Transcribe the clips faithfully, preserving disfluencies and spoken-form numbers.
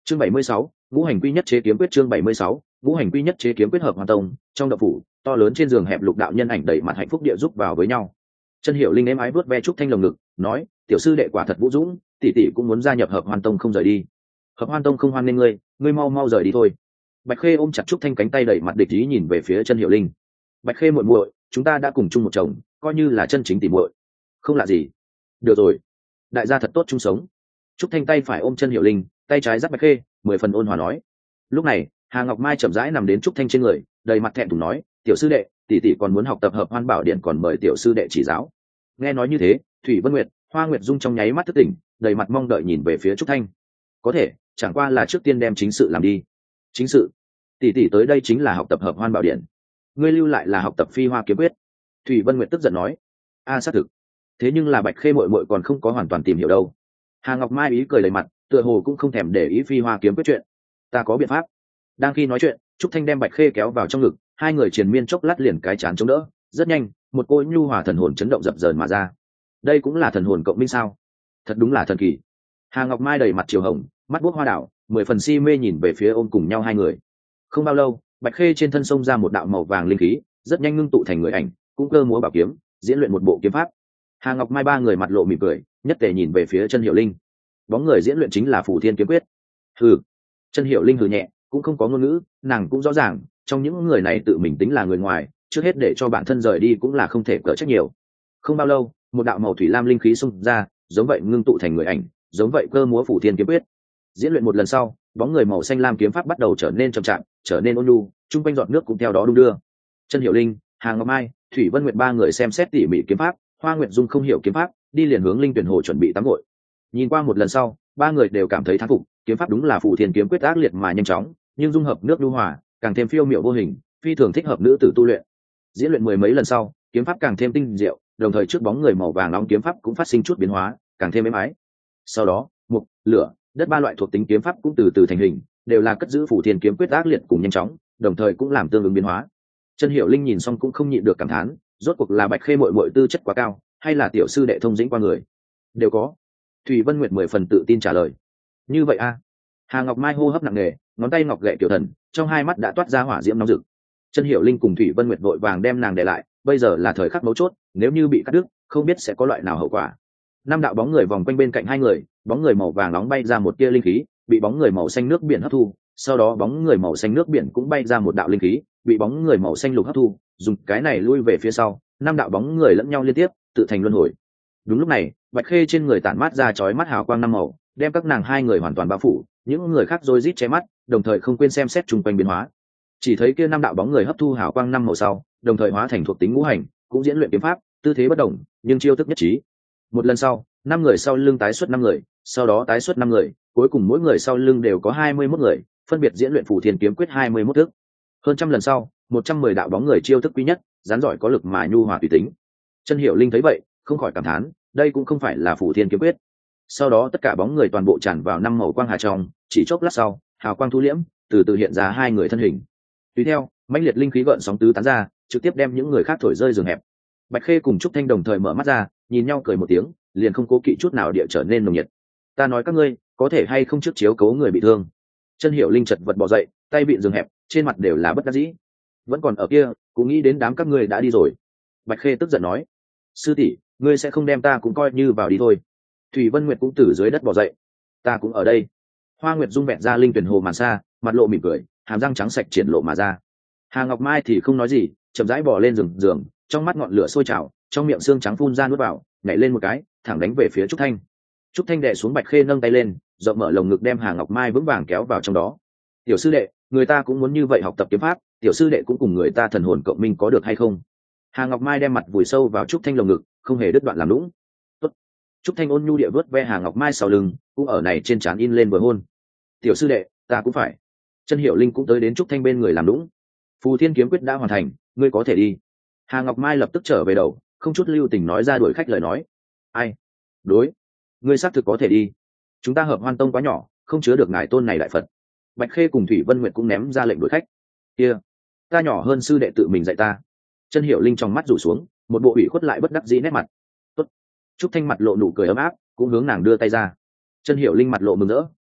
chương bảy mươi sáu, ngũ hành quy nhất chế kiếm quyết. Chương bảy mươi sáu, ngũ hành quy nhất chế kiếm quyết hợp hoàn tông. Trong động phủ to lớn trên giường hẹp, lục đạo nhân ảnh đầy mặt hạnh phúc địa giúp vào với nhau. Chân Hiểu Linh êm ái vuốt ve Trúc Thanh lồng ngực, nói: tiểu sư đệ quả thật vũ dũng, tỷ tỷ cũng muốn gia nhập hợp hoàn tông không rời đi. Hợp hoàn tông không hoan nên ngươi, ngươi mau mau rời đi thôi. Bạch Khê ôm chặt Trúc Thanh cánh tay, đẩy mặt địch ý nhìn về phía Chân Hiểu Linh. Bạch Khê muội muội, chúng ta đã cùng chung một chồng, coi như là chân chính tỷ muội, không lạ gì. Được rồi, đại gia thật tốt chung sống. Trúc Thanh tay phải ôm Chân Hiểu Linh, tay trái dắt Bạch Khê, mười phần ôn hòa nói. Lúc này Hà Ngọc Mai chậm rãi nằm đến Trúc Thanh trên người, đầy mặt thẹn thùng nói: tiểu sư đệ, tỷ tỷ còn muốn học tập hợp hoan bảo điện, còn mời tiểu sư đệ chỉ giáo. Nghe nói như thế, Thủy Vân Nguyệt, Hoa Nguyệt Dung trong nháy mắt thức tỉnh, đầy mặt mong đợi nhìn về phía Trúc Thanh. Có thể, chẳng qua là trước tiên đem chính sự làm đi. Chính sự? Tỷ tỷ tới đây chính là học tập hợp hoan bảo điện, ngươi lưu lại là học tập phi hoa kiếm quyết. Thủy Vân Nguyệt tức giận nói. A xác thực, thế nhưng là Bạch Khê muội muội còn không có hoàn toàn tìm hiểu đâu. Hà Ngọc Mai ý cười đầy mặt, tựa hồ cũng không thèm để ý phi hoa kiếm quyết chuyện. Ta có biện pháp. Đang khi nói chuyện, Trúc Thanh đem Bạch Khê kéo vào trong ngực, hai người triền miên chốc lát liền cái chán chống đỡ. Rất nhanh, một cô nhu hòa thần hồn chấn động dập dờn mà ra. Đây cũng là thần hồn cộng minh sao? Thật đúng là thần kỳ. Hà Ngọc Mai đầy mặt chiều hồng, mắt buốt hoa đảo, mười phần si mê nhìn về phía ôm cùng nhau hai người. Không bao lâu, Bạch Khê trên thân xông ra một đạo màu vàng linh khí, rất nhanh ngưng tụ thành người ảnh, cũng cơ múa bảo kiếm, diễn luyện một bộ kiếm pháp. Hà Ngọc Mai ba người mặt lộ mỉm cười, nhất tề nhìn về phía Chân Hiểu Linh. Bóng người diễn luyện chính là Phù Thiên kiếm quyết. Hừ. Chân Hiểu Linh hừ nhẹ, cũng không có ngôn ngữ, nàng cũng rõ ràng, trong những người này tự mình tính là người ngoài, trước hết để cho bản thân rời đi cũng là không thể cỡ trách nhiều. Không bao lâu, một đạo màu thủy lam linh khí xông ra, giống vậy ngưng tụ thành người ảnh, giống vậy cơ múa Phù Thiên kiếm quyết. Diễn luyện một lần sau, bóng người màu xanh lam kiếm pháp bắt đầu trở nên chậm chạp, trở nên ôn nhu, trung quanh giọt nước cũng theo đó đung đưa. Chân Hiểu Linh, Hà Ngọc Mai, Thủy Vân Nguyệt ba người xem xét tỉ mỉ kiếm pháp, Hoa Nguyệt Dung không hiểu kiếm pháp, đi liền hướng Linh Tuyển Hồ chuẩn bị tắm gội. Nhìn qua một lần sau, ba người đều cảm thấy thán phục, kiếm pháp đúng là Phù Thiên kiếm quyết ác liệt mà nhanh chóng, nhưng dung hợp nước nhu hòa, càng thêm phiêu miểu vô hình, phi thường thích hợp nữ tử tu luyện. Diễn luyện mười mấy lần sau, kiếm pháp càng thêm tinh diệu, đồng thời trước bóng người màu vàng nóng kiếm pháp cũng phát sinh chút biến hóa, càng thêm êm ái. Sau đó, mục, lửa, đất ba loại thuộc tính kiếm pháp cũng từ từ thành hình, đều là cất giữ Phù Thiên kiếm quyết ác liệt cùng nhanh chóng, đồng thời cũng làm tương ứng biến hóa. Chân Hiểu Linh nhìn xong cũng không nhịn được cảm thán, rốt cuộc là Bạch Khê muội muội tư chất quá cao, hay là tiểu sư đệ thông dĩnh qua người? Đều có. Thủy Vân Nguyệt mười phần tự tin trả lời. Như vậy a? À? Hà Ngọc Mai hô hấp nặng nề, ngón tay ngọc gậy tiểu thần, trong hai mắt đã toát ra hỏa diễm nóng rực. Chân Hiểu Linh cùng Thủy Vân Nguyệt vội vàng đem nàng để lại, bây giờ là thời khắc mấu chốt, nếu như bị cắt đứt, không biết sẽ có loại nào hậu quả. Năm đạo bóng người vòng quanh bên cạnh hai người, bóng người màu vàng nóng bay ra một tia linh khí, bị bóng người màu xanh nước biển hấp thu, sau đó bóng người màu xanh nước biển cũng bay ra một đạo linh khí, bị bóng người màu xanh lục hấp thu, dùng cái này lui về phía sau, năm đạo bóng người lẫn nhau liên tiếp, tự thành luân hồi. Đúng lúc này, Bạch Khê trên người tản mát ra chói mắt hào quang năm màu, đem các nàng hai người hoàn toàn bao phủ, những người khác rối rít che mắt, đồng thời không quên xem xét chung quanh biến hóa. Chỉ thấy kia năm đạo bóng người hấp thu hào quang năm màu sau, đồng thời hóa thành thuộc tính ngũ hành, cũng diễn luyện kiếm pháp, tư thế bất đồng, nhưng chiêu thức nhất trí. Một lần sau, năm người sau lưng tái xuất năm người, sau đó tái xuất năm người, cuối cùng mỗi người sau lưng đều có hai mươi mốt người, phân biệt diễn luyện Phù Thiên kiếm quyết hai mươi mốt thức. Hơn trăm lần sau, một trăm mười đạo bóng người chiêu thức quý nhất, rắn giỏi có lực mà nhu hòa tùy tính. Chân Hiểu Linh thấy vậy, không khỏi cảm thán, đây cũng không phải là Phù Thiên kiếm quyết. Sau đó tất cả bóng người toàn bộ tràn vào năm màu quang hà trong, chỉ chốc lát sau, hào quang thu liễm, từ từ hiện ra hai người thân hình. Tùy theo, mãnh liệt linh khí gợn sóng tứ tán ra, trực tiếp đem những người khác thổi rơi giường hẹp. Bạch Khê cùng Trúc Thanh đồng thời mở mắt ra, nhìn nhau cười một tiếng, liền không cố kỵ chút nào địa trở nên nồng nhiệt. Ta nói các ngươi, có thể hay không trước chiếu cố người bị thương? Chân Hiểu Linh chật vật bò dậy, tay vịn giường hẹp, trên mặt đều là bất đắc dĩ. Vẫn còn ở kia, cũng nghĩ đến đám các ngươi đã đi rồi. Bạch Khê tức giận nói, sư tỷ, ngươi sẽ không đem ta cũng coi như vào đi thôi. Thủy Vân Nguyệt cũng từ dưới đất bò dậy, ta cũng ở đây. Hoa Nguyệt Dung vẹn ra linh tuyển hồ màn xa, mặt lộ mỉm cười, hàm răng trắng sạch triển lộ mà ra. Hà Ngọc Mai thì không nói gì, chậm rãi bò lên giường giường, trong mắt ngọn lửa sôi trào, trong miệng xương trắng phun ra nuốt vào, nhảy lên một cái, thẳng đánh về phía Trúc Thanh. Trúc Thanh đè xuống Bạch Khê nâng tay lên, rộng mở lồng ngực đem Hà Ngọc Mai vững vàng kéo vào trong đó. Tiểu sư đệ, người ta cũng muốn như vậy học tập kiếm pháp, tiểu sư đệ cũng cùng người ta thần hồn cộng minh có được hay không? Hà Ngọc Mai đem mặt vùi sâu vào Trúc Thanh lồng ngực, không hề đứt đoạn làm lũng. Tốt. Trúc Thanh ôn nhu địa vớt ve Hà Ngọc Mai sau lưng, cũng ở này trên trán in lên vừa hôn. Tiểu sư đệ, ta cũng phải. Chân Hiểu Linh cũng tới đến Trúc Thanh bên người làm lũng. Phù Thiên kiếm quyết đã hoàn thành, ngươi có thể đi. Hà Ngọc Mai lập tức trở về đầu, không chút lưu tình nói ra đuổi khách lời nói. Ai? Đối, ngươi xác thực có thể đi. Chúng ta Hợp Hoan tông quá nhỏ, không chứa được ngài tôn này đại Phật. Bạch Khê cùng Thủy Vân Nguyệt cũng ném ra lệnh đuổi khách. Kia, ta nhỏ hơn sư đệ tự mình dạy ta. Chân Hiểu Linh trong mắt rủ xuống, một bộ ủy khuất lại bất đắc dĩ nét mặt. Tốt. Trúc Thanh mặt lộ nụ cười ấm áp, cũng hướng nàng đưa tay ra. Chân Hiểu Linh mặt lộ mừng rỡ,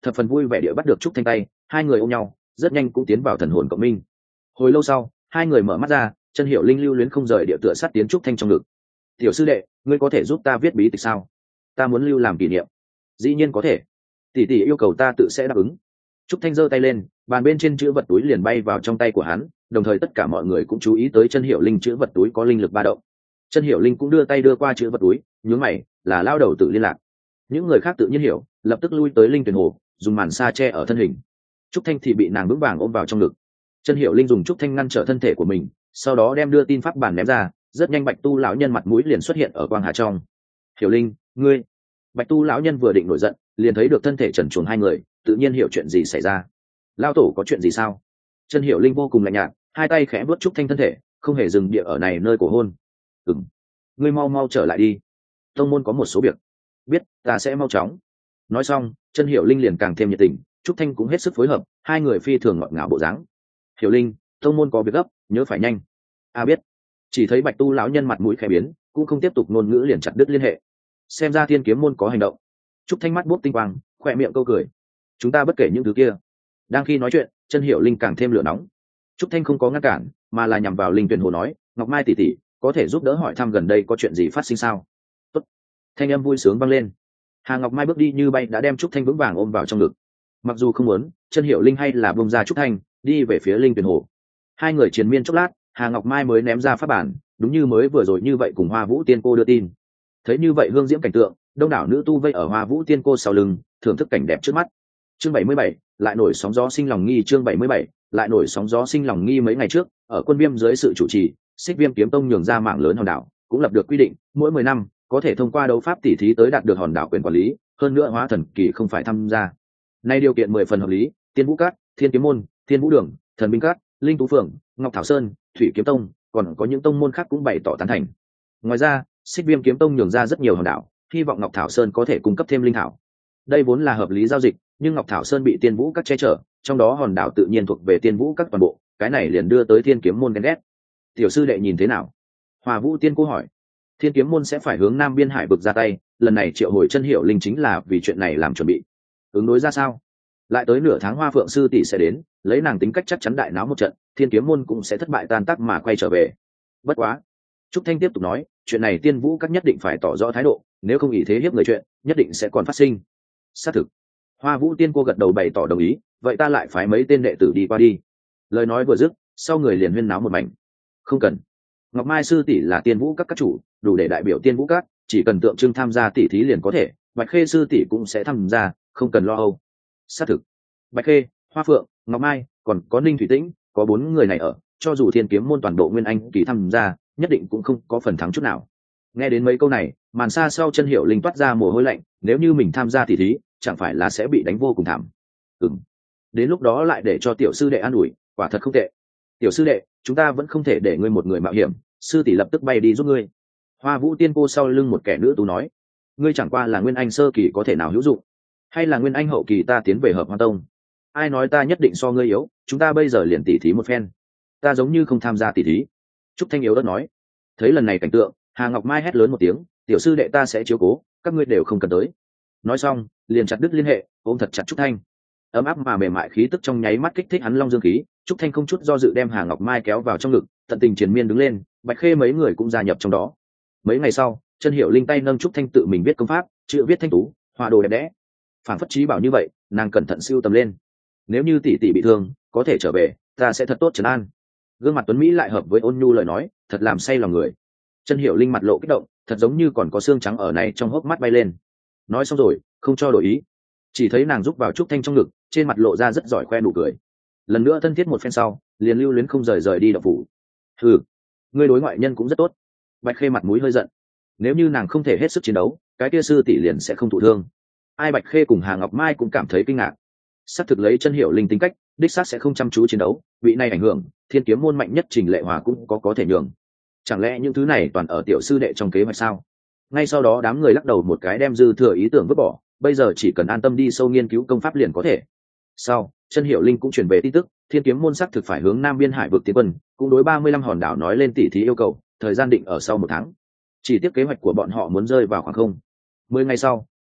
thập phần vui vẻ địa bắt được trúc thanh tay, hai người ôm nhau rất nhanh cũng tiến vào thần hồn cộng minh. Hồi lâu sau hai người mở mắt ra, Chân Hiểu Linh lưu luyến không rời địa tựa sát tiến trúc thanh trong ngực. Tiểu sư đệ, ngươi có thể giúp ta viết bí tịch sao? Ta muốn lưu làm kỷ niệm. Dĩ nhiên có thể, tỷ tỷ yêu cầu ta tự sẽ đáp ứng. Trúc thanh giơ tay lên, bàn bên trên chữ vật túi liền bay vào trong tay của hắn, đồng thời tất cả mọi người cũng chú ý tới Chân Hiểu Linh chữ vật túi có linh lực ba động. Chân Hiểu Linh cũng đưa tay đưa qua chữ vật túi, nhướng mày, là lao đầu tự liên lạc. Những người khác tự nhiên hiểu, lập tức lui tới linh tuyển hồ, dùng màn sa che ở thân hình. Trúc thanh thì bị nàng vững vàng ôm vào trong ngực. Chân Hiểu Linh dùng Trúc thanh ngăn trở thân thể của mình, sau đó đem đưa tin pháp bản ném ra, rất nhanh Bạch Tu lão nhân mặt mũi liền xuất hiện ở quang hà trong. Hiểu Linh, ngươi. Bạch Tu lão nhân vừa định nổi giận, liền thấy được thân thể trần truồng hai người, tự nhiên hiểu chuyện gì xảy ra. Lao tổ có chuyện gì sao? Chân Hiểu Linh vô cùng lạnh nhạt, hai tay khẽ vuốt Trúc thanh thân thể, không hề dừng địa ở này nơi cổ hôn. Ừm, ngươi mau mau trở lại đi, tông môn có một số việc. Biết, ta sẽ mau chóng. Nói xong, Chân Hiểu Linh liền càng thêm nhiệt tình, Trúc thanh cũng hết sức phối hợp, hai người phi thường ngọt ngào bộ dáng. Hiểu Linh, tông môn có việc gấp, nhớ phải nhanh. A à biết. Chỉ thấy Bạch Tu lão nhân mặt mũi khẽ biến, cũng không tiếp tục ngôn ngữ liền chặt đứt liên hệ. Xem ra Thiên Kiếm môn có hành động. Trúc thanh mắt buốc tinh quang, khỏe miệng câu cười. Chúng ta bất kể những thứ kia. Đang khi nói chuyện, Chân Hiểu Linh càng thêm lửa nóng. Trúc thanh không có ngăn cản, mà là nhằm vào linh tuyển hồ nói, Ngọc Mai tỷ tỷ, có thể giúp đỡ hỏi thăm gần đây có chuyện gì phát sinh sao? Tốt. Thanh âm vui sướng vang lên. Hà Ngọc Mai bước đi như bay đã đem Trúc thanh vững vàng ôm vào trong ngực. Mặc dù không muốn, Chân Hiểu Linh hay là bông ra Trúc thanh, đi về phía linh tuyển hồ. Hai người triền miên chốc lát, Hà Ngọc Mai mới ném ra pháp bản, đúng như mới vừa rồi như vậy cùng Hoa Vũ Tiên cô đưa tin. Thấy như vậy hương diễm cảnh tượng, đông đảo nữ tu vây ở Hoa Vũ Tiên cô sau lưng, thưởng thức cảnh đẹp trước mắt. Chương bảy mươi bảy, lại nổi sóng gió sinh lòng nghi. Chương bảy mươi bảy, lại nổi sóng gió sinh lòng nghi. Mấy ngày trước, ở Quân Viêm dưới sự chủ trì, Xích Viêm kiếm tông nhường ra mạng lớn hòn đảo, cũng lập được quy định, mỗi mười năm có thể thông qua đấu pháp tỉ thí tới đạt được hòn đảo quyền quản lý, hơn nữa hóa thần kỳ không phải tham gia. Nay điều kiện mười phần hợp lý, Tiên Vũ Các, Thiên Kiếm môn, Thiên Vũ đường, Thần Binh Các, Linh Tú phường, Ngọc Thảo Sơn, Thủy Kiếm tông, còn có những tông môn khác cũng bày tỏ tán thành. Ngoài ra, Xích Viêm kiếm tông nhường ra rất nhiều hòn đảo, hy vọng Ngọc Thảo Sơn có thể cung cấp thêm linh thảo. Đây vốn là hợp lý giao dịch, nhưng Ngọc Thảo Sơn bị Tiên Vũ Các che chở, trong đó hòn đảo tự nhiên thuộc về Tiên Vũ Các toàn bộ, cái này liền đưa tới Thiên Kiếm môn ghen ghét. Tiểu sư đệ nhìn thế nào? Hòa Vũ Tiên cô hỏi. Thiên Kiếm môn sẽ phải hướng Nam Biên Hải vực ra tay, lần này triệu hồi Chân Hiểu Linh chính là vì chuyện này làm chuẩn bị. Ứng đối ra sao? Lại tới nửa tháng Hoa Phượng sư tỷ sẽ đến, lấy nàng tính cách chắc chắn đại náo một trận, Thiên Kiếm môn cũng sẽ thất bại tan tác mà quay trở về. Bất quá, Trúc Thanh tiếp tục nói, chuyện này Tiên Vũ Các nhất định phải tỏ rõ thái độ, nếu không ý thế hiếp người chuyện, nhất định sẽ còn phát sinh. Xác thực. Hoa Vũ Tiên cô gật đầu bày tỏ đồng ý, vậy ta lại phái mấy tên đệ tử đi qua đi. Lời nói vừa dứt, sau người liền huyên náo một mảnh. Không cần. Ngọc Mai sư tỷ là Tiên Vũ Các các chủ, đủ để đại biểu Tiên Vũ Các, chỉ cần tượng trưng tham gia tỷ thí liền có thể, Bạch Khê sư tỷ cũng sẽ tham gia, không cần lo âu. Xác thực. Bạch Khê, Hoa Phượng, Ngọc Mai, còn có Ninh Thủy Tĩnh, có bốn người này ở, cho dù Thiên Kiếm môn toàn bộ nguyên anh kỳ tham gia, nhất định cũng không có phần thắng chút nào. Nghe đến mấy câu này, màn xa sau Chân Hiểu Linh toát ra mồ hôi lạnh, nếu như mình tham gia tỷ thí, chẳng phải là sẽ bị đánh vô cùng thảm. Ừm. Đến lúc đó lại để cho tiểu sư đệ an ủi, quả thật không tệ. Tiểu sư đệ, chúng ta vẫn không thể để ngươi một người mạo hiểm, sư tỷ lập tức bay đi giúp ngươi. Hoa Vũ Tiên cô sau lưng một kẻ nữ tú nói, ngươi chẳng qua là nguyên anh sơ kỳ có thể nào hữu dụng, hay là nguyên anh hậu kỳ ta tiến về Hợp Hoan tông? Ai nói ta nhất định so ngươi yếu, chúng ta bây giờ liền tỉ thí một phen. Ta giống như không tham gia tỉ thí. Trúc Thanh yếu đất nói. Thấy lần này cảnh tượng, Hà Ngọc Mai hét lớn một tiếng, tiểu sư đệ ta sẽ chiếu cố, các ngươi đều không cần tới. Nói xong, liền chặt đứt liên hệ, ôm thật chặt Trúc Thanh. Ấm áp mà mềm mại khí tức trong nháy mắt kích thích hắn long dương khí, Trúc Thanh không chút do dự đem Hà Ngọc Mai kéo vào trong ngực, tận tình triền miên đứng lên, Bạch Khê mấy người cũng gia nhập trong đó. Mấy ngày sau, Chân Hiểu Linh tay nâng Trúc Thanh tự mình viết công pháp, chữ viết thanh tú, họa đồ đẹp đẽ. Phản phất trí bảo như vậy, nàng cẩn thận siêu tầm lên. Nếu như tỷ tỷ bị thương, có thể trở về, ta sẽ thật tốt trấn an. Gương mặt tuấn mỹ lại hợp với ôn nhu lời nói, thật làm say lòng người. Chân Hiểu Linh mặt lộ kích động, thật giống như còn có xương trắng ở này trong hốc mắt bay lên. Nói xong rồi, không cho đổi ý, chỉ thấy nàng rúc vào Trúc Thanh trong ngực, trên mặt lộ ra rất giỏi khoe nụ cười. Lần nữa thân thiết một phen sau, liền lưu luyến không rời rời đi động phủ. Hừ, ngươi đối ngoại nhân cũng rất tốt. Bạch Khê mặt mũi hơi giận, nếu như nàng không thể hết sức chiến đấu, cái kia sư tỷ liền sẽ không thụ thương. Ai Bạch Khê cùng Hà Ngọc Mai cũng cảm thấy kinh ngạc. Xác thực lấy Chân Hiểu Linh tính cách, đích xác sẽ không chăm chú chiến đấu, vị này ảnh hưởng, Thiên Kiếm môn mạnh nhất Trình Lệ Hòa cũng có có thể nhường. Chẳng lẽ những thứ này toàn ở tiểu sư đệ trong kế hoạch sao? Ngay sau đó đám người lắc đầu một cái đem dư thừa ý tưởng vứt bỏ, bây giờ chỉ cần an tâm đi sâu nghiên cứu công pháp liền có thể. Sau, Chân Hiểu Linh cũng truyền về tin tức, Thiên Kiếm môn xác thực phải hướng Nam Biên Hải vực tiến quân, cũng đối ba mươi lăm hòn đảo nói lên tỉ thí yêu cầu, thời gian định ở sau một tháng. Chỉ tiếc kế hoạch của bọn họ muốn rơi vào khoảng không. Mười ngày sau,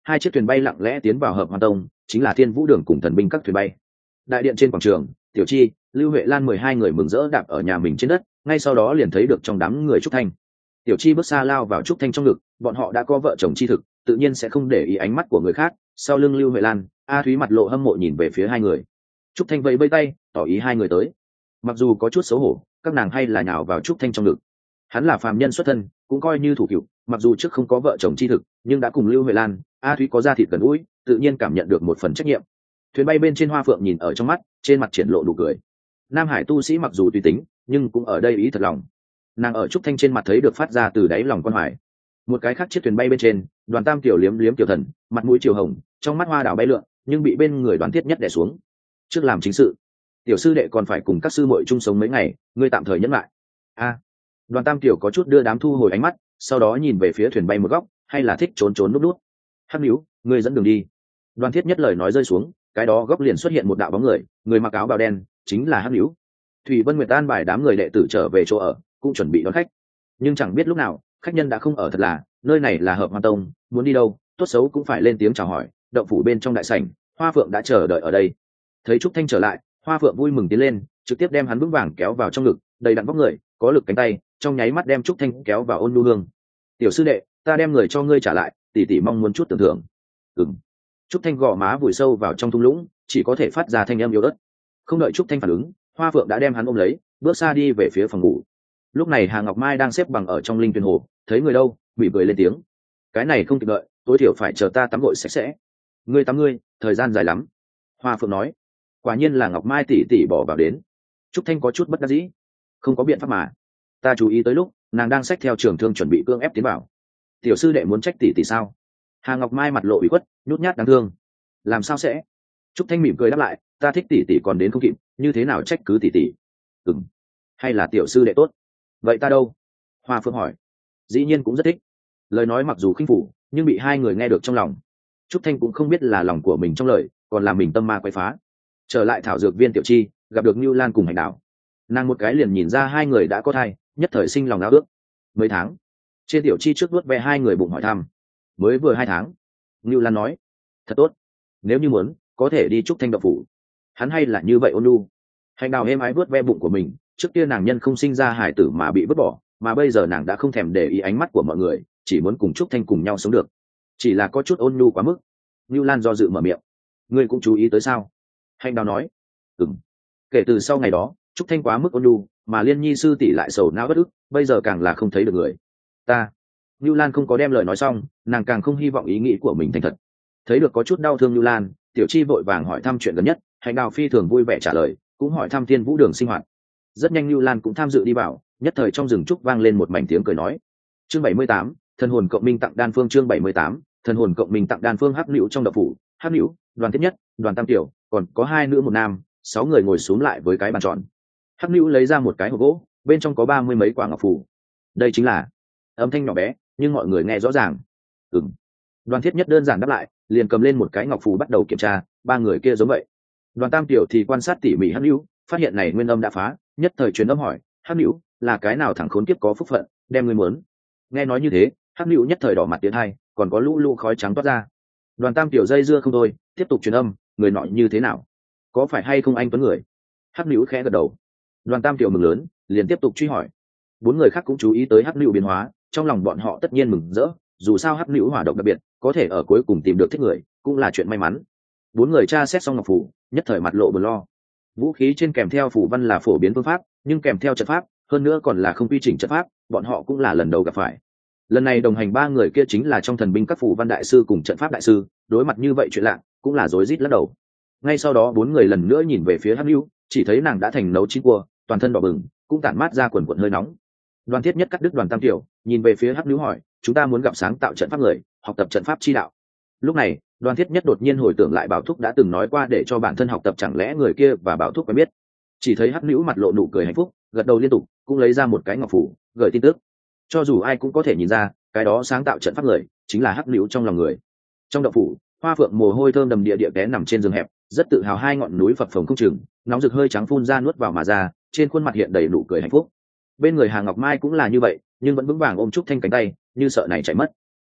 hai chiếc thuyền bay lặng lẽ tiến vào hợp hoa tông, chính là thiên vũ đường cùng thần binh các thuyền bay. Đại điện trên quảng trường, Tiểu Chi, Lưu Huệ Lan mười hai người mừng rỡ đạp ở nhà mình trên đất, ngay sau đó liền thấy được trong đám người Trúc Thanh. Tiểu Chi bước xa lao vào Trúc Thanh trong ngực, bọn họ đã có vợ chồng chi thực, tự nhiên sẽ không để ý ánh mắt của người khác. Sau lưng Lưu Huệ Lan, A Thúy mặt lộ hâm mộ nhìn về phía hai người. Trúc Thanh vẫy vẫy tay, tỏ ý hai người tới. Mặc dù có chút xấu hổ, các nàng hay là nhào vào Trúc Thanh trong ngực. Hắn là phàm nhân xuất thân, cũng coi như thủ cựu, mặc dù trước không có vợ chồng chi thực, nhưng đã cùng Lưu Huệ Lan, A Thúy có da thịt gần gũi, tự nhiên cảm nhận được một phần trách nhiệm. Thuyền bay bên trên Hoa Phượng nhìn ở trong mắt, trên mặt triển lộ nụ cười. Nam Hải tu sĩ mặc dù tùy tính, nhưng cũng ở đây ý thật lòng. Nàng ở Trúc Thanh trên mặt thấy được phát ra từ đáy lòng quan hoài. Một cái khác chiếc thuyền bay bên trên, Đoàn Tam Kiều liếm liếm Kiều Thần, mặt mũi chiều hồng, trong mắt hoa đào bay lượn, nhưng bị bên người Đoàn Thiết Nhất đè xuống. Trước làm chính sự, tiểu sư đệ còn phải cùng các sư muội chung sống mấy ngày, ngươi tạm thời nhẫn lại. A. Đoàn Tam Kiều có chút đưa đám thu hồi ánh mắt, sau đó nhìn về phía thuyền bay một góc, hay là thích trốn trốn núp núp. Hắc Níu, ngươi dẫn đường đi. Đoàn Thiết Nhất lời nói rơi xuống, cái đó góc liền xuất hiện một đạo bóng người, người mặc áo bào đen, chính là Hắc Níu. Thủy Vân Nguyệt an bài đám người đệ tử trở về chỗ ở, cũng chuẩn bị đón khách. Nhưng chẳng biết lúc nào, khách nhân đã không ở thật là, nơi này là Hợp Hoa Tông, muốn đi đâu, tốt xấu cũng phải lên tiếng chào hỏi. Động phủ bên trong đại sảnh, Hoa Phượng đã chờ đợi ở đây. Thấy Trúc Thanh trở lại, Hoa Phượng vui mừng tiến lên, trực tiếp đem hắn vững vàng kéo vào trong ngực, đầy đặn vóc người, có lực cánh tay, trong nháy mắt đem Trúc Thanh kéo vào ôn nhu hương. Tiểu sư đệ, ta đem người cho ngươi trả lại, tỷ tỷ mong muốn chút tưởng thưởng. Ừm. Trúc Thanh gò má vùi sâu vào trong thung lũng, chỉ có thể phát ra thanh âm yếu ớt. Không đợi Trúc Thanh phản ứng, Hoa Phượng đã đem hắn ôm lấy, bước xa đi về phía phòng ngủ. Lúc này Hà Ngọc Mai đang xếp bằng ở trong linh tuyền hồ, thấy người đâu, bị cười lên tiếng. Cái này không kịp đợi, tối thiểu phải chờ ta tắm gội sạch sẽ. Ngươi tắm ngươi, thời gian dài lắm. Hoa Phượng nói. Quả nhiên là Ngọc Mai tỷ tỷ bỏ vào đến. Trúc Thanh có chút bất đắc dĩ. Không có biện pháp mà. Ta chú ý tới lúc, nàng đang xách theo trường thương chuẩn bị cương ép tiến vào. Tiểu sư đệ muốn trách tỷ tỷ sao? Hà Ngọc Mai mặt lộ ủy khuất, nhút nhát đáng thương. Làm sao sẽ? Trúc Thanh mỉm cười đáp lại, ta thích tỷ tỷ còn đến không kịp, như thế nào trách cứ tỷ tỷ? Ừm. Hay là tiểu sư đệ tốt? Vậy ta đâu? Hoa Phượng hỏi. Dĩ nhiên cũng rất thích. Lời nói mặc dù khinh phủ, nhưng bị hai người nghe được trong lòng. Trúc Thanh cũng không biết là lòng của mình trong lời, còn là mình tâm ma quay phá. Trở lại thảo dược viên Tiểu Chi, gặp được Nưu Lan cùng Hành Đảo. Nàng một cái liền nhìn ra hai người đã có thai, nhất thời sinh lòng ao ước. Mấy tháng. Trên Tiểu Chi trước vuốt ve hai người bụng hỏi thăm. Mới vừa hai tháng. Nưu Lan nói. Thật tốt. Nếu như muốn, có thể đi Trúc Thanh động phủ. Hắn hay là như vậy ôn nhu. Hành Đào êm ái vuốt ve bụng của mình, trước kia nàng nhân không sinh ra hài tử mà bị vứt bỏ, mà bây giờ nàng đã không thèm để ý ánh mắt của mọi người, chỉ muốn cùng Trúc Thanh cùng nhau sống được. Chỉ là có chút ôn nhu quá mức. Nưu Lan do dự mở miệng. Ngươi cũng chú ý tới sao? Hành Đào nói. Ừm. Kể từ sau ngày đó, Trúc Thanh quá mức ôn nhu, mà Liên Nhi sư tỷ lại sầu não bất ức, bây giờ càng là không thấy được người. Ta. Nưu Lan không có đem lời nói xong, nàng càng không hy vọng ý nghĩ của mình thành thật. Thấy được có chút đau thương Nưu Lan, Tiểu Chi vội vàng hỏi thăm chuyện gần nhất, Hành Đào phi thường vui vẻ trả lời, cũng hỏi thăm Thiên Vũ Đường sinh hoạt. Rất nhanh Nưu Lan cũng tham dự đi vào, nhất thời trong rừng trúc vang lên một mảnh tiếng cười nói. Chương bảy mươi tám, thần hồn cộng minh tặng đan phương. Chương bảy mươi tám, thần hồn cộng minh tặng đan phương. Hắc Nữu trong đậu phủ, Hắc Nữu, Đoàn Thiết Nhất, Đoàn Tam Tiểu, còn có hai nữ một nam, sáu người ngồi xuống lại với cái bàn tròn. Hắc Nữu lấy ra một cái hộp gỗ, bên trong có ba mươi mấy quả ngọc phù. Đây chính là. Âm thanh nhỏ bé, nhưng mọi người nghe rõ ràng. Ừm. Đoàn Thiết Nhất đơn giản đáp lại, liền cầm lên một cái ngọc phù bắt đầu kiểm tra, ba người kia giống vậy. Đoàn Tam Tiểu thì quan sát tỉ mỉ Hắc Nữu, phát hiện này nguyên âm đã phá, nhất thời truyền âm hỏi, Hắc Nữu, là cái nào thằng khốn kiếp có phúc phận, đem ngươi muốn? Nghe nói như thế, Hắc Nữu nhất thời đỏ mặt tiến hai, còn có lũ lũ khói trắng toát ra. Đoàn Tam Tiểu dây dưa không thôi, tiếp tục truyền âm, người nọ như thế nào? Có phải hay không anh tuấn người? Hắc Nữu khẽ gật đầu. Đoàn Tam Tiểu mừng lớn, liền tiếp tục truy hỏi. Bốn người khác cũng chú ý tới Hắc Nữu biến hóa, trong lòng bọn họ tất nhiên mừng rỡ, dù sao Hắc Nữu hỏa độc đặc biệt, có thể ở cuối cùng tìm được thích người, cũng là chuyện may mắn. Bốn người tra xét xong ngọc phủ, nhất thời mặt lộ buồn lo. Vũ khí trên kèm theo phủ văn là phổ biến phương pháp, nhưng kèm theo trận pháp, hơn nữa còn là không quy trình trận pháp, bọn họ cũng là lần đầu gặp phải. Lần này đồng hành ba người kia chính là trong thần binh các phủ văn đại sư cùng trận pháp đại sư, đối mặt như vậy chuyện lạ, cũng là rối rít lắc đầu. Ngay sau đó bốn người lần nữa nhìn về phía Hắc Nữu, chỉ thấy nàng đã thành nấu chín cua, toàn thân đỏ bừng, cũng tản mát ra quần quần hơi nóng. Đoàn Thiết Nhất cắt đứt Đoàn Tam Tiểu, nhìn về phía Hắc Nữu hỏi, chúng ta muốn gặp sáng tạo trận pháp người, học tập trận pháp chi đạo. Lúc này, Đoàn Thiết Nhất đột nhiên hồi tưởng lại Bảo Thúc đã từng nói qua để cho bản thân học tập, chẳng lẽ người kia và Bảo Thúc quen biết. Chỉ thấy Hắc Nữu mặt lộ nụ cười hạnh phúc, gật đầu liên tục, cũng lấy ra một cái ngọc phủ, gửi tin tức. Cho dù ai cũng có thể nhìn ra, cái đó sáng tạo trận pháp người chính là Hắc Nữu trong lòng người. Trong động phủ, Hoa Phượng mồ hôi thơm đầm địa địa té nằm trên giường hẹp, rất tự hào hai ngọn núi phập phồng không chừng, nóng rực hơi trắng phun ra nuốt vào mà ra, trên khuôn mặt hiện đầy nụ cười hạnh phúc. Bên người Hà Ngọc Mai cũng là như vậy, nhưng vẫn vững vàng ôm Trúc Thanh cánh tay, như sợ này chạy mất.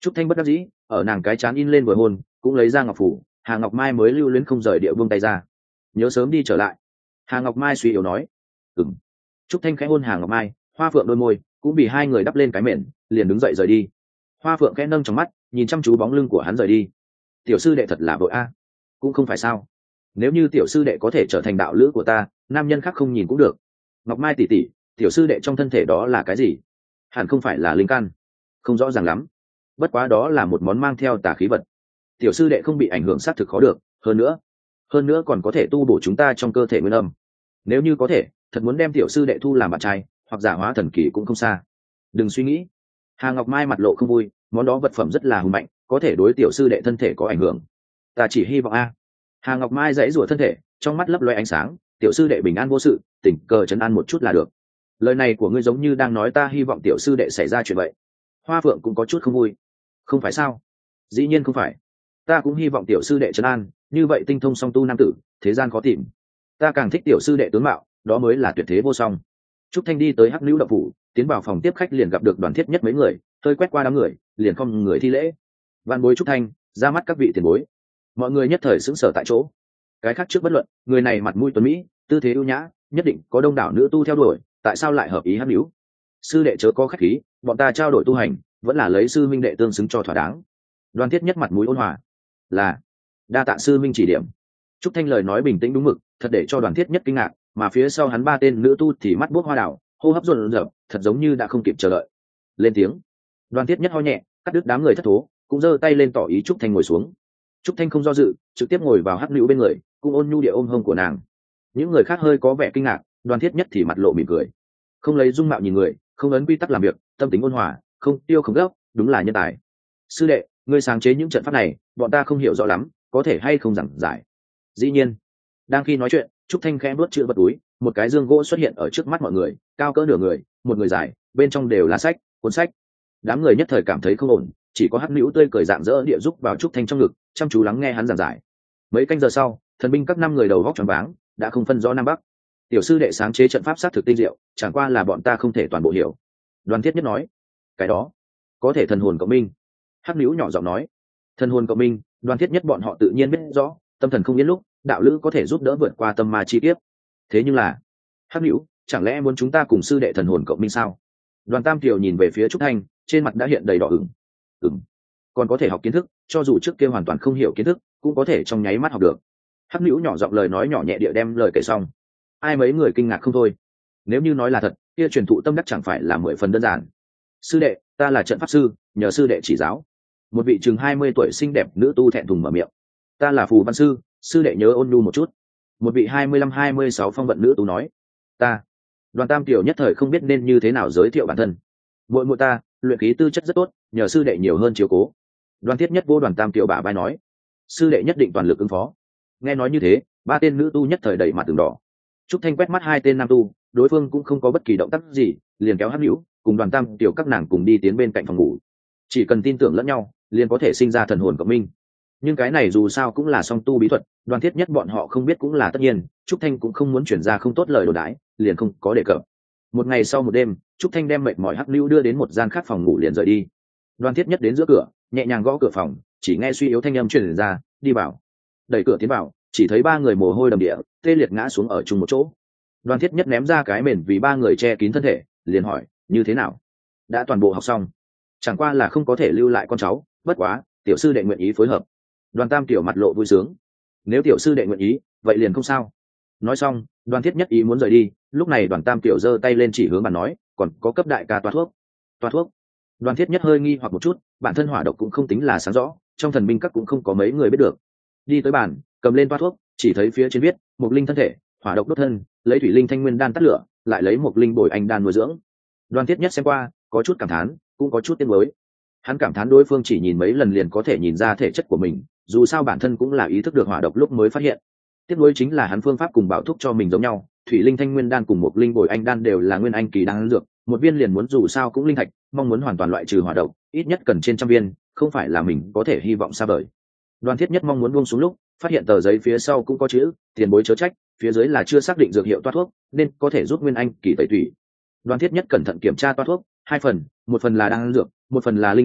Trúc Thanh bất đắc dĩ, ở nàng cái chán in lên vừa hôn, cũng lấy ra ngọc phủ. Hà Ngọc Mai mới lưu luyến không rời địa buông tay ra. Nhớ sớm đi trở lại. Hà Ngọc Mai suy yếu nói. Ừm. Trúc Thanh khẽ hôn Hà Ngọc Mai, Hoa Phượng đôi môi cũng bị hai người đắp lên cái mền, liền đứng dậy rời đi. Hoa Phượng khẽ nâng trong mắt, nhìn chăm chú bóng lưng của hắn rời đi. Tiểu sư đệ thật là vội a. Cũng không phải sao. Nếu như tiểu sư đệ có thể trở thành đạo lữ của ta, nam nhân khác không nhìn cũng được. Ngọc Mai tỷ tỷ, tiểu sư đệ trong thân thể đó là cái gì? Hẳn không phải là linh căn. Không rõ ràng lắm. Bất quá đó là một món mang theo tà khí vật. Tiểu sư đệ không bị ảnh hưởng xác thực khó được, hơn nữa, hơn nữa còn có thể tu bổ chúng ta trong cơ thể nguyên âm. Nếu như có thể, thật muốn đem tiểu sư đệ thu làm bạn trai, hoặc giả hóa thần kỳ cũng không xa. Đừng suy nghĩ. Hà Ngọc Mai mặt lộ không vui, món đó vật phẩm rất là hùng mạnh, có thể đối tiểu sư đệ thân thể có ảnh hưởng. Ta chỉ hy vọng a. Hà Ngọc Mai dãy rủa thân thể, trong mắt lấp loe ánh sáng, tiểu sư đệ bình an vô sự, tình cờ trấn an một chút là được. Lời này của ngươi giống như đang nói ta hy vọng tiểu sư đệ xảy ra chuyện vậy. Hoa Phượng cũng có chút không vui. Không phải sao? Dĩ nhiên không phải. Ta cũng hy vọng tiểu sư đệ trấn an, như vậy tinh thông song tu nam tử, thế gian khó tìm. Ta càng thích tiểu sư đệ tướng mạo, đó mới là tuyệt thế vô song. Trúc Thanh đi tới Hắc Nữu Đậu phủ, tiến vào phòng tiếp khách liền gặp được Đoàn Thiết Nhất mấy người, hơi quét qua đám người, liền không người thi lễ. Văn bối Trúc Thanh, ra mắt các vị tiền bối. Mọi người nhất thời sững sờ tại chỗ. Cái khác trước bất luận, người này mặt mũi tuấn mỹ, tư thế ưu nhã, nhất định có đông đảo nữ tu theo đuổi, tại sao lại hợp ý Hắc Nữu? Sư đệ chớ có khách khí, bọn ta trao đổi tu hành, vẫn là lấy sư minh đệ tương xứng cho thỏa đáng. Đoàn Thiết Nhất mặt mũi ôn hòa. Là, đa tạ sư minh chỉ điểm. Trúc Thanh lời nói bình tĩnh đúng mực, thật để cho Đoàn Thiết Nhất kinh ngạc, mà phía sau hắn ba tên nữ tu thì mắt buốc hoa đảo, hô hấp dồn dập, thật giống như đã không kịp chờ đợi. Lên tiếng. Đoàn Thiết Nhất ho nhẹ, cắt đứt đám người thất thố, cũng giơ tay lên tỏ ý Trúc Thanh ngồi xuống. Trúc Thanh không do dự, trực tiếp ngồi vào Hắc Nữu bên người, cũng ôn nhu địa ôm hông của nàng. Những người khác hơi có vẻ kinh ngạc, Đoàn Thiết Nhất thì mặt lộ mỉm cười. Không lấy dung mạo nhìn người, không ấn quy tắc làm việc, tâm tính ôn hòa, không tiêu không gấp, đúng là nhân tài. Sư đệ, ngươi sáng chế những trận pháp này, bọn ta không hiểu rõ lắm, có thể hay không giảng giải? Dĩ nhiên. Đang khi nói chuyện, Trúc Thanh khẽ nuốt chữ vật túi, một cái dương gỗ xuất hiện ở trước mắt mọi người, cao cỡ nửa người, một người dài, bên trong đều là sách, cuốn sách. Đám người nhất thời cảm thấy không ổn, chỉ có Hắc Nữu tươi cười rạng rỡ địa giúp vào Trúc Thanh trong ngực, chăm chú lắng nghe hắn giảng giải. Mấy canh giờ sau, thần binh các năm người đầu vóc choáng váng, đã không phân rõ nam bắc. Tiểu sư đệ sáng chế trận pháp sát thực tinh diệu, chẳng qua là bọn ta không thể toàn bộ hiểu. Đoàn Thiết Nhất nói, cái đó có thể thần hồn cộng minh. Hắc Nữu nhỏ giọng nói, thần hồn cộng minh, Đoàn Thiết Nhất bọn họ tự nhiên biết rõ, tâm thần không yên lúc, đạo lữ có thể giúp đỡ vượt qua tâm ma chi kiếp. Thế nhưng là, Hắc Nữu, chẳng lẽ muốn chúng ta cùng sư đệ thần hồn cộng minh sao? Đoàn Tam Kiều nhìn về phía Trúc Thanh, trên mặt đã hiện đầy đỏ ửng. Ừm, còn có thể học kiến thức, cho dù trước kia hoàn toàn không hiểu kiến thức, cũng có thể trong nháy mắt học được. Hắc Nữu nhỏ giọng lời nói nhỏ nhẹ địa đem lời kể xong. Ai mấy người kinh ngạc không thôi. Nếu như nói là thật, kia truyền thụ tâm đắc chẳng phải là mười phần đơn giản. Sư đệ, ta là trận pháp sư, nhờ sư đệ chỉ giáo. Một vị chừng hai mươi tuổi xinh đẹp nữ tu thẹn thùng mở miệng. Ta là phù văn sư, sư đệ nhớ ôn nhu một chút. Một vị hai mươi lăm hai mươi sáu phong vận nữ tu nói. Ta. Đoàn Tam Tiểu nhất thời không biết nên như thế nào giới thiệu bản thân. Muội muội ta, luyện khí tư chất rất tốt, nhờ sư đệ nhiều hơn chiếu cố. Đoàn Thiết Nhất vô Đoàn Tam Tiểu bả vai nói. Sư đệ nhất định toàn lực ứng phó. Nghe nói như thế, ba tên nữ tu nhất thời đẩy mặt từng đỏ. Trúc Thanh quét mắt hai tên nam tu, đối phương cũng không có bất kỳ động tác gì, liền kéo Hắc Nữu cùng Đoàn Tam Tiểu các nàng cùng đi tiến bên cạnh phòng ngủ. Chỉ cần tin tưởng lẫn nhau, liền có thể sinh ra thần hồn cộng minh. Nhưng cái này dù sao cũng là song tu bí thuật, Đoàn Thiết Nhất bọn họ không biết cũng là tất nhiên. Trúc Thanh cũng không muốn chuyển ra không tốt lời đồn đãi, liền không có đề cập. Một ngày sau một đêm, Trúc Thanh đem mệt mỏi Hắc Nữu đưa đến một gian khác phòng ngủ liền rời đi. Đoàn Thiết Nhất đến giữa cửa, nhẹ nhàng gõ cửa phòng, chỉ nghe suy yếu thanh âm truyền ra, đi vào. Đẩy cửa tiến vào, chỉ thấy ba người mồ hôi đầm địa, tê liệt ngã xuống ở chung một chỗ. Đoàn Thiết Nhất ném ra cái mền vì ba người che kín thân thể, liền hỏi, như thế nào? Đã toàn bộ học xong, chẳng qua là không có thể lưu lại con cháu, bất quá, tiểu sư đệ nguyện ý phối hợp. Đoàn Tam Tiểu mặt lộ vui sướng. Nếu tiểu sư đệ nguyện ý, vậy liền không sao. Nói xong, Đoàn Thiết Nhất ý muốn rời đi, lúc này Đoàn Tam Tiểu giơ tay lên chỉ hướng bàn nói, còn có cấp đại ca toa thuốc. Toa thuốc. Đoàn Thiết Nhất hơi nghi hoặc một chút, bản thân hỏa độc cũng không tính là sáng rõ, trong thần binh các cũng không có mấy người biết được. Đi tới bàn, cầm lên toa thuốc, chỉ thấy phía trên viết, một linh thân thể, hỏa độc đốt thân, lấy thủy linh thanh nguyên đan tắt lửa, lại lấy một linh bồi anh đan nuôi dưỡng. Đoàn Thiết Nhất xem qua, có chút cảm thán, cũng có chút tiếc nuối. Hắn cảm thán đối phương chỉ nhìn mấy lần liền có thể nhìn ra thể chất của mình, dù sao bản thân cũng là ý thức được hỏa độc lúc mới phát hiện. Tiếc nuối chính là hắn phương pháp cùng bảo thúc cho mình giống nhau, thủy linh thanh nguyên đan cùng một linh bồi anh đan đều là nguyên anh kỳ đan dược, một viên liền muốn dù sao cũng linh thạch, mong muốn hoàn toàn loại trừ hỏa độc, ít nhất cần trên trăm viên, không phải là mình có thể hy vọng xa vời. Đoàn Thiết Nhất mong muốn buông xuống lúc, phát hiện tờ giấy phía sau cũng có chữ, tiền bối chớ trách, phía dưới là chưa xác định dược hiệu toa thuốc, nên có thể giúp nguyên anh kỳ tẩy tủy. Đoàn Thiết Nhất cẩn thận kiểm tra toa thuốc, hai phần, một phần là đan dược, một phần là linh dịch,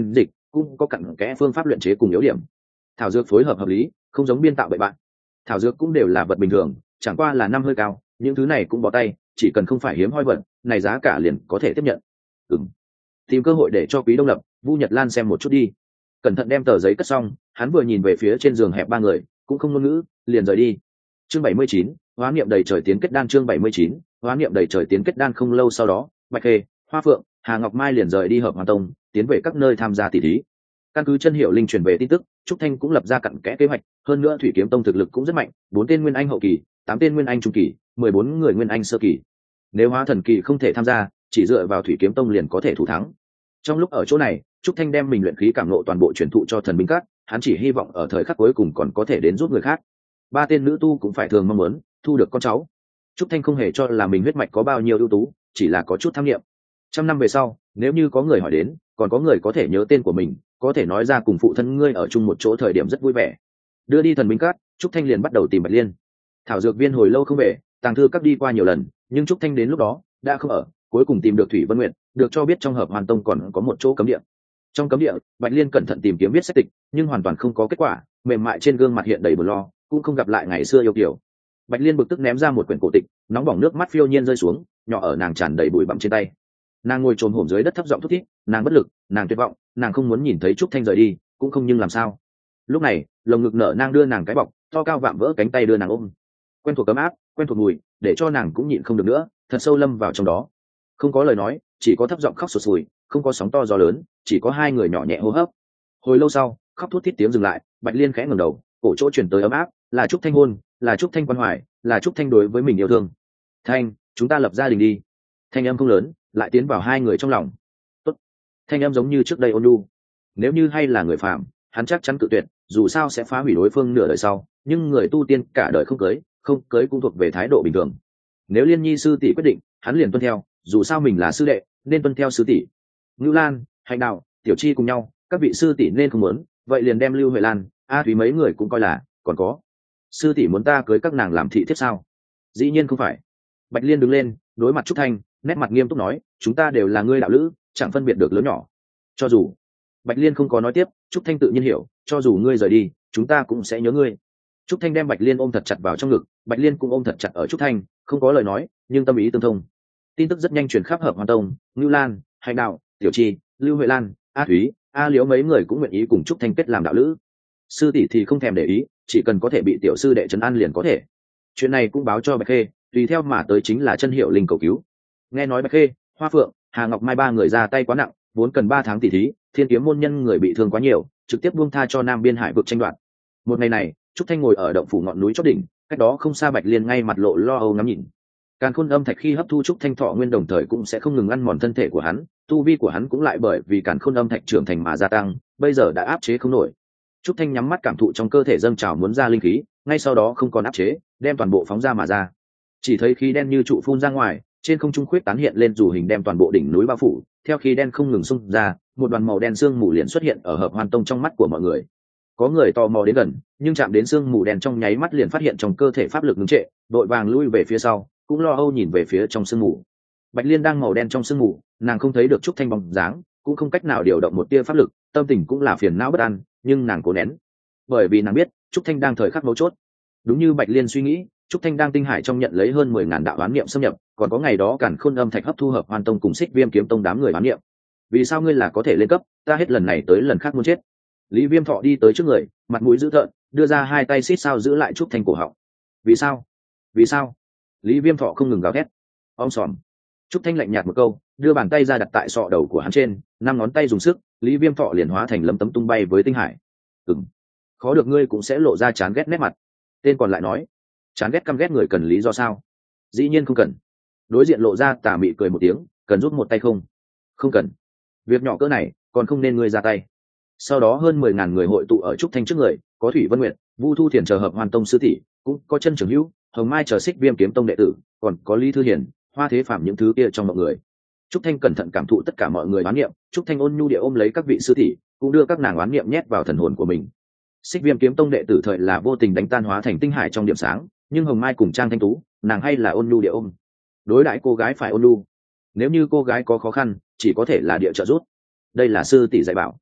cũng có cặn kẽ phương pháp luyện chế cùng yếu điểm. Thảo dược phối hợp hợp lý, không giống biên tạo bậy bạn. Thảo dược cũng đều là vật bình thường, chẳng qua là năm hơi cao, những thứ này cũng bỏ tay, chỉ cần không phải hiếm hoi vật, này giá cả liền có thể tiếp nhận. Ừm. Tìm cơ hội để cho Quý Đông Lập, Vu Nhật Lan xem một chút đi. Cẩn thận đem tờ giấy cất xong, hắn vừa nhìn về phía trên giường hẹp ba người, cũng không ngôn ngữ, liền rời đi. Chương bảy mươi chín, hóa niệm đầy trời tiến kết đan. Chương bảy mươi chín, hóa niệm đầy trời tiến kết đan. Không lâu sau đó, Bạch Khê, Hoa Phượng, Hà Ngọc Mai liền rời đi Hợp Hoàn Tông, tiến về các nơi tham gia tỷ thí. Căn cứ Chân Hiểu Linh truyền về tin tức, Trúc Thanh cũng lập ra cặn kẽ kế hoạch, hơn nữa Thủy Kiếm Tông thực lực cũng rất mạnh, bốn tên nguyên anh hậu kỳ, tám tên nguyên anh trung kỳ, mười bốn người nguyên anh sơ kỳ. Nếu hóa thần kỳ không thể tham gia, chỉ dựa vào Thủy Kiếm Tông liền có thể thủ thắng. Trong lúc ở chỗ này, Trúc Thanh đem mình luyện khí cảm ngộ toàn bộ truyền thụ cho Thần Binh Các, hắn chỉ hy vọng ở thời khắc cuối cùng còn có thể đến giúp người khác. Ba tên nữ tu cũng phải thường mong muốn thu được con cháu. Trúc Thanh không hề cho là mình huyết mạch có bao nhiêu ưu tú, chỉ là có chút tham nghiệm. Trăm năm về sau, nếu như có người hỏi đến, còn có người có thể nhớ tên của mình, có thể nói ra cùng phụ thân ngươi ở chung một chỗ thời điểm rất vui vẻ. Đưa đi Thần Binh Các, Trúc Thanh liền bắt đầu tìm Bạch Liên. Thảo dược viên hồi lâu không về, tàng thư các đi qua nhiều lần, nhưng Trúc Thanh đến lúc đó đã không ở, cuối cùng tìm được Thủy Vân Nguyệt, được cho biết trong Hợp Hoàn Tông còn có một chỗ cấm địa. Trong cấm địa, Bạch Liên cẩn thận tìm kiếm viết sách tịch, nhưng hoàn toàn không có kết quả, mềm mại trên gương mặt hiện đầy buồn lo, cũng không gặp lại ngày xưa yêu kiều. Bạch Liên bực tức ném ra một quyển cổ tịch, nóng bỏng nước mắt phiêu nhiên rơi xuống, nhỏ ở nàng tràn đầy bụi bặm trên tay. Nàng ngồi trồm hổm dưới đất thấp giọng thút thít, nàng bất lực, nàng tuyệt vọng, nàng không muốn nhìn thấy Trúc Thanh rời đi, cũng không nhưng làm sao. Lúc này, lồng ngực nở nang đưa nàng cái bọc, to cao vạm vỡ cánh tay đưa nàng ôm. Quen thuộc ấm áp, quen thuộc mùi, để cho nàng cũng nhịn không được nữa, thật sâu lâm vào trong đó. Không có lời nói, chỉ có thấp giọng khóc sụt sùi, không có sóng to gió lớn, chỉ có hai người nhỏ nhẹ hô hấp. Hồi lâu sau, khóc thút thít tiếng dừng lại, Bạch Liên khẽ ngẩng đầu, cổ chỗ truyền tới ấm áp, là Trúc Thanh hôn, là Trúc Thanh quan hoài, là Trúc Thanh đối với mình yêu thương. Thanh, chúng ta lập gia đình đi. Thanh âm không lớn, lại tiến vào hai người trong lòng. Tốt. Thanh âm giống như trước đây ôn nhu. Nếu như hay là người phàm, hắn chắc chắn cự tuyệt, dù sao sẽ phá hủy đối phương nửa đời sau, nhưng người tu tiên cả đời không cưới, không cưới cũng thuộc về thái độ bình thường. Nếu Liên Nhi sư tỷ quyết định, hắn liền tuân theo, dù sao mình là sư đệ, nên tuân theo sư tỷ. Ngưu Lan, Hành Đạo, Tiểu Chi cùng nhau, các vị sư tỷ nên không muốn, vậy liền đem Lưu Huệ Lan, A Thúy mấy người cũng coi là, còn có. Sư tỷ muốn ta cưới các nàng làm thị thiếp sao? Dĩ nhiên không phải. Bạch Liên đứng lên, đối mặt Trúc Thanh, nét mặt nghiêm túc nói, chúng ta đều là ngươi đạo lữ, chẳng phân biệt được lớn nhỏ. Cho dù Bạch Liên không có nói tiếp, Trúc Thanh tự nhiên hiểu, cho dù ngươi rời đi, chúng ta cũng sẽ nhớ ngươi. Trúc Thanh đem Bạch Liên ôm thật chặt vào trong ngực, Bạch Liên cũng ôm thật chặt ở Trúc Thanh, không có lời nói, nhưng tâm ý tương thông. Tin tức rất nhanh truyền khắp Hợp Hoàn Tông, Ngưu Lan, Hành Đạo, Tiểu Chi, Lưu Huệ Lan, A Thúy, A Liễu mấy người cũng nguyện ý cùng Trúc Thanh kết làm đạo lữ. Sư tỷ thì không thèm để ý, chỉ cần có thể bị tiểu sư đệ trấn an liền có thể. Chuyện này cũng báo cho Bạch Khê, tùy theo mà tới chính là Chân Hiểu Linh cầu cứu. Nghe nói Bạch Khê, Hoa Phượng, Hà Ngọc Mai ba người ra tay quá nặng, vốn cần ba tháng tỷ thí, Thiên Kiếm môn nhân người bị thương quá nhiều, trực tiếp buông tha cho Nam Biên Hải vực tranh đoạt. Một ngày này, Trúc Thanh ngồi ở động phủ ngọn núi chót đỉnh, cách đó không xa Bạch Liên ngay mặt lộ lo âu ngắm nhìn. Càn Khôn âm thạch khi hấp thu Trúc Thanh thọ nguyên đồng thời cũng sẽ không ngừng ăn mòn thân thể của hắn, tu vi của hắn cũng lại bởi vì Càn Khôn âm thạch trưởng thành mà gia tăng, bây giờ đã áp chế không nổi. Trúc Thanh nhắm mắt cảm thụ trong cơ thể dâng trào muốn ra linh khí, ngay sau đó không còn áp chế, đem toàn bộ phóng ra mà ra. Chỉ thấy khí đen như trụ phun ra ngoài, trên không trung khuyết tán hiện lên dù hình đem toàn bộ đỉnh núi bao phủ, theo khí đen không ngừng xung ra, một đoàn màu đen sương mù liền xuất hiện ở Hợp Hoàn Tông trong mắt của mọi người. Có người tò mò đến gần, nhưng chạm đến sương mù đen trong nháy mắt liền phát hiện trong cơ thể pháp lực ngưng trệ, đội vàng lui về phía sau, cũng lo âu nhìn về phía trong sương mù. Bạch Liên đang màu đen trong sương mù, nàng không thấy được Trúc Thanh bóng dáng, cũng không cách nào điều động một tia pháp lực, tâm tình cũng là phiền não bất an, nhưng nàng cố nén, bởi vì nàng biết Trúc Thanh đang thời khắc mấu chốt. Đúng như Bạch Liên suy nghĩ, Trúc Thanh đang tinh hải trong nhận lấy hơn mười ngàn đạo oán niệm xâm nhập, còn có ngày đó Càn Khôn âm thạch hấp thu Hợp Hoàn Tông cùng Xích Viêm kiếm tông đám người oán niệm. Vì sao ngươi là có thể lên cấp, ta hết lần này tới lần khác muốn chết. Lý Viêm Thọ đi tới trước người, mặt mũi dữ tợn, đưa ra hai tay xít sao giữ lại Trúc Thanh cổ họng. Vì sao? Vì sao? Lý Viêm Thọ không ngừng gào thét. Om sòm. Trúc Thanh lạnh nhạt một câu, đưa bàn tay ra đặt tại sọ đầu của hắn trên, năm ngón tay dùng sức, Lý Viêm Thọ liền hóa thành lấm tấm tung bay với tinh hải. Ừm. Khó được ngươi cũng sẽ lộ ra chán ghét nét mặt. Tên còn lại nói, chán ghét căm ghét người cần lý do sao? Dĩ nhiên không cần. Đối diện lộ ra tà mị cười một tiếng, cần rút một tay không? Không cần. Việc nhỏ cỡ này, còn không nên ngươi ra tay. Sau đó hơn mười ngàn người hội tụ ở Trúc Thanh trước người, có Thủy Vân Nguyệt, Vu Thu Thiền chờ Hợp Hoàn Tông sư tỷ, cũng có Chân Trường Hữu, Hồng Mai chờ Xích Viêm kiếm tông đệ tử, còn có Lý Thư Hiền, Hoa Thế Phạm những thứ kia trong mọi người. Trúc Thanh cẩn thận cảm thụ tất cả mọi người oán niệm, Trúc Thanh ôn nhu địa ôm lấy các vị sư tỷ, cũng đưa các nàng oán niệm nhét vào thần hồn của mình. Xích Viêm kiếm tông đệ tử thời là vô tình đánh tan hóa thành tinh hải trong điểm sáng, nhưng Hồng Mai cùng Trang Thanh Tú, nàng hay là ôn nhu địa ôm. Đối đãi cô gái phải ôn nhu. Nếu như cô gái có khó khăn, chỉ có thể là địa trợ giúp. Đây là sư tỷ dạy bảo.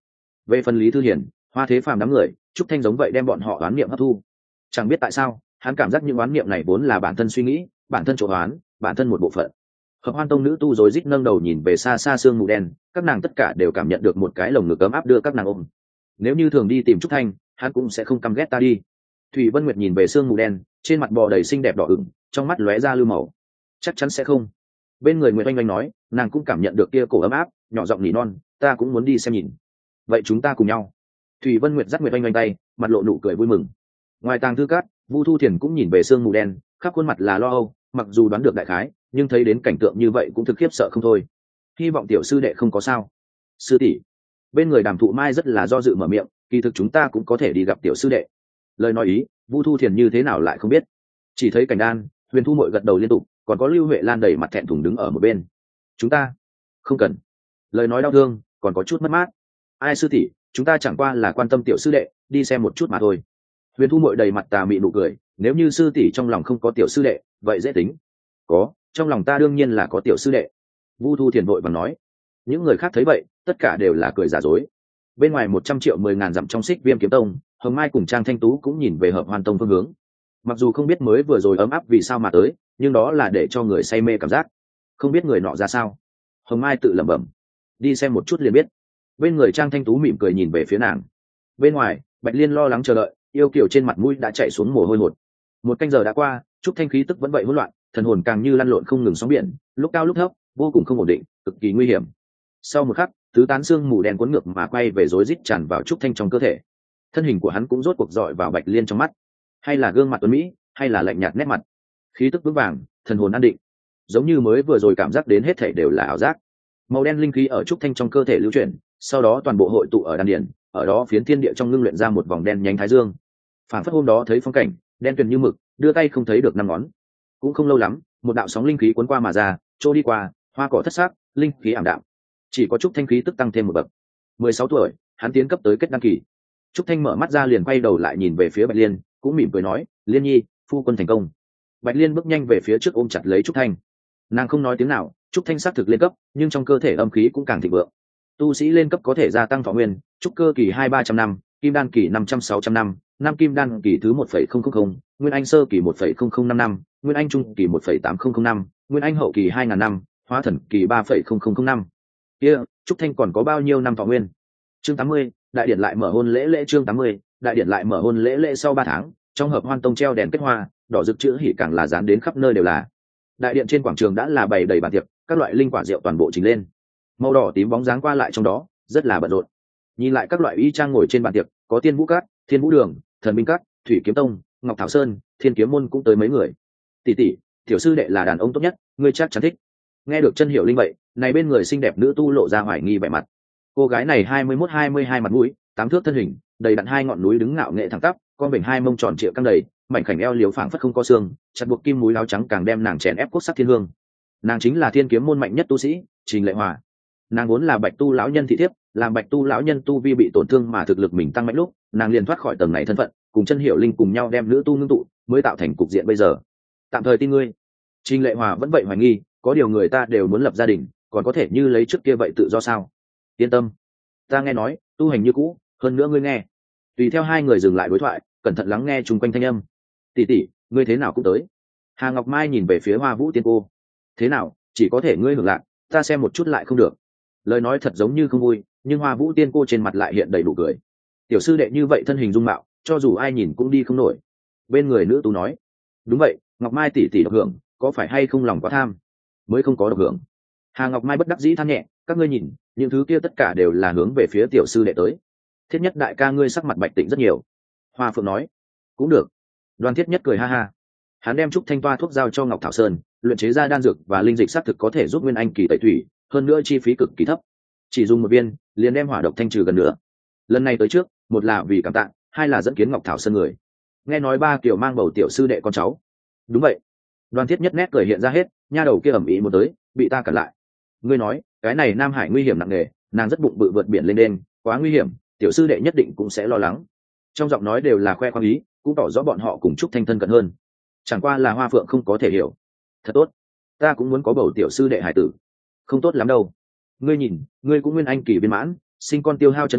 Về phần Lý Thư Hiền, Hoa Thế Phàm đám người, Trúc Thanh giống vậy đem bọn họ oán niệm hấp thu. Chẳng biết tại sao, hắn cảm giác những oán niệm này vốn là bản thân suy nghĩ, bản thân chỗ oán, bản thân một bộ phận. Hợp Hoan Tông nữ tu rồi rít nâng đầu nhìn về xa xa sương mù đen, các nàng tất cả đều cảm nhận được một cái lồng ngực ấm áp đưa các nàng ôm. Nếu như thường đi tìm Trúc Thanh, hắn cũng sẽ không căm ghét ta đi. Thủy Vân Nguyệt nhìn về sương mù đen, trên mặt bò đầy xinh đẹp đỏ ửng, trong mắt lóe ra lưu màu. Chắc chắn sẽ không. Bên người Nguyệt Oanh Oanh nói, nàng cũng cảm nhận được kia cổ ấm áp, nhỏ giọng nỉ non, ta cũng muốn đi xem nhìn. Vậy chúng ta cùng nhau. Thủy Vân Nguyệt dắt Nguyệt Oanh Oanh tay, mặt lộ nụ cười vui mừng. Ngoài Tàng Thư Cát, Vu Thu Thiền cũng nhìn về sương mù đen, khắp khuôn mặt là lo âu, mặc dù đoán được đại khái, nhưng thấy đến cảnh tượng như vậy cũng thực khiếp sợ không thôi. Hy vọng tiểu sư đệ không có sao. Sư tỷ. Bên người Đàm Thụ Mai rất là do dự mở miệng, kỳ thực chúng ta cũng có thể đi gặp tiểu sư đệ. Lời nói ý, Vu Thu Thiền như thế nào lại không biết. Chỉ thấy Cảnh Đan, Huyền Thu Mội gật đầu liên tục, còn có Lưu Huệ Lan đầy mặt thẹn thùng đứng ở một bên. Chúng ta không cần. Lời nói đau thương, còn có chút mất mát. Ai sư tỷ, chúng ta chẳng qua là quan tâm tiểu sư đệ, đi xem một chút mà thôi. Huyền Thu Mội đầy mặt tà mị nụ cười, nếu như sư tỷ trong lòng không có tiểu sư đệ, vậy dễ tính. Có, trong lòng ta đương nhiên là có tiểu sư đệ. Vu Thu Thiền vội vàng nói. Những người khác thấy vậy, tất cả đều là cười giả dối. Bên ngoài một trăm triệu mười ngàn dặm trong Xích Viêm Kiếm Tông, Hồng Mai cùng Trang Thanh Tú cũng nhìn về Hợp Hoan Tông phương hướng. Mặc dù không biết mới vừa rồi ấm áp vì sao mà tới, nhưng đó là để cho người say mê cảm giác. Không biết người nọ ra sao. Hồng Mai tự lẩm bẩm. Đi xem một chút liền biết. Bên người Trang Thanh Tú mỉm cười nhìn về phía nàng. Bên ngoài, Bạch Liên lo lắng chờ đợi, yêu kiều trên mặt mũi đã chạy xuống mồ hôi hột. Một canh giờ đã qua, Trúc Thanh khí tức vẫn vậy hỗn loạn, thần hồn càng như lăn lộn không ngừng sóng biển, lúc cao lúc thấp, vô cùng không ổn định, cực kỳ nguy hiểm. Sau một khắc, tứ tán xương mù đen cuốn ngược mà quay về rối rít tràn vào Trúc Thanh trong cơ thể. Thân hình của hắn cũng rốt cuộc dọi vào Bạch Liên trong mắt, hay là gương mặt tuấn mỹ, hay là lạnh nhạt nét mặt. Khí tức vững vàng, thần hồn an định, giống như mới vừa rồi cảm giác đến hết thảy đều là ảo giác. Màu đen linh khí ở Trúc Thanh trong cơ thể lưu chuyển, sau đó toàn bộ hội tụ ở đan điền, ở đó phiến thiên địa trong ngưng luyện ra một vòng đen nhánh thái dương. Phản phất hôm đó thấy phong cảnh, đen tuyền như mực, đưa tay không thấy được năm ngón. Cũng không lâu lắm, một đạo sóng linh khí cuốn qua mà ra, trôi đi qua, hoa cỏ thất sắc, linh khí ảm đạm. Chỉ có Trúc Thanh khí tức tăng thêm một bậc. mười sáu tuổi, hắn tiến cấp tới kết đăng kỳ. Trúc Thanh mở mắt ra liền quay đầu lại nhìn về phía Bạch Liên, cũng mỉm cười nói, Liên nhi, phu quân thành công. Bạch Liên bước nhanh về phía trước ôm chặt lấy Trúc Thanh. Nàng không nói tiếng nào, Trúc Thanh xác thực lên cấp, nhưng trong cơ thể âm khí cũng càng thịnh vượng. Tu sĩ lên cấp có thể gia tăng thọ nguyên, trúc cơ kỳ hai ba trăm năm, kim đan kỳ năm trăm sáu trăm năm, năm kim đan kỳ thứ một phẩy không không không, nguyên anh sơ kỳ một phẩy không không năm năm, nguyên anh trung kỳ một phẩy tám không không năm, nguyên anh hậu kỳ hai ngàn năm, hóa thần kỳ ba phẩy không không không năm. Kia, Trúc Thanh còn có bao nhiêu năm thọ nguyên? Chương tám mươi, đại điển lại mở hôn lễ lễ chương tám mươi, đại điển lại mở hôn lễ lễ sau ba tháng, trong Hợp Hoan Tông treo đèn kết hoa, đỏ rực chữ hỉ càng là dán đến khắp nơi đều là. Đại điện trên quảng trường đã là bày đầy bàn tiệc, các loại linh quả rượu toàn bộ trình lên. Màu đỏ tím bóng dáng qua lại trong đó, rất là bận rộn. Nhìn lại các loại y trang ngồi trên bàn tiệc, có Tiên Vũ Cát, Thiên Vũ Đường, Thần Binh Cát, Thủy Kiếm Tông, Ngọc Thảo Sơn, Thiên Kiếm Môn cũng tới mấy người. Tỷ tỷ, tiểu sư đệ là đàn ông tốt nhất, ngươi chắc chắn thích. Nghe được Chân Hiểu Linh vậy, này bên người xinh đẹp nữ tu lộ ra hoài nghi vẻ mặt. Cô gái này hai mươi mốt hai mươi hai mặt mũi, tám thước thân hình, đầy đặn hai ngọn núi đứng ngạo nghệ thẳng tắp, con vểnh hai mông tròn trịa căng đầy, mảnh khảnh eo liếu phảng phất không có xương, chặt buộc kim múi áo trắng càng đem nàng chèn ép quốc sắc thiên hương. Nàng chính là Thiên Kiếm Môn mạnh nhất tu sĩ, Trình Lệ Hòa. Nàng vốn là Bạch Tu lão nhân thị thiếp, làm Bạch Tu lão nhân tu vi bị tổn thương mà thực lực mình tăng mạnh lúc, nàng liền thoát khỏi tầng này thân phận, cùng Chân Hiểu Linh cùng nhau đem nữ tu ngưng tụ, mới tạo thành cục diện bây giờ. Tạm thời tin ngươi. Trình Lệ Hòa vẫn vậy hoài nghi, có điều người ta đều muốn lập gia đình, còn có thể như lấy trước kia vậy tự do sao? Yên tâm, ta nghe nói, tu hành như cũ, hơn nữa ngươi nghe. Tùy theo hai người dừng lại đối thoại, cẩn thận lắng nghe chung quanh thanh âm. Tỷ tỷ, ngươi thế nào cũng tới. Hà Ngọc Mai nhìn về phía Hoa Vũ Tiên cô. Thế nào, chỉ có thể ngươi hưởng lạc, ta xem một chút lại không được. Lời nói thật giống như không vui, nhưng Hoa Vũ Tiên cô trên mặt lại hiện đầy đủ cười. Tiểu sư đệ như vậy thân hình dung mạo, cho dù ai nhìn cũng đi không nổi. Bên người nữ tú nói, đúng vậy, Ngọc Mai tỷ tỷ độc hưởng, có phải hay không lòng quá tham, mới không có độc hưởng. Hà Ngọc Mai bất đắc dĩ than nhẹ, các ngươi nhìn, những thứ kia tất cả đều là hướng về phía tiểu sư đệ tới. Thiết Nhất đại ca ngươi sắc mặt bạch tịnh rất nhiều. Hoa Phượng nói, cũng được. Đoàn Thiết Nhất cười ha ha. Hắn đem trúc thanh toa thuốc giao cho Ngọc Thảo Sơn, luyện chế ra đan dược và linh dịch xác thực có thể giúp Nguyên Anh kỳ tẩy thủy, hơn nữa chi phí cực kỳ thấp, chỉ dùng một viên liền đem hỏa độc thanh trừ gần nữa. Lần này tới trước, một là vì cảm tạ, hai là dẫn kiến Ngọc Thảo Sơn người. Nghe nói ba kiểu mang bầu tiểu sư đệ con cháu. Đúng vậy. Đoàn Thiết Nhất nét cười hiện ra hết, nha đầu kia ẩm ý một tới, bị ta cản lại. Ngươi nói, cái này Nam Hải nguy hiểm nặng nề, nàng rất bụng bự vượt biển lên đên, quá nguy hiểm, tiểu sư đệ nhất định cũng sẽ lo lắng. Trong giọng nói đều là khoe khoang ý, cũng tỏ rõ bọn họ cùng trúc thanh thân cận hơn. Chẳng qua là Hoa Phượng không có thể hiểu. Thật tốt, ta cũng muốn có bầu tiểu sư đệ hải tử. Không tốt lắm đâu. Ngươi nhìn, ngươi cũng Nguyên Anh kỳ viên mãn, sinh con tiêu hao chân nguyên,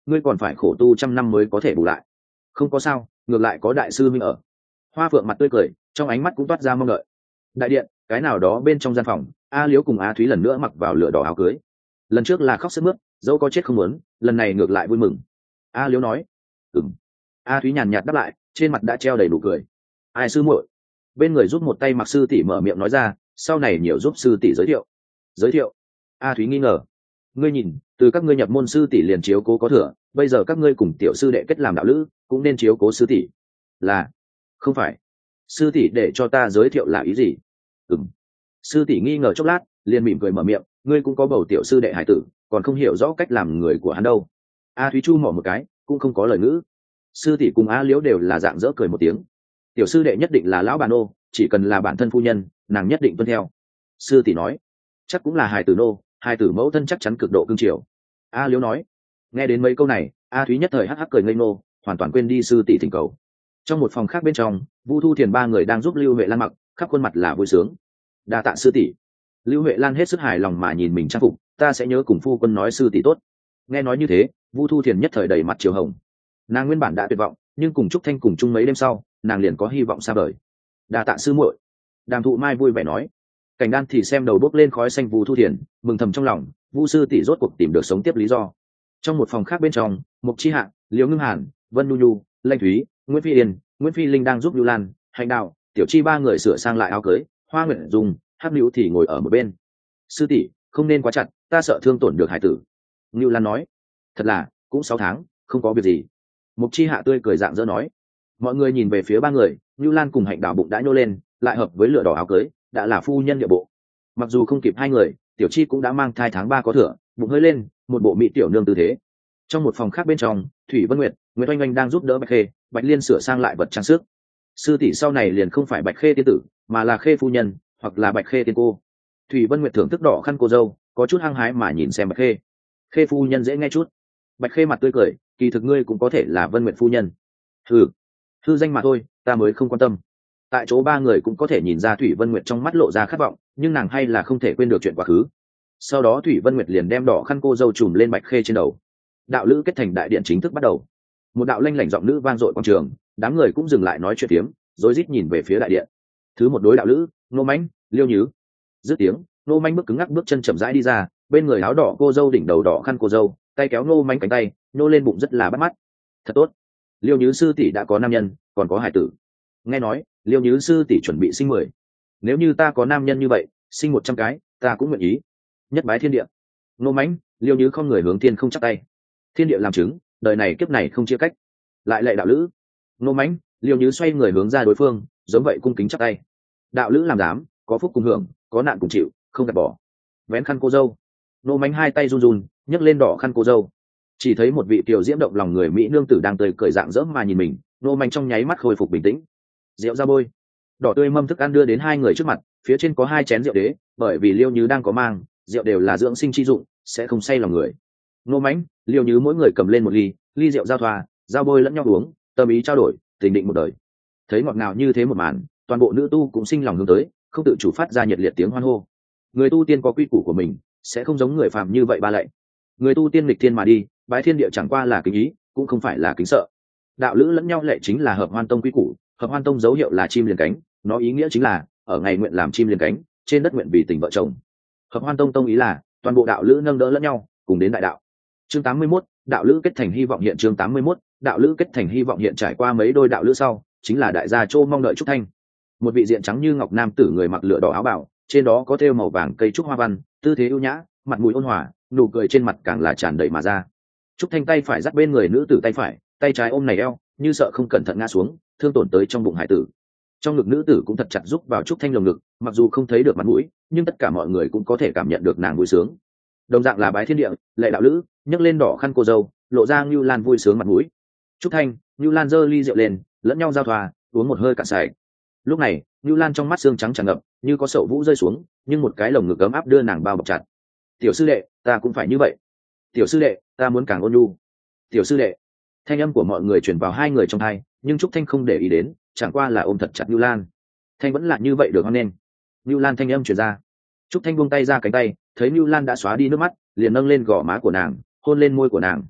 ngươi còn phải khổ tu trăm năm mới có thể bù lại. Không có sao, ngược lại có đại sư minh ở. Hoa Phượng mặt tươi cười, trong ánh mắt cũng toát ra mong đợi. Đại điện, cái nào đó bên trong gian phòng, A Liễu cùng A Thúy lần nữa mặc vào lửa đỏ áo cưới. Lần trước là khóc sướt mướt, dẫu có chết không muốn, lần này ngược lại vui mừng. A Liễu nói, ừm. A Thúy nhàn nhạt đáp lại, trên mặt đã treo đầy nụ cười. Ai sư muội? Bên người giúp một tay mặc sư tỷ mở miệng nói ra, sau này nhiều giúp sư tỷ giới thiệu. Giới thiệu? A Thúy nghi ngờ. Ngươi nhìn, từ các ngươi nhập môn sư tỷ liền chiếu cố có thừa, bây giờ các ngươi cùng tiểu sư đệ kết làm đạo lữ, cũng nên chiếu cố sư tỷ. Là, không phải. Sư tỷ để cho ta giới thiệu là ý gì? Ừm. Sư tỷ nghi ngờ chốc lát, liền mỉm cười mở miệng, ngươi cũng có bầu tiểu sư đệ hải tử, còn không hiểu rõ cách làm người của hắn đâu. A Thúy chu mỏ một cái, cũng không có lời ngữ. Sư tỷ cùng A Liễu đều là dạng dỡ cười một tiếng. Tiểu sư đệ nhất định là lão bà nô, chỉ cần là bản thân phu nhân, nàng nhất định tuân theo. Sư tỷ nói, chắc cũng là hài tử nô, hài tử mẫu thân chắc chắn cực độ cương triều. A Liễu nói. Nghe đến mấy câu này, A Thúy nhất thời hắc hắc cười ngây ngô, hoàn toàn quên đi sư tỷ thỉnh cầu. Trong một phòng khác bên trong, Vu Thu Thiền ba người đang giúp Lưu Huệ Lan mặc, khắp khuôn mặt là vui sướng. Đa tạ sư tỷ. Lưu Huệ Lan hết sức hài lòng mà nhìn mình trang phục, ta sẽ nhớ cùng phu quân nói sư tỷ tốt. Nghe nói như thế, Vu Thu Thiền nhất thời đầy mặt chiều hồng. Nàng nguyên bản đã tuyệt vọng, nhưng cùng Trúc Thanh cùng chung mấy đêm sau, nàng liền có hy vọng xa vời. Đa tạ sư muội. Đàm Thụ Mai vui vẻ nói. Cảnh Đan thì xem đầu bốc lên khói xanh Vu Thu Thiền, mừng thầm trong lòng, Vu sư tỷ rốt cuộc tìm được sống tiếp lý do. Trong một phòng khác bên trong, Mục Chi Hạ, Liễu Ngưng Hàn, Vân Nhu Nhu, Lanh Thúy, Nguyễn Phi Yên, Nguyễn Phi Linh đang giúp Lưu Lan, Hành Đạo, Tiểu Chi ba người sửa sang lại áo cưới, Hoa Nguyệt Dung, Hắc Nữu thì ngồi ở một bên. Sư tỷ, không nên quá chặt, ta sợ thương tổn được hải tử. Lưu Lan nói. Thật là, cũng sáu tháng, không có việc gì. Mục Chi Hạ tươi cười dạng dỡ nói. Mọi người nhìn về phía ba người, Lưu Lan cùng Hạnh Đào bụng đã nhô lên, lại hợp với lửa đỏ áo cưới, đã là phu nhân địa bộ. Mặc dù không kịp hai người, Tiểu Chi cũng đã mang thai tháng ba có thừa, bụng hơi lên, một bộ mỹ tiểu nương tư thế. Trong một phòng khác bên trong, Thủy Vân Nguyệt, Nguyệt Oanh Oanh đang giúp đỡ Bạch Khê, Bạch Liên sửa sang lại vật trang sức. Sư tỷ sau này liền không phải Bạch Khê tiên tử, mà là Khê phu nhân, hoặc là Bạch Khê tiên cô. Thủy Vân Nguyệt thưởng thức đỏ khăn cô dâu, có chút hăng hái mà nhìn xem Bạch Khê. Khê phu nhân dễ nghe chút. Bạch Khê mặt tươi cười, kỳ thực ngươi cũng có thể là Vân Nguyệt phu nhân. Hừ, hư danh mà thôi, ta mới không quan tâm. Tại chỗ ba người cũng có thể nhìn ra Thủy Vân Nguyệt trong mắt lộ ra khát vọng, nhưng nàng hay là không thể quên được chuyện quá khứ. Sau đó Thủy Vân Nguyệt liền đem đỏ khăn cô dâu trùm lên Bạch Khê trên đầu. Đạo lữ kết thành đại điện chính thức bắt đầu. Một đạo lanh lảnh giọng nữ vang dội quảng trường, đám người cũng dừng lại nói chuyện tiếm, rối rít nhìn về phía đại điện. Thứ một đối đạo lữ, Nô Mãnh, Liêu Nhứ. Dứt tiếng, Nô Mãnh bước cứng ngắc bước chân chậm rãi đi ra, bên người áo đỏ cô dâu đỉnh đầu đỏ khăn cô dâu, tay kéo Nô Mãnh cánh tay, nô lên bụng rất là bắt mắt. Thật tốt. Liêu Nhứ sư tỷ đã có nam nhân, còn có hải tử. Nghe nói, Liêu Nhứ sư tỷ chuẩn bị sinh mười. Nếu như ta có nam nhân như vậy, sinh một trăm cái, ta cũng nguyện ý. Nhất bái thiên địa. Nô Mãnh, Liêu Nhứ không người hướng thiên không chắp tay. Thiên địa làm chứng, đời này kiếp này không chia cách. Lại lệ đạo lữ. Nô Mãnh, Liêu Nhứ xoay người hướng ra đối phương, giống vậy cung kính chắp tay. Đạo lữ làm dám, có phúc cùng hưởng, có nạn cùng chịu, không gạt bỏ. Vén khăn cô dâu. Nô Mãnh hai tay run run, nhấc lên đỏ khăn cô dâu. Chỉ thấy một vị tiểu diễm động lòng người mỹ nương tử đang tươi cười dạng dỡ mà nhìn mình, Nô Mãnh trong nháy mắt khôi phục bình tĩnh. Rượu ra bôi. Đỏ tươi mâm thức ăn đưa đến hai người trước mặt, phía trên có hai chén rượu đế, bởi vì Liêu Nhứ đang có mang, rượu đều là dưỡng sinh chi dụng, sẽ không say lòng người. Nô Mãnh, Liêu Nhứ mỗi người cầm lên một ly, ly rượu giao thoa, giao bôi lẫn nhau uống, tâm ý trao đổi, tình định một đời. Thấy ngọt ngào như thế một màn, toàn bộ nữ tu cũng sinh lòng hướng tới, không tự chủ phát ra nhiệt liệt tiếng hoan hô. Người tu tiên có quy củ của mình, sẽ không giống người phàm như vậy ba lạy. Người tu tiên nghịch thiên mà đi, bái thiên địa chẳng qua là kính ý, cũng không phải là kính sợ. Đạo lữ lẫn nhau lệ chính là hợp hoan tông quy củ, hợp hoan tông dấu hiệu là chim liền cánh, nó ý nghĩa chính là ở ngày nguyện làm chim liền cánh, trên đất nguyện vì tình vợ chồng. Hợp hoan tông tông ý là toàn bộ đạo lữ nâng đỡ lẫn nhau, cùng đến đại đạo. Chương tám mươi mốt, đạo lữ kết thành hy vọng hiện. Chương tám mươi mốt, đạo lữ kết thành hy vọng hiện. Trải qua mấy đôi đạo lữ sau, chính là đại gia Châu mong đợi Trúc Thanh. Một vị diện trắng như ngọc nam tử, người mặc lửa đỏ áo bào, trên đó có thêu màu vàng cây trúc hoa văn, tư thế ưu nhã, mặt mũi ôn hòa, nụ cười trên mặt càng là tràn đầy mà ra. Trúc Thanh tay phải dắt bên người nữ tử tay phải, tay trái ôm này eo, như sợ không cẩn thận ngã xuống, thương tổn tới trong bụng hải tử. Trong ngực nữ tử cũng thật chặt giúp vào Trúc Thanh lồng ngực, mặc dù không thấy được mặt mũi, nhưng tất cả mọi người cũng có thể cảm nhận được nàng vui sướng. Đồng dạng là bái thiên địa, lệ đạo lữ, nhấc lên đỏ khăn cô dâu, lộ ra Nưu Lan vui sướng mặt mũi. Trúc Thanh, Nưu Lan giơ ly rượu lên, lẫn nhau giao thoa, uống một hơi cạn sạch. Lúc này, Nưu Lan trong mắt xương trắng tràn ngập, như có sậu vũ rơi xuống, nhưng một cái lồng ngực ấm áp đưa nàng bao bọc chặt. Tiểu sư đệ, ta cũng phải như vậy. Tiểu sư đệ, ta muốn càng ôn nhu. Tiểu sư đệ. Thanh âm của mọi người truyền vào hai người trong tai, nhưng Trúc Thanh không để ý đến, chẳng qua là ôm thật chặt Nưu Lan. Thanh vẫn là như vậy được hoan nên. Nưu Lan thanh âm truyền ra. Trúc Thanh buông tay ra cánh tay, thấy Nưu Lan đã xóa đi nước mắt, liền nâng lên gò má của nàng, hôn lên môi của nàng.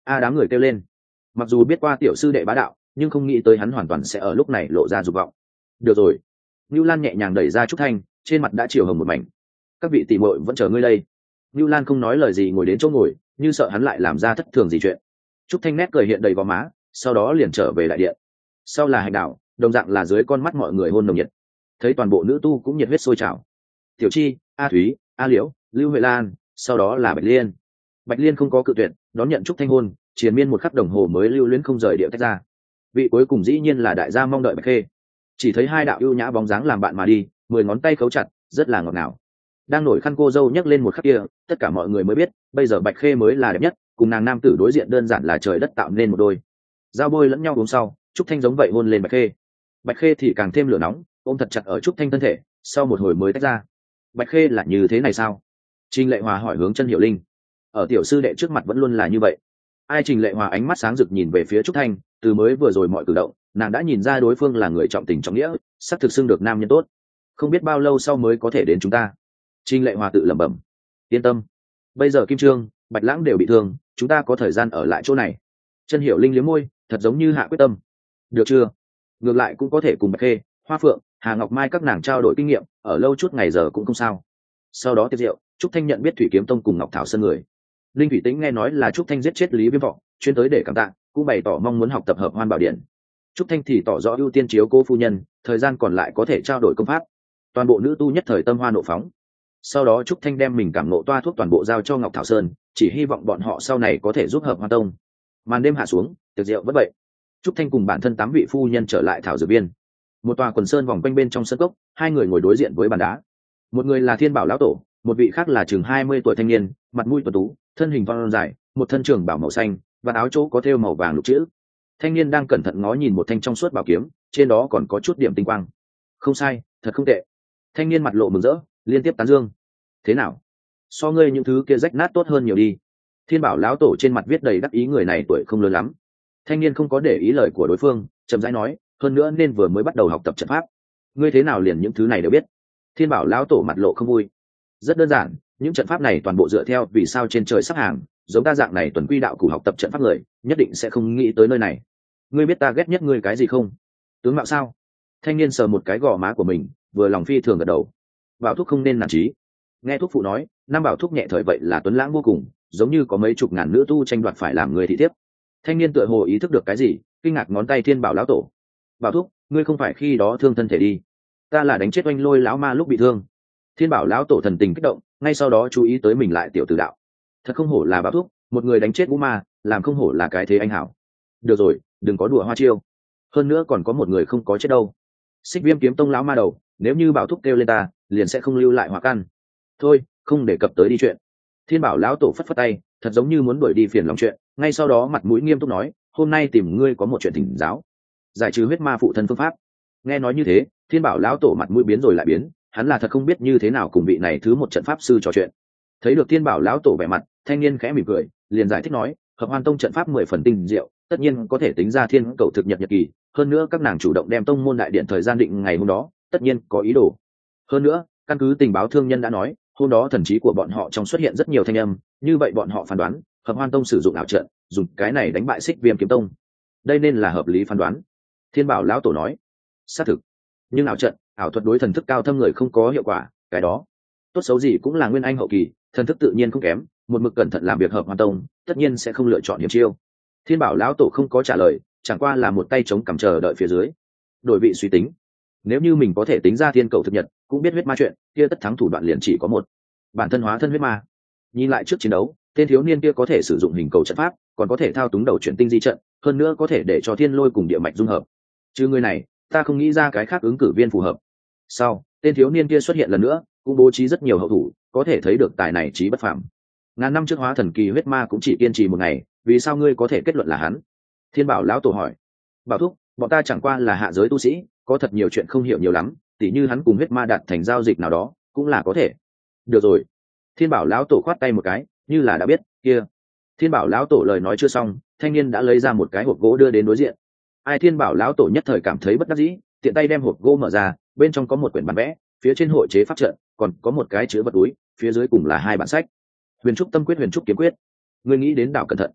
a đám người kêu lên. Mặc dù biết qua tiểu sư đệ bá đạo, nhưng không nghĩ tới hắn hoàn toàn sẽ ở lúc này lộ ra dục vọng. Được rồi. Nưu Lan nhẹ nhàng đẩy ra Trúc Thanh, trên mặt đã chiều hồng một mảnh. Các vị tỷ muội vẫn chờ ngươi đây. Nưu Lan không nói lời gì ngồi đến chỗ ngồi, như sợ hắn lại làm ra thất thường gì chuyện. Trúc Thanh nét cười hiện đầy vào má, sau đó liền trở về đại điện. Sau là hành đạo, đồng dạng là dưới con mắt mọi người hôn nồng nhiệt. Thấy toàn bộ nữ tu cũng nhiệt huyết sôi trào. Tiểu Chi, A Thúy, A Liễu, Lưu Huệ Lan, sau đó là Bạch Liên. Bạch Liên không có cự tuyệt, đón nhận Trúc Thanh hôn, triền miên một khắc đồng hồ mới lưu luyến không rời địa tách ra. Vị cuối cùng dĩ nhiên là đại gia mong đợi Bạch Khê. Chỉ thấy hai đạo ưu nhã bóng dáng làm bạn mà đi, mười ngón tay khấu chặt, rất là ngọt ngào. Đang nổi khăn cô dâu nhấc lên một khắc kia, tất cả mọi người mới biết, bây giờ Bạch Khê mới là đẹp nhất, cùng nàng nam tử đối diện đơn giản là trời đất tạo nên một đôi. Giao bôi lẫn nhau uống sau, Trúc Thanh giống vậy hôn lên Bạch Khê. Bạch Khê thì càng thêm lửa nóng, ôm thật chặt ở Trúc Thanh thân thể, sau một hồi mới tách ra. Bạch Khê là như thế này sao? Trình Lệ Hòa hỏi hướng Chân Hiểu Linh. Ở tiểu sư đệ trước mặt vẫn luôn là như vậy. Ai? Trình Lệ Hòa ánh mắt sáng rực nhìn về phía Trúc Thanh, từ mới vừa rồi mọi cử động, nàng đã nhìn ra đối phương là người trọng tình trọng nghĩa, sắp thực xưng được nam nhân tốt. Không biết bao lâu sau mới có thể đến chúng ta. Trình Lệ Hòa tự lẩm bẩm. Yên tâm, bây giờ Kim Trương, Bạch Lãng đều bị thương, chúng ta có thời gian ở lại chỗ này. Chân Hiểu Linh liếm môi, thật giống như hạ quyết tâm. Được chưa? Ngược lại cũng có thể cùng Bạch Khê, Hoa Phượng, Hà Ngọc Mai các nàng trao đổi kinh nghiệm, ở lâu chút ngày giờ cũng không sao. Sau đó tiệc rượu, Trúc Thanh nhận biết Thủy Kiếm Tông cùng Ngọc Thảo Sơn người. Linh Thủy Tĩnh nghe nói là Trúc Thanh giết chết Lý Viêm Vọng, chuyên tới để cảm tạ, cũng bày tỏ mong muốn học tập Hợp Hoan Bảo Điện. Trúc Thanh thì tỏ rõ ưu tiên chiếu cố phu nhân, thời gian còn lại có thể trao đổi công pháp. Toàn bộ nữ tu nhất thời tâm hoa nộ phóng. Sau đó Trúc Thanh đem mình cảm ngộ toa thuốc toàn bộ giao cho Ngọc Thảo Sơn, chỉ hy vọng bọn họ sau này có thể giúp Hợp Hoan Tông. Màn đêm hạ xuống, tiệc rượu bất vậy. Trúc Thanh cùng bản thân tám vị phu nhân trở lại thảo dược viên. Một tòa quần sơn vòng quanh bên trong sân cốc, hai người ngồi đối diện với bàn đá. Một người là Thiên Bảo lão tổ, một vị khác là chừng hai mươi tuổi thanh niên, mặt mũi tuấn tú, thân hình thon dài, một thân trường bảo màu xanh, và áo chỗ có thêu màu vàng lục chữ. Thanh niên đang cẩn thận ngó nhìn một thanh trong suốt bảo kiếm, trên đó còn có chút điểm tinh quang. Không sai, thật không tệ. Thanh niên mặt lộ mừng rỡ, liên tiếp tán dương. Thế nào? So ngươi những thứ kia rách nát tốt hơn nhiều đi. Thiên Bảo lão tổ trên mặt viết đầy đắc ý, người này tuổi không lớn lắm. Thanh niên không có để ý lời của đối phương, chậm rãi nói, hơn nữa nên vừa mới bắt đầu học tập trận pháp. Ngươi thế nào liền những thứ này đều biết? Thiên Bảo lão tổ mặt lộ không vui. Rất đơn giản, những trận pháp này toàn bộ dựa theo vì sao trên trời sắp hàng, giống ta dạng này tuần quy đạo cụ học tập trận pháp người, nhất định sẽ không nghĩ tới nơi này. Ngươi biết ta ghét nhất ngươi cái gì không? Tướng mạo sao? Thanh niên sờ một cái gò má của mình, vừa lòng phi thường gật đầu. Bảo thúc không nên nản chí. Nghe thuốc phụ nói, năm bảo thúc nhẹ thời vậy là tuấn lãng vô cùng, giống như có mấy chục ngàn nữ tu tranh đoạt phải làm người thị thiếp. Thanh niên tựa hồ ý thức được cái gì, kinh ngạc ngón tay Thiên Bảo lão tổ. Bảo thúc, ngươi không phải khi đó thương thân thể đi? Ta là đánh chết oanh lôi lão ma lúc bị thương. Thiên Bảo lão tổ thần tình kích động, ngay sau đó chú ý tới mình lại tiểu tử đạo. Thật không hổ là bảo thúc, một người đánh chết vũ ma, làm không hổ là cái thế anh hảo. Được rồi, đừng có đùa hoa chiêu. Hơn nữa còn có một người không có chết đâu. Xích Viêm kiếm tông lão ma đầu, nếu như bảo thúc kêu lên ta, liền sẽ không lưu lại hỏa căn. Thôi, không đề cập tới đi chuyện. Thiên Bảo lão tổ phất phất tay, thật giống như muốn đuổi đi phiền lòng chuyện, ngay sau đó mặt mũi nghiêm túc nói, hôm nay tìm ngươi có một chuyện thỉnh giáo, giải trừ huyết ma phụ thân phương pháp. Nghe nói như thế, Thiên Bảo lão tổ mặt mũi biến rồi lại biến, hắn là thật không biết như thế nào cùng vị này thứ một trận pháp sư trò chuyện. Thấy được Thiên Bảo lão tổ vẻ mặt, thanh niên khẽ mỉm cười, liền giải thích nói, Hợp Hoan Tông trận pháp mười phần tinh diệu, tất nhiên có thể tính ra thiên cầu thực nhật nhật kỳ, hơn nữa các nàng chủ động đem tông môn đại điện thời gian định ngày hôm đó, tất nhiên có ý đồ. Hơn nữa, căn cứ tình báo thương nhân đã nói, hôm đó thần trí của bọn họ trong xuất hiện rất nhiều thanh âm, như vậy bọn họ phán đoán, Hợp Hoan Tông sử dụng ảo trận, dùng cái này đánh bại Xích Viêm kiếm tông. Đây nên là hợp lý phán đoán. Thiên Bảo lão tổ nói, xác thực. Nhưng ảo trận, ảo thuật đối thần thức cao thâm người không có hiệu quả, cái đó tốt xấu gì cũng là nguyên anh hậu kỳ, thần thức tự nhiên không kém, một mực cẩn thận làm việc Hợp Hoan Tông, tất nhiên sẽ không lựa chọn hiểm chiêu. Thiên Bảo lão tổ không có trả lời, chẳng qua là một tay chống cằm chờ đợi phía dưới. Đổi vị suy tính, nếu như mình có thể tính ra thiên cầu thực nhật, cũng biết huyết ma chuyện, kia tất thắng thủ đoạn liền chỉ có một, bản thân hóa thân huyết ma. Nhìn lại trước chiến đấu, tên thiếu niên kia có thể sử dụng hình cầu trận pháp, còn có thể thao túng đầu chuyển tinh di trận, hơn nữa có thể để cho thiên lôi cùng địa mạch dung hợp. Chứ người này, ta không nghĩ ra cái khác ứng cử viên phù hợp. Sau, tên thiếu niên kia xuất hiện lần nữa, cũng bố trí rất nhiều hậu thủ, có thể thấy được tài này trí bất phàm. Ngàn năm trước hóa thần kỳ huyết ma cũng chỉ kiên trì một ngày, vì sao ngươi có thể kết luận là hắn? Thiên Bảo lão tổ hỏi. Bảo thúc, bọn ta chẳng qua là hạ giới tu sĩ, có thật nhiều chuyện không hiểu nhiều lắm, tỉ như hắn cùng huyết ma đạt thành giao dịch nào đó, cũng là có thể. Được rồi. Thiên Bảo lão tổ khoát tay một cái, như là đã biết. Kia. Thiên Bảo lão tổ lời nói chưa xong, thanh niên đã lấy ra một cái hộp gỗ đưa đến đối diện. Ai? Thiên Bảo lão tổ nhất thời cảm thấy bất đắc dĩ, tiện tay đem hộp gỗ mở ra, bên trong có một quyển bản vẽ, phía trên hội chế pháp trận, còn có một cái chứa vật túi, phía dưới cùng là hai bản sách. Huyền trúc tâm quyết, huyền trúc kiếm quyết. Ngươi nghĩ đến đảo cẩn thận.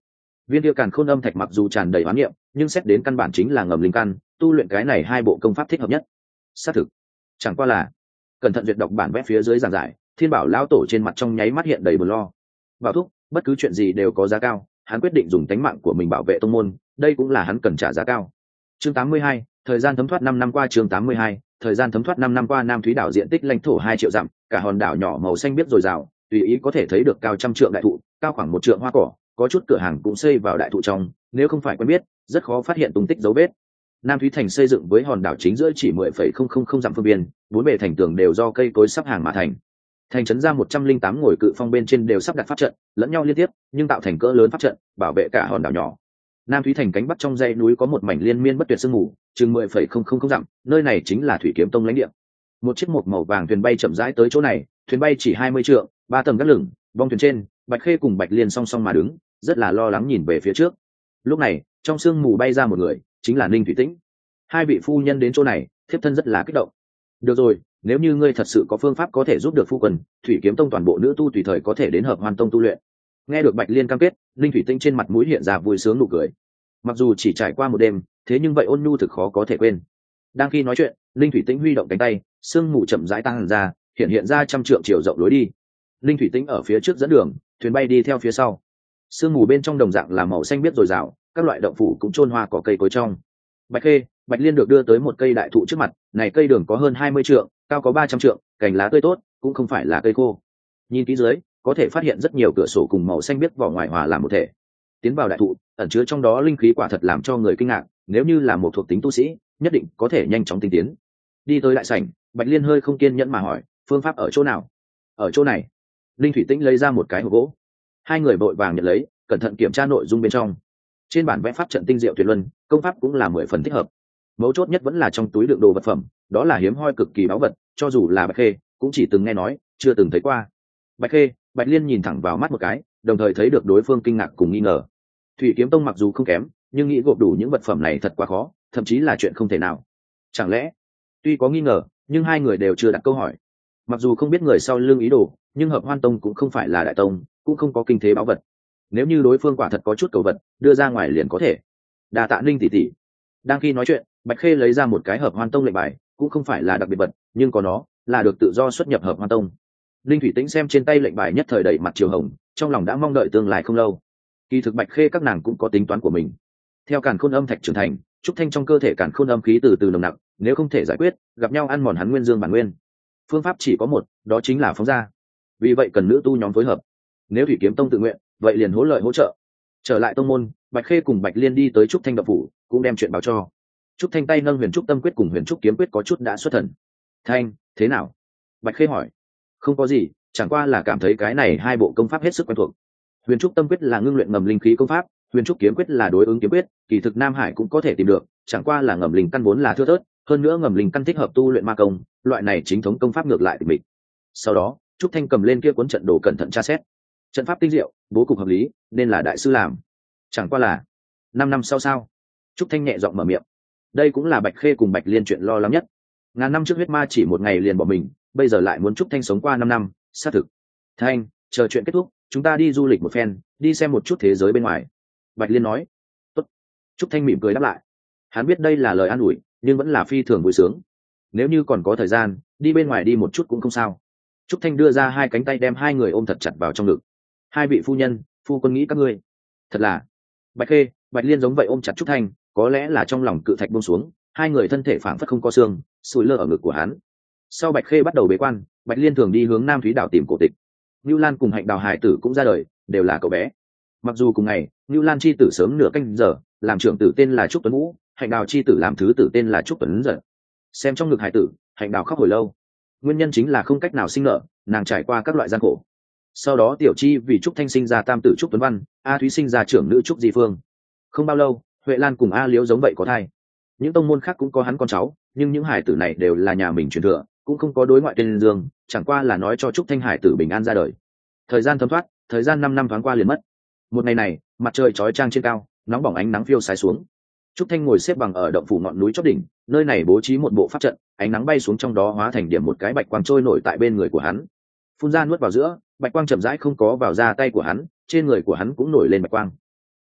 Viên kia càn khôn âm thạch mặc dù tràn đầy hoán niệm, nhưng xét đến căn bản chính là ngầm linh căn, tu luyện cái này hai bộ công pháp thích hợp nhất. Xác thực, chẳng qua là cẩn thận duyệt đọc bản vẽ phía dưới giảng giải, Thiên Bảo lão tổ trên mặt trong nháy mắt hiện đầy buồn lo. Bảo thúc, bất cứ chuyện gì đều có giá cao, hắn quyết định dùng tính mạng của mình bảo vệ tông môn, đây cũng là hắn cần trả giá cao. Chương tám mươi hai, thời gian thấm thoát năm năm qua. Chương tám mươi hai, thời gian thấm thoát năm năm qua. Nam Thúy đảo diện tích lãnh thổ hai triệu dặm, cả hòn đảo nhỏ màu xanh biếc dồi dào, tùy ý có thể thấy được cao trăm trượng đại thụ, cao khoảng một trượng hoa cỏ, có chút cửa hàng cũng xây vào đại thụ trong, nếu không phải quen biết, rất khó phát hiện tung tích dấu vết. Nam Thúy thành xây dựng với hòn đảo chính giữa chỉ mười phẩy không không không dặm phương biên, bốn bề thành tường đều do cây cối sắp hàng mà thành. Thành trấn ra một trăm linh tám ngồi cự phong bên trên đều sắp đặt pháp trận, lẫn nhau liên tiếp, nhưng tạo thành cỡ lớn pháp trận, bảo vệ cả hòn đảo nhỏ. Nam Thúy thành cánh bắc trong dãy núi có một mảnh liên miên bất tuyệt sương mù, chừng mười phẩy không không không dặm, nơi này chính là Thủy Kiếm Tông lãnh địa. Một chiếc mộc màu vàng thuyền bay chậm rãi tới chỗ này, thuyền bay chỉ hai mươi trượng, ba tầng gác lửng, bong thuyền trên, Bạch Khê cùng Bạch Liên song song mà đứng, rất là lo lắng nhìn về phía trước. Lúc này, trong sương mù bay ra một người, chính là Ninh Thủy Tĩnh. Hai vị phu nhân đến chỗ này, thiếp thân rất là kích động. Được rồi, nếu như ngươi thật sự có phương pháp có thể giúp được phu quân, Thủy Kiếm Tông toàn bộ nữ tu tùy thời có thể đến Hợp Hoan Tông tu luyện. Nghe được Bạch Liên cam kết, Ninh Thủy Tĩnh trên mặt mũi hiện ra vui sướng nụ cười. Mặc dù chỉ trải qua một đêm, thế nhưng vậy ôn nhu thực khó có thể quên. Đang khi nói chuyện, Ninh Thủy Tĩnh huy động cánh tay, sương mù chậm rãi tăng ra, hiện hiện ra trăm trượng chiều rộng lối đi. Ninh Thủy Tĩnh ở phía trước dẫn đường, thuyền bay đi theo phía sau. Sương mù bên trong đồng dạng là màu xanh biếc dồi dào, các loại động phủ cũng chôn hoa cỏ cây cối trong. Bạch Khê, Bạch Liên được đưa tới một cây đại thụ trước mặt, này cây đường có hơn hai mươi trượng, cao có ba trăm trượng, cành lá tươi tốt, cũng không phải là cây khô. Nhìn kỹ dưới, có thể phát hiện rất nhiều cửa sổ cùng màu xanh biếc vỏ ngoài hòa làm một thể. Tiến vào đại thụ, ẩn chứa trong đó linh khí quả thật làm cho người kinh ngạc, nếu như là một thuộc tính tu sĩ, nhất định có thể nhanh chóng tinh tiến. Đi tới đại sảnh, Bạch Liên hơi không kiên nhẫn mà hỏi, phương pháp ở chỗ nào? Ở chỗ này. Linh Thủy Tĩnh lấy ra một cái hộp gỗ. Hai người vội vàng nhận lấy, cẩn thận kiểm tra nội dung bên trong. Trên bản vẽ pháp trận tinh diệu tuyệt luân, công pháp cũng là mười phần thích hợp. Mấu chốt nhất vẫn là trong túi đựng đồ vật phẩm, đó là hiếm hoi cực kỳ báu vật, cho dù là Bạch Khê cũng chỉ từng nghe nói, chưa từng thấy qua. Bạch Khê, Bạch Liên nhìn thẳng vào mắt một cái, đồng thời thấy được đối phương kinh ngạc cùng nghi ngờ. Thủy Kiếm Tông mặc dù không kém, nhưng nghĩ gộp đủ những vật phẩm này thật quá khó, thậm chí là chuyện không thể nào. Chẳng lẽ? Tuy có nghi ngờ, nhưng hai người đều chưa đặt câu hỏi. Mặc dù không biết người sau lưng ý đồ, nhưng Hợp Hoan Tông cũng không phải là đại tông, cũng không có kinh thế báu vật. Nếu như đối phương quả thật có chút cầu vật, đưa ra ngoài liền có thể. Đa tạ Ninh tỷ tỷ. Đang khi nói chuyện, Bạch Khê lấy ra một cái Hợp Hoan Tông lệnh bài, cũng không phải là đặc biệt vật, nhưng có nó, là được tự do xuất nhập Hợp Hoan Tông. Linh Thủy Tĩnh xem trên tay lệnh bài nhất thời đầy mặt chiều hồng, trong lòng đã mong đợi tương lai không lâu. Kỳ thực Bạch Khê các nàng cũng có tính toán của mình. Theo càn khôn âm thạch trưởng thành, trúc thanh trong cơ thể càn khôn âm khí từ từ nồng nặc, nếu không thể giải quyết, gặp nhau ăn mòn hắn nguyên dương bản nguyên. Phương pháp chỉ có một, đó chính là phóng ra. Vì vậy cần nữ tu nhóm phối hợp. Nếu Thủy Kiếm Tông tự nguyện, vậy liền hỗ lợi hỗ trợ. Trở lại tông môn, Bạch Khê cùng Bạch Liên đi tới trúc thanh đậu phủ, cũng đem chuyện báo cho. Trúc Thanh tay nâng Huyền Trúc Tâm Quyết cùng Huyền Trúc Kiếm Quyết có chút đã xuất thần. Thanh, thế nào? Bạch Khê hỏi. Không có gì, chẳng qua là cảm thấy cái này hai bộ công pháp hết sức quen thuộc. Huyền Trúc Tâm Quyết là ngưng luyện ngầm linh khí công pháp, Huyền Trúc Kiếm Quyết là đối ứng kiếm quyết, kỳ thực Nam Hải cũng có thể tìm được, chẳng qua là ngầm linh căn vốn là thưa thớt, hơn nữa ngầm linh căn thích hợp tu luyện ma công, loại này chính thống công pháp ngược lại tịch mịch. Sau đó, Trúc Thanh cầm lên kia cuốn trận đồ cẩn thận tra xét. Trận pháp tinh diệu, bố cục hợp lý, nên là đại sư làm. Chẳng qua là, năm năm sau sao? Trúc Thanh nhẹ giọng mở miệng. Đây cũng là Bạch Khê cùng Bạch Liên chuyện lo lắng nhất. Ngàn năm trước huyết ma chỉ một ngày liền bỏ mình, bây giờ lại muốn Trúc Thanh sống qua năm năm, xác thực. Thanh, chờ chuyện kết thúc, chúng ta đi du lịch một phen, đi xem một chút thế giới bên ngoài. Bạch Liên nói. Tốt. Trúc Thanh mỉm cười đáp lại. Hắn biết đây là lời an ủi, nhưng vẫn là phi thường vui sướng. Nếu như còn có thời gian, đi bên ngoài đi một chút cũng không sao. Trúc Thanh đưa ra hai cánh tay đem hai người ôm thật chặt vào trong ngực. Hai vị phu nhân, phu quân nghĩ các ngươi. Thật là. Bạch Khê, Bạch Liên giống vậy ôm chặt Trúc Thanh, có lẽ là trong lòng cự thạch buông xuống, hai người thân thể phảng phất không có xương, sủi lơ ở ngực của hắn. Sau Bạch Khê bắt đầu bế quan, Bạch Liên thường đi hướng Nam Thúy đảo tìm cổ tịch. Nưu Lan cùng Hạnh Đào hải tử cũng ra đời, đều là cậu bé. Mặc dù cùng ngày, Nưu Lan chi tử sớm nửa canh giờ, làm trưởng tử tên là Trúc Tuấn Vũ, Hạnh Đào chi tử làm thứ tử tên là Trúc Tuấn Giật. Xem trong ngực hải tử, Hạnh Đào khóc hồi lâu. Nguyên nhân chính là không cách nào sinh nở, nàng trải qua các loại gian khổ. Sau đó Tiểu Chi vì Trúc Thanh sinh ra tam tử Trúc Tuấn Văn, A Thúy sinh ra trưởng nữ Trúc Di Phương. Không bao lâu, Huệ Lan cùng A Liễu giống vậy có thai. Những tông môn khác cũng có hắn con cháu, nhưng những hải tử này đều là nhà mình truyền thừa, cũng không có đối ngoại tên dương, chẳng qua là nói cho Trúc Thanh hải tử bình an ra đời. Thời gian thấm thoát, thời gian năm năm thoáng qua liền mất. Một ngày này, mặt trời chói chang trên cao, nóng bỏng ánh nắng phiêu sái xuống. Trúc Thanh ngồi xếp bằng ở động phủ ngọn núi chót đỉnh, nơi này bố trí một bộ pháp trận, ánh nắng bay xuống trong đó hóa thành điểm một cái bạch quang trôi nổi tại bên người của hắn. Phun ra nuốt vào giữa, bạch quang chậm rãi không có vào ra tay của hắn, trên người của hắn cũng nổi lên bạch quang.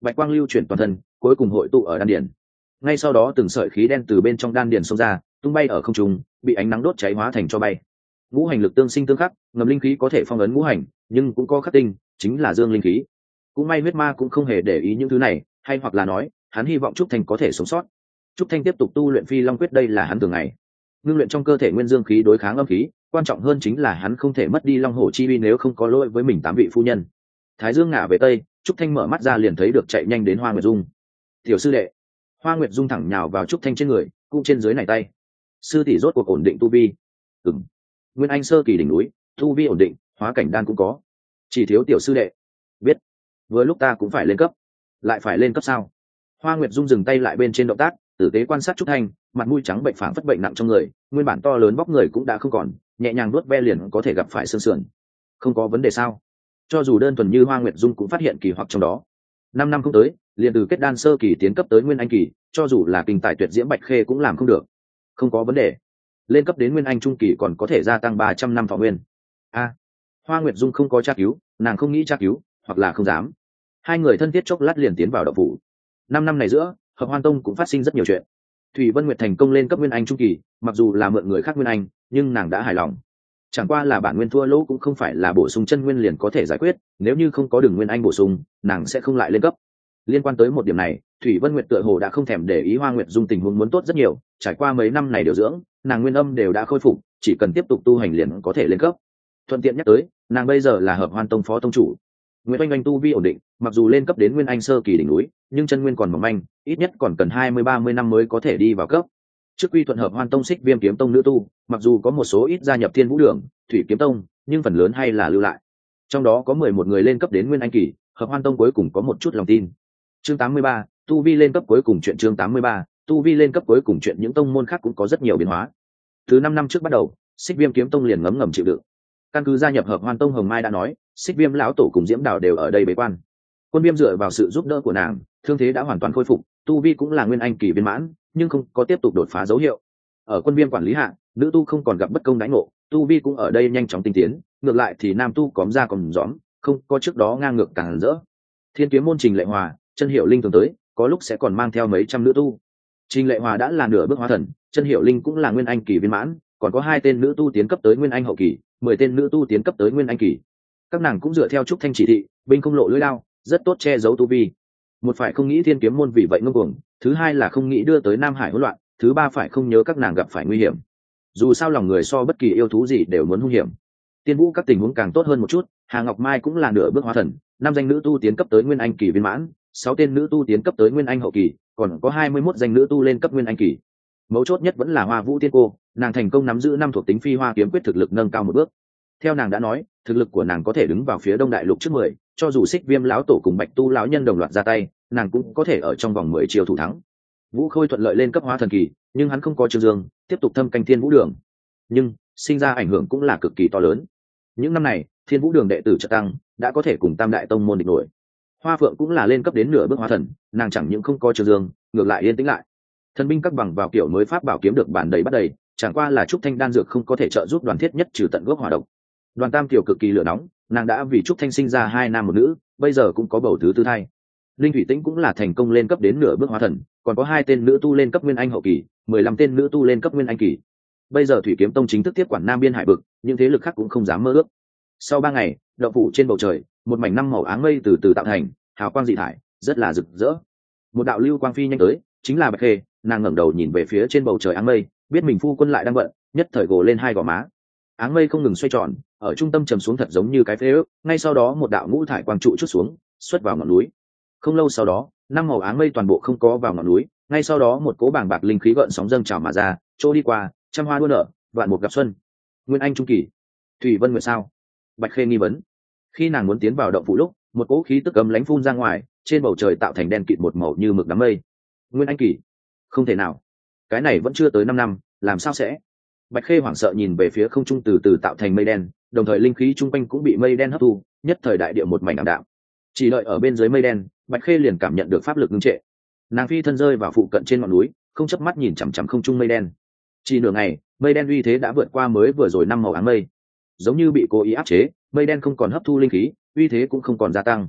bạch quang lưu chuyển toàn thân, cuối cùng hội tụ ở đan điền. Ngay sau đó từng sợi khí đen từ bên trong đan điền xông ra, tung bay ở không trung, bị ánh nắng đốt cháy hóa thành tro bay. Ngũ hành lực tương sinh tương khắc, ngầm linh khí có thể phong ấn ngũ hành, nhưng cũng có khắc tinh, chính là dương linh khí. Cũng may huyết ma cũng không hề để ý những thứ này, hay hoặc là nói, hắn hy vọng trúc thanh có thể sống sót. Trúc thanh tiếp tục tu luyện phi long quyết, đây là hắn thường ngày ngưng luyện trong cơ thể nguyên dương khí đối kháng âm khí, quan trọng hơn chính là hắn không thể mất đi long hổ chi uy nếu không có lỗi với mình tám vị phu nhân. Thái dương ngả về tây, trúc thanh mở mắt ra liền thấy được chạy nhanh đến Hoa Nguyệt Dung. Tiểu sư đệ. Hoa Nguyệt Dung thẳng nhào vào trúc thanh trên người, cung trên dưới này tay. Sư tỷ rốt cuộc ổn định tu vi. Ừm. Nguyên anh sơ kỳ đỉnh núi, tu vi ổn định, hóa cảnh đan cũng có, chỉ thiếu tiểu sư đệ. Biết. Vừa lúc ta cũng phải lên cấp. Lại phải lên cấp sao? Hoa Nguyệt Dung dừng tay lại bên trên động tác, tử tế quan sát trúc thanh, mặt mũi trắng bệnh phảng phất bệnh nặng trong người, nguyên bản to lớn vóc người cũng đã không còn, nhẹ nhàng nuốt ve liền có thể gặp phải xương sườn. Không có vấn đề sao? Cho dù đơn thuần như Hoa Nguyệt Dung cũng phát hiện kỳ hoặc trong đó. Năm năm không tới, liền từ kết đan sơ kỳ tiến cấp tới nguyên anh kỳ, cho dù là kinh tài tuyệt diễm Bạch Khê cũng làm không được. Không có vấn đề. Lên cấp đến nguyên anh trung kỳ còn có thể gia tăng ba trăm năm thọ nguyên. A. Hoa Nguyệt Dung không có tra cứu, nàng không nghĩ tra cứu, hoặc là không dám. Hai người thân thiết chốc lát liền tiến vào động phủ. Năm năm này giữa, Hợp Hoan Tông cũng phát sinh rất nhiều chuyện. Thủy Vân Nguyệt thành công lên cấp nguyên anh trung kỳ, mặc dù là mượn người khác nguyên anh, nhưng nàng đã hài lòng. Chẳng qua là bản nguyên thua lỗ cũng không phải là bổ sung chân nguyên liền có thể giải quyết, nếu như không có đường nguyên anh bổ sung, nàng sẽ không lại lên cấp. Liên quan tới một điểm này, Thủy Vân Nguyệt tựa hồ đã không thèm để ý Hoa Nguyệt Dung tình huống muốn tốt rất nhiều, trải qua mấy năm này điều dưỡng, nàng nguyên âm đều đã khôi phục, chỉ cần tiếp tục tu hành liền có thể lên cấp. Thuận tiện nhắc tới, nàng bây giờ là Hợp Hoan Tông phó tông chủ. Nguyễn Oanh Oanh tu vi ổn định, mặc dù lên cấp đến nguyên anh sơ kỳ đỉnh núi, nhưng chân nguyên còn mỏng manh, ít nhất còn cần hai mươi ba mươi năm mới có thể đi vào cấp. Trước quy thuận Hợp Hoan Tông Xích Viêm Kiếm Tông nữ tu, mặc dù có một số ít gia nhập Thiên Vũ Đường, Thủy Kiếm Tông, nhưng phần lớn hay là lưu lại. Trong đó có mười một người lên cấp đến nguyên anh kỳ, Hợp Hoan Tông cuối cùng có một chút lòng tin. Chương tám mươi ba, tu vi lên cấp cuối cùng chuyện chương tám mươi ba, tu vi lên cấp cuối cùng chuyện những tông môn khác cũng có rất nhiều biến hóa. Từ năm năm trước bắt đầu, Xích Viêm Kiếm Tông liền ngấm ngầm chịu đựng. Căn cứ gia nhập Hợp Hoan Tông, Hồng Mai đã nói, Xích Viêm lão tổ cùng Diễm Đào đều ở đây bế quan. Quân Viêm dựa vào sự giúp đỡ của nàng, thương thế đã hoàn toàn khôi phục, tu vi cũng là nguyên anh kỳ viên mãn, nhưng không có tiếp tục đột phá dấu hiệu. Ở Quân Viêm quản lý hạ, nữ tu không còn gặp bất công đánh ngộ, tu vi cũng ở đây nhanh chóng tinh tiến, ngược lại thì nam tu cóm ra còn giõm, không có trước đó ngang ngược càng rỡ. Thiên Kiếm môn Trình Lệ Hòa, Chân Hiểu Linh thường tới, có lúc sẽ còn mang theo mấy trăm nữ tu. Trình Lệ Hòa đã là nửa bước hóa thần, Chân Hiểu Linh cũng là nguyên anh kỳ viên mãn, còn có hai tên nữ tu tiến cấp tới nguyên anh hậu kỳ, mười tên nữ tu tiến cấp tới nguyên anh kỳ. Các nàng cũng dựa theo trúc thanh chỉ thị, binh không lộ lưỡi lao, rất tốt che giấu tu vi. Một phải không nghĩ Thiên Kiếm môn vì vậy ngông cuồng, thứ hai là không nghĩ đưa tới Nam Hải hỗn loạn, thứ ba phải không nhớ các nàng gặp phải nguy hiểm. Dù sao lòng người so bất kỳ yêu thú gì đều muốn hung hiểm. Tiên Vũ các tình huống càng tốt hơn một chút, Hà Ngọc Mai cũng là nửa bước hóa thần, năm danh nữ tu tiến cấp tới nguyên anh kỳ viên mãn, sáu tên nữ tu tiến cấp tới nguyên anh hậu kỳ, còn có hai mươi mốt danh nữ tu lên cấp nguyên anh kỳ. Mấu chốt nhất vẫn là Hoa Vũ Tiên cô, nàng thành công nắm giữ năm thuộc tính phi hoa kiếm quyết, thực lực nâng cao một bước. Theo nàng đã nói, thực lực của nàng có thể đứng vào phía Đông Đại Lục trước mười, cho dù Xích Viêm lão tổ cùng Bạch Tu lão nhân đồng loạt ra tay, nàng cũng có thể ở trong vòng mười chiêu thủ thắng. Vũ Khôi thuận lợi lên cấp hóa thần kỳ, nhưng hắn không có Trương Dương, tiếp tục thâm canh Thiên Vũ Đường. Nhưng sinh ra ảnh hưởng cũng là cực kỳ to lớn. Những năm này, Thiên Vũ Đường đệ tử trợ tăng, đã có thể cùng Tam đại tông môn địch nổi. Hoa Phượng cũng là lên cấp đến nửa bước hóa thần, nàng chẳng những không có Trương Dương, ngược lại yên tĩnh lại. Thần binh các bằng vào kiểu mới pháp bảo kiếm được bản đầy bắt đầy, chẳng qua là trúc thanh đan dược không có thể trợ giúp Đoàn Thiết Nhất trừ tận gốc hỏa độc. Đoàn Tam Kiều cực kỳ lửa nóng, nàng đã vì trúc thanh sinh ra hai nam một nữ, bây giờ cũng có bầu thứ tư thai. Linh Thủy Tĩnh cũng là thành công lên cấp đến nửa bước hóa thần, còn có hai tên nữ tu lên cấp nguyên anh hậu kỳ, mười lăm tên nữ tu lên cấp nguyên anh kỳ. Bây giờ Thủy Kiếm Tông chính thức tiếp quản Nam Biên Hải vực, những thế lực khác cũng không dám mơ ước. Sau ba ngày, động phủ trên bầu trời, một mảnh năm màu áng mây từ từ tạo thành, hào quang dị thải, rất là rực rỡ. Một đạo lưu quang phi nhanh tới, chính là Bạch Khê, nàng ngẩng đầu nhìn về phía trên bầu trời áng mây, biết mình phu quân lại đang bận, nhất thời gồ lên hai gò má. Áng mây không ngừng xoay tròn, ở trung tâm trầm xuống thật giống như cái phế ước, ngay sau đó một đạo ngũ thải quang trụ chút xuống, xuất vào ngọn núi. Không lâu sau đó, năm màu áng mây toàn bộ không có vào ngọn núi, ngay sau đó một cỗ bàng bạc linh khí gợn sóng dâng trào mà ra, chỗ đi qua, trăm hoa đua nở, vạn mục gặp xuân. Nguyên anh trung kỳ, Thủy Vân Nguyệt sao? Bạch Khê nghi vấn. Khi nàng muốn tiến vào động phủ lúc, một cỗ khí tức ấm lãnh phun ra ngoài, trên bầu trời tạo thành đen kịt một màu như mực đám mây. Nguyên anh kỳ? Không thể nào, cái này vẫn chưa tới năm năm, làm sao sẽ? Bạch Khê hoảng sợ nhìn về phía không trung từ từ tạo thành mây đen, đồng thời linh khí chung quanh cũng bị mây đen hấp thu, nhất thời đại địa một mảnh ảm đạm. Chỉ đợi ở bên dưới mây đen, Bạch Khê liền cảm nhận được pháp lực ngưng trệ. Nàng phi thân rơi vào phụ cận trên ngọn núi, không chớp mắt nhìn chằm chằm không trung mây đen. Chỉ nửa ngày, mây đen uy thế đã vượt qua mới vừa rồi năm màu áng mây, giống như bị cố ý áp chế, mây đen không còn hấp thu linh khí, uy thế cũng không còn gia tăng.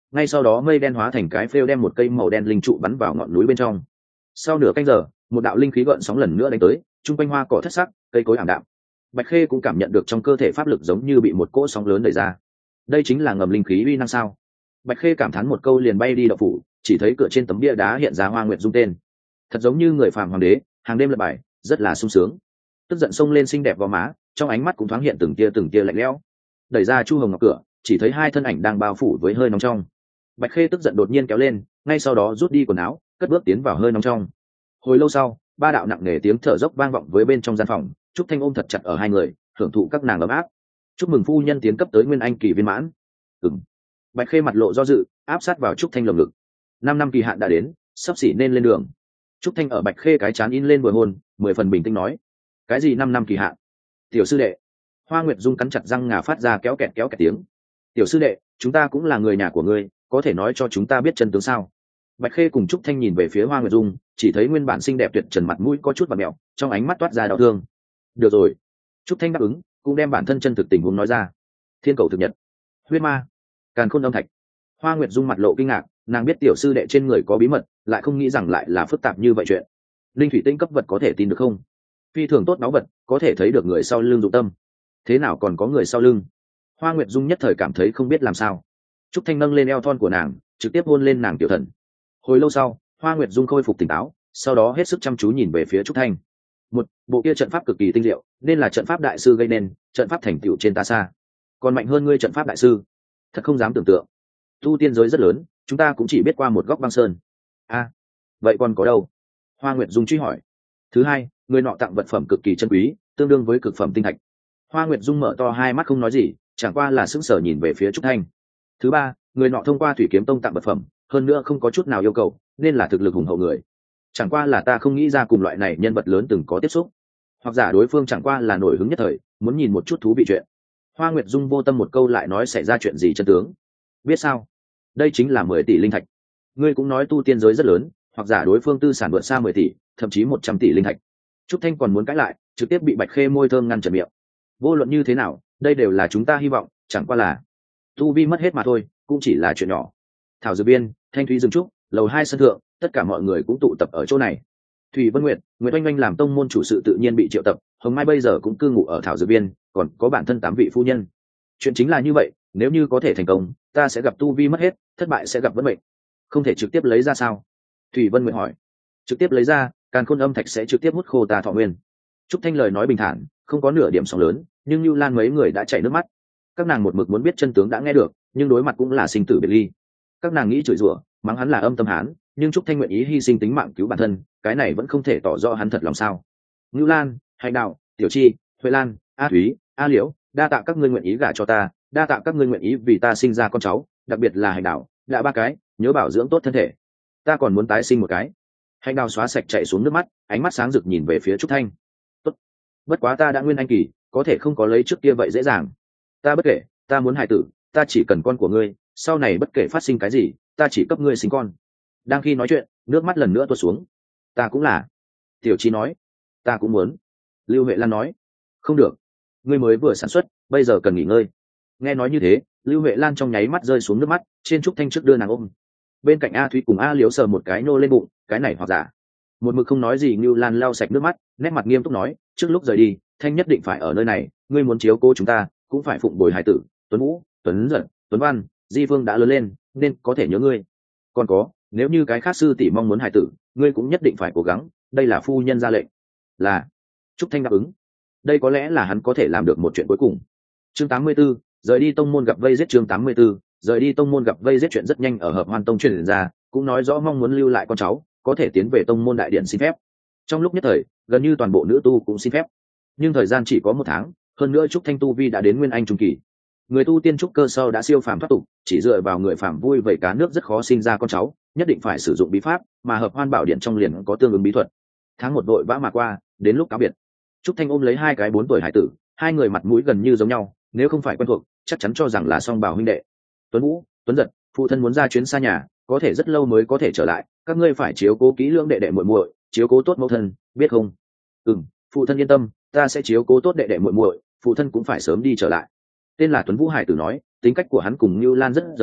ngay sau đó mây đen hóa thành cái phêu đem một cây màu đen linh trụ bắn vào ngọn núi bên trong. Sau nửa canh giờ, một đạo linh khí gợn sóng lần nữa đánh tới, chung quanh hoa cỏ thất sắc, cây cối ảm đạm. Bạch Khê cũng cảm nhận được trong cơ thể pháp lực giống như bị một cỗ sóng lớn đẩy ra. Đây chính là ngầm linh khí uy năng sao? Bạch Khê cảm thán một câu liền bay đi đậu phủ, chỉ thấy cửa trên tấm bia đá hiện ra Hoa Nguyệt Dung tên. Thật giống như người phàm hoàng đế, hàng đêm lật bài, rất là sung sướng. Tức giận xông lên xinh đẹp vào má, trong ánh mắt cũng thoáng hiện từng tia từng tia lạnh lẽo. Đẩy ra Chu Hồng Ngọc cửa, chỉ thấy hai thân ảnh đang bao phủ với hơi nóng trong. Bạch Khê tức giận đột nhiên kéo lên, ngay sau đó rút đi quần áo, cất bước tiến vào hơi nóng trong. Hồi lâu sau, ba đạo nặng nề tiếng thở dốc vang vọng với bên trong gian phòng. Trúc Thanh ôm thật chặt ở hai người, hưởng thụ các nàng ấm áp. Chúc mừng phu nhân tiến cấp tới nguyên anh kỳ viên mãn. Ừm. Bạch Khê mặt lộ do dự, áp sát vào Trúc Thanh lồng ngực. Năm năm kỳ hạn đã đến, sắp xỉ nên lên đường. Trúc Thanh ở Bạch Khê cái chán in lên vừa hôn, mười phần bình tĩnh nói: cái gì năm năm kỳ hạn? Tiểu sư đệ. Hoa Nguyệt Dung cắn chặt răng ngà phát ra kéo kẹt kéo kẹt tiếng. Tiểu sư đệ, chúng ta cũng là người nhà của ngươi, có thể nói cho chúng ta biết chân tướng sao? Bạch Khê cùng Trúc Thanh nhìn về phía Hoa Nguyệt Dung, chỉ thấy nguyên bản xinh đẹp tuyệt trần mặt mũi có chút vặn mèo, trong ánh mắt toát ra đau thương. Được rồi. Trúc Thanh đáp ứng, cũng đem bản thân chân thực tình huống nói ra. Thiên cầu thực nhật, huyết ma, càn khôn âm thạch. Hoa Nguyệt Dung mặt lộ kinh ngạc, nàng biết tiểu sư đệ trên người có bí mật, lại không nghĩ rằng lại là phức tạp như vậy chuyện. Linh thủy tinh cấp vật có thể tin được không? Phi thường tốt báu vật, có thể thấy được người sau lưng dụng tâm. Thế nào còn có người sau lưng? Hoa Nguyệt Dung nhất thời cảm thấy không biết làm sao. Trúc Thanh nâng lên eo thon của nàng, trực tiếp hôn lên nàng tiểu thần. Hồi lâu sau, Hoa Nguyệt Dung khôi phục tỉnh táo, sau đó hết sức chăm chú nhìn về phía Trúc Thanh. Một bộ kia trận pháp cực kỳ tinh diệu, nên là trận pháp đại sư gây nên, trận pháp thành tựu trên ta xa, còn mạnh hơn ngươi trận pháp đại sư, thật không dám tưởng tượng. Tu tiên giới rất lớn, chúng ta cũng chỉ biết qua một góc băng sơn. A, à, vậy còn có đâu? Hoa Nguyệt Dung truy hỏi. Thứ hai, người nọ tặng vật phẩm cực kỳ chân quý, tương đương với cực phẩm tinh thạch. Hoa Nguyệt Dung mở to hai mắt không nói gì, chẳng qua là sững sờ nhìn về phía Trúc Thanh. Thứ ba, người nọ thông qua Thủy Kiếm Tông tặng vật phẩm, hơn nữa không có chút nào yêu cầu, nên là thực lực hùng hậu người. Chẳng qua là ta không nghĩ ra cùng loại này nhân vật lớn từng có tiếp xúc, hoặc giả đối phương chẳng qua là nổi hứng nhất thời, muốn nhìn một chút thú vị chuyện. Hoa Nguyệt Dung vô tâm một câu lại nói xảy ra chuyện gì chân tướng. Biết sao? Đây chính là mười tỷ linh thạch. Ngươi cũng nói tu tiên giới rất lớn, hoặc giả đối phương tư sản vượt xa mười tỷ, thậm chí một trăm tỷ linh thạch. Trúc Thanh còn muốn cãi lại, trực tiếp bị Bạch Khê môi thơm ngăn trở miệng. Vô luận như thế nào, đây đều là chúng ta hy vọng, chẳng qua là tu vi mất hết mà thôi, cũng chỉ là chuyện nhỏ. Thảo Dược Biên, Thanh Thúy Dương Trúc, lầu hai sân thượng, tất cả mọi người cũng tụ tập ở chỗ này. Thủy Vân Nguyệt, Nguyệt Oanh Oanh làm tông môn chủ sự tự nhiên bị triệu tập, Hồng Mai bây giờ cũng cư ngụ ở Thảo Dược Biên, còn có bản thân tám vị phu nhân. Chuyện chính là như vậy, nếu như có thể thành công, ta sẽ gặp tu vi mất hết, thất bại sẽ gặp vận mệnh. Không thể trực tiếp lấy ra sao? Thủy Vân Nguyệt hỏi. Trực tiếp lấy ra, càn khôn âm thạch sẽ trực tiếp hút khô ta thọ nguyên. Trúc Thanh lời nói bình thản, không có nửa điểm sóng lớn, nhưng Nưu Lan mấy người đã chảy nước mắt. Các nàng một mực muốn biết chân tướng đã nghe được, nhưng đối mặt cũng là sinh tử biệt ly. Các nàng nghĩ chửi rủa, mắng hắn là âm tâm hán, nhưng Trúc Thanh nguyện ý hy sinh tính mạng cứu bản thân, cái này vẫn không thể tỏ rõ hắn thật lòng sao? Nưu Lan, Hành Đạo, Tiểu Chi, Huệ Lan, A Thúy, A Liễu, đa tạ các ngươi nguyện ý gả cho ta, đa tạ các ngươi nguyện ý vì ta sinh ra con cháu, đặc biệt là Hành Đạo, đã ba cái, nhớ bảo dưỡng tốt thân thể. Ta còn muốn tái sinh một cái. Hành Đạo xóa sạch chạy xuống nước mắt, ánh mắt sáng rực nhìn về phía Trúc Thanh. Tốt. Bất quá ta đã nguyên anh kỳ, có thể không có lấy trước kia vậy dễ dàng. Ta bất kể, ta muốn hài tử, ta chỉ cần con của ngươi, sau này bất kể phát sinh cái gì, ta chỉ cấp ngươi sinh con. Đang khi nói chuyện, nước mắt lần nữa tuột xuống. Ta cũng là. Tiểu Chi nói. Ta cũng muốn. Lưu Huệ Lan nói. Không được. Ngươi mới vừa sản xuất, bây giờ cần nghỉ ngơi. Nghe nói như thế, Lưu Huệ Lan trong nháy mắt rơi xuống nước mắt, trên Trúc Thanh trước đưa nàng ôm. Bên cạnh A Thúy cùng A Liễu sờ một cái nô lên bụng, cái này hoặc giả. Một mực không nói gì, Lưu Lan lau sạch nước mắt, nét mặt nghiêm túc nói, trước lúc rời đi, Thanh nhất định phải ở nơi này, ngươi muốn chiếu cố chúng ta, cũng phải phụng bồi hải tử, Tuấn Vũ, Tuấn Giật, Tuấn Văn, Di Phương đã lớn lên, nên có thể nhớ ngươi. Còn có, nếu như cái khác sư tỷ mong muốn hải tử, ngươi cũng nhất định phải cố gắng, đây là phu nhân ra lệnh. Là. Trúc Thanh đáp ứng. Đây có lẽ là hắn có thể làm được một chuyện cuối cùng. Chương tám mươi 84, rời đi tông môn gặp vây giết chương tám mươi 84, rời đi tông môn gặp vây giết chuyện rất nhanh ở Hợp Hoan Tông truyền ra, cũng nói rõ mong muốn lưu lại con cháu, có thể tiến về tông môn đại điện xin phép. Trong lúc nhất thời, gần như toàn bộ nữ tu cũng xin phép. Nhưng thời gian chỉ có một tháng, hơn nữa Trúc Thanh tu vi đã đến nguyên anh trung kỳ. Người tu tiên trúc cơ sau đã siêu phàm thoát tục, chỉ dựa vào người phàm vui vẩy cá nước rất khó sinh ra con cháu, nhất định phải sử dụng bí pháp, mà Hợp Hoan Bảo Điện trong liền có tương ứng bí thuật. Tháng một đội vã mà qua, đến lúc cáo biệt, Trúc Thanh ôm lấy hai cái bốn tuổi hải tử, hai người mặt mũi gần như giống nhau, nếu không phải quen thuộc, chắc chắn cho rằng là song bào huynh đệ. Tuấn Vũ, Tuấn Giật, phụ thân muốn ra chuyến xa nhà, có thể rất lâu mới có thể trở lại, các ngươi phải chiếu cố kỹ lưỡng đệ đệ muội muội, chiếu cố tốt mẫu thân, biết không? Ừm, phụ thân yên tâm, ta sẽ chiếu cố tốt đệ đệ muội muội, phụ thân cũng phải sớm đi trở lại. Tên là Tuấn Vũ hải tử nói, tính cách của hắn cùng Nưu Lan rất giống,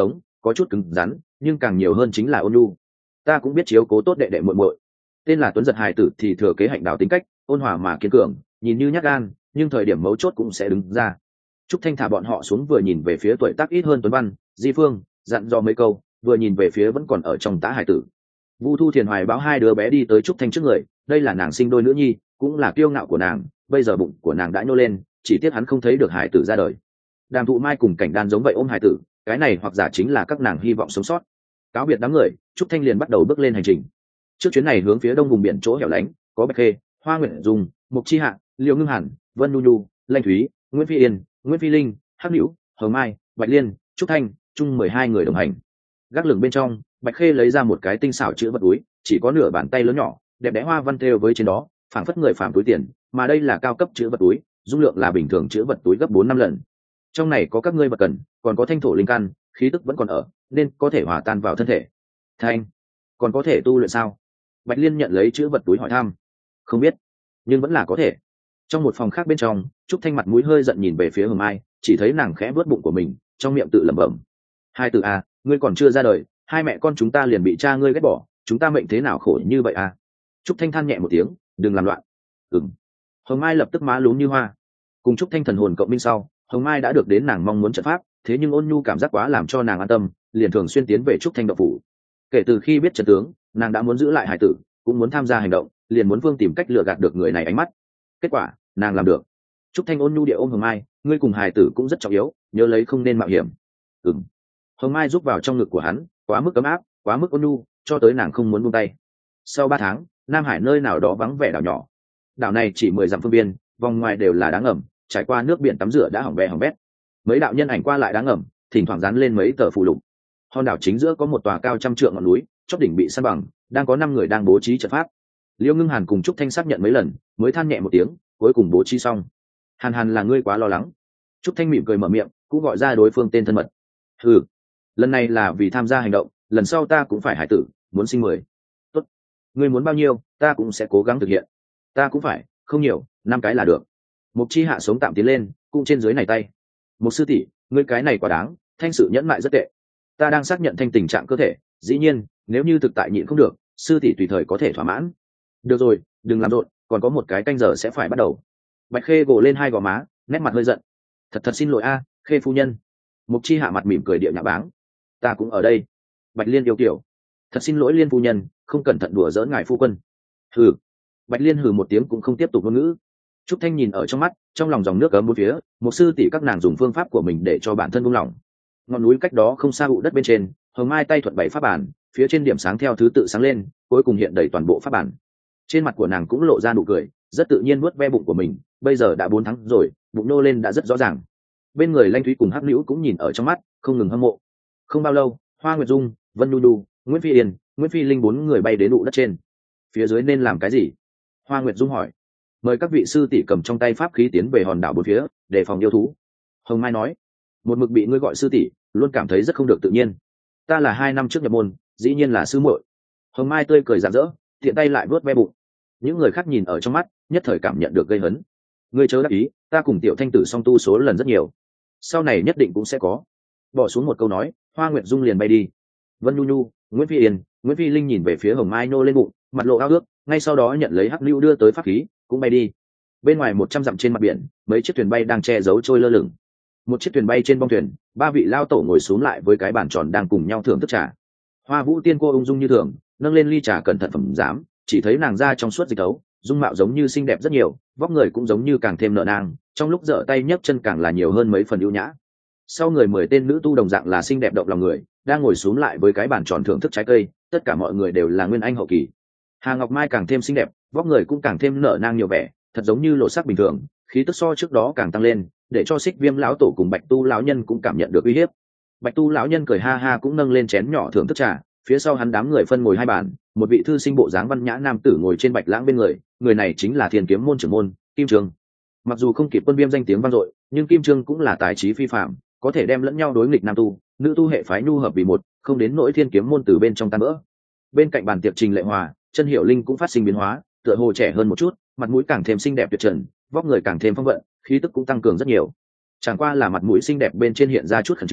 có chút cứng rắn nhưng càng nhiều hơn chính là ôn nhu. Ta cũng biết chiếu cố tốt đệ đệ muội muội. Tên là Tuấn Giật hài tử thì thừa kế hạnh đào tính cách, ôn hòa mà kiên cường, nhìn như nhát gan nhưng thời điểm mấu chốt cũng sẽ đứng ra. Trúc Thanh thả bọn họ xuống, vừa nhìn về phía tuổi tác ít hơn Tuấn Văn, Di Phương, dặn dò mấy câu, vừa nhìn về phía vẫn còn ở trong tã hài tử. Vu Thu Thiền hoài báo hai đứa bé đi tới Trúc Thanh trước người, đây là nàng sinh đôi nữ nhi, cũng là kiêu ngạo của nàng, bây giờ bụng của nàng đã nhô lên, chỉ tiếc hắn không thấy được hài tử ra đời. Đàm Thụ Mai cùng Cảnh Đan giống vậy ôm hài tử, cái này hoặc giả chính là các nàng hy vọng sống sót. Cáo biệt đám người, Trúc Thanh liền bắt đầu bước lên hành trình. Trước chuyến này hướng phía đông vùng biển chỗ hẻo lánh, có Bạch Khê, Hoa Nguyện Dung, Mục Chi Hạ, Liễu Ngưng Hàn, Vân Nhu Nhu, Lanh Thúy, Nguyễn Phi Yên, Nguyễn Phi Linh, Hắc Nữu, Hồng Mai, Bạch Liên, Trúc Thanh, chung mười hai người đồng hành. Gác lửng bên trong, Bạch Khê lấy ra một cái tinh xảo chữ vật túi, chỉ có nửa bàn tay lớn nhỏ, đẹp đẽ hoa văn thêu với trên đó, phảng phất người phàm túi tiền, mà đây là cao cấp chữ vật túi, dung lượng là bình thường chữ vật túi gấp bốn năm lần. Trong này có các ngươi vật cần, còn có thanh thổ linh căn, khí tức vẫn còn ở, nên có thể hòa tan vào thân thể. Thanh, còn có thể tu luyện sao? Bạch Liên nhận lấy chữ vật túi hỏi thăm. Không biết, nhưng vẫn là có thể. Trong một phòng khác bên trong, Trúc Thanh mặt mũi hơi giận nhìn về phía Hồng Mai, chỉ thấy nàng khẽ vớt bụng của mình, trong miệng tự lẩm bẩm: hai tử à, ngươi còn chưa ra đời, hai mẹ con chúng ta liền bị cha ngươi ghét bỏ, chúng ta mệnh thế nào khổ như vậy à? Trúc Thanh than nhẹ một tiếng, đừng làm loạn. Ừm. Hồng Mai lập tức má lúm như hoa. Cùng Trúc Thanh thần hồn cộng minh sau, Hồng Mai đã được đến nàng mong muốn trận pháp, thế nhưng ôn nhu cảm giác quá làm cho nàng an tâm, liền thường xuyên tiến về Trúc Thanh động phủ. Kể từ khi biết trận tướng, nàng đã muốn giữ lại hải tử, cũng muốn tham gia hành động, liền muốn vương tìm cách lừa gạt được người này ánh mắt. Kết quả, nàng làm được. Trúc Thanh ôn nhu địa ôm Hồng Mai, ngươi cùng hải tử cũng rất trọng yếu, nhớ lấy không nên mạo hiểm. Ừm. Hồng Mai rúc vào trong ngực của hắn, quá mức ấm áp, quá mức ôn nhu, cho tới nàng không muốn buông tay. Sau ba tháng, Nam Hải nơi nào đó vắng vẻ đảo nhỏ. Đảo này chỉ mười dặm phương biên, vòng ngoài đều là đá ngầm, trải qua nước biển tắm rửa đã hỏng bẹ hỏng bét. Mấy đạo nhân ảnh qua lại đá ngầm, thỉnh thoảng dán lên mấy tờ phù lục. Hòn đảo chính giữa có một tòa cao trăm trượng ngọn núi, chóp đỉnh bị san bằng, đang có năm người đang bố trí trận pháp. Liễu Ngưng Hàn cùng Trúc Thanh xác nhận mấy lần, mới than nhẹ một tiếng, cuối cùng bố trí xong. Hàn Hàn là ngươi quá lo lắng. Trúc Thanh mỉm cười mở miệng, cũng gọi ra đối phương tên thân mật. Ừ, lần này là vì tham gia hành động, lần sau ta cũng phải hải tử, muốn sinh mười. Tốt, ngươi muốn bao nhiêu, ta cũng sẽ cố gắng thực hiện. Ta cũng phải, không nhiều, năm cái là được. Mục Chi Hạ sống tạm tiến lên, cũng trên dưới này tay. Một sư tỷ, ngươi cái này quá đáng, Thanh sự nhẫn mại rất tệ. Ta đang xác nhận Thanh tình trạng cơ thể, dĩ nhiên, nếu như thực tại nhịn không được, sư tỷ tùy thời có thể thỏa mãn. Được rồi, đừng làm rộn, còn có một cái canh giờ sẽ phải bắt đầu. Bạch Khê gồ lên hai gò má, nét mặt hơi giận. Thật thật xin lỗi a, Khê phu nhân. Mục Chi Hạ mặt mỉm cười điệu nhã báng. Ta cũng ở đây. Bạch Liên yêu kiểu. Thật xin lỗi Liên phu nhân, không cẩn thận đùa giỡn ngài phu quân. Hừ. Bạch Liên hừ một tiếng cũng không tiếp tục ngôn ngữ. Trúc Thanh nhìn ở trong mắt, trong lòng dòng nước ấm bốn phía, một sư tỷ các nàng dùng phương pháp của mình để cho bản thân buông lỏng. Ngọn núi cách đó không xa ụ đất bên trên, Hồng Mai tay thuận bảy pháp bản, phía trên điểm sáng theo thứ tự sáng lên, cuối cùng hiện đầy toàn bộ pháp bản. Trên mặt của nàng cũng lộ ra nụ cười, rất tự nhiên nuốt ve bụng của mình, bây giờ đã bốn tháng rồi, bụng nô lên đã rất rõ ràng. Bên người Lanh Thúy cùng Hắc Nữu cũng nhìn ở trong mắt, không ngừng hâm mộ. Không bao lâu, Hoa Nguyệt Dung, Vân Nhu Nhu, Nguyễn Phi Yên, Nguyễn Phi Linh bốn người bay đến ụ đất trên. Phía dưới nên làm cái gì? Hoa Nguyệt Dung hỏi. Mời các vị sư tỷ cầm trong tay pháp khí tiến về hòn đảo bốn phía, đề phòng yêu thú. Hồng Mai nói. Một mực bị ngươi gọi sư tỷ, luôn cảm thấy rất không được tự nhiên. Ta là hai năm trước nhập môn, dĩ nhiên là sư muội. Hồng Mai tươi cười rạng rỡ, tiện tay lại vuốt ve bụng. Những người khác nhìn ở trong mắt, nhất thời cảm nhận được gây hấn. Ngươi chớ đắc ý, ta cùng Tiểu Thanh tử song tu số lần rất nhiều, sau này nhất định cũng sẽ có. Bỏ xuống một câu nói, Hoa Nguyệt Dung liền bay đi. Vân Nhu Nhu, Nguyễn Phi Yên, Nguyễn Phi Linh nhìn về phía Hồng Mai nô lên bụng, mặt lộ ao ước, ngay sau đó nhận lấy Hắc Nữu đưa tới pháp khí, cũng bay đi. Bên ngoài một trăm dặm trên mặt biển, mấy chiếc thuyền bay đang che giấu trôi lơ lửng. Một chiếc thuyền bay trên bong thuyền, ba vị lao tổ ngồi xuống lại với cái bàn tròn đang cùng nhau thưởng thức trà. Hoa Vũ Tiên cô ung dung như thường, nâng lên ly trà cẩn thận phẩm giám, chỉ thấy nàng ra trong suốt dịch tấu, dung mạo giống như xinh đẹp rất nhiều, vóc người cũng giống như càng thêm nợ nang, trong lúc giở tay nhấc chân càng là nhiều hơn mấy phần ưu nhã. Sau người mười tên nữ tu đồng dạng là xinh đẹp động lòng người, đang ngồi xuống lại với cái bàn tròn thưởng thức trái cây, tất cả mọi người đều là nguyên anh hậu kỳ. Hà Ngọc Mai càng thêm xinh đẹp, vóc người cũng càng thêm nở nang nhiều vẻ, thật giống như lộ sắc bình thường, khí tức so trước đó càng tăng lên, để cho Xích Viêm lão tổ cùng Bạch Tu lão nhân cũng cảm nhận được uy hiếp. Bạch Tu lão nhân cười ha ha cũng nâng lên chén nhỏ thưởng thức trà, phía sau hắn đám người phân ngồi hai bàn, một vị thư sinh bộ dáng văn nhã nam tử ngồi trên Bạch Lãng bên người, người này chính là Thiên Kiếm môn trưởng môn Kim Trương. Mặc dù không kịp Quân Viêm danh tiếng vang dội, nhưng Kim Trương cũng là tài trí phi phàm, có thể đem lẫn nhau đối nghịch nam tu, nữ tu hệ phái nhu hợp vì một, không đến nỗi Thiên Kiếm môn từ bên trong tan vỡ. Bên cạnh bàn tiệc Trình Lệ Hòa, Chân Hiểu Linh cũng phát sinh biến hóa, tựa hồ trẻ hơn một chút, mặt mũi càng thêm xinh đẹp tuyệt trần, vóc người càng thêm phong vận, khí tức cũng tăng cường rất nhiều. Chẳng qua là mặt mũi xinh đẹp bên trên hiện ra chút khẩn trương,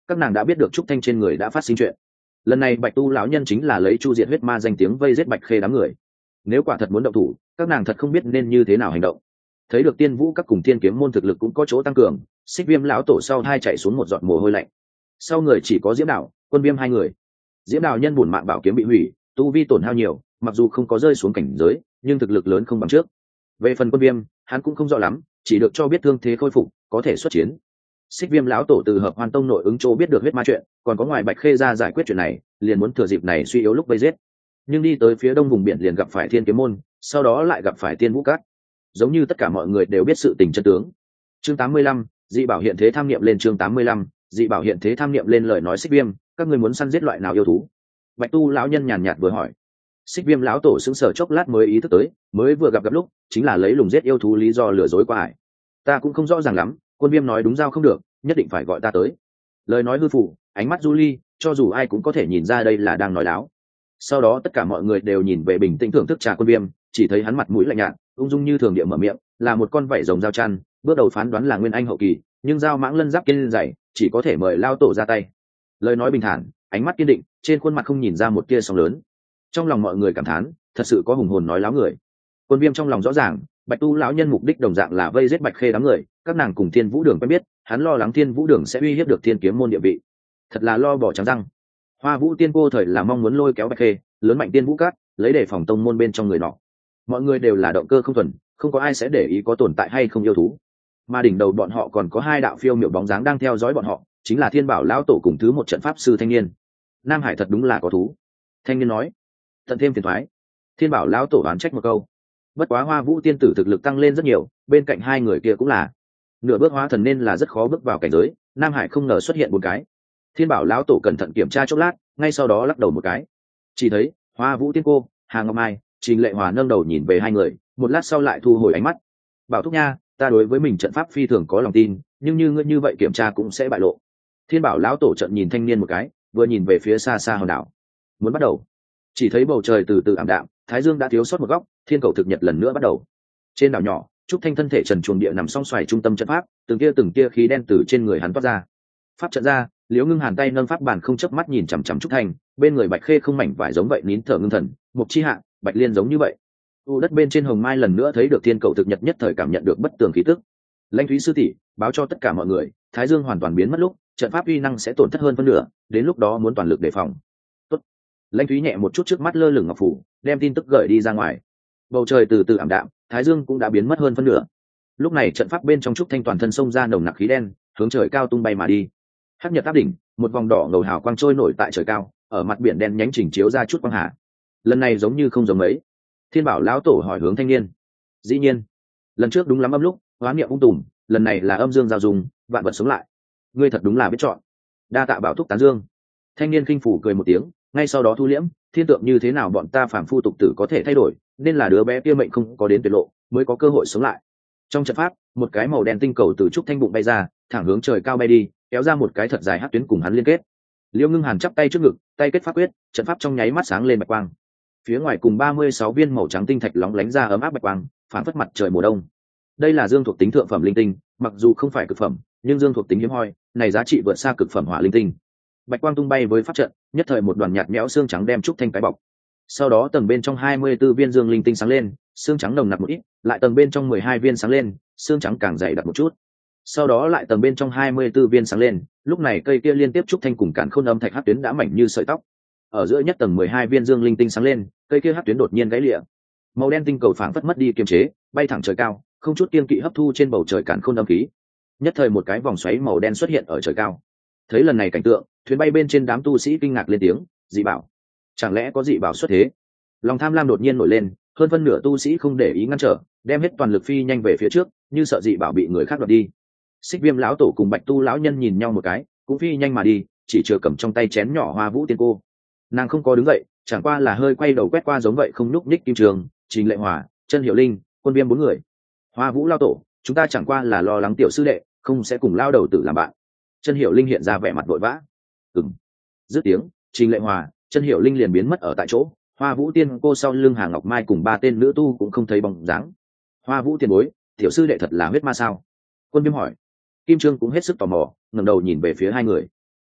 các nàng đã biết được trúc thanh trên người đã phát sinh chuyện. Lần này bạch tu lão nhân chính là lấy chu diệt huyết ma danh tiếng vây giết bạch khê đám người. Nếu quả thật muốn động thủ, các nàng thật không biết nên như thế nào hành động. Thấy được tiên vũ các cùng thiên kiếm môn thực lực cũng có chỗ tăng cường, xích viêm lão tổ sau hai chạy xuống một giọt mồ hôi lạnh. Sau người chỉ có diễm đạo, quân viêm hai người. Diễm đạo nhân bùn mạng bảo kiếm bị hủy, tu vi tổn hao nhiều, mặc dù không có rơi xuống cảnh giới, nhưng thực lực lớn không bằng trước. Về phần quân viêm, hắn cũng không rõ lắm, chỉ được cho biết thương thế khôi phục, có thể xuất chiến. Xích viêm lão tổ từ hợp hoan tông nội ứng chỗ biết được huyết ma chuyện, còn có ngoài bạch khê ra giải quyết chuyện này, liền muốn thừa dịp này suy yếu lúc vây giết. Nhưng đi tới phía đông vùng biển liền gặp phải thiên kiếm môn, sau đó lại gặp phải tiên vũ cát. Giống như tất cả mọi người đều biết sự tình chân tướng. Chương tám mươi lăm, dị bảo hiện thế tham nghiệm lên. Chương tám mươi lăm, dị bảo hiện thế tham nghiệm lên. Lời nói xích viêm, các ngươi muốn săn giết loại nào yêu thú? Bạch tu lão nhân nhàn nhạt vừa hỏi. Xích viêm lão tổ sững sờ chốc lát mới ý thức tới, mới vừa gặp gặp lúc chính là lấy lùng giết yêu thú lý do lừa dối qua ải. Ta cũng không rõ ràng lắm, quân viêm nói đúng giao không được, nhất định phải gọi ta tới. Lời nói hư phủ, ánh mắt du ly, cho dù ai cũng có thể nhìn ra đây là đang nói láo. Sau đó tất cả mọi người đều nhìn về bình tĩnh thưởng thức trà quân viêm, chỉ thấy hắn mặt mũi lạnh nhạt, ung dung như thường địa mở miệng, là một con vảy rồng dao chăn, bước đầu phán đoán là nguyên anh hậu kỳ, nhưng dao mãng lân giáp kiên dày, chỉ có thể mời lao tổ ra tay. Lời nói bình thản, ánh mắt kiên định, trên khuôn mặt không nhìn ra một tia sóng lớn. Trong lòng mọi người cảm thán, thật sự có hùng hồn nói láo người. Quân viêm trong lòng rõ ràng, bạch tu lão nhân mục đích đồng dạng là vây giết bạch khê đám người, các nàng cùng thiên vũ đường quen biết, hắn lo lắng thiên vũ đường sẽ uy hiếp được thiên kiếm môn địa vị, thật là lo bỏ trắng răng. Hoa vũ tiên cô thời là mong muốn lôi kéo bạch khê lớn mạnh tiên vũ cát, lấy để phòng tông môn bên trong người nọ. Mọi người đều là động cơ không thuần, không có ai sẽ để ý có tồn tại hay không yêu thú. Mà đỉnh đầu bọn họ còn có hai đạo phiêu miểu bóng dáng đang theo dõi bọn họ, chính là thiên bảo lão tổ cùng thứ một trận pháp sư thanh niên. Nam Hải thật đúng là có thú. Thanh niên nói. Tận thêm phiền thoái. Thiên bảo lão tổ oán trách một câu. Bất quá hoa vũ tiên tử thực lực tăng lên rất nhiều, bên cạnh hai người kia cũng là nửa bước hóa thần nên là rất khó bước vào cảnh giới. Nam Hải không ngờ xuất hiện một cái. Thiên bảo lão tổ cẩn thận kiểm tra chốc lát, ngay sau đó lắc đầu một cái. Chỉ thấy hoa vũ tiên cô, Hà Ngọc Mai, Trình Lệ Hòa nâng đầu nhìn về hai người, một lát sau lại thu hồi ánh mắt. Bảo thúc nha, ta đối với mình trận pháp phi thường có lòng tin, nhưng như ngươi như vậy kiểm tra cũng sẽ bại lộ. Thiên bảo lão tổ trận nhìn thanh niên một cái, vừa nhìn về phía xa xa hòn đảo. Muốn bắt đầu. Chỉ thấy bầu trời từ từ ảm đạm, thái dương đã thiếu sót một góc, thiên cầu thực nhật lần nữa bắt đầu. Trên đảo nhỏ, trúc thanh thân thể trần truồng địa nằm song xoài trung tâm trận pháp, từng tia từng tia khí đen từ trên người hắn toát ra. Pháp trận ra, Liễu Ngưng Hàn tay nâng pháp bàn không chớp mắt nhìn chằm chằm trúc thanh, bên người bạch khê không mảnh vải giống vậy nín thở ngưng thần, mục chi hạ, bạch liên giống như vậy. U đất bên trên hồng mai lần nữa thấy được thiên cầu thực nhật nhất thời cảm nhận được bất tường khí tức. Lãnh Thúy sư tỷ báo cho tất cả mọi người, thái dương hoàn toàn biến mất lúc, trận pháp uy năng sẽ tổn thất hơn phân nửa, đến lúc đó muốn toàn lực đề phòng. Tốt. Lãnh Thúy nhẹ một chút trước mắt lơ lửng ngọc phủ, đem tin tức gửi đi ra ngoài. Bầu trời từ từ ảm đạm, thái dương cũng đã biến mất hơn phân nửa. Lúc này trận pháp bên trong trúc thanh toàn thân xông ra nồng nặc khí đen, hướng trời cao tung bay mà đi. Hắc nhật áp đỉnh, một vòng đỏ ngầu hào quang trôi nổi tại trời cao, ở mặt biển đen nhánh chỉnh chiếu ra chút quang hà. Lần này giống như không giống mấy. Thiên bảo lão tổ hỏi hướng thanh niên. Dĩ nhiên, lần trước đúng lắm âm lúc, hóa niệm ung tùm, lần này là âm dương giao dùng, vạn vật sống lại. Ngươi thật đúng là biết chọn. Đa tạ bảo thúc tán dương. Thanh niên khinh phủ cười một tiếng, ngay sau đó thu liễm, thiên tượng như thế nào bọn ta phàm phu tục tử có thể thay đổi, nên là đứa bé kia mệnh không có đến tuyệt lộ, mới có cơ hội sống lại. Trong trận pháp, một cái màu đen tinh cầu từ trúc thanh bụng bay ra, thẳng hướng trời cao bay đi, kéo ra một cái thật dài hắc tuyến cùng hắn liên kết. Liễu Ngưng Hàn chắp tay trước ngực, tay kết pháp quyết, trận pháp trong nháy mắt sáng lên bạch quang. Phía ngoài cùng ba mươi sáu viên màu trắng tinh thạch lóng lánh ra ấm áp bạch quang, phản phất mặt trời mùa đông. Đây là dương thuộc tính thượng phẩm linh tinh, mặc dù không phải cực phẩm, nhưng dương thuộc tính hiếm hoi, này giá trị vượt xa cực phẩm hỏa linh tinh. Bạch quang tung bay với pháp trận, nhất thời một đoàn nhạt nhẽo xương trắng đem trúc thanh cái bọc. Sau đó tầng bên trong hai mươi 24 viên dương linh tinh sáng lên, xương trắng nồng nặc một ít, lại tầng bên trong mười hai viên sáng lên, xương trắng càng dày đặc một chút. Sau đó lại tầng bên trong hai mươi 24 viên sáng lên, lúc này cây kia liên tiếp trúc thanh cùng cản khôn âm thạch hắc tuyến đã mảnh như sợi tóc. Ở giữa nhất tầng mười hai viên dương linh tinh sáng lên, cây kia hắc tuyến đột nhiên gãy lìa. Màu đen tinh cầu phảng phất mất đi kiềm chế, bay thẳng trời cao, không chút kiêng kỵ hấp thu trên bầu trời cản khôn âm khí. Nhất thời một cái vòng xoáy màu đen xuất hiện ở trời cao. Thấy lần này cảnh tượng, thuyền bay bên trên đám tu sĩ kinh ngạc lên tiếng, dị bảo. Chẳng lẽ có dị bảo xuất thế? Lòng tham lam đột nhiên nổi lên, hơn phân nửa tu sĩ không để ý ngăn trở, đem hết toàn lực phi nhanh về phía trước, như sợ dị bảo bị người khác đoạt đi. Xích Viêm lão tổ cùng Bạch Tu lão nhân nhìn nhau một cái, cũng phi nhanh mà đi, chỉ chừa cầm trong tay chén nhỏ hoa vũ tiên cô. Nàng không có đứng dậy, chẳng qua là hơi quay đầu quét qua giống vậy không nhúc nhích Kim Trường, Trình Lệ Hòa, Chân Hiểu Linh, Quân Viêm bốn người. Hoa vũ lão tổ, chúng ta chẳng qua là lo lắng tiểu sư đệ không sẽ cùng lao đầu tử làm bạn. Chân Hiểu Linh hiện ra vẻ mặt vội vã. Ừm. Dứt tiếng, Trình Lệ Hòa, Chân Hiểu Linh liền biến mất ở tại chỗ. Hoa vũ tiên cô sau lưng Hà Ngọc Mai cùng ba tên nữ tu cũng không thấy bóng dáng. Hoa vũ tiền bối, tiểu sư đệ thật là huyết ma sao? Quân Viêm hỏi. Kim Trương cũng hết sức tò mò, ngẩng đầu nhìn về phía hai người.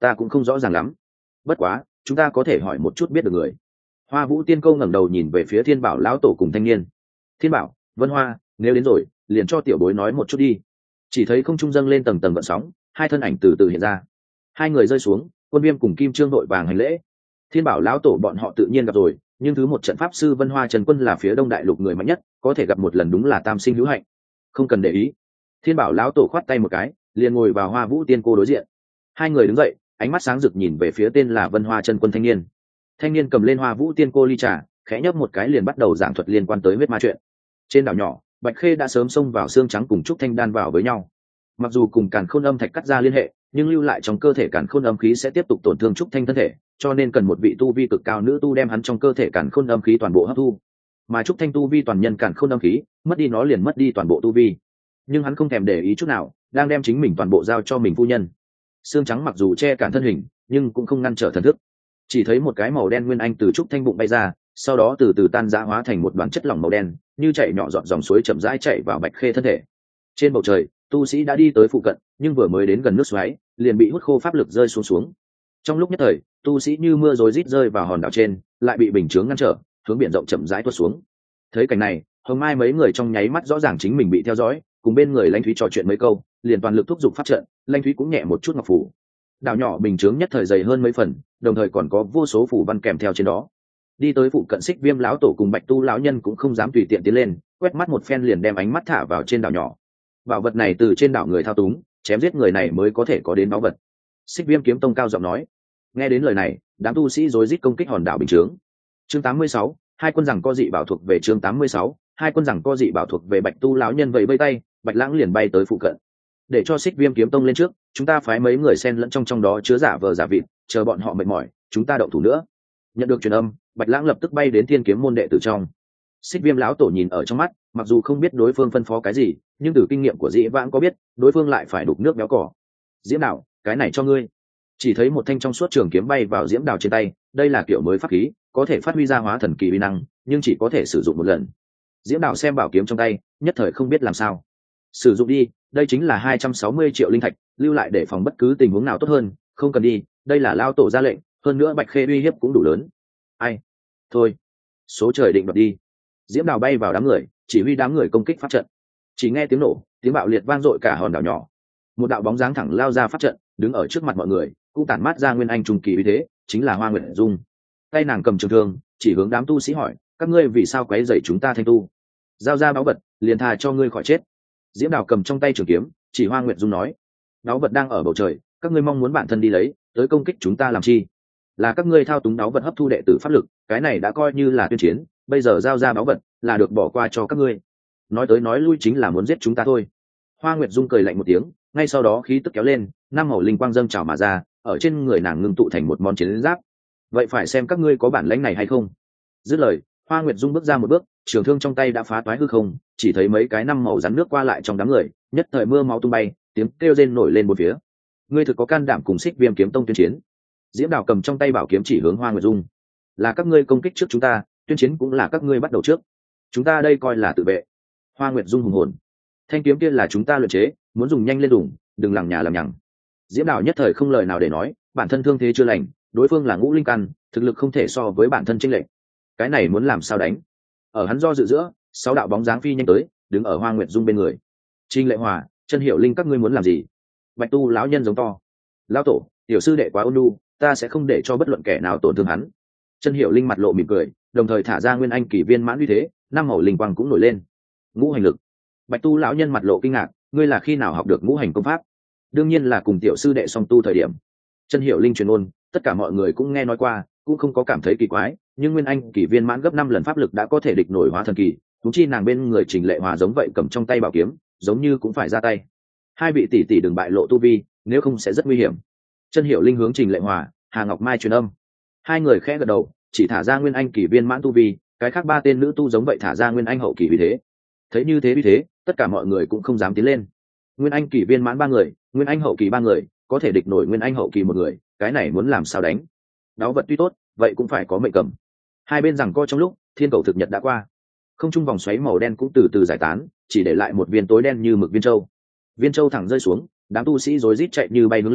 ta cũng không rõ ràng lắm, bất quá chúng ta có thể hỏi một chút biết được người. Hoa Vũ Tiên Câu ngẩng đầu nhìn về phía Thiên Bảo lão tổ cùng thanh niên. Thiên Bảo, Vân Hoa, nếu đến rồi liền cho tiểu bối nói một chút đi. Chỉ thấy không trung dâng lên tầng tầng gợn sóng, hai thân ảnh từ từ hiện ra. Hai người rơi xuống, Quân Viêm cùng Kim Trương đội vàng hành lễ. Thiên Bảo lão tổ bọn họ tự nhiên gặp rồi, nhưng thứ một trận pháp sư Vân Hoa Trần Quân là phía Đông Đại Lục người mạnh nhất, có thể gặp một lần đúng là tam sinh hữu hạnh. Không cần để ý. Thiên Bảo lão tổ khoát tay một cái, liền ngồi vào Hoa Vũ Tiên Cô đối diện. Hai người đứng dậy, ánh mắt sáng rực nhìn về phía tên là Vân Hoa Trần Quân thanh niên. Thanh niên cầm lên Hoa Vũ Tiên Cô ly trà, khẽ nhấp một cái liền bắt đầu giảng thuật liên quan tới huyết ma chuyện. Trên đảo nhỏ, Bạch Khê đã sớm xông vào xương trắng cùng trúc thanh đan vào với nhau. Mặc dù cùng Càn Khôn Âm Thạch cắt ra liên hệ, nhưng lưu lại trong cơ thể Càn Khôn Âm khí sẽ tiếp tục tổn thương trúc thanh thân thể, cho nên cần một vị tu vi cực cao nữ tu đem hắn trong cơ thể Càn Khôn Âm khí toàn bộ hấp thu. Mà trúc thanh tu vi toàn nhân Càn Khôn Âm khí, mất đi nó liền mất đi toàn bộ tu vi. Nhưng hắn không thèm để ý chút nào, đang đem chính mình toàn bộ giao cho mình phu nhân. Xương trắng mặc dù che cản thân hình, nhưng cũng không ngăn trở thần thức. Chỉ thấy một cái màu đen nguyên anh từ trúc thanh bụng bay ra, sau đó từ từ tan rã hóa thành một đoàn chất lỏng màu đen, như chảy nhỏ giọt dòng suối chậm rãi chạy vào Bạch Khê thân thể. Trên bầu trời, tu sĩ đã đi tới phụ cận, nhưng vừa mới đến gần nước xoáy, liền bị hút khô pháp lực rơi xuống xuống. Trong lúc nhất thời, tu sĩ như mưa rối rít rơi vào hòn đảo trên, lại bị bình chướng ngăn trở, hướng biển rộng chậm rãi tuột xuống. Thấy cảnh này, Hồng Mai mấy người trong nháy mắt rõ ràng chính mình bị theo dõi, cùng bên người Lãnh Thúy trò chuyện mấy câu, liền toàn lực thúc giục pháp trận. Lãnh Thúy cũng nhẹ một chút ngọc phủ. Đảo nhỏ bình chướng nhất thời dày hơn mấy phần, đồng thời còn có vô số phủ văn kèm theo trên đó. Đi tới phụ cận Xích Viêm lão tổ cùng Bạch Tu lão nhân cũng không dám tùy tiện tiến lên, quét mắt một phen liền đem ánh mắt thả vào trên đảo nhỏ. Bảo vật này từ trên đảo người thao túng, chém giết người này mới có thể có đến bảo vật. Xích Viêm kiếm tông cao giọng nói. Nghe đến lời này, đám tu sĩ rối rít công kích hòn đảo bình chướng. Chương tám mươi sáu, hai quân rằng co dị bảo thuộc về chương tám mươi sáu, hai quân rằng co dị bảo thuộc về Bạch Tu lão nhân vậy vây tay, Bạch Lãng liền bay tới phụ cận. Để cho Xích Viêm kiếm tông lên trước, chúng ta phái mấy người xen lẫn trong trong đó chứa giả vờ giả vịt, chờ bọn họ mệt mỏi, chúng ta động thủ nữa. Nhận được truyền âm, Bạch Lãng lập tức bay đến Thiên Kiếm môn đệ tử trong. Xích Viêm lão tổ nhìn ở trong mắt, mặc dù không biết đối phương phân phó cái gì, nhưng từ kinh nghiệm của Dĩ Vãng có biết, đối phương lại phải đục nước béo cỏ. Diễm Đào, cái này cho ngươi. Chỉ thấy một thanh trong suốt trường kiếm bay vào Diễm Đào trên tay, đây là kiểu mới pháp khí, có thể phát huy ra hóa thần kỳ uy năng, nhưng chỉ có thể sử dụng một lần. Diễm Đào xem bảo kiếm trong tay, nhất thời không biết làm sao. Sử dụng đi, đây chính là hai trăm sáu mươi triệu linh thạch, lưu lại để phòng bất cứ tình huống nào tốt hơn, không cần đi, đây là lao tổ ra lệnh, hơn nữa Bạch Khê uy hiếp cũng đủ lớn. Ai? Thôi, số trời định đoạt đi. Diễm Đào bay vào đám người, chỉ huy đám người công kích pháp trận. Chỉ nghe tiếng nổ, tiếng bạo liệt vang dội cả hòn đảo nhỏ. Một đạo bóng dáng thẳng lao ra pháp trận, đứng ở trước mặt mọi người, cũng tản mát ra nguyên anh trung kỳ uy thế, chính là Hoa Nguyệt Dung. Tay nàng cầm trường thương, chỉ hướng đám tu sĩ hỏi, các ngươi vì sao quấy rầy chúng ta thanh tu? Giao ra báu vật, liền tha cho ngươi khỏi chết. Diễm Đào cầm trong tay trường kiếm, chỉ Hoa Nguyệt Dung nói, báu vật đang ở bầu trời, các ngươi mong muốn bản thân đi lấy, tới công kích chúng ta làm chi? Là các ngươi thao túng báu vật hấp thu đệ tử pháp lực, cái này đã coi như là tuyên chiến, bây giờ giao ra báu vật là được bỏ qua cho các ngươi. Nói tới nói lui chính là muốn giết chúng ta thôi. Hoa Nguyệt Dung cười lạnh một tiếng, ngay sau đó khí tức kéo lên, năm màu linh quang dâng trào mà ra, ở trên người nàng ngưng tụ thành một món chiến giáp. Vậy phải xem các ngươi có bản lĩnh này hay không. Dứt lời, Hoa Nguyệt Dung bước ra một bước, trường thương trong tay đã phá toái hư không, chỉ thấy mấy cái năm màu rắn nước qua lại trong đám người, nhất thời mưa máu tung bay, tiếng kêu rên nổi lên bốn phía. Ngươi thực có can đảm cùng Xích Viêm kiếm tông tuyên chiến? Diễm Đào cầm trong tay bảo kiếm chỉ hướng Hoa Nguyệt Dung. Là các ngươi công kích trước chúng ta, tuyên chiến cũng là các ngươi bắt đầu trước. Chúng ta đây coi là tự vệ. Hoa Nguyệt Dung hùng hồn. Thanh kiếm kia là chúng ta luyện chế, muốn dùng nhanh lên dùng, đừng lằng nhà làm nhằng. Diễm Đào nhất thời không lời nào để nói, bản thân thương thế chưa lành, đối phương là ngũ linh căn, thực lực không thể so với bản thân chênh lệch. Cái này muốn làm sao đánh? Ở hắn do dự giữa, sáu đạo bóng dáng phi nhanh tới, đứng ở Hoa Nguyệt Dung bên người. Trình Lệ Hòa, Chân Hiểu Linh, các ngươi muốn làm gì? Bạch Tu lão nhân giống to. Lão tổ, tiểu sư đệ quá ôn nhu, ta sẽ không để cho bất luận kẻ nào tổn thương hắn. Chân Hiểu Linh mặt lộ mỉm cười, đồng thời thả ra nguyên anh kỳ viên mãn uy thế, năm màu linh quang cũng nổi lên. Ngũ hành lực. Bạch Tu lão nhân mặt lộ kinh ngạc, ngươi là khi nào học được ngũ hành công pháp? Đương nhiên là cùng tiểu sư đệ song tu thời điểm. Chân Hiểu Linh truyền ôn, tất cả mọi người cũng nghe nói qua, cũng không có cảm thấy kỳ quái, nhưng nguyên anh kỳ viên mãn gấp năm lần pháp lực đã có thể địch nổi hóa thần kỳ, thú chi nàng bên người Trình Lệ Hòa giống vậy cầm trong tay bảo kiếm, giống như cũng phải ra tay. Hai vị tỷ tỷ đừng bại lộ tu vi, nếu không sẽ rất nguy hiểm. Chân Hiểu Linh hướng Trình Lệ Hòa, Hà Ngọc Mai truyền âm. Hai người khẽ gật đầu, chỉ thả ra nguyên anh kỳ viên mãn tu vi, cái khác ba tên nữ tu giống vậy thả ra nguyên anh hậu kỳ vì thế. Thấy như thế vì thế, tất cả mọi người cũng không dám tiến lên. Nguyên anh kỳ viên mãn ba người, nguyên anh hậu kỳ ba người, có thể địch nổi nguyên anh hậu kỳ một người, cái này muốn làm sao đánh? Đáo vật tuy tốt, vậy cũng phải có mệnh cầm. Hai bên giằng co trong lúc, thiên cầu thực nhật đã qua, không trung vòng xoáy màu đen cũng từ từ giải tán, chỉ để lại một viên tối đen như mực viên châu. Viên châu thẳng rơi xuống, đám tu sĩ rối rít chạy như bay hướng lên,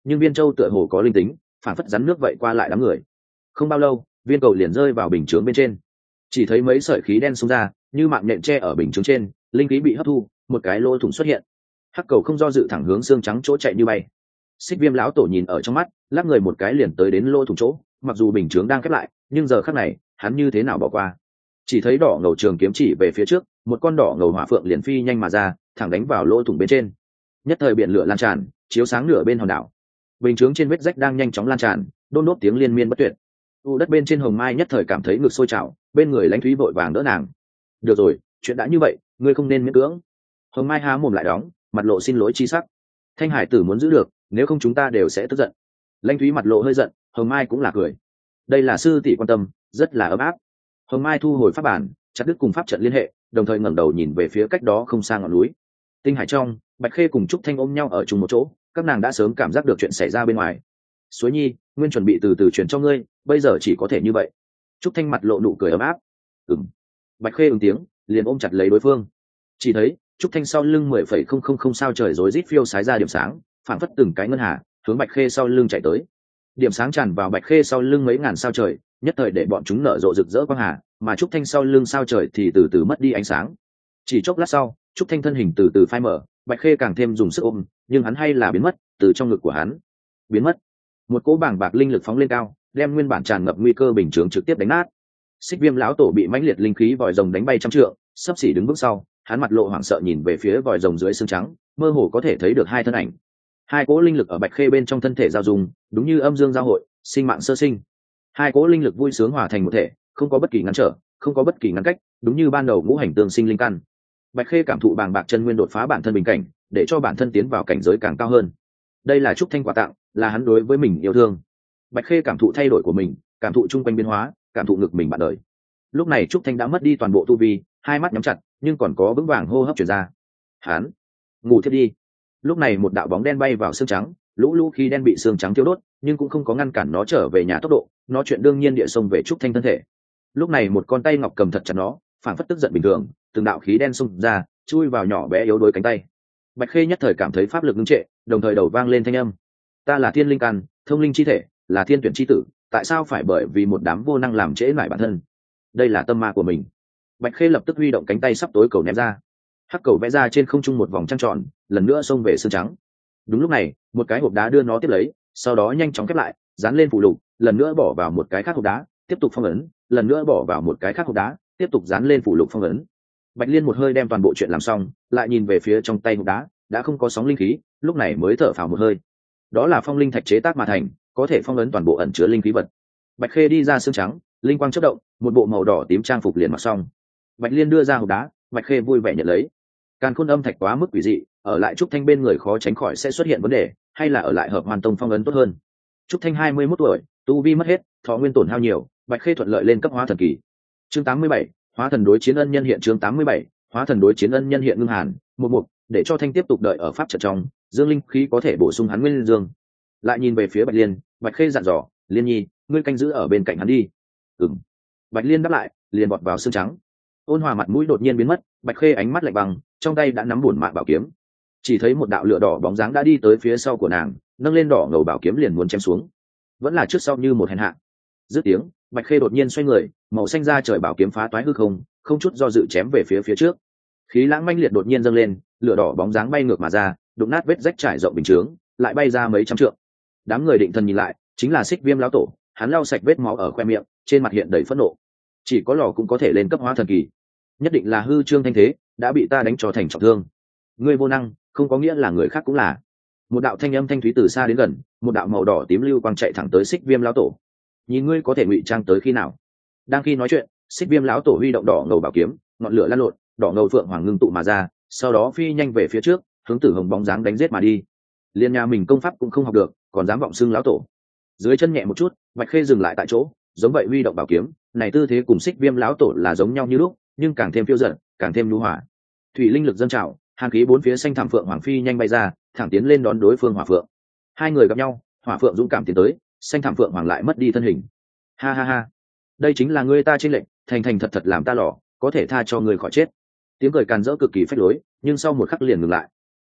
nhưng viên châu tựa hồ có linh tính, phản phất rắn nước vậy qua lại đám người. Không bao lâu, viên cầu liền rơi vào bình chướng bên trên, chỉ thấy mấy sợi khí đen xông ra như mạng nhện tre ở bình chướng trên, linh khí bị hấp thu, một cái lỗ thủng xuất hiện. Hắc cầu không do dự thẳng hướng xương trắng chỗ chạy như bay. Xích Viêm lão tổ nhìn ở trong mắt, lắc người một cái liền tới đến lỗ thủng chỗ, mặc dù bình chướng đang khép lại, nhưng giờ khắc này hắn như thế nào bỏ qua. Chỉ thấy đỏ ngầu trường kiếm chỉ về phía trước, một con đỏ ngầu hỏa phượng liền phi nhanh mà ra, thẳng đánh vào lỗ thủng bên trên. Nhất thời biển lửa lan tràn, chiếu sáng nửa bên hòn đảo. Bình chướng trên vết rách đang nhanh chóng lan tràn, đôn đốt tiếng liên miên bất tuyệt. U đất bên trên Hồng Mai nhất thời cảm thấy ngực sôi trào, bên người Lãnh Thúy vội vàng đỡ nàng. Được rồi, chuyện đã như vậy, ngươi không nên miễn cưỡng. Hồng Mai há mồm lại đóng, mặt lộ xin lỗi chi sắc. Thanh Hải tử muốn giữ được, nếu không chúng ta đều sẽ tức giận. Lãnh Thúy mặt lộ hơi giận, Hồng Mai cũng là cười. Đây là sư tỷ quan tâm, rất là ấm áp. Hồng Mai thu hồi pháp bản, chặt đứt cùng pháp trận liên hệ, đồng thời ngẩng đầu nhìn về phía cách đó không xa ngọn núi. Tinh Hải trong, Bạch Khê cùng Trúc Thanh ôm nhau ở chung một chỗ, các nàng đã sớm cảm giác được chuyện xảy ra bên ngoài. Suối Nhi, nguyên chuẩn bị từ từ chuyển cho ngươi, bây giờ chỉ có thể như vậy. Trúc Thanh mặt lộ nụ cười ấm áp. Ừm. Bạch Khê ứng tiếng, liền ôm chặt lấy đối phương. Chỉ thấy Trúc Thanh sau lưng mười phẩy không không không sao trời rối rít phiêu sái ra điểm sáng, phảng phất từng cái ngân hà, hướng Bạch Khê sau lưng chạy tới. Điểm sáng tràn vào Bạch Khê sau lưng mấy ngàn sao trời, nhất thời để bọn chúng nở rộ rực rỡ quang hà, mà Trúc Thanh sau lưng sao trời thì từ từ mất đi ánh sáng. Chỉ chốc lát sau, Trúc Thanh thân hình từ từ phai mở, Bạch Khê càng thêm dùng sức ôm, nhưng hắn hay là biến mất, từ trong ngực của hắn biến mất. Một cỗ bảng bạc linh lực phóng lên cao, đem nguyên bản tràn ngập nguy cơ bình chướng trực tiếp đánh nát. Xích Viêm lão tổ bị mãnh liệt linh khí vòi rồng đánh bay trăm trượng, sắp xỉ đứng bước sau, hắn mặt lộ hoảng sợ nhìn về phía vòi rồng dưới xương trắng, mơ hồ có thể thấy được hai thân ảnh. Hai cỗ linh lực ở Bạch Khê bên trong thân thể giao dung, đúng như âm dương giao hội, sinh mạng sơ sinh. Hai cỗ linh lực vui sướng hòa thành một thể, không có bất kỳ ngăn trở, không có bất kỳ ngăn cách, đúng như ban đầu ngũ hành tương sinh linh căn. Bạch Khê cảm thụ bàng bạc chân nguyên đột phá bản thân bình cảnh, để cho bản thân tiến vào cảnh giới càng cao hơn. Đây là Trúc Thanh quà tặng, là hắn đối với mình yêu thương. Bạch Khê cảm thụ thay đổi của mình, cảm thụ chung quanh biến hóa, cảm thụ ngực mình bạn đời. Lúc này Trúc Thanh đã mất đi toàn bộ tu vi, hai mắt nhắm chặt, nhưng còn có vững vàng hô hấp truyền ra. Hắn ngủ thiếp đi. Lúc này một đạo bóng đen bay vào xương trắng, lũ lũ khí đen bị xương trắng thiêu đốt, nhưng cũng không có ngăn cản nó trở về nhà tốc độ, nó chuyện đương nhiên địa xông về Trúc Thanh thân thể. Lúc này một con tay ngọc cầm thật chặt nó, phản phất tức giận bình thường, từng đạo khí đen xông ra, chui vào nhỏ bé yếu đuối cánh tay. Bạch Khê nhất thời cảm thấy pháp lực ngưng trệ, đồng thời đầu vang lên thanh âm: ta là thiên linh căn, thông linh chi thể, là thiên tuyển chi tử, tại sao phải bởi vì một đám vô năng làm trễ nải bản thân? Đây là tâm ma của mình. Bạch Khê lập tức huy động cánh tay sắp tối cầu ném ra, hắc cầu vẽ ra trên không trung một vòng trăng tròn, lần nữa xông về xương trắng. Đúng lúc này, một cái hộp đá đưa nó tiếp lấy, sau đó nhanh chóng khép lại, dán lên phụ lục, lần nữa bỏ vào một cái khác hộp đá, tiếp tục phong ấn, lần nữa bỏ vào một cái khác hộp đá, tiếp tục dán lên phụ lục phong ấn. Bạch Liên một hơi đem toàn bộ chuyện làm xong, lại nhìn về phía trong tay hộp đá, đã không có sóng linh khí, lúc này mới thở phào một hơi. Đó là phong linh thạch chế tác mà thành, có thể phong ấn toàn bộ ẩn chứa linh khí vật. Bạch Khê đi ra xương trắng, linh quang chớp động, một bộ màu đỏ tím trang phục liền mặc xong. Bạch Liên đưa ra hộp đá, Bạch Khê vui vẻ nhận lấy. Càn Khôn âm thạch quá mức quỷ dị, ở lại Trúc Thanh bên người khó tránh khỏi sẽ xuất hiện vấn đề, hay là ở lại Hợp Hoàn Tông phong ấn tốt hơn. Trúc Thanh hai mươi mốt tuổi, tu vi mất hết, thọ nguyên tổn hao nhiều, Bạch Khê thuận lợi lên cấp hóa thần kỳ. Chương tám mươi bảy, hóa thần đối chiến ân nhân hiện. Chương tám mươi bảy, hóa thần đối chiến ân nhân hiện. Ngưng Hàn một mục, để cho Thanh tiếp tục đợi ở pháp trận trong, dương linh khí có thể bổ sung hắn nguyên dương. Lại nhìn về phía Bạch Liên, Bạch Khê dặn dò: Liên Nhi, ngươi canh giữ ở bên cạnh hắn đi. Ừm. Bạch Liên đáp lại, liền bọt vào xương trắng. Ôn Hòa mặt mũi đột nhiên biến mất, Bạch Khê ánh mắt lạnh băng, trong tay đã nắm buồn mạng bảo kiếm. Chỉ thấy một đạo lửa đỏ bóng dáng đã đi tới phía sau của nàng, nâng lên đỏ ngầu bảo kiếm liền muốn chém xuống. Vẫn là trước sau như một hèn hạ. Dứt tiếng, Bạch Khê đột nhiên xoay người, màu xanh da trời bảo kiếm phá toái hư không, không chút do dự chém về phía phía trước. Khí lãng manh liệt đột nhiên dâng lên, lửa đỏ bóng dáng bay ngược mà ra, đụng nát vết rách trải rộng bình chướng, lại bay ra mấy trăm trượng. Đám người định thần nhìn lại, chính là Xích Viêm lão tổ, hắn lau sạch vết máu ở khoe miệng, trên mặt hiện đầy phẫn nộ. Chỉ có lò cũng có thể lên cấp hóa thần kỳ, nhất định là hư trương thanh thế, đã bị ta đánh cho thành trọng thương. Ngươi vô năng, không có nghĩa là người khác cũng là. Một đạo thanh âm thanh thúy từ xa đến gần, một đạo màu đỏ tím lưu quang chạy thẳng tới Xích Viêm lão tổ. Nhìn ngươi có thể ngụy trang tới khi nào? Đang khi nói chuyện, Xích Viêm lão tổ huy động đỏ ngầu bảo kiếm, ngọn lửa lan lộn, đỏ ngầu phượng hoàng ngưng tụ mà ra, sau đó phi nhanh về phía trước, hướng Tử Hồng bóng dáng đánh giết mà đi. Liên nhà mình công pháp cũng không học được, còn dám vọng xưng lão tổ. Dưới chân nhẹ một chút, Bạch Khê dừng lại tại chỗ, giống vậy huy động bảo kiếm, này tư thế cùng Xích Viêm lão tổ là giống nhau như lúc, nhưng càng thêm phiêu dật, càng thêm nhu hòa. Thủy linh lực dâng trào, hàn khí bốn phía xanh thảm phượng hoàng phi nhanh bay ra, thẳng tiến lên đón đối phương hỏa phượng. Hai người gặp nhau, hỏa phượng dũng cảm tiến tới, xanh thảm phượng hoàng lại mất đi thân hình. Ha ha ha, đây chính là ngươi ta trên lệnh, thành thành thật thật làm ta lò, có thể tha cho ngươi khỏi chết. Tiếng cười càn rỡ cực kỳ phách lối, nhưng sau một khắc liền ngừng lại.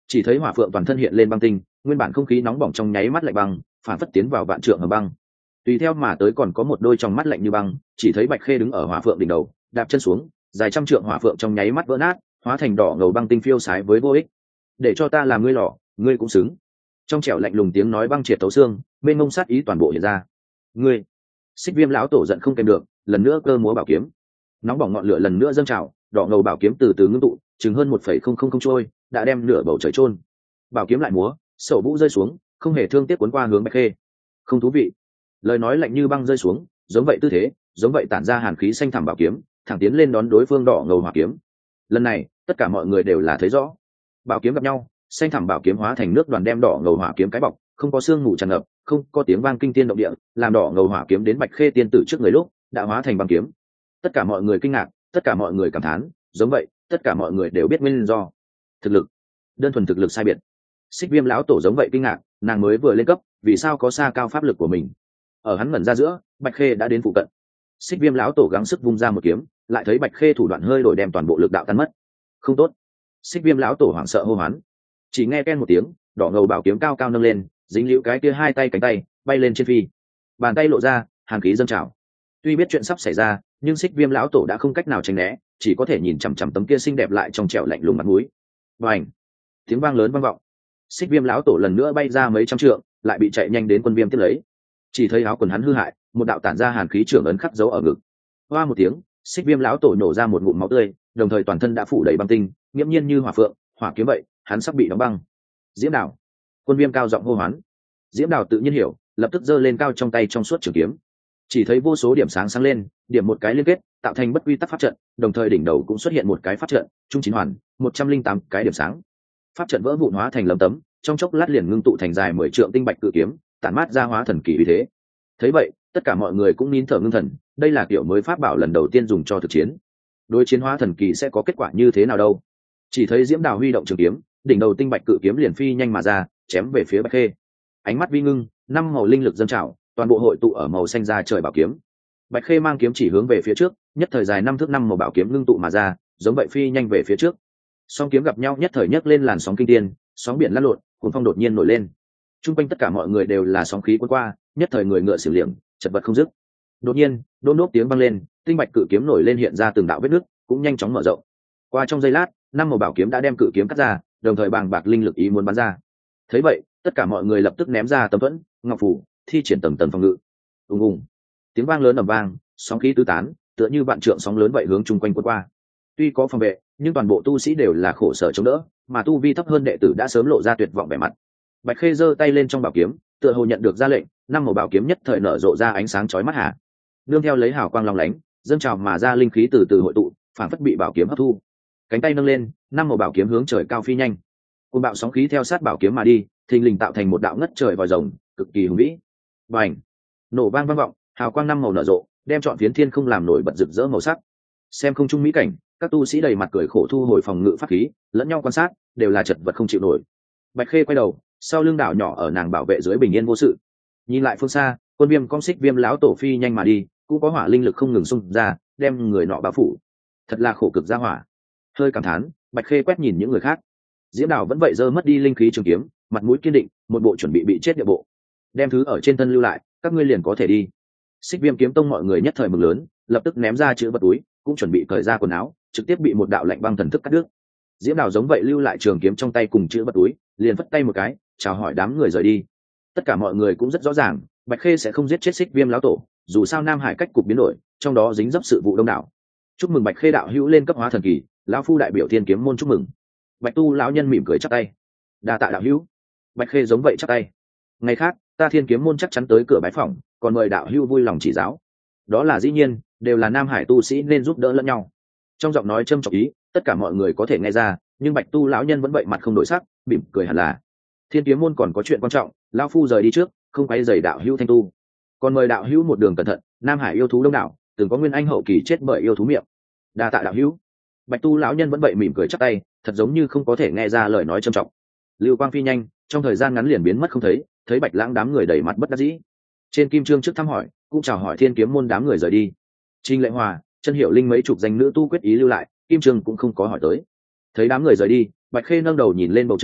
chỉ thấy hỏa phượng toàn thân hiện lên băng tinh, nguyên bản không khí nóng bỏng trong nháy mắt lạnh băng, phản phất tiến vào vạn trượng hầm băng. Tùy theo mà tới còn có một đôi trong mắt lạnh như băng, chỉ thấy bạch khê đứng ở hỏa phượng đỉnh đầu, đạp chân xuống, dài trăm trượng hỏa phượng trong nháy mắt vỡ nát, hóa thành đỏ ngầu băng tinh phiêu sái với vô ích. Để cho ta làm ngươi lò, ngươi cũng xứng. Trong trẻo lạnh lùng tiếng nói băng triệt tấu xương, mênh mông sát ý toàn bộ hiện ra. Ngươi, Xích Viêm lão tổ giận không kèm được, lần nữa cơ múa bảo kiếm, nóng bỏng ngọn lửa lần nữa dâng trào, đỏ ngầu bảo kiếm từ từ ngưng tụ, chừng hơn một phẩy không không không trôi, đã đem nửa bầu trời trôn. Bảo kiếm lại múa, sầu vũ rơi xuống, không hề thương tiếc cuốn qua hướng bạch khê. Không thú vị. Lời nói lạnh như băng rơi xuống, giống vậy tư thế, giống vậy tản ra hàn khí xanh thẳm bảo kiếm, thẳng tiến lên đón đối phương đỏ ngầu hỏa kiếm. Lần này, tất cả mọi người đều là thấy rõ, bảo kiếm gặp nhau, xanh thẳm bảo kiếm hóa thành nước đoàn đem đỏ ngầu hỏa kiếm cái bọc, không có sương mù tràn ngập, không có tiếng vang kinh thiên động địa, làm đỏ ngầu hỏa kiếm đến bạch khê tiên tử trước người lúc đã hóa thành băng kiếm. Tất cả mọi người kinh ngạc, tất cả mọi người cảm thán, giống vậy, tất cả mọi người đều biết nguyên do. Thực lực, đơn thuần thực lực sai biệt. Xích Viêm lão tổ giống vậy kinh ngạc, nàng mới vừa lên cấp, vì sao có xa cao pháp lực của mình? Ở hắn ngẩn ra giữa, bạch khê đã đến phụ cận. Xích Viêm lão tổ gắng sức vung ra một kiếm, lại thấy bạch khê thủ đoạn hơi đổi đem toàn bộ lực đạo tan mất. Không tốt. Xích Viêm lão tổ hoảng sợ hô hoán. Chỉ nghe ken một tiếng, đỏ ngầu bảo kiếm cao cao nâng lên, dính liễu cái kia hai tay cánh tay bay lên trên phi, bàn tay lộ ra, hàn khí dâng trào. Tuy biết chuyện sắp xảy ra, nhưng Xích Viêm lão tổ đã không cách nào tránh né, chỉ có thể nhìn chằm chằm tấm kia xinh đẹp lại trong trẻo lạnh lùng mặt mũi. Bành! Tiếng vang lớn vang vọng. Xích Viêm lão tổ lần nữa bay ra mấy trăm trượng, lại bị chạy nhanh đến Quân Viêm tiếp lấy. Chỉ thấy áo quần hắn hư hại, một đạo tản ra hàn khí trưởng ấn khắc dấu ở ngực. Hoa một tiếng, Xích Viêm lão tổ nổ ra một ngụm máu tươi, đồng thời toàn thân đã phủ đầy băng tinh, nghiễm nhiên như hỏa phượng, hỏa kiếm vậy, hắn sắp bị đóng băng. Diễm Đào! Quân Viêm cao giọng hô hoán. Diễm Đào tự nhiên hiểu, lập tức giơ lên cao trong tay trong suốt trường kiếm. Chỉ thấy vô số điểm sáng sáng lên, điểm một cái liên kết, tạo thành bất quy tắc pháp trận, đồng thời đỉnh đầu cũng xuất hiện một cái pháp trận, trung chín hoàn, một trăm linh tám cái điểm sáng. Pháp trận vỡ vụn hóa thành lấm tấm, trong chốc lát liền ngưng tụ thành dài mười trượng tinh bạch cự kiếm, tản mát ra hóa thần kỳ uy thế. Thấy vậy, tất cả mọi người cũng nín thở ngưng thần, đây là kiểu mới pháp bảo lần đầu tiên dùng cho thực chiến. Đối chiến hóa thần kỳ sẽ có kết quả như thế nào đâu? Chỉ thấy Diễm Đào huy động trường kiếm, đỉnh đầu tinh bạch cự kiếm liền phi nhanh mà ra, chém về phía Bạch Khê. Ánh mắt vi ngưng, năm màu linh lực dâng trào, toàn bộ hội tụ ở màu xanh ra trời bảo kiếm. Bạch Khê mang kiếm chỉ hướng về phía trước, nhất thời dài năm thước năm màu bảo kiếm ngưng tụ mà ra, giống vậy phi nhanh về phía trước. Song kiếm gặp nhau nhất thời nhấc lên làn sóng kinh thiên, sóng biển lăn lộn, cuồng phong đột nhiên nổi lên. Trung quanh tất cả mọi người đều là sóng khí cuốn qua, nhất thời người ngựa xỉu liệng, chật vật không dứt. Đột nhiên, đôn đốt tiếng vang lên, tinh bạch cự kiếm nổi lên hiện ra từng đạo vết nứt, cũng nhanh chóng mở rộng. Qua trong giây lát, năm màu bảo kiếm đã đem cự kiếm cắt ra, đồng thời bàng bạc linh lực ý muốn bắn ra. Thấy vậy, tất cả mọi người lập tức ném ra tấm thuẫn, ngọc phủ, thi triển tầng tầng phòng ngự. Ùng ùng, tiếng vang lớn ầm vang, sóng khí tứ tán, tựa như vạn trượng sóng lớn vậy hướng chung quanh cuốn qua. Tuy có phòng vệ, nhưng toàn bộ tu sĩ đều là khổ sở chống đỡ, mà tu vi thấp hơn đệ tử đã sớm lộ ra tuyệt vọng vẻ mặt. Bạch Khê giơ tay lên trong bảo kiếm, tựa hồ nhận được ra lệnh, năm màu bảo kiếm nhất thời nở rộ ra ánh sáng chói mắt hạ. Nương theo lấy hào quang long lánh, dâng trào mà ra linh khí từ từ hội tụ, phản phất bị bảo kiếm hấp thu. Cánh tay nâng lên, năm màu bảo kiếm hướng trời cao phi nhanh. Cơn bạo sóng khí theo sát bảo kiếm mà đi, thình lình tạo thành một đạo ngất trời vòi rồng, cực kỳ hùng vĩ. Bành! Nổ vang vang vọng, hào quang năm màu nở rộ, đem trọn phiến thiên không làm nổi bật rực rỡ màu sắc. Xem không trung mỹ cảnh, các tu sĩ đầy mặt cười khổ thu hồi phòng ngự pháp khí, lẫn nhau quan sát, đều là chật vật không chịu nổi. Bạch Khê quay đầu, sau lưng đảo nhỏ ở nàng bảo vệ dưới bình yên vô sự. Nhìn lại phương xa, Quân Viêm cong Xích Viêm lão tổ phi nhanh mà đi, cũng có hỏa linh lực không ngừng xung ra, đem người nọ bao phủ. Thật là khổ cực gia hỏa. Hơi cảm thán, Bạch Khê quét nhìn những người khác. Diễm Đào vẫn vậy dơ mất đi linh khí trường kiếm, mặt mũi kiên định, một bộ chuẩn bị bị chết địa bộ. Đem thứ ở trên thân lưu lại, các ngươi liền có thể đi. Xích Viêm kiếm tông mọi người nhất thời mừng lớn, lập tức ném ra chữ vật túi, cũng chuẩn bị cởi ra quần áo, trực tiếp bị một đạo lạnh băng thần thức cắt đứt. Diễm Đào giống vậy lưu lại trường kiếm trong tay cùng chữ vật túi, liền vất tay một cái, chào hỏi đám người rời đi. Tất cả mọi người cũng rất rõ ràng, Bạch Khê sẽ không giết chết Xích Viêm lão tổ, dù sao Nam Hải cách cục biến đổi, trong đó dính dấp sự vụ đông đảo. Chúc mừng Bạch Khê đạo hữu lên cấp hóa thần kỳ, lão phu đại biểu Thiên Kiếm môn chúc mừng. Bạch Tu lão nhân mỉm cười chắp tay. Đa tạ đạo hữu. Bạch Khê giống vậy chắp tay. Ngày khác, ta Thiên Kiếm môn chắc chắn tới cửa bái phỏng, còn mời đạo hữu vui lòng chỉ giáo. Đó là dĩ nhiên, đều là Nam Hải tu sĩ nên giúp đỡ lẫn nhau. Trong giọng nói châm chọc ý, tất cả mọi người có thể nghe ra, nhưng Bạch Tu lão nhân vẫn vậy mặt không đổi sắc, mỉm cười hẳn là. Thiên Kiếm môn còn có chuyện quan trọng, lão phu rời đi trước, không quấy rầy đạo hữu thanh tu. Còn mời đạo hữu một đường cẩn thận, Nam Hải yêu thú đông đảo, từng có nguyên anh hậu kỳ chết bởi yêu thú miệng. Đa tạ đạo hữu. Bạch Tu lão nhân vẫn vậy mỉm cười chắp tay, thật giống như không có thể nghe ra lời nói trầm trọng. Lưu quang phi nhanh, trong thời gian ngắn liền biến mất không thấy, thấy Bạch Lãng đám người đầy mặt bất đắc dĩ. Trên kim trương trước thăm hỏi, cũng chào hỏi Thiên Kiếm môn đám người rời đi. Trình Lệ Hòa, Chân Hiểu Linh mấy chục danh nữ tu quyết ý lưu lại, kim trương cũng không có hỏi tới. Thấy đám người rời đi, Bạch Khê nâng đầu nhìn lên bầu trời,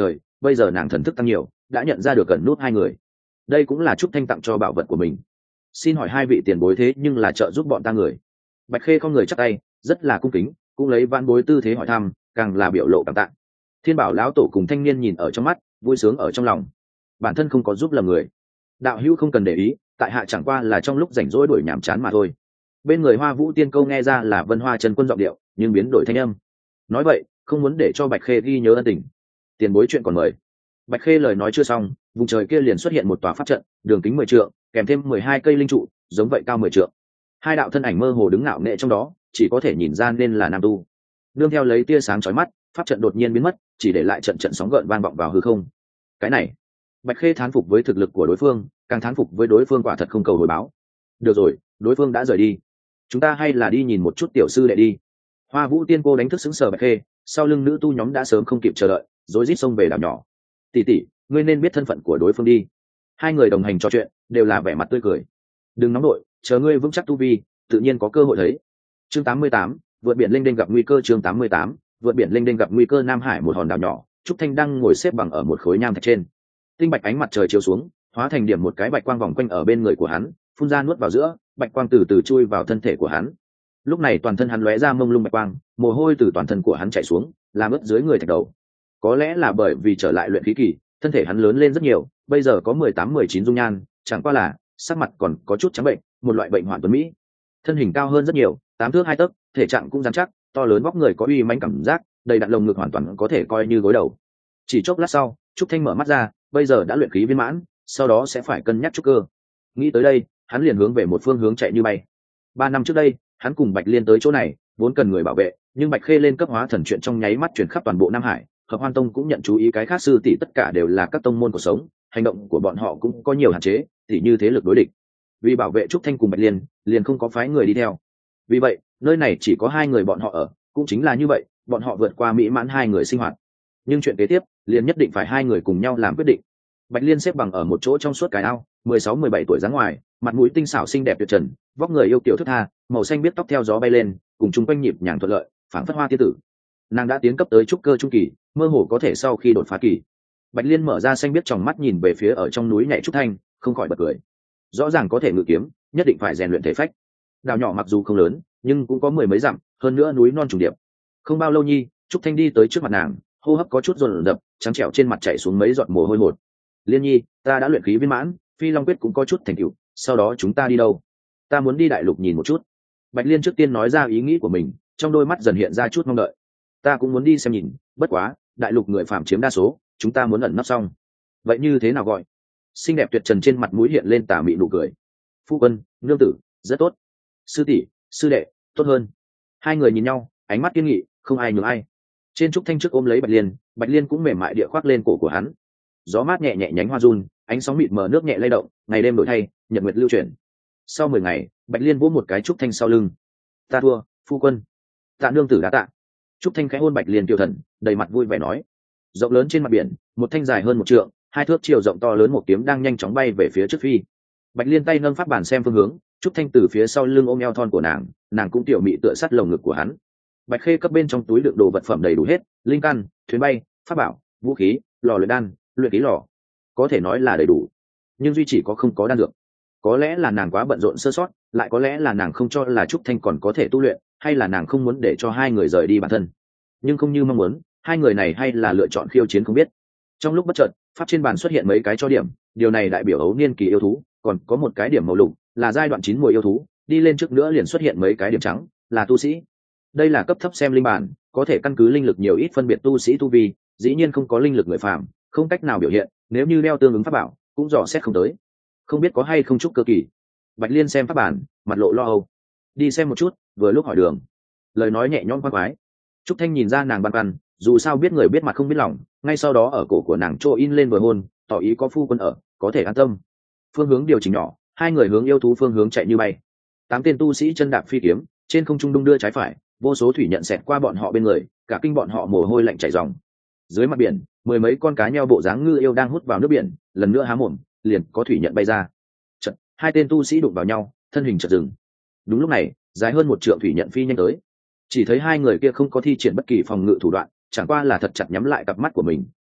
bây giờ nàng thần thức tăng nhiều, đã nhận ra được gần nút hai người. Đây cũng là Trúc Thanh tặng cho bảo vật của mình. Xin hỏi hai vị tiền bối thế nhưng là trợ giúp bọn ta người. Bạch Khê không người chắp tay, rất là cung kính, cũng lấy vãn bối tư thế hỏi thăm, càng là biểu lộ cảm tạ. Thiên Bảo lão tổ cùng thanh niên nhìn ở trong mắt, vui sướng ở trong lòng. Bản thân không có giúp lầm người, đạo hữu không cần để ý, tại hạ chẳng qua là trong lúc rảnh rỗi đuổi nhảm chán mà thôi. Bên người Hoa Vũ Tiên Câu nghe ra là Vân Hoa Trần Quân giọng điệu, nhưng biến đổi thanh âm. Nói vậy, không muốn để cho Bạch Khê ghi nhớ ân tình. Tiền bối chuyện còn mời. Bạch Khê lời nói chưa xong, vùng trời kia liền xuất hiện một tòa pháp trận, đường kính mười trượng, kèm thêm mười hai cây linh trụ, giống vậy cao mười trượng. Hai đạo thân ảnh mơ hồ đứng ngạo nghệ trong đó, chỉ có thể nhìn ra nên là nam tu. Nương theo lấy tia sáng chói mắt, pháp trận đột nhiên biến mất, chỉ để lại trận trận sóng gợn vang vọng vào hư không. Cái này, Bạch Khê thán phục với thực lực của đối phương, càng thán phục với đối phương quả thật không cầu hồi báo. Được rồi, đối phương đã rời đi, chúng ta hay là đi nhìn một chút tiểu sư đệ đi. Hoa Vũ Tiên Cô đánh thức sững sờ Bạch Khê, sau lưng nữ tu nhóm đã sớm không kịp chờ đợi, rối rít xông về đảo nhỏ. Tỷ tỷ, ngươi nên biết thân phận của đối phương đi. Hai người đồng hành trò chuyện, đều là vẻ mặt tươi cười. Đừng nóng đội, chờ ngươi vững chắc tu vi, tự nhiên có cơ hội thấy. Chương tám mươi tám, vượt biển lênh đênh gặp nguy cơ. Chương tám mươi tám, vượt biển lênh đênh gặp nguy cơ. Nam Hải một hòn đảo nhỏ, Trúc Thanh đang ngồi xếp bằng ở một khối nham thạch trên. Tinh bạch ánh mặt trời chiếu xuống, hóa thành điểm một cái bạch quang vòng quanh ở bên người của hắn, phun ra nuốt vào giữa, bạch quang từ từ chui vào thân thể của hắn. Lúc này toàn thân hắn lóe ra mông lung bạch quang, mồ hôi từ toàn thân của hắn chảy xuống, làm ướt dưới người thạch đầu. Có lẽ là bởi vì trở lại luyện khí kỳ, thân thể hắn lớn lên rất nhiều, bây giờ có mười tám mười chín dung nhan, chẳng qua là sắc mặt còn có chút trắng bệnh, một loại bệnh hoạn tuấn mỹ. Thân hình cao hơn rất nhiều, tám thước hai tấc, thể trạng cũng rắn chắc, to lớn vóc người có uy mãnh cảm giác, đầy đặn lồng ngực hoàn toàn có thể coi như gối đầu. Chỉ chốc lát sau, Trúc Thanh mở mắt ra, bây giờ đã luyện khí viên mãn, sau đó sẽ phải cân nhắc trúc cơ. Nghĩ tới đây, hắn liền hướng về một phương hướng chạy như bay. Ba năm trước đây, hắn cùng Bạch Liên tới chỗ này, vốn cần người bảo vệ, nhưng Bạch Khê lên cấp hóa thần chuyện trong nháy mắt truyền khắp toàn bộ Nam Hải, Hợp Hoan Tông cũng nhận chú ý cái khác sư tỷ tất cả đều là các tông môn của sống, hành động của bọn họ cũng có nhiều hạn chế, tỷ như thế lực đối địch. Vì bảo vệ Trúc Thanh cùng Bạch Liên, liền không có phái người đi theo. Vì vậy, nơi này chỉ có hai người bọn họ ở, cũng chính là như vậy, bọn họ vượt qua mỹ mãn hai người sinh hoạt. Nhưng chuyện kế tiếp, liền nhất định phải hai người cùng nhau làm quyết định. Bạch Liên xếp bằng ở một chỗ trong suốt cái ao, mười sáu mười bảy tuổi dáng ngoài, mặt mũi tinh xảo xinh đẹp tuyệt trần, vóc người yêu kiều thướt tha, màu xanh biết tóc theo gió bay lên, cùng chung quanh nhịp nhàng thuận lợi, phảng phất hoa tiên tử. Nàng đã tiến cấp tới trúc cơ trung kỳ, mơ hồ có thể sau khi đột phá kỳ. Bạch Liên mở ra xanh biết tròng mắt nhìn về phía ở trong núi nhảy Trúc Thanh, không khỏi bật cười. Rõ ràng có thể ngự kiếm, nhất định phải rèn luyện thể phách. Đảo nhỏ mặc dù không lớn, nhưng cũng có mười mấy dặm, hơn nữa núi non trùng điệp. Không bao lâu nhi, Trúc Thanh đi tới trước mặt nàng, hô hấp có chút dồn dập, trắng trẻo trên mặt chảy xuống mấy giọt mồ hôi hột. Liên nhi, ta đã luyện khí viên mãn, Phi Long quyết cũng có chút thành tựu, sau đó chúng ta đi đâu? Ta muốn đi đại lục nhìn một chút. Bạch Liên trước tiên nói ra ý nghĩ của mình, trong đôi mắt dần hiện ra chút mong đợi. Ta cũng muốn đi xem nhìn, bất quá, đại lục người phạm chiếm đa số, chúng ta muốn ẩn nấp xong. Vậy như thế nào gọi? Xinh đẹp tuyệt trần trên mặt mũi hiện lên tà mị nụ cười. Phu quân, nương tử, rất tốt. Sư tỷ, sư đệ, tốt hơn. Hai người nhìn nhau, ánh mắt kiên nghị, không ai nhường ai. Trên Trúc Thanh trước ôm lấy Bạch Liên, Bạch Liên cũng mềm mại địa khoác lên cổ của hắn. Gió mát nhẹ nhẹ nhánh hoa run, ánh sóng mịt mờ nước nhẹ lay động, ngày đêm đổi thay, nhật nguyệt lưu chuyển. Sau mười ngày, Bạch Liên vỗ một cái Trúc Thanh sau lưng. Ta thua, phu quân. Tạ nương tử đã tạ. Trúc Thanh khẽ hôn Bạch Liên tiêu thần, đầy mặt vui vẻ nói. Rộng lớn trên mặt biển, một thanh dài hơn một trượng, hai thước chiều rộng to lớn một kiếm đang nhanh chóng bay về phía trước phi. Bạch Liên tay nâng pháp bàn xem phương hướng, Trúc Thanh từ phía sau lưng ôm eo thon của nàng, nàng cũng tiểu mị tựa sát lồng ngực của hắn. Bạch Khê cấp bên trong túi đựng đồ vật phẩm đầy đủ hết, linh căn, thuyền bay, pháp bảo, vũ khí, lò luyện đan, luyện khí lò, có thể nói là đầy đủ. Nhưng duy chỉ có không có đan dược. Có lẽ là nàng quá bận rộn sơ sót, lại có lẽ là nàng không cho là Trúc Thanh còn có thể tu luyện, hay là nàng không muốn để cho hai người rời đi bản thân. Nhưng không như mong muốn, hai người này hay là lựa chọn khiêu chiến không biết. Trong lúc bất chợt, pháp trên bàn xuất hiện mấy cái cho điểm, điều này đại biểu ấu niên kỳ yêu thú, còn có một cái điểm màu lục, là giai đoạn chín mùi yêu thú, đi lên trước nữa liền xuất hiện mấy cái điểm trắng, là tu sĩ. Đây là cấp thấp xem linh bản, có thể căn cứ linh lực nhiều ít phân biệt tu sĩ tu vi, dĩ nhiên không có linh lực người phàm, không cách nào biểu hiện, nếu như đeo tương ứng pháp bảo, cũng dò xét không tới. Không biết có hay không trúc cơ kỳ. Bạch Liên xem pháp bản, mặt lộ lo âu. Đi xem một chút, vừa lúc hỏi đường. Lời nói nhẹ nhõm khoan khoái. Trúc Thanh nhìn ra nàng băn khoăn, dù sao biết người biết mặt không biết lòng, ngay sau đó ở cổ của nàng trô in lên vừa hôn, tỏ ý có phu quân ở, có thể an tâm. Phương hướng điều chỉnh nhỏ, hai người hướng yêu thú phương hướng chạy như bay. Tám tên tu sĩ chân đạp phi kiếm, trên không trung đung đưa trái phải, vô số thủy nhận xẹt qua bọn họ bên người, cả kinh bọn họ mồ hôi lạnh chảy ròng. Dưới mặt biển, mười mấy con cá nheo bộ dáng ngư yêu đang hút vào nước biển, lần nữa há mồm, liền có thủy nhận bay ra. Chợt, hai tên tu sĩ đụng vào nhau, thân hình chợt dừng. Đúng lúc này, dài hơn một trượng thủy nhận phi nhanh tới. Chỉ thấy hai người kia không có thi triển bất kỳ phòng ngự thủ đoạn, chẳng qua là thật chặt nhắm lại cặp mắt của mình,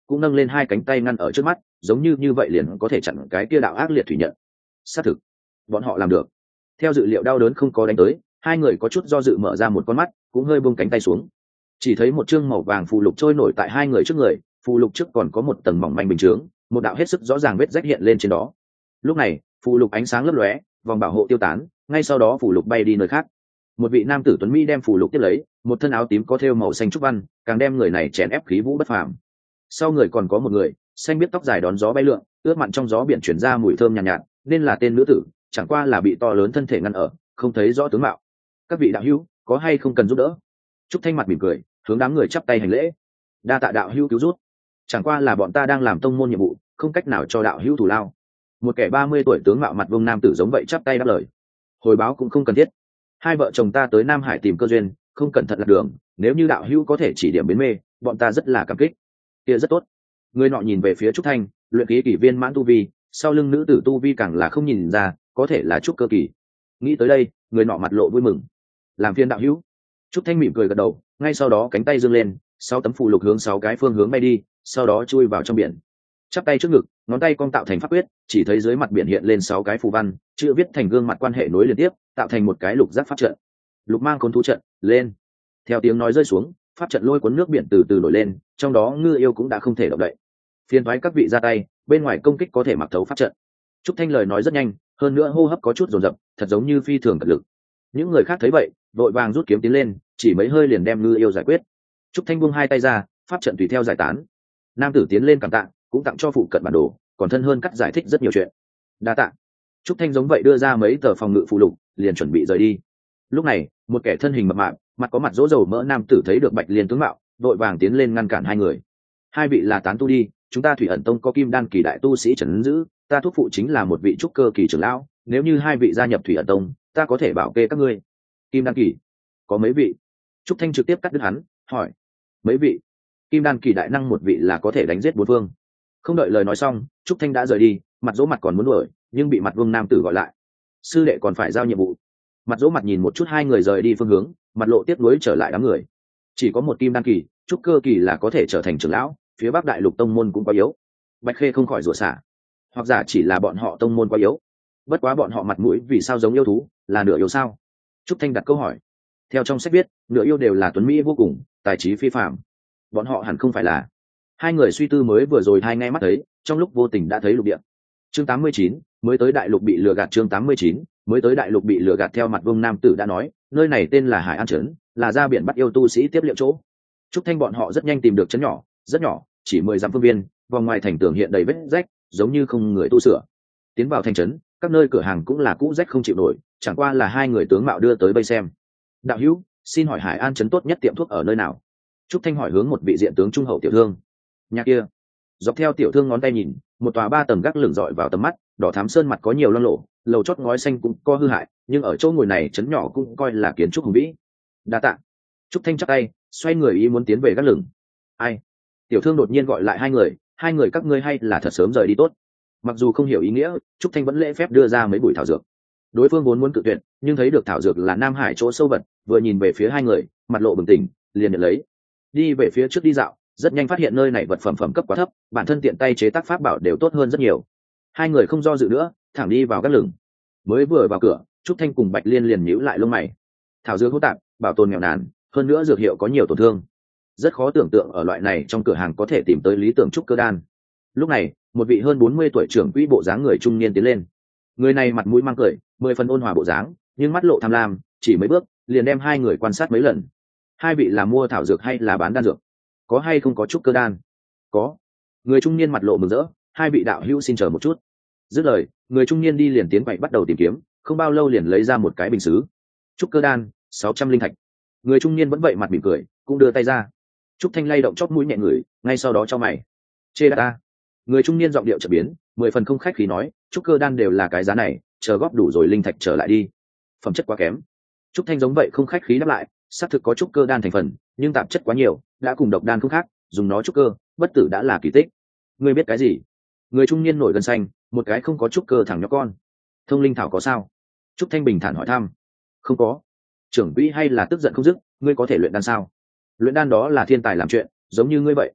cũng nâng lên hai cánh tay ngăn ở trước mắt, giống như như vậy liền có thể chặn cái kia đạo ác liệt thủy nhận. Xác thực, bọn họ làm được. Theo dự liệu đau đớn không có đánh tới, hai người có chút do dự mở ra một con mắt, cũng hơi buông cánh tay xuống. Chỉ thấy một chương màu vàng phù lục trôi nổi tại hai người trước người, phù lục trước còn có một tầng mỏng manh bình chướng, một đạo hết sức rõ ràng vết rách hiện lên trên đó. Lúc này, phù lục ánh sáng lấp lóe, vòng bảo hộ tiêu tán, ngay sau đó phù lục bay đi nơi khác. Một vị nam tử tuấn mỹ đem phù lục tiếp lấy, một thân áo tím có thêu màu xanh trúc văn, càng đem người này chèn ép khí vũ bất phàm. Sau người còn có một người, xanh biết tóc dài đón gió bay lượn, ướt mặn trong gió biển chuyển ra mùi thơm nhàn nhạt, nhạt, nên là tên nữ tử, chẳng qua là bị to lớn thân thể ngăn ở, không thấy rõ tướng mạo. Các vị đạo hữu, có hay không cần giúp đỡ? Trúc Thanh mặt mỉm cười, hướng đám người chắp tay hành lễ. Đa tạ đạo hữu cứu giúp. Chẳng qua là bọn ta đang làm tông môn nhiệm vụ, không cách nào cho đạo hữu thù lao. Một kẻ ba mươi tuổi tướng mạo mặt vương nam tử giống vậy chắp tay đáp lời. Hồi báo cũng không cần thiết. Hai vợ chồng ta tới Nam Hải tìm cơ duyên, không cẩn thận lạc đường, nếu như đạo hữu có thể chỉ điểm bến mê, bọn ta rất là cảm kích. Kia rất tốt. Người nọ nhìn về phía Trúc Thanh, luyện khí kỷ viên mãn tu vi, sau lưng nữ tử tu vi càng là không nhìn ra, có thể là trúc cơ kỳ. Nghĩ tới đây, người nọ mặt lộ vui mừng. Làm phiền đạo hữu. Trúc Thanh mỉm cười gật đầu, ngay sau đó cánh tay giương lên, sáu tấm phù lục hướng sáu cái phương hướng bay đi, sau đó chui vào trong biển. Chắp tay trước ngực, ngón tay cong tạo thành pháp quyết, chỉ thấy dưới mặt biển hiện lên sáu cái phù văn, chữ viết thành gương mặt quan hệ nối liền tiếp, tạo thành một cái lục giác pháp trận. Lục mang khốn thú trận, lên. Theo tiếng nói rơi xuống, pháp trận lôi cuốn nước biển từ từ nổi lên, trong đó ngư yêu cũng đã không thể động đậy. Phiền thoái các vị ra tay, bên ngoài công kích có thể mặc thấu pháp trận. Trúc Thanh lời nói rất nhanh, hơn nữa hô hấp có chút dồn dập, thật giống như phi thường cật lực. Những người khác thấy vậy, vội vàng rút kiếm tiến lên, chỉ mấy hơi liền đem ngư yêu giải quyết. Trúc Thanh buông hai tay ra, pháp trận tùy theo giải tán. Nam tử tiến lên cảm tạ, cũng tặng cho phụ cận bản đồ, còn thân hơn cắt giải thích rất nhiều chuyện. Đa tạ. Trúc Thanh giống vậy đưa ra mấy tờ phòng ngự phụ lục, liền chuẩn bị rời đi. Lúc này, một kẻ thân hình mập mạp, mặt có mặt rỗ dầu mỡ nam tử thấy được Bạch Liên tướng mạo, vội vàng tiến lên ngăn cản hai người. Hai vị là tán tu đi, chúng ta Thủy Ẩn Tông có Kim Đan kỳ đại tu sĩ trấn giữ, ta thúc phụ chính là một vị trúc cơ kỳ trưởng lão, nếu như hai vị gia nhập Thủy Ẩn Tông, ta có thể bảo kê các ngươi. Kim Đan kỳ? Có mấy vị? Trúc Thanh trực tiếp cắt đứt hắn, hỏi. Mấy vị? Kim Đan kỳ đại năng một vị là có thể đánh giết bốn phương. Không đợi lời nói xong, Trúc Thanh đã rời đi, mặt dỗ mặt còn muốn đuổi, nhưng bị mặt vương nam tử gọi lại. Sư đệ còn phải giao nhiệm vụ. Mặt dỗ mặt nhìn một chút hai người rời đi phương hướng, mặt lộ tiếc nuối trở lại đám người. Chỉ có một Kim Đan kỳ, trúc cơ kỳ là có thể trở thành trưởng lão, phía Bắc Đại Lục tông môn cũng quá yếu. Bạch Khê không khỏi rủa xả. Hoặc giả chỉ là bọn họ tông môn quá yếu. Bất quá bọn họ mặt mũi vì sao giống yêu thú, là nửa yêu sao? Trúc Thanh đặt câu hỏi. Theo trong sách viết, nửa yêu đều là tuấn mỹ vô cùng, tài trí phi phàm. Bọn họ hẳn không phải là. Hai người suy tư mới vừa rồi hai ngay mắt thấy, trong lúc vô tình đã thấy lục địa. Chương tám mươi chín, mới tới Đại Lục bị lừa gạt. Chương tám mươi chín, mới tới Đại Lục bị lừa gạt. Theo mặt vương nam tử đã nói, nơi này tên là Hải An trấn, là ra biển bắt yêu tu sĩ tiếp liệu chỗ. Trúc Thanh bọn họ rất nhanh tìm được trấn nhỏ, rất nhỏ, chỉ mười dặm phương viên, vòng ngoài thành tường hiện đầy vết rách, giống như không người tu sửa. Tiến vào thành trấn, các nơi cửa hàng cũng là cũ rách không chịu nổi, chẳng qua là hai người tướng mạo đưa tới bây xem. Đạo hữu, xin hỏi Hải An trấn tốt nhất tiệm thuốc ở nơi nào? Trúc Thanh hỏi hướng một vị diện tướng trung hậu tiểu thương. Nhà kia. Dọc theo tiểu thương ngón tay nhìn, một tòa ba tầng gác lửng dọi vào tầm mắt, đỏ thắm sơn mặt có nhiều loang lổ, lầu chót ngói xanh cũng có hư hại, nhưng ở chỗ ngồi này trấn nhỏ cũng coi là kiến trúc hùng vĩ. Đa tạ. Trúc Thanh chắp tay, xoay người ý muốn tiến về gác lửng. Ai? Tiểu thương đột nhiên gọi lại hai người, hai người các ngươi hay là thật sớm rời đi tốt. Mặc dù không hiểu ý nghĩa, Trúc Thanh vẫn lễ phép đưa ra mấy bụi thảo dược. Đối phương vốn muốn cự tuyệt, nhưng thấy được thảo dược là Nam Hải chỗ sâu vật, vừa nhìn về phía hai người, mặt lộ bừng tỉnh, liền nhận lấy. Đi về phía trước đi dạo, rất nhanh phát hiện nơi này vật phẩm phẩm cấp quá thấp, bản thân tiện tay chế tác pháp bảo đều tốt hơn rất nhiều. Hai người không do dự nữa, thẳng đi vào gác lửng. Mới vừa vào cửa, Trúc Thanh cùng Bạch Liên liền nhíu lại lông mày. Thảo dược hỗn tạp, bảo tồn nghèo nàn, hơn nữa dược hiệu có nhiều tổn thương, rất khó tưởng tượng ở loại này trong cửa hàng có thể tìm tới lý tưởng trúc cơ đan. Lúc này, một vị hơn bốn mươi tuổi trưởng quỹ bộ dáng người trung niên tiến lên. Người này mặt mũi mang cười, mười phần ôn hòa bộ dáng, nhưng mắt lộ tham lam, chỉ mấy bước liền đem hai người quan sát mấy lần. Hai vị là mua thảo dược hay là bán đan dược? Có hay không có trúc cơ đan? Có. Người trung niên mặt lộ mừng rỡ, hai vị đạo hữu xin chờ một chút. Dứt lời, người trung niên đi liền tiến quậy bắt đầu tìm kiếm, không bao lâu liền lấy ra một cái bình sứ. Trúc cơ đan, sáu trăm linh thạch. Người trung niên vẫn vậy mặt mỉm cười, cũng đưa tay ra. Trúc Thanh lay động chóp mũi nhẹ ngửi, ngay sau đó cho mày. Chê đắt ta. Người trung niên giọng điệu chợt biến, mười phần không khách khí nói, trúc cơ đan đều là cái giá này, chờ góp đủ rồi linh thạch trở lại đi. Phẩm chất quá kém. Trúc Thanh giống vậy không khách khí đáp lại, xác thực có trúc cơ đan thành phần, nhưng tạp chất quá nhiều, đã cùng độc đan không khác, dùng nó trúc cơ, bất tử đã là kỳ tích. Ngươi biết cái gì? Người trung niên nổi gân xanh, một cái không có trúc cơ thẳng nhóc con. Thông linh thảo có sao? Trúc Thanh bình thản hỏi thăm. Không có. Trưởng quỹ hay là tức giận không dứt, ngươi có thể luyện đan sao? Luyện đan đó là thiên tài làm chuyện, giống như ngươi vậy.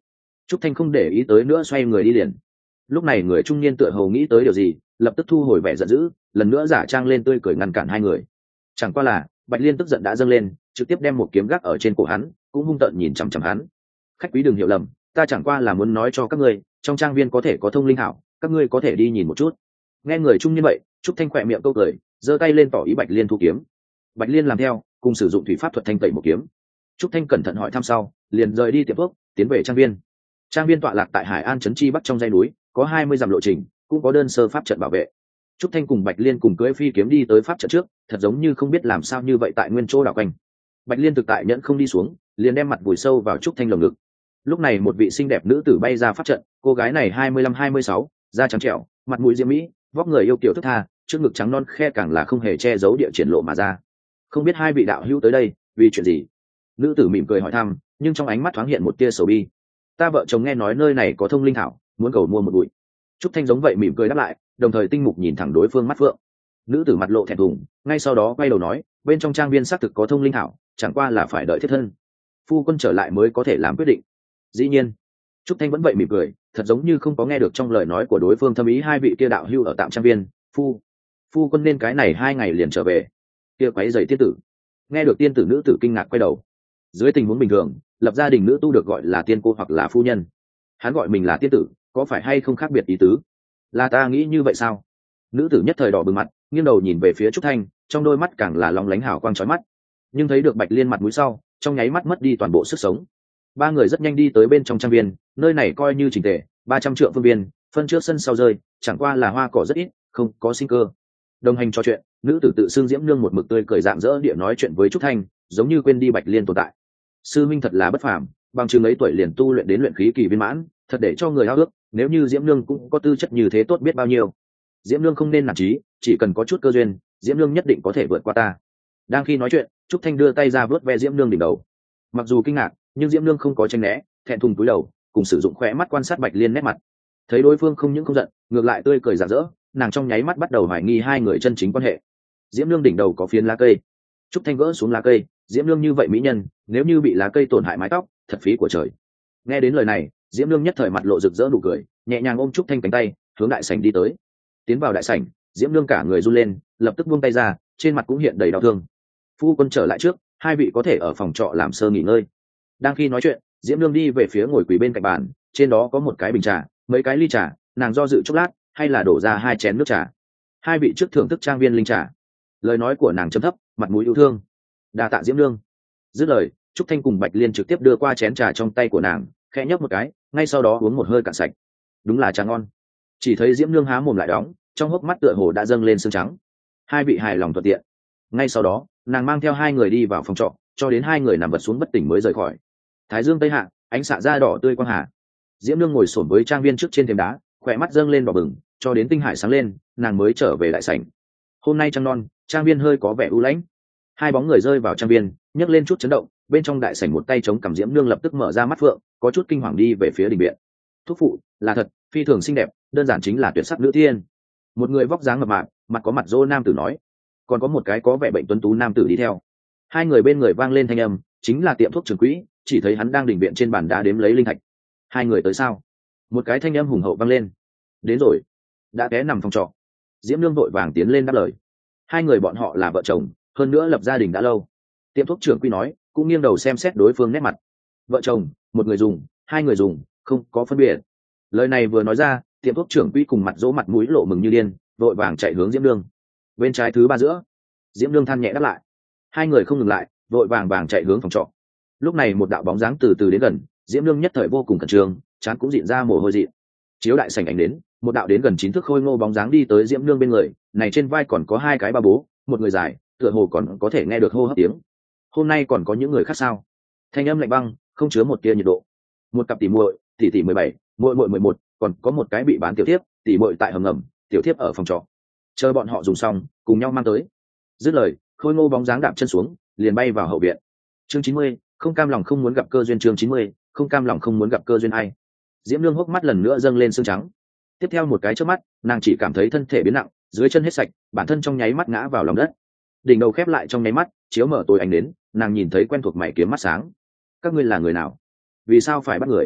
Trúc Thanh không để ý tới nữa, xoay người đi liền. Lúc này người trung niên tựa hồ nghĩ tới điều gì, lập tức thu hồi vẻ giận dữ, lần nữa giả trang lên tươi cười ngăn cản hai người. Chẳng qua là Bạch Liên tức giận đã dâng lên, trực tiếp đem một kiếm gác ở trên cổ hắn, cũng hung tợn nhìn chằm chằm hắn. Khách quý đừng hiểu lầm, ta chẳng qua là muốn nói cho các ngươi, trong trang viên có thể có thông linh hảo, các ngươi có thể đi nhìn một chút. Nghe người trung niên vậy, Trúc Thanh khỏe miệng câu cười, giơ tay lên tỏ ý Bạch Liên thu kiếm. Bạch Liên làm theo, cùng sử dụng thủy pháp thuật thanh tẩy một kiếm. Trúc Thanh cẩn thận hỏi thăm sau, liền rời đi tiệm thuốc, tiến về trang viên. Trang viên tọa lạc tại Hải An trấn chi bắc trong dãy núi, có hai mươi dặm lộ trình, cũng có đơn sơ pháp trận bảo vệ. Trúc Thanh cùng Bạch Liên cùng cưỡi phi kiếm đi tới pháp trận trước, thật giống như không biết làm sao như vậy tại nguyên chỗ đảo quanh. Bạch Liên thực tại nhẫn không đi xuống, liền đem mặt vùi sâu vào Trúc Thanh lồng ngực. Lúc này một vị xinh đẹp nữ tử bay ra pháp trận, cô gái này hai mươi lăm hai mươi sáu, da trắng trẻo, mặt mũi diễm mỹ, vóc người yêu kiều thức tha, trước ngực trắng non khe càng là không hề che giấu địa triển lộ mà ra. Không biết hai vị đạo hữu tới đây vì chuyện gì? Nữ tử mỉm cười hỏi thăm, nhưng trong ánh mắt thoáng hiện một tia sầu bi. Ta vợ chồng nghe nói nơi này có thông linh thảo, muốn cầu mua một bụi. Trúc Thanh giống vậy mỉm cười đáp lại, đồng thời tinh mục nhìn thẳng đối phương mắt phượng. Nữ tử mặt lộ thẹn thùng, ngay sau đó quay đầu nói, bên trong trang viên xác thực có thông linh thảo, chẳng qua là phải đợi thiết thân phu quân trở lại mới có thể làm quyết định. Dĩ nhiên. Trúc Thanh vẫn vậy mỉm cười, thật giống như không có nghe được trong lời nói của đối phương thâm ý hai vị kia đạo hưu ở tạm trang viên. Phu, phu quân nên cái này hai ngày liền trở về. Kia quấy giày tiên tử. Nghe được tiên tử nữ tử kinh ngạc quay đầu. Dưới tình huống bình thường, lập gia đình nữ tu được gọi là tiên cô hoặc là phu nhân. Hắn gọi mình là tiên tử, có phải hay không khác biệt ý tứ? Là ta nghĩ như vậy sao? Nữ tử nhất thời đỏ bừng mặt, nghiêng đầu nhìn về phía Trúc Thanh, trong đôi mắt càng là long lánh hào quang chói mắt. Nhưng thấy được Bạch Liên mặt mũi sau, trong nháy mắt mất đi toàn bộ sức sống. Ba người rất nhanh đi tới bên trong trang viên, nơi này coi như chỉnh tề, ba trăm trượng phương viên, phân trước sân sau rơi, chẳng qua là hoa cỏ rất ít, không có sinh cơ. Đồng hành trò chuyện, nữ tử tự xưng Diễm Nương một mực tươi cười rạng rỡ địa nói chuyện với Trúc Thanh, giống như quên đi Bạch Liên tồn tại. Sư minh thật là bất phàm, bằng chứng ấy tuổi liền tu luyện đến luyện khí kỳ viên mãn, thật để cho người ao ước, nếu như Diễm Nương cũng có tư chất như thế tốt biết bao nhiêu. Diễm Nương không nên nản chí, chỉ cần có chút cơ duyên, Diễm Nương nhất định có thể vượt qua ta. Đang khi nói chuyện, Trúc Thanh đưa tay ra vớt ve Diễm Nương đỉnh đầu. Mặc dù kinh ngạc, nhưng Diễm Nương không có tranh né, thẹn thùng cúi đầu, cùng sử dụng khóe mắt quan sát Bạch Liên nét mặt. Thấy đối phương không những không giận, ngược lại tươi cười rạng rỡ, nàng trong nháy mắt bắt đầu hoài nghi hai người chân chính quan hệ. Diễm Nương đỉnh đầu có phiến lá cây. Trúc Thanh gỡ xuống lá cây, Diễm Nương như vậy mỹ nhân, nếu như bị lá cây tổn hại mái tóc, thật phí của trời. Nghe đến lời này, Diễm Nương nhất thời mặt lộ rực rỡ nụ cười, nhẹ nhàng ôm Trúc Thanh cánh tay, hướng đại sảnh đi tới. Tiến vào đại sảnh, Diễm Nương cả người run lên, lập tức buông tay ra, trên mặt cũng hiện đầy đau thương. Phu quân trở lại trước, hai vị có thể ở phòng trọ làm sơ nghỉ ngơi. Đang khi nói chuyện, Diễm Nương đi về phía ngồi quỳ bên cạnh bàn, trên đó có một cái bình trà, mấy cái ly trà, nàng do dự chốc lát, hay là đổ ra hai chén nước trà. Hai vị trước thưởng thức trang viên linh trà. Lời nói của nàng trầm thấp, mặt mũi yêu thương. Đa tạ Diễm Nương. Dứt lời, Trúc Thanh cùng Bạch Liên trực tiếp đưa qua chén trà trong tay của nàng, khẽ nhấp một cái, ngay sau đó uống một hơi cạn sạch. Đúng là trà ngon. Chỉ thấy Diễm Nương há mồm lại đóng, trong hốc mắt tựa hồ đã dâng lên sương trắng. Hai vị hài lòng thuận tiện. Ngay sau đó, nàng mang theo hai người đi vào phòng trọ, cho đến hai người nằm vật xuống bất tỉnh mới rời khỏi. Thái dương tây hạ, ánh xạ da đỏ tươi quang hà. Diễm Nương ngồi xổm với trang viên trước trên thềm đá, khỏe mắt dâng lên đỏ bừng, cho đến tinh hải sáng lên, nàng mới trở về đại sảnh. Hôm nay trăng non, trang viên hơi có vẻ u lãnh. Hai bóng người rơi vào trang viên, nhấc lên chút chấn động, bên trong đại sảnh một tay chống cằm Diễm Nương lập tức mở ra mắt phượng, có chút kinh hoàng đi về phía đình viện. Thúc phụ, là thật, phi thường xinh đẹp, đơn giản chính là tuyệt sắc nữ tiên. Một người vóc dáng mập mạp, mặt có mặt rô nam tử nói, còn có một cái có vẻ bệnh tuấn tú nam tử đi theo. Hai người bên người vang lên thanh âm, chính là tiệm thuốc Trường Quỹ, chỉ thấy hắn đang đình viện trên bàn đá đếm lấy linh thạch. Hai người tới sao? Một cái thanh âm hùng hậu vang lên. Đến rồi. Đã té nằm phòng trọ. Diễm Nương vội vàng tiến lên đáp lời. Hai người bọn họ là vợ chồng, hơn nữa lập gia đình đã lâu. Tiệm thuốc Trường Quỹ nói, cũng nghiêng đầu xem xét đối phương nét mặt. Vợ chồng, một người dùng, hai người dùng, không có phân biệt. Lời này vừa nói ra, tiệm thuốc Trưởng Quỹ cùng mặt dỗ mặt mũi lộ mừng như điên, vội vàng chạy hướng Diễm Nương. Bên trái thứ ba giữa, Diễm Nương than nhẹ đáp lại. Hai người không ngừng lại, vội vàng vàng chạy hướng phòng trọ. Lúc này một đạo bóng dáng từ từ đến gần, Diễm Nương nhất thời vô cùng khẩn trương, trán cũng dịn ra mồ hôi dị. Chiếu đại sảnh ảnh đến, một đạo đến gần chín thước khôi ngô bóng dáng đi tới Diễm Nương bên người, này trên vai còn có hai cái ba bố, một người dài, tựa hồ còn có thể nghe được hô hấp tiếng. Hôm nay còn có những người khác sao? Thanh âm lạnh băng, không chứa một tia nhiệt độ. Một cặp tỷ muội, tỷ tỷ mười bảy, muội muội mười một, còn có một cái bị bán tiểu thiếp, tỷ muội tại hầm ngầm, tiểu thiếp ở phòng trọ. Chờ bọn họ dùng xong, cùng nhau mang tới. Dứt lời, khôi ngô bóng dáng đạp chân xuống, liền bay vào hậu viện. Chương chín mươi, không cam lòng không muốn gặp cơ duyên. Chương chín mươi, không cam lòng không muốn gặp cơ duyên ai. Diễm Nương hốc mắt lần nữa dâng lên sương trắng. Tiếp theo một cái chớp mắt, nàng chỉ cảm thấy thân thể biến nặng, dưới chân hết sạch, bản thân trong nháy mắt ngã vào lòng đất. Đỉnh đầu khép lại trong nháy mắt, chiếu mở tối ánh đến, nàng nhìn thấy quen thuộc mày kiếm mắt sáng. Các ngươi là người nào? Vì sao phải bắt người?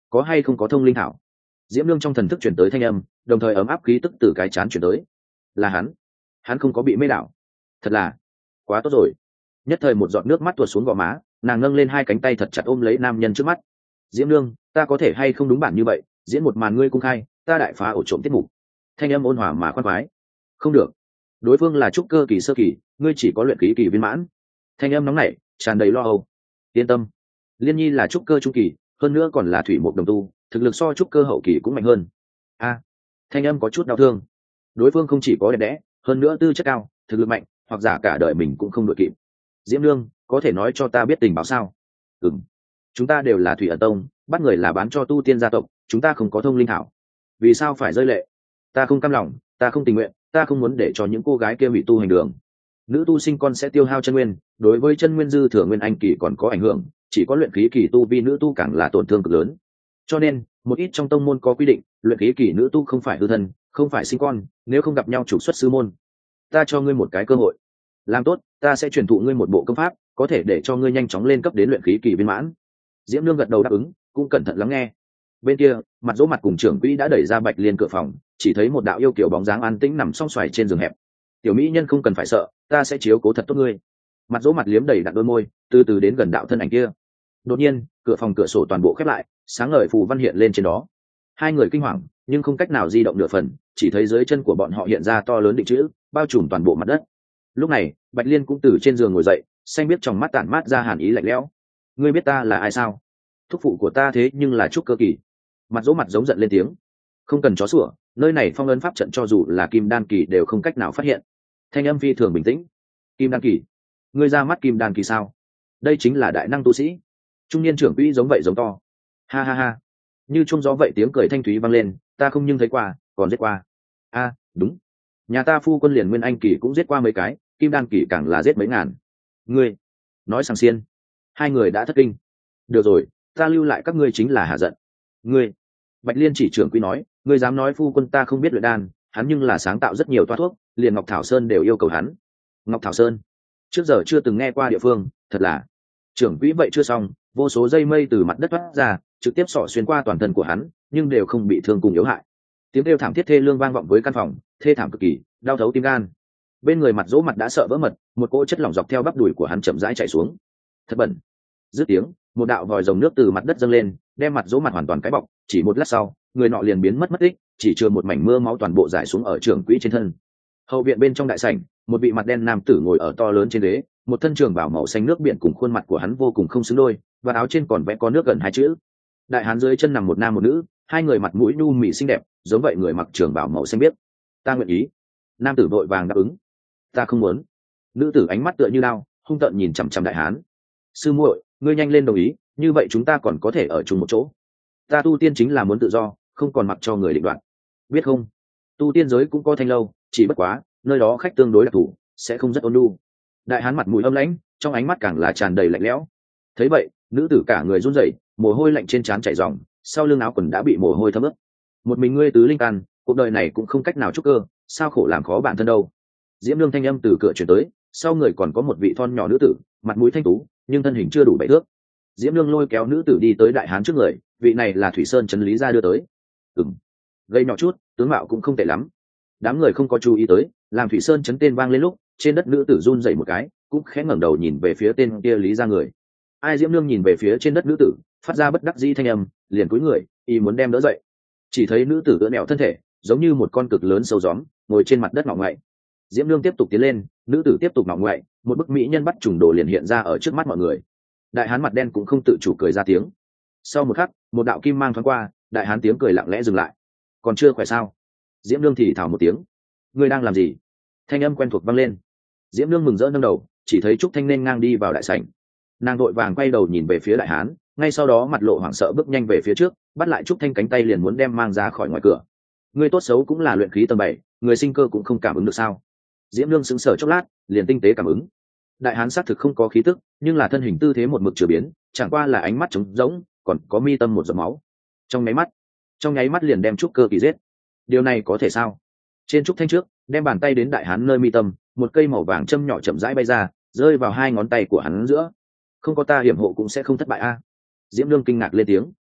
có hay không có thông linh thảo? Diễm Nương trong thần thức chuyển tới thanh âm, đồng thời ấm áp khí tức từ cái chán chuyển tới. Là hắn, hắn không có bị mê đảo. Thật là quá tốt rồi. Nhất thời một giọt nước mắt tuột xuống gò má, nàng nâng lên hai cánh tay thật chặt ôm lấy nam nhân trước mắt. Diễm Nương, ta có thể hay không đúng bản như vậy, diễn một màn ngươi cung khai, ta đại phá ổ trộm tiết mục. Thanh âm ôn hòa mà khoan khoái. Không được, đối phương là trúc cơ kỳ sơ kỳ, ngươi chỉ có luyện khí kỳ viên mãn. Thanh âm nóng nảy, tràn đầy lo âu. Yên tâm, Liên Nhi là trúc cơ trung kỳ, hơn nữa còn là thủy mục đồng tu, thực lực so trúc cơ hậu kỳ cũng mạnh hơn. A, thanh âm có chút đau thương. Đối phương không chỉ có đẹp đẽ, hơn nữa tư chất cao, thực lực mạnh, hoặc giả cả đời mình cũng không đội kịp. Diễm Nương, có thể nói cho ta biết tình báo sao? Ừm, chúng ta đều là thủy ẩn tông, bắt người là bán cho tu tiên gia tộc, chúng ta không có thông linh thảo. Vì sao phải rơi lệ? Ta không cam lòng, ta không tình nguyện, ta không muốn để cho những cô gái kia bị tu hành đường. Nữ tu sinh con sẽ tiêu hao chân nguyên, đối với chân nguyên dư thừa nguyên anh kỳ còn có ảnh hưởng, chỉ có luyện khí kỳ tu vi nữ tu càng là tổn thương cực lớn. Cho nên một ít trong tông môn có quy định, luyện khí kỳ nữ tu không phải hư thân, không phải sinh con, nếu không gặp nhau trục xuất sư môn. Ta cho ngươi một cái cơ hội, làm tốt, ta sẽ truyền thụ ngươi một bộ công pháp, có thể để cho ngươi nhanh chóng lên cấp đến luyện khí kỳ viên mãn. Diễm Nương gật đầu đáp ứng, cũng cẩn thận lắng nghe. Bên kia, mặt dỗ mặt cùng trưởng quỹ đã đẩy ra Bạch Liên cửa phòng, chỉ thấy một đạo yêu kiểu bóng dáng an tĩnh nằm song xoài trên giường hẹp. Tiểu mỹ nhân không cần phải sợ, ta sẽ chiếu cố thật tốt ngươi. Mặt dỗ mặt liếm đầy đặn đôi môi, từ từ đến gần đạo thân ảnh kia. Đột nhiên, cửa phòng cửa sổ toàn bộ khép lại, sáng ngời phù văn hiện lên trên đó. Hai người kinh hoàng, nhưng không cách nào di động nửa phần, chỉ thấy dưới chân của bọn họ hiện ra to lớn định chữ, bao trùm toàn bộ mặt đất. Lúc này, Bạch Liên cũng từ trên giường ngồi dậy, xanh biết trong mắt tản mát ra hàn ý lạnh lẽo. Ngươi biết ta là ai sao? Thúc phụ của ta thế nhưng là trúc cơ kỳ. Mặt dỗ mặt giống giận lên tiếng. Không cần chó sủa, nơi này phong ấn pháp trận cho dù là kim đan kỳ đều không cách nào phát hiện. Thanh âm phi thường bình tĩnh. Kim đan kỳ? Ngươi ra mắt kim đan kỳ sao? Đây chính là đại năng tu sĩ. Trung niên trưởng quỹ giống vậy giống to. Ha ha ha. Như chuông gió vậy tiếng cười thanh thúy vang lên, ta không nhưng thấy qua, còn giết qua. A, đúng. Nhà ta phu quân liền nguyên anh kỳ cũng giết qua mấy cái, kim đan kỳ càng là giết mấy ngàn. Ngươi nói sang xiên. Hai người đã thất kinh. Được rồi, ta lưu lại các ngươi chính là hạ giận. Ngươi, Bạch Liên chỉ trưởng quỹ nói, ngươi dám nói phu quân ta không biết luyện đan, hắn nhưng là sáng tạo rất nhiều toa thuốc, liền Ngọc Thảo Sơn đều yêu cầu hắn. Ngọc Thảo Sơn, trước giờ chưa từng nghe qua địa phương, thật là. Trưởng quỹ vậy chưa xong, vô số dây mây từ mặt đất thoát ra, trực tiếp xỏ xuyên qua toàn thân của hắn, nhưng đều không bị thương cùng yếu hại. Tiếng kêu thảm thiết thê lương vang vọng với căn phòng, thê thảm cực kỳ, đau thấu tim gan. Bên người mặt dỗ mặt đã sợ vỡ mật, một cỗ chất lỏng dọc theo bắp đùi của hắn chậm rãi chảy xuống. Thật bẩn. Dứt tiếng, một đạo vòi rồng nước từ mặt đất dâng lên, đem mặt dỗ mặt hoàn toàn cái bọc, chỉ một lát sau, người nọ liền biến mất mất tích, chỉ chừa một mảnh mưa máu toàn bộ rải xuống ở trưởng quỹ trên thân. Hậu viện bên trong đại sảnh, một vị mặt đen nam tử ngồi ở to lớn trên ghế, một thân trường bào màu xanh nước biển cùng khuôn mặt của hắn vô cùng không xứng đôi, và áo trên còn vẽ có nước gần hai chữ. Đại hán dưới chân nằm một nam một nữ, hai người mặt mũi nhu mị xinh đẹp, giống vậy người mặc trường bào màu xanh biếc. Ta nguyện ý. Nam tử vội vàng đáp ứng. Ta không muốn. Nữ tử ánh mắt tựa như đao, hung tợn nhìn chằm chằm đại hán. Sư muội, ngươi nhanh lên đồng ý, như vậy chúng ta còn có thể ở chung một chỗ. Ta tu tiên chính là muốn tự do, không còn mặc cho người định đoạt. Biết không? Tu tiên giới cũng có thanh lâu, chỉ bất quá, nơi đó khách tương đối đặc thù, sẽ không rất ôn nhu. Đại hán mặt mũi âm lãnh, trong ánh mắt càng là tràn đầy lạnh lẽo. Thấy vậy, nữ tử cả người run rẩy, mồ hôi lạnh trên trán chảy ròng, sau lưng áo quần đã bị mồ hôi thấm ướt. Một mình ngươi tứ linh căn, cuộc đời này cũng không cách nào trúc cơ, sao khổ làm khó bản thân đâu. Diễm Nương thanh âm từ cửa chuyển tới, sau người còn có một vị thon nhỏ nữ tử, mặt mũi thanh tú, nhưng thân hình chưa đủ bảy thước. Diễm Nương lôi kéo nữ tử đi tới đại hán trước người, vị này là Thủy Sơn trấn lý gia đưa tới. Ừm, gây nhỏ chút, tướng mạo cũng không tệ lắm. Đám người không có chú ý tới, làm Thủy Sơn trấn tên vang lên lúc, trên đất nữ tử run rẩy một cái, cũng khẽ ngẩng đầu nhìn về phía tên kia lý gia người. Ai Diễm Nương nhìn về phía trên đất nữ tử, phát ra bất đắc dĩ thanh âm, liền cúi người, y muốn đem đỡ dậy. Chỉ thấy nữ tử tựa nẹo thân thể, giống như một con cực lớn sâu gióm, ngồi trên mặt đất ngọ ngoại. Diễm Nương tiếp tục tiến lên, nữ tử tiếp tục ngọ ngoại, một bức mỹ nhân bắt trùng đồ liền hiện ra ở trước mắt mọi người. Đại hán mặt đen cũng không tự chủ cười ra tiếng. Sau một khắc, một đạo kim mang thoáng qua, đại hán tiếng cười lặng lẽ dừng lại. Còn chưa khỏe sao? Diễm Nương thì thào một tiếng. Ngươi đang làm gì? Thanh âm quen thuộc vang lên. Diễm Nương mừng rỡ nâng đầu, chỉ thấy Trúc Thanh nên ngang đi vào đại sảnh. Nàng vội vàng quay đầu nhìn về phía đại hán, ngay sau đó mặt lộ hoảng sợ bước nhanh về phía trước, bắt lại Trúc Thanh cánh tay liền muốn đem mang ra khỏi ngoài cửa. Ngươi tốt xấu cũng là luyện khí tầng bảy, người sinh cơ cũng không cảm ứng được sao? Diễm Nương sững sờ chốc lát, liền tinh tế cảm ứng. Đại hán xác thực không có khí tức, nhưng là thân hình tư thế một mực chưa biến, chẳng qua là ánh mắt trống rỗng, còn có mi tâm một giọt máu. Trong nháy mắt, trong nháy mắt liền đem Trúc Cơ Kỳ giết. Điều này có thể sao? Trên Trúc Thanh trước, đem bàn tay đến đại hán nơi mi tâm, một cây màu vàng châm nhỏ chậm rãi bay ra, rơi vào hai ngón tay của hắn giữa. Không có ta hiểm hộ cũng sẽ không thất bại a. Diễm Nương kinh ngạc lên tiếng.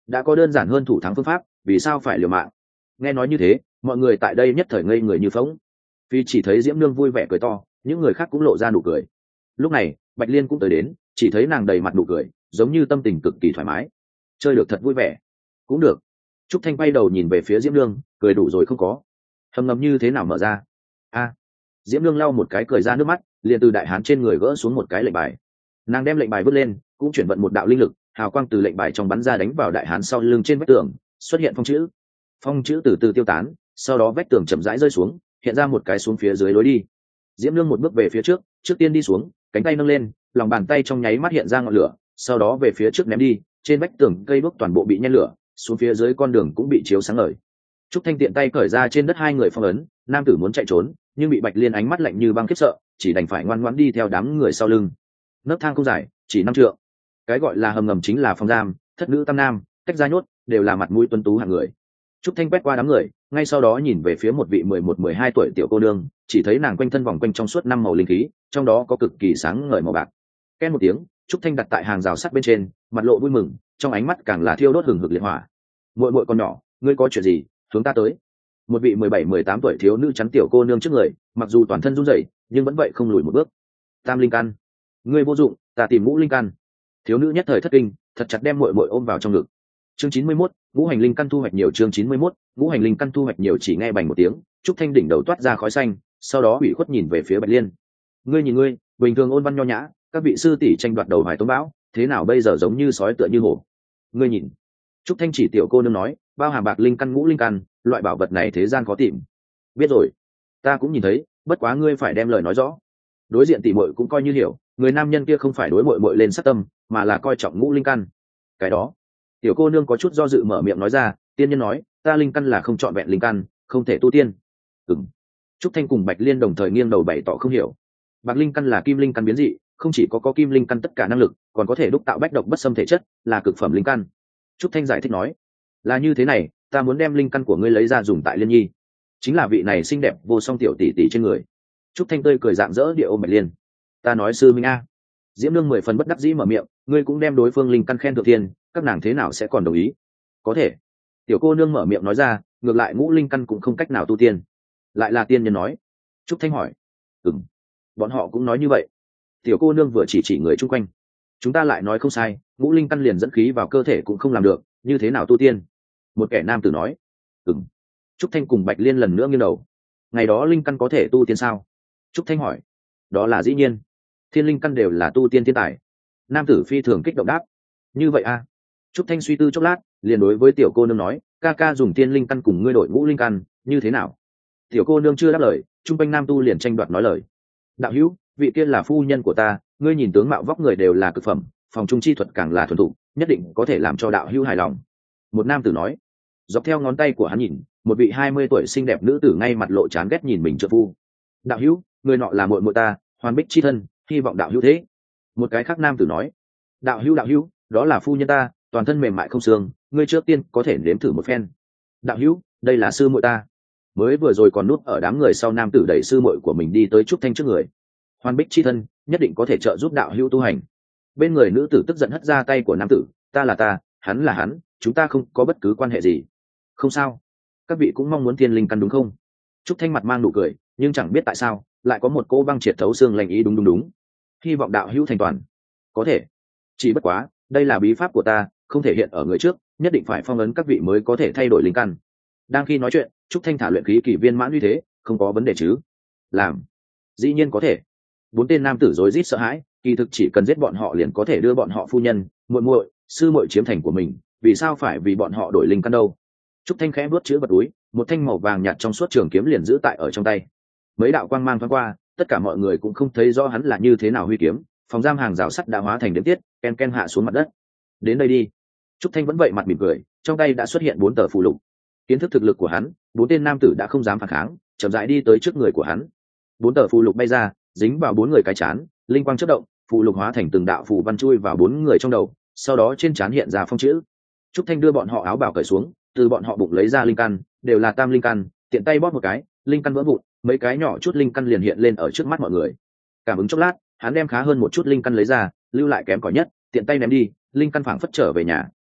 đã có đơn giản hơn thủ thắng phương pháp, vì sao phải liều mạng? Nghe nói như thế, mọi người tại đây nhất thời ngây người như phỗng. Vì chỉ thấy Diễm Nương vui vẻ cười to, những người khác cũng lộ ra nụ cười. Lúc này Bạch Liên cũng tới đến, chỉ thấy nàng đầy mặt nụ cười, giống như tâm tình cực kỳ thoải mái. Chơi được thật vui vẻ. Cũng được. Trúc Thanh bay đầu nhìn về phía Diễm Nương, cười đủ rồi không có. Hầm ngầm như thế nào mở ra? A. Diễm Nương lau một cái cười ra nước mắt, liền từ đại hán trên người gỡ xuống một cái lệnh bài. Nàng đem lệnh bài vứt lên, cũng chuyển vận một đạo linh lực, hào quang từ lệnh bài trong bắn ra đánh vào đại hán sau lưng trên vách tường, xuất hiện phong chữ. Phong chữ từ từ tiêu tán, sau đó vách tường chậm rãi rơi xuống, hiện ra một cái xuống phía dưới lối đi. Diễm Nương một bước về phía trước, trước tiên đi xuống, cánh tay nâng lên, lòng bàn tay trong nháy mắt hiện ra ngọn lửa, sau đó về phía trước ném đi, trên vách tường cây bước toàn bộ bị nhen lửa, xuống phía dưới con đường cũng bị chiếu sáng ngời. Trúc Thanh tiện tay cởi ra trên đất hai người phong ấn, nam tử muốn chạy trốn, nhưng bị Bạch Liên ánh mắt lạnh như băng khiếp sợ, chỉ đành phải ngoan ngoãn đi theo đám người sau lưng. Nấc thang không dài, chỉ năm trượng. Cái gọi là hầm ngầm chính là phòng giam, thất nữ tam nam, tách ra nhốt, đều là mặt mũi tuấn tú hạng người. Trúc Thanh quét qua đám người, ngay sau đó nhìn về phía một vị mười một mười hai tuổi tiểu cô nương, chỉ thấy nàng quanh thân vòng quanh trong suốt năm màu linh khí, trong đó có cực kỳ sáng ngời màu bạc. Ken một tiếng, Trúc Thanh đặt tại hàng rào sắt bên trên, mặt lộ vui mừng, trong ánh mắt càng là thiêu đốt hừng hực liệt hỏa. Muội muội con nhỏ, ngươi có chuyện gì, hướng ta tới. Một vị mười bảy mười tám tuổi thiếu nữ chắn tiểu cô nương trước người, mặc dù toàn thân run rẩy, nhưng vẫn vậy không lùi một bước. Tam linh căn, ngươi vô dụng, ta tìm ngũ linh căn. Thiếu nữ nhất thời thất kinh, thật chặt đem muội muội ôm vào trong ngực. Chương chín mươi mốt, ngũ hành linh căn thu hoạch nhiều. Chương chín mươi mốt, ngũ hành linh căn thu hoạch nhiều. Chỉ nghe bành một tiếng, Trúc Thanh đỉnh đầu toát ra khói xanh, sau đó ủy khuất nhìn về phía Bạch Liên. Ngươi nhìn ngươi, bình thường ôn văn nho nhã, các vị sư tỷ tranh đoạt đầu vài tống bão, thế nào bây giờ giống như sói tựa như hổ? Ngươi nhìn. Trúc Thanh chỉ tiểu cô nương nói, bao hàm bạc linh căn ngũ linh căn, loại bảo vật này thế gian khó tìm. Biết rồi, ta cũng nhìn thấy, bất quá ngươi phải đem lời nói rõ. Đối diện tỷ muội cũng coi như hiểu, người nam nhân kia không phải đối muội muội lên sát tâm, mà là coi trọng ngũ linh căn. Cái đó, tiểu cô nương có chút do dự mở miệng nói ra, tiên nhân nói, ta linh căn là không trọn vẹn linh căn, không thể tu tiên. Ừm. Trúc Thanh cùng Bạch Liên đồng thời nghiêng đầu bày tỏ không hiểu. Bạc linh căn là kim linh căn biến dị, không chỉ có có kim linh căn tất cả năng lực, còn có thể đúc tạo bách độc bất xâm thể chất, là cực phẩm linh căn. Trúc Thanh giải thích nói, là như thế này, ta muốn đem linh căn của ngươi lấy ra dùng tại Liên Nhi, chính là vị này xinh đẹp vô song tiểu tỷ tỷ trên người. Trúc Thanh tươi cười rạng rỡ địa ôm Bạch Liên. Ta nói sư minh a. Diễm Nương mười phần bất đắc dĩ mở miệng, ngươi cũng đem đối phương linh căn khen thượng thiên, các nàng thế nào sẽ còn đồng ý? Có thể. Tiểu cô nương mở miệng nói ra, ngược lại ngũ linh căn cũng không cách nào tu tiên. Lại là tiên nhân nói. Trúc Thanh hỏi. Ừm. Bọn họ cũng nói như vậy. Tiểu cô nương vừa chỉ chỉ người chung quanh. Chúng ta lại nói không sai, ngũ linh căn liền dẫn khí vào cơ thể cũng không làm được, như thế nào tu tiên? Một kẻ nam tử nói. Ừm. Trúc Thanh cùng Bạch Liên lần nữa nghiêng đầu. Ngày đó linh căn có thể tu tiên sao? Trúc Thanh hỏi. Đó là dĩ nhiên, thiên linh căn đều là tu tiên thiên tài. Nam tử phi thường kích động đáp. Như vậy à? Trúc Thanh suy tư chốc lát, liền đối với tiểu cô nương nói, ca ca dùng thiên linh căn cùng ngươi đổi ngũ linh căn, như thế nào? Tiểu cô nương chưa đáp lời, trung quanh nam tu liền tranh đoạt nói lời. Đạo hữu, vị kia là phu nhân của ta, ngươi nhìn tướng mạo vóc người đều là cực phẩm, phòng trung chi thuật càng là thuần thục, nhất định có thể làm cho đạo hữu hài lòng. Một nam tử nói. Dọc theo ngón tay của hắn nhìn, một vị hai mươi tuổi xinh đẹp nữ tử ngay mặt lộ chán ghét nhìn mình trợ phu. Đạo hữu, người nọ là muội muội ta, Hoàn Bích chi thân, hy vọng đạo hữu thế. Một cái khác nam tử nói. Đạo hữu đạo hữu, đó là phu nhân ta, toàn thân mềm mại không xương, ngươi trước tiên có thể nếm thử một phen. Đạo hữu, đây là sư muội ta. Mới vừa rồi còn núp ở đám người sau nam tử đẩy sư muội của mình đi tới Trúc Thanh trước người. Hoàn Bích chi thân, nhất định có thể trợ giúp đạo hữu tu hành. Bên người nữ tử tức giận hất ra tay của nam tử, ta là ta, hắn là hắn, chúng ta không có bất cứ quan hệ gì. Không sao, các vị cũng mong muốn thiên linh căn đúng không? Trúc Thanh mặt mang nụ cười, nhưng chẳng biết tại sao lại có một cô băng triệt thấu xương lành ý. Đúng đúng đúng, hy vọng đạo hữu thành toàn. Có thể, chỉ bất quá đây là bí pháp của ta, không thể hiện ở người trước, nhất định phải phong ấn các vị mới có thể thay đổi linh căn. Đang khi nói chuyện, Trúc Thanh thả luyện khí kỳ viên mãn như thế, không có vấn đề chứ? Làm, dĩ nhiên có thể. Bốn tên nam tử rối rít sợ hãi, kỳ thực chỉ cần giết bọn họ liền có thể đưa bọn họ phu nhân, muội muội, sư muội chiếm thành của mình, vì sao phải vì bọn họ đổi linh căn đâu? Trúc Thanh khẽ bước chữ vật túi, một thanh màu vàng nhạt trong suốt trường kiếm liền giữ tại ở trong tay. Mấy đạo quang mang thoáng qua, tất cả mọi người cũng không thấy rõ hắn là như thế nào huy kiếm. Phòng giam hàng rào sắt đã hóa thành đếm tiết, ken ken hạ xuống mặt đất. Đến đây đi. Trúc Thanh vẫn vậy mặt mỉm cười, trong tay đã xuất hiện bốn tờ phù lục. Kiến thức thực lực của hắn, bốn tên nam tử đã không dám phản kháng, chậm rãi đi tới trước người của hắn. Bốn tờ phù lục bay ra, dính vào bốn người cái chán, linh quang chớp động, phù lục hóa thành từng đạo phù văn chui vào bốn người trong đầu, sau đó trên trán hiện ra phong chữ. Trúc Thanh đưa bọn họ áo bào cởi xuống, từ bọn họ bụng lấy ra linh căn, đều là tam linh căn, tiện tay bóp một cái, linh căn vỡ vụn, mấy cái nhỏ chút linh căn liền hiện lên ở trước mắt mọi người. Cảm ứng chốc lát, hắn đem khá hơn một chút linh căn lấy ra, lưu lại kém cỏi nhất, tiện tay ném đi, linh căn phảng phất trở về nhà,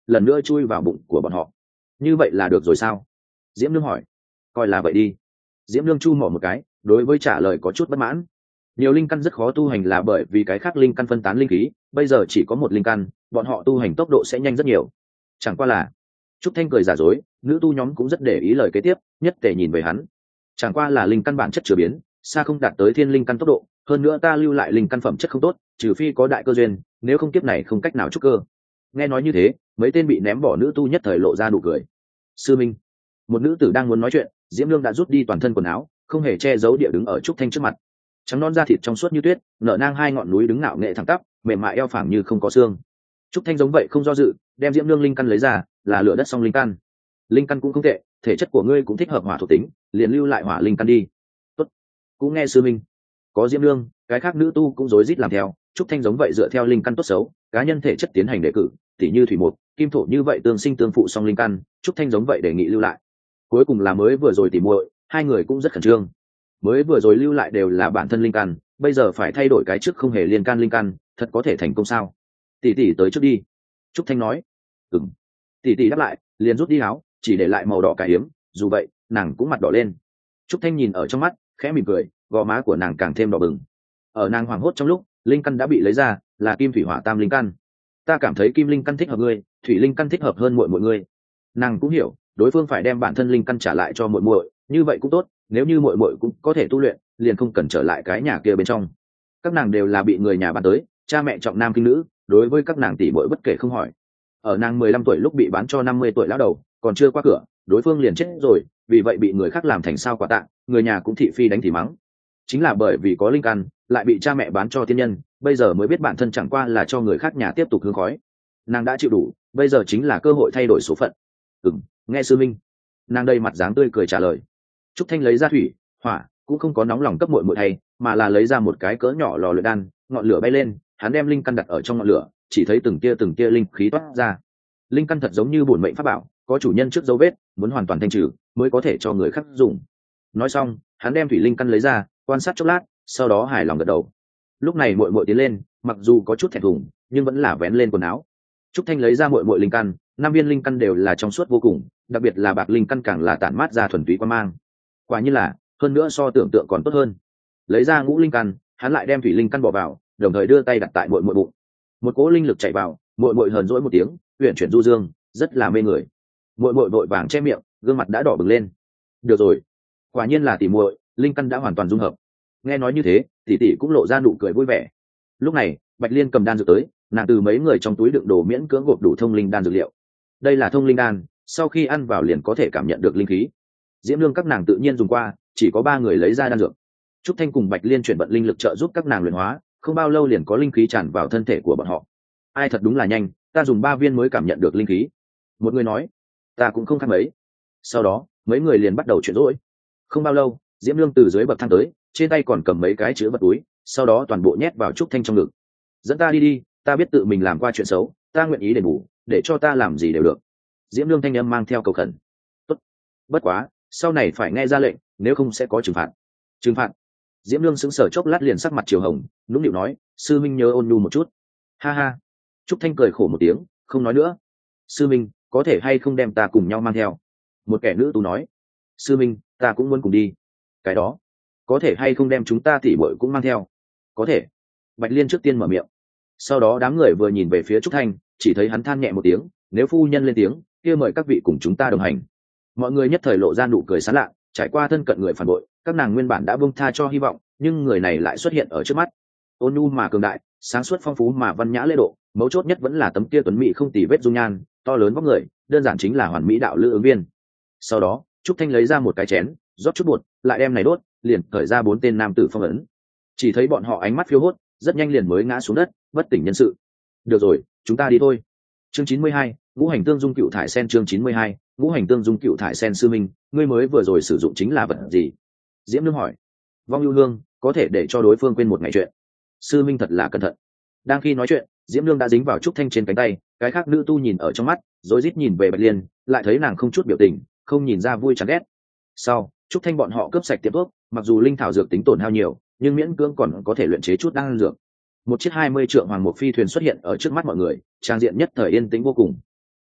lần nữa chui vào bụng của bọn họ. Như vậy là được rồi sao? Diễm Nương hỏi. Coi là vậy đi. Diễm Nương chu mỏ một cái, đối với trả lời có chút bất mãn. Nhiều linh căn rất khó tu hành là bởi vì cái khác linh căn phân tán linh khí, bây giờ chỉ có một linh căn, bọn họ tu hành tốc độ sẽ nhanh rất nhiều. Chẳng qua là, Trúc Thanh cười giả dối, nữ tu nhóm cũng rất để ý lời kế tiếp, nhất tề nhìn về hắn. Chẳng qua là linh căn bản chất chưa biến, xa không đạt tới thiên linh căn tốc độ, hơn nữa ta lưu lại linh căn phẩm chất không tốt, trừ phi có đại cơ duyên, nếu không kiếp này không cách nào trúc cơ. Nghe nói như thế, mấy tên bị ném bỏ nữ tu nhất thời lộ ra nụ cười. Sư minh, một nữ tử đang muốn nói chuyện, Diễm Nương đã rút đi toàn thân quần áo, không hề che giấu địa đứng ở Trúc Thanh trước mặt. Trắng non da thịt trong suốt như tuyết, nở nang hai ngọn núi đứng ngạo nghệ thẳng tắp, mềm mại eo phẳng như không có xương. Trúc Thanh giống vậy không do dự, đem Diễm Nương linh căn lấy ra, là lửa đất song linh căn. Linh căn cũng không tệ, thể chất của ngươi cũng thích hợp hỏa thuộc tính, liền lưu lại hỏa linh căn đi. Tốt, cũng nghe sư minh. Có Diễm Nương, cái khác nữ tu cũng rối rít làm theo. Trúc Thanh giống vậy dựa theo linh căn tốt xấu, cá nhân thể chất tiến hành đề cử, tỉ như thủy một, kim thổ như vậy tương sinh tương phụ song linh căn, Trúc Thanh giống vậy đề nghị lưu lại. Cuối cùng là mới vừa rồi tỉ muội, hai người cũng rất khẩn trương. Mới vừa rồi lưu lại đều là bản thân linh căn, bây giờ phải thay đổi cái trước không hề liên can linh căn, thật có thể thành công sao? Tỷ tỷ tới trước đi. Trúc Thanh nói. Ừm. Tỷ tỷ đáp lại, liền rút đi áo, chỉ để lại màu đỏ cải hiếm, dù vậy, nàng cũng mặt đỏ lên. Trúc Thanh nhìn ở trong mắt, khẽ mỉm cười, gò má của nàng càng thêm đỏ bừng. Ở nàng hoảng hốt trong lúc, linh căn đã bị lấy ra, là kim thủy hỏa tam linh căn. Ta cảm thấy kim linh căn thích hợp ngươi, thủy linh căn thích hợp hơn muội muội ngươi. Nàng cũng hiểu, đối phương phải đem bản thân linh căn trả lại cho muội muội, như vậy cũng tốt, nếu như muội muội cũng có thể tu luyện, liền không cần trở lại cái nhà kia bên trong. Các nàng đều là bị người nhà bán tới, cha mẹ trọng nam khinh nữ, đối với các nàng tỷ muội bất kể không hỏi. Ở nàng mười lăm tuổi lúc bị bán cho năm mươi tuổi lão đầu, còn chưa qua cửa, đối phương liền chết rồi, vì vậy bị người khác làm thành sao quả tạ, người nhà cũng thị phi đánh thì mắng. Chính là bởi vì có linh căn, lại bị cha mẹ bán cho tiên nhân, bây giờ mới biết bản thân chẳng qua là cho người khác nhà tiếp tục hương khói. Nàng đã chịu đủ, bây giờ chính là cơ hội thay đổi số phận. Ừm, nghe sư minh. Nàng đây mặt dáng tươi cười trả lời. Trúc Thanh lấy ra thủy, hỏa, cũng không có nóng lòng cấp muội muội thay, mà là lấy ra một cái cỡ nhỏ lò luyện đan, ngọn lửa bay lên, hắn đem linh căn đặt ở trong ngọn lửa, chỉ thấy từng tia từng tia linh khí toát ra. Linh căn thật giống như bổn mệnh pháp bảo, có chủ nhân trước dấu vết, muốn hoàn toàn thanh trừ mới có thể cho người khác dùng. Nói xong, hắn đem thủy linh căn lấy ra, quan sát chốc lát, sau đó hài lòng gật đầu. Lúc này muội muội tiến lên, mặc dù có chút thẹn thùng, nhưng vẫn là vén lên quần áo. Trúc Thanh lấy ra muội muội linh căn, năm viên linh căn đều là trong suốt vô cùng, đặc biệt là bạc linh căn càng là tản mát ra thuần túy quang mang. Quả nhiên là, hơn nữa so tưởng tượng còn tốt hơn. Lấy ra ngũ linh căn, hắn lại đem thủy linh căn bỏ vào, đồng thời đưa tay đặt tại muội muội bụng. Một cỗ linh lực chạy vào, muội muội hờn dỗi một tiếng, uyển chuyển du dương, rất là mê người. Muội muội vội vàng che miệng, gương mặt đã đỏ bừng lên. Được rồi, quả nhiên là tỷ muội, linh căn đã hoàn toàn dung hợp. Nghe nói như thế, tỷ tỷ cũng lộ ra nụ cười vui vẻ. Lúc này, Bạch Liên cầm đan dược tới, nàng từ mấy người trong túi đựng đồ miễn cưỡng gộp đủ thông linh đan dược liệu. Đây là thông linh đan, sau khi ăn vào liền có thể cảm nhận được linh khí. Diễm Nương các nàng tự nhiên dùng qua, chỉ có ba người lấy ra đan dược. Trúc Thanh cùng Bạch Liên chuyển vận linh lực trợ giúp các nàng luyện hóa, không bao lâu liền có linh khí tràn vào thân thể của bọn họ. Ai thật đúng là nhanh, ta dùng ba viên mới cảm nhận được linh khí. Một người nói, ta cũng không khác mấy. Sau đó, mấy người liền bắt đầu chuyển rỗi. Không bao lâu, Diễm Nương từ dưới bậc thang tới, trên tay còn cầm mấy cái chứa vật túi, sau đó toàn bộ nhét vào Trúc Thanh trong ngực. Dẫn ta đi đi, ta biết tự mình làm qua chuyện xấu, ta nguyện ý đền bù, để cho ta làm gì đều được. Diễm Nương thanh âm mang theo cầu khẩn. Tốt. Bất quá, sau này phải nghe ra lệnh, nếu không sẽ có trừng phạt. Trừng phạt? Diễm Nương sững sờ chốc lát liền sắc mặt chiều hồng, nũng nịu nói, sư minh nhớ ôn nhu một chút. Ha ha. Trúc Thanh cười khổ một tiếng, không nói nữa. Sư minh, có thể hay không đem ta cùng nhau mang theo? Một kẻ nữ tú nói. Sư minh, ta cũng muốn cùng đi. Cái đó, có thể hay không đem chúng ta tỉ muội cũng mang theo? Có thể. Bạch Liên trước tiên mở miệng. Sau đó đám người vừa nhìn về phía Trúc Thanh, chỉ thấy hắn than nhẹ một tiếng, nếu phu nhân lên tiếng, kia mời các vị cùng chúng ta đồng hành. Mọi người nhất thời lộ ra nụ cười sán lạ, trải qua thân cận người phản bội, các nàng nguyên bản đã buông tha cho hy vọng, nhưng người này lại xuất hiện ở trước mắt. Ôn nhu mà cường đại, sáng suốt phong phú mà văn nhã lễ độ, mấu chốt nhất vẫn là tấm kia tuấn mỹ không tì vết dung nhan, to lớn vóc người, đơn giản chính là hoàn mỹ đạo lữ ứng viên. Sau đó, Trúc Thanh lấy ra một cái chén, rót chút bột, lại đem này đốt, liền khởi ra bốn tên nam tử phong ấn. Chỉ thấy bọn họ ánh mắt phiêu hốt, rất nhanh liền mới ngã xuống đất, bất tỉnh nhân sự. Được rồi, chúng ta đi thôi. Chương chín mươi hai, ngũ hành tương dung cựu thải sen. Chương chín mươi hai, ngũ hành tương dung cựu thải sen. Sư minh, ngươi mới vừa rồi sử dụng chính là vật gì? Diễm Nương hỏi. Vong ưu hương, có thể để cho đối phương quên một ngày chuyện. Sư minh thật là cẩn thận. Đang khi nói chuyện, Diễm Nương đã dính vào Trúc Thanh trên cánh tay, cái khác nữ tu nhìn ở trong mắt, rối rít nhìn về Bạch Liên, lại thấy nàng không chút biểu tình, không nhìn ra vui chán ghét. Sau, Trúc Thanh bọn họ cướp sạch tiệm thuốc, mặc dù linh thảo dược tính tổn hao nhiều, nhưng miễn cưỡng còn có thể luyện chế chút đan dược. Một chiếc hai mươi trượng hoàng một phi thuyền xuất hiện ở trước mắt mọi người, trang diện nhất thời yên tĩnh vô cùng.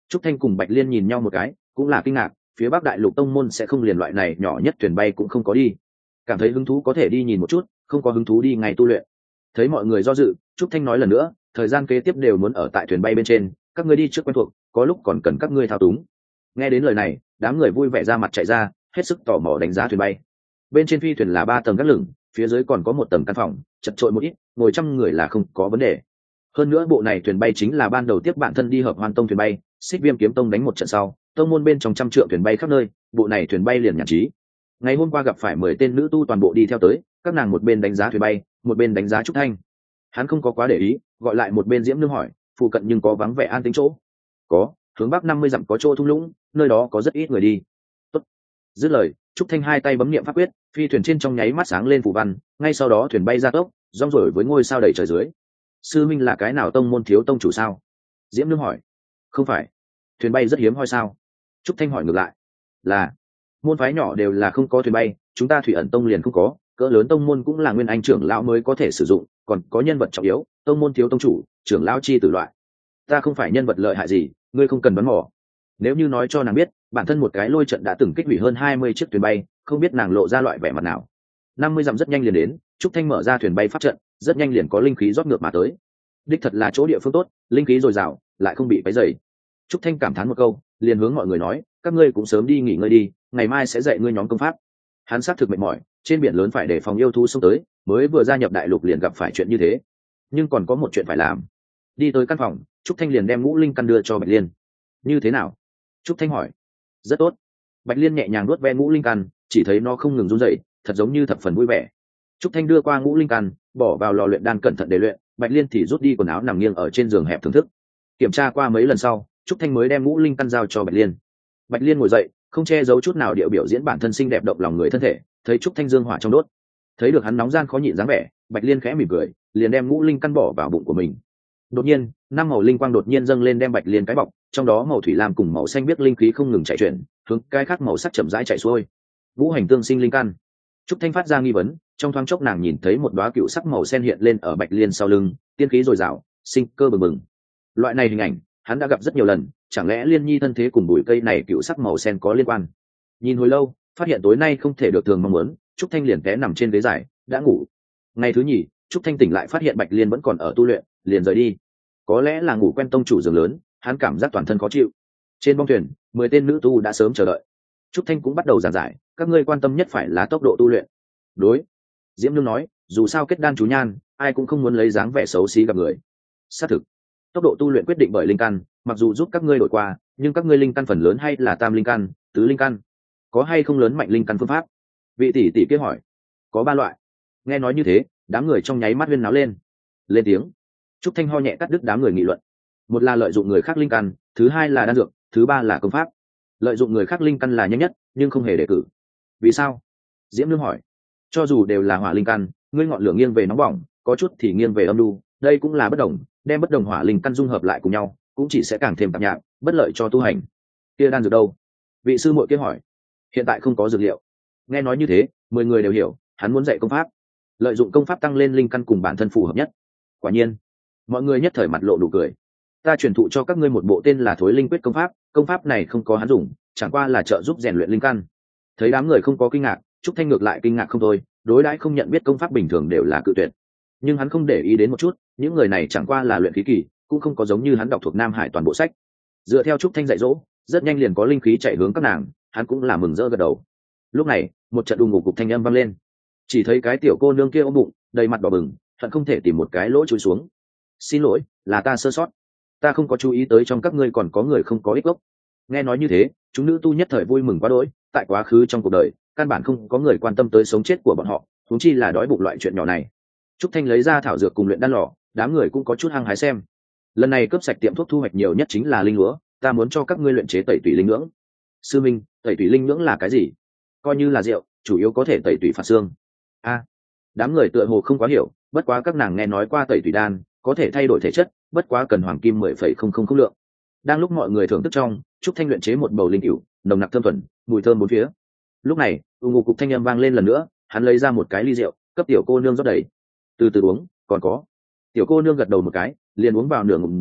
Trúc Thanh cùng Bạch Liên nhìn nhau một cái, cũng là kinh ngạc, phía Bắc Đại Lục tông môn sẽ không liền loại này nhỏ nhất thuyền bay cũng không có đi. Cảm thấy hứng thú có thể đi nhìn một chút, không có hứng thú đi ngày tu luyện. Thấy mọi người do dự, Trúc Thanh nói lần nữa, thời gian kế tiếp đều muốn ở tại thuyền bay bên trên, các ngươi đi trước quen thuộc, có lúc còn cần các ngươi thao túng. Nghe đến lời này, đám người vui vẻ ra mặt chạy ra, hết sức tò mò đánh giá thuyền bay. Bên trên phi thuyền là ba tầng gác lửng, phía dưới còn có một tầng căn phòng, chật trội một ít, ngồi trăm người là không có vấn đề. Hơn nữa bộ này thuyền bay chính là ban đầu tiếp bạn thân đi hợp Hoan Tông thuyền bay, Xích Viêm Kiếm Tông đánh một trận sau, tông môn bên trong trăm trượng thuyền bay khắp nơi, bộ này thuyền bay liền nhàn trí. Ngày hôm qua gặp phải mười tên nữ tu toàn bộ đi theo tới, các nàng một bên đánh giá thuyền bay, một bên đánh giá Trúc Thanh. Hắn không có quá để ý, gọi lại một bên Diễm Nương hỏi, phụ cận nhưng có vắng vẻ an tĩnh chỗ? Có, hướng bắc năm mươi dặm có chỗ thung lũng, nơi đó có rất ít người đi. Tốt. Dứt lời, Trúc Thanh hai tay bấm niệm pháp quyết, phi thuyền trên trong nháy mắt sáng lên phù văn, ngay sau đó thuyền bay ra tốc, rong rổi với ngôi sao đầy trời dưới. Sư minh là cái nào tông môn thiếu tông chủ sao? Diễm Nương hỏi. Không phải. Thuyền bay rất hiếm hoi sao? Trúc Thanh hỏi ngược lại. Là. Môn phái nhỏ đều là không có thuyền bay, chúng ta Thủy Ẩn Tông liền không có, cỡ lớn tông môn cũng là nguyên anh trưởng lão mới có thể sử dụng, còn có nhân vật trọng yếu, tông môn thiếu tông chủ, trưởng lão chi tử loại. Ta không phải nhân vật lợi hại gì, ngươi không cần đoán mò. Nếu như nói cho nàng biết, bản thân một cái lôi trận đã từng kích hủy hơn hai mươi chiếc thuyền bay, không biết nàng lộ ra loại vẻ mặt nào. năm mươi dặm rất nhanh liền đến, Trúc Thanh mở ra thuyền bay pháp trận, rất nhanh liền có linh khí rót ngược mà tới. Đích thật là chỗ địa phương tốt, linh khí dồi dào, lại không bị quấy rầy. Trúc Thanh cảm thán một câu, liền hướng mọi người nói, các ngươi cũng sớm đi nghỉ ngơi đi, ngày mai sẽ dạy ngươi nhóm công pháp. Hắn xác thực mệt mỏi, trên biển lớn phải đề phòng yêu thú xông tới, mới vừa gia nhập đại lục liền gặp phải chuyện như thế. Nhưng còn có một chuyện phải làm. Đi tới căn phòng, Trúc Thanh liền đem ngũ linh căn đưa cho Bạch Liên. Như thế nào? Trúc Thanh hỏi. Rất tốt. Bạch Liên nhẹ nhàng nuốt ve ngũ linh căn, chỉ thấy nó không ngừng run rẩy, thật giống như thập phần vui vẻ. Trúc Thanh đưa qua ngũ linh căn, bỏ vào lò luyện đan cẩn thận để luyện, Bạch Liên thì rút đi quần áo nằm nghiêng ở trên giường hẹp thưởng thức. Kiểm tra qua mấy lần sau, Trúc Thanh mới đem ngũ linh căn giao cho Bạch Liên. Bạch Liên ngồi dậy, không che giấu chút nào điệu biểu diễn bản thân xinh đẹp động lòng người thân thể, thấy Trúc Thanh dương hỏa trong đốt, thấy được hắn nóng gian khó nhịn dáng vẻ, Bạch Liên khẽ mỉm cười, liền đem ngũ linh căn bỏ vào bụng của mình. Đột nhiên, năm màu linh quang đột nhiên dâng lên đem Bạch Liên cái bọc, trong đó màu thủy lam cùng màu xanh biếc linh khí không ngừng chạy chuyển, hướng cái khác màu sắc chậm rãi chạy xuôi. Ngũ hành tương sinh linh căn. Trúc Thanh phát ra nghi vấn, trong thoáng chốc nàng nhìn thấy một đóa cựu sắc màu sen hiện lên ở Bạch Liên sau lưng, tiên khí dồi dào, sinh cơ bừng bừng. Loại này hình ảnh, hắn đã gặp rất nhiều lần, chẳng lẽ Liên Nhi thân thế cùng bụi cây này cựu sắc màu sen có liên quan? Nhìn hồi lâu, phát hiện tối nay không thể được thường mong muốn, Trúc Thanh liền té nằm trên ghế dài, đã ngủ. Ngày thứ nhì, Trúc Thanh tỉnh lại phát hiện Bạch Liên vẫn còn ở tu luyện, liền rời đi. Có lẽ là ngủ quen tông chủ giường lớn, hắn cảm giác toàn thân khó chịu. Trên bong thuyền, mười tên nữ tu đã sớm chờ đợi. Trúc Thanh cũng bắt đầu giảng giải, các ngươi quan tâm nhất phải là tốc độ tu luyện. Đối. Diễm Nương nói, dù sao kết đan chú nhan, ai cũng không muốn lấy dáng vẻ xấu xí gặp người. Xác thực, tốc độ tu luyện quyết định bởi linh căn, mặc dù giúp các ngươi đổi qua, nhưng các ngươi linh căn phần lớn hay là tam linh căn, tứ linh căn. Có hay không lớn mạnh linh căn phương pháp? Vị tỷ tỷ kia hỏi. Có ba loại. Nghe nói như thế, đám người trong nháy mắt huyên náo lên. Lên tiếng. Trúc Thanh ho nhẹ cắt đứt đám người nghị luận. Một là lợi dụng người khác linh căn, thứ hai là đan dược, thứ ba là công pháp. Lợi dụng người khác linh căn là nhanh nhất, nhưng không hề đề cử. Vì sao? Diễm Nương hỏi. Cho dù đều là hỏa linh căn, ngươi ngọn lửa nghiêng về nóng bỏng, có chút thì nghiêng về âm nhu, đây cũng là bất đồng, đem bất đồng hỏa linh căn dung hợp lại cùng nhau, cũng chỉ sẽ càng thêm tạp nhạp, bất lợi cho tu hành. Kia đan dược đâu? Vị sư muội kia hỏi. Hiện tại không có dược liệu. Nghe nói như thế, mười người đều hiểu, hắn muốn dạy công pháp, lợi dụng công pháp tăng lên linh căn cùng bản thân phù hợp nhất. Quả nhiên, mọi người nhất thời mặt lộ đủ cười. Ta truyền thụ cho các ngươi một bộ tên là Thối Linh Quyết công pháp, công pháp này không có hắn dùng, chẳng qua là trợ giúp rèn luyện linh căn. Thấy đám người không có kinh ngạc, Trúc Thanh ngược lại kinh ngạc không thôi, đối đãi không nhận biết công pháp bình thường đều là cự tuyệt. Nhưng hắn không để ý đến một chút, những người này chẳng qua là luyện khí kỳ, cũng không có giống như hắn đọc thuộc Nam Hải toàn bộ sách. Dựa theo Trúc Thanh dạy dỗ, rất nhanh liền có linh khí chạy hướng các nàng, hắn cũng là mừng rỡ gật đầu. Lúc này, một trận đùng ngục cục thanh âm vang lên. Chỉ thấy cái tiểu cô nương kia ôm bụng, đầy mặt đỏ bừng, hận không thể tìm một cái lỗ chui xuống. Xin lỗi, là ta sơ sót, ta không có chú ý tới trong các ngươi còn có người không có ích gốc. Nghe nói như thế, chúng nữ tu nhất thời vui mừng quá đỗi, tại quá khứ trong cuộc đời, căn bản không có người quan tâm tới sống chết của bọn họ, huống chi là đói bụng loại chuyện nhỏ này. Trúc Thanh lấy ra thảo dược cùng luyện đan lò, đám người cũng có chút hăng hái xem. Lần này cướp sạch tiệm thuốc thu hoạch nhiều nhất chính là linh lúa, ta muốn cho các ngươi luyện chế tẩy tủy linh nhưỡng. Sư minh, tẩy tủy linh nhưỡng là cái gì? Coi như là rượu, chủ yếu có thể tẩy tủy phạt xương. A, đám người tựa hồ không quá hiểu, bất quá các nàng nghe nói qua tẩy tủy đan, có thể thay đổi thể chất, bất quá cần hoàng kim mười phẩy không không không lượng. Đang lúc mọi người thưởng thức trong, Trúc Thanh luyện chế một bầu linh cửu, nồng nặc thơm thuần, mùi thơm bốn phía. Lúc này, ù ngục cục thanh âm vang lên lần nữa, hắn lấy ra một cái ly rượu, cấp tiểu cô nương rót đầy. Từ từ uống, còn có. Tiểu cô nương gật đầu một cái, liền uống vào nửa ngụm rượu,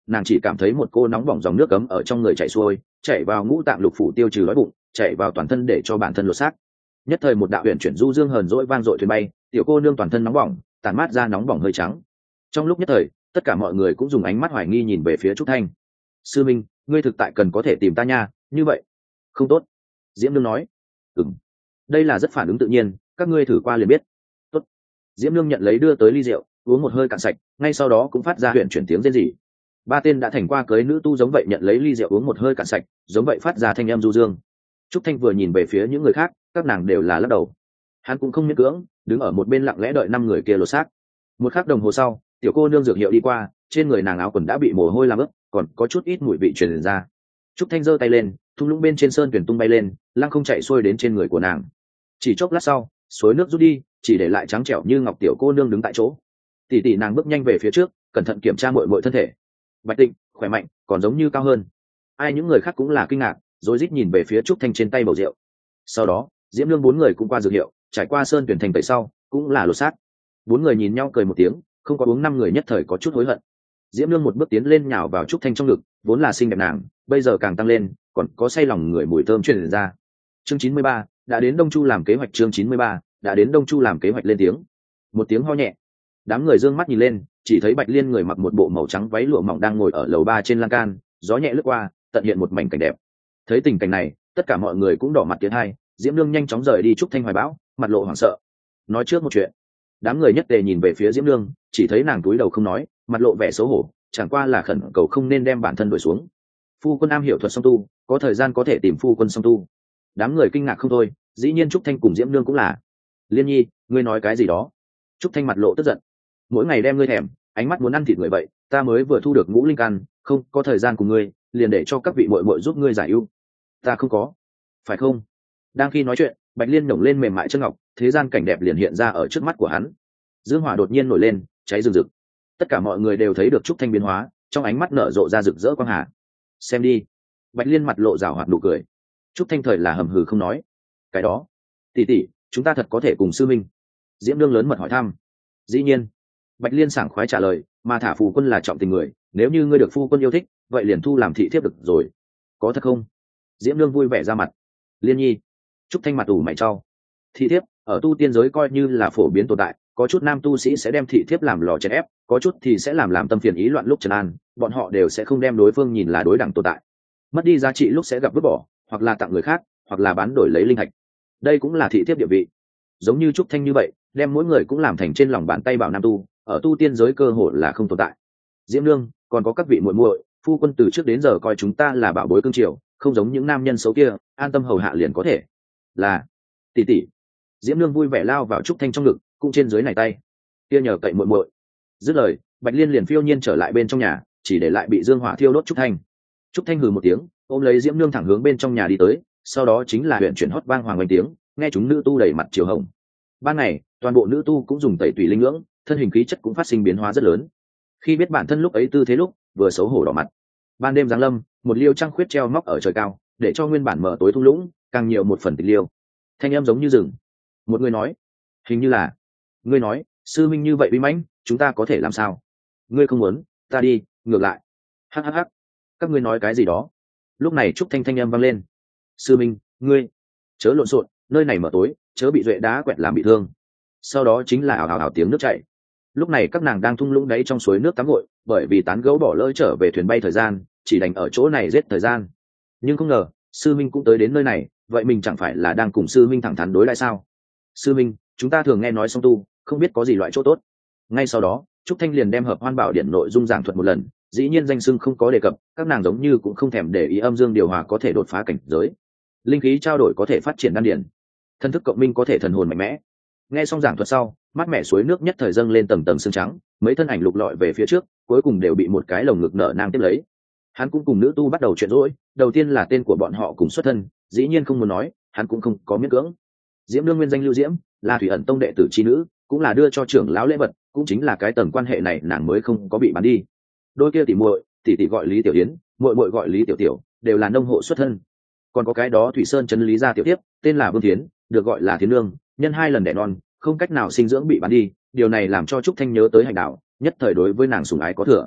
nàng chỉ cảm thấy một cô nóng bỏng dòng nước cấm ở trong người chảy xuôi, chảy vào ngũ tạng lục phủ tiêu trừ đói bụng, chảy vào toàn thân để cho bản thân lột xác. Nhất thời một đạo huyền chuyển du dương hờn dỗi vang dội thuyền bay, tiểu cô nương toàn thân nóng bỏng, tàn mát ra nóng bỏng hơi trắng. Trong lúc nhất thời, tất cả mọi người cũng dùng ánh mắt hoài nghi nhìn về phía Trúc Thanh. Sư minh, ngươi thực tại cần có thể tìm ta nha, như vậy không tốt. Diễm Nương nói. Ừm, đây là rất phản ứng tự nhiên, các ngươi thử qua liền biết. Tốt. Diễm Nương nhận lấy đưa tới ly rượu, uống một hơi cạn sạch, ngay sau đó cũng phát ra huyền chuyển tiếng rên rỉ. Ba tên đã thành qua cưới nữ tu giống vậy nhận lấy ly rượu uống một hơi cạn sạch, giống vậy phát ra thanh âm du dương. Trúc Thanh vừa nhìn về phía những người khác, các nàng đều là lắc đầu. Hắn cũng không miễn cưỡng, đứng ở một bên lặng lẽ đợi năm người kia lột xác. Một khắc đồng hồ sau, tiểu cô nương dược hiệu đi qua, trên người nàng áo quần đã bị mồ hôi làm ướt, còn có chút ít mùi vị truyền ra. Trúc Thanh giơ tay lên, thung lũng bên trên sơn tuyển tung bay lên, lăng không chạy xuôi đến trên người của nàng. Chỉ chốc lát sau, suối nước rút đi, chỉ để lại trắng trẻo như ngọc tiểu cô nương đứng tại chỗ. Tỷ tỷ nàng bước nhanh về phía trước, cẩn thận kiểm tra muội muội thân thể. Bạch Tịnh, khỏe mạnh, còn giống như cao hơn. Ai những người khác cũng là kinh ngạc, rối rít nhìn về phía Trúc Thanh trên tay bầu rượu. Sau đó, Diễm Nương bốn người cũng qua dược hiệu, trải qua sơn tuyển thành tẩy sau, cũng là lột xác. Bốn người nhìn nhau cười một tiếng, không có uống năm người nhất thời có chút hối hận. Diễm Nương một bước tiến lên nhào vào Trúc Thanh trong ngực, vốn là xinh đẹp nàng, bây giờ càng tăng lên, còn có say lòng người mùi thơm truyền ra. Chương chín mươi ba, đã đến Đông Chu làm kế hoạch. Chương chín mươi ba, đã đến Đông Chu làm kế hoạch. Lên tiếng. Một tiếng ho nhẹ. Đám người dương mắt nhìn lên, chỉ thấy Bạch Liên người mặc một bộ màu trắng váy lụa mỏng đang ngồi ở lầu ba trên lan can, gió nhẹ lướt qua, tận hiện một mảnh cảnh đẹp. Thấy tình cảnh này, tất cả mọi người cũng đỏ mặt tiến hai, Diễm Nương nhanh chóng rời đi Trúc Thanh hoài bão, mặt lộ hoảng sợ. Nói trước một chuyện. Đám người nhất tề nhìn về phía Diễm Nương, chỉ thấy nàng túi đầu không nói, mặt lộ vẻ xấu hổ, chẳng qua là khẩn cầu không nên đem bản thân đuổi xuống. Phu quân am hiểu thuật song tu, có thời gian có thể tìm phu quân song tu. Đám người kinh ngạc không thôi, dĩ nhiên Trúc Thanh cùng Diễm Nương cũng là. Liên Nhi, ngươi nói cái gì đó? Trúc Thanh mặt lộ tức giận. Mỗi ngày đem ngươi thèm, ánh mắt muốn ăn thịt người vậy, ta mới vừa thu được ngũ linh căn, không có thời gian cùng ngươi, liền để cho các vị muội muội giúp ngươi giải ưu. Ta không có, phải không? Đang khi nói chuyện, Bạch Liên nhổng lên mềm mại chân ngọc, thế gian cảnh đẹp liền hiện ra ở trước mắt của hắn. Dương hỏa đột nhiên nổi lên, cháy rừng rực. Tất cả mọi người đều thấy được Trúc Thanh biến hóa, trong ánh mắt nở rộ ra rực rỡ quang hà. Xem đi. Bạch Liên mặt lộ rào hoạt nụ cười. Trúc Thanh thời là hầm hừ không nói. Cái đó, tỷ tỷ, chúng ta thật có thể cùng sư minh? Diễm Nương lớn mật hỏi thăm. Dĩ nhiên. Bạch Liên sảng khoái trả lời, mà thả phù quân là trọng tình người, nếu như ngươi được phu quân yêu thích, vậy liền thu làm thị thiếp được rồi. Có thật không? Diễm Nương vui vẻ ra mặt. Liên Nhi. Trúc Thanh mặt ủ mày trao. Thị thiếp ở tu tiên giới coi như là phổ biến tồn tại, có chút nam tu sĩ sẽ đem thị thiếp làm lò chèn ép, có chút thì sẽ làm làm tâm phiền ý loạn lúc trấn an, bọn họ đều sẽ không đem đối phương nhìn là đối đẳng tồn tại. Mất đi giá trị lúc sẽ gặp vứt bỏ, hoặc là tặng người khác, hoặc là bán đổi lấy linh hạch. Đây cũng là thị thiếp địa vị. Giống như Trúc Thanh như vậy, đem mỗi người cũng làm thành trên lòng bàn tay bảo nam tu, ở tu tiên giới cơ hội là không tồn tại. Diễm Nương, còn có các vị muội muội, phu quân từ trước đến giờ coi chúng ta là bảo bối cưng chiều, không giống những nam nhân xấu kia, an tâm hầu hạ liền có thể. Là tỷ tỷ. Diễm Nương vui vẻ lao vào Trúc Thanh trong ngực, cũng trên dưới này tay. Kia nhờ cậy muội muội. Dứt lời, Bạch Liên liền phiêu nhiên trở lại bên trong nhà, chỉ để lại bị dương hỏa thiêu đốt Trúc Thanh. Trúc Thanh hừ một tiếng, ôm lấy Diễm Nương thẳng hướng bên trong nhà đi tới, sau đó chính là huyện chuyển hót vang hoàng oanh tiếng, nghe chúng nữ tu đầy mặt chiều hồng. Ban ngày, toàn bộ nữ tu cũng dùng tẩy tùy linh ngưỡng, thân hình khí chất cũng phát sinh biến hóa rất lớn. Khi biết bản thân lúc ấy tư thế lúc, vừa xấu hổ đỏ mặt. Ban đêm giáng lâm, một liêu trăng khuyết treo móc ở trời cao, để cho nguyên bản mở tối thung lũng, càng nhiều một phần tịch liêu. Thanh âm giống như rừng. Một người nói, hình như là, ngươi nói, sư minh như vậy uy mãnh, chúng ta có thể làm sao? Ngươi không muốn, ta đi, ngược lại. Hắc hắc hắc, các ngươi nói cái gì đó? Lúc này Trúc Thanh thanh âm vang lên. Sư minh, ngươi chớ lộn xộn, nơi này mở tối, chớ bị duệ đá quẹt làm bị thương. Sau đó chính là ảo ảo ảo tiếng nước chảy. Lúc này các nàng đang thung lũng đáy trong suối nước tắm gội, bởi vì tán gấu bỏ lỡ trở về thuyền bay thời gian, chỉ đành ở chỗ này giết thời gian. Nhưng không ngờ, sư minh cũng tới đến nơi này, vậy mình chẳng phải là đang cùng sư minh thẳng thắn đối lại sao? Sư minh, chúng ta thường nghe nói song tu, không biết có gì loại chỗ tốt. Ngay sau đó, Trúc Thanh liền đem hợp hoan bảo điện nội dung giảng thuật một lần, dĩ nhiên danh xưng không có đề cập, các nàng giống như cũng không thèm để ý âm dương điều hòa có thể đột phá cảnh giới, linh khí trao đổi có thể phát triển đan điển, thân thức cộng minh có thể thần hồn mạnh mẽ. Nghe xong giảng thuật sau, mát mẻ suối nước nhất thời dâng lên tầng tầng sương trắng, mấy thân ảnh lục lọi về phía trước, cuối cùng đều bị một cái lồng ngực nở nang tiếp lấy. Hắn cũng cùng nữ tu bắt đầu chuyện rỗi, đầu tiên là tên của bọn họ cùng xuất thân, dĩ nhiên không muốn nói, hắn cũng không có miễn cưỡng. Diễm Nương nguyên danh Lưu Diễm, là Thủy Ẩn Tông đệ tử chi nữ, cũng là đưa cho trưởng lão lễ vật, cũng chính là cái tầng quan hệ này nàng mới không có bị bán đi. Đôi kia tỷ muội, tỷ tỷ gọi Lý Tiểu Yến, muội muội gọi Lý Tiểu Tiểu, đều là nông hộ xuất thân. Còn có cái đó Thủy Sơn trấn Lý gia tiểu tiếp, tên là Vương Thiến, được gọi là Thiến Nương, nhân hai lần đẻ non, không cách nào sinh dưỡng bị bán đi, điều này làm cho Trúc Thanh nhớ tới Hành Đạo, nhất thời đối với nàng sủng ái có thừa.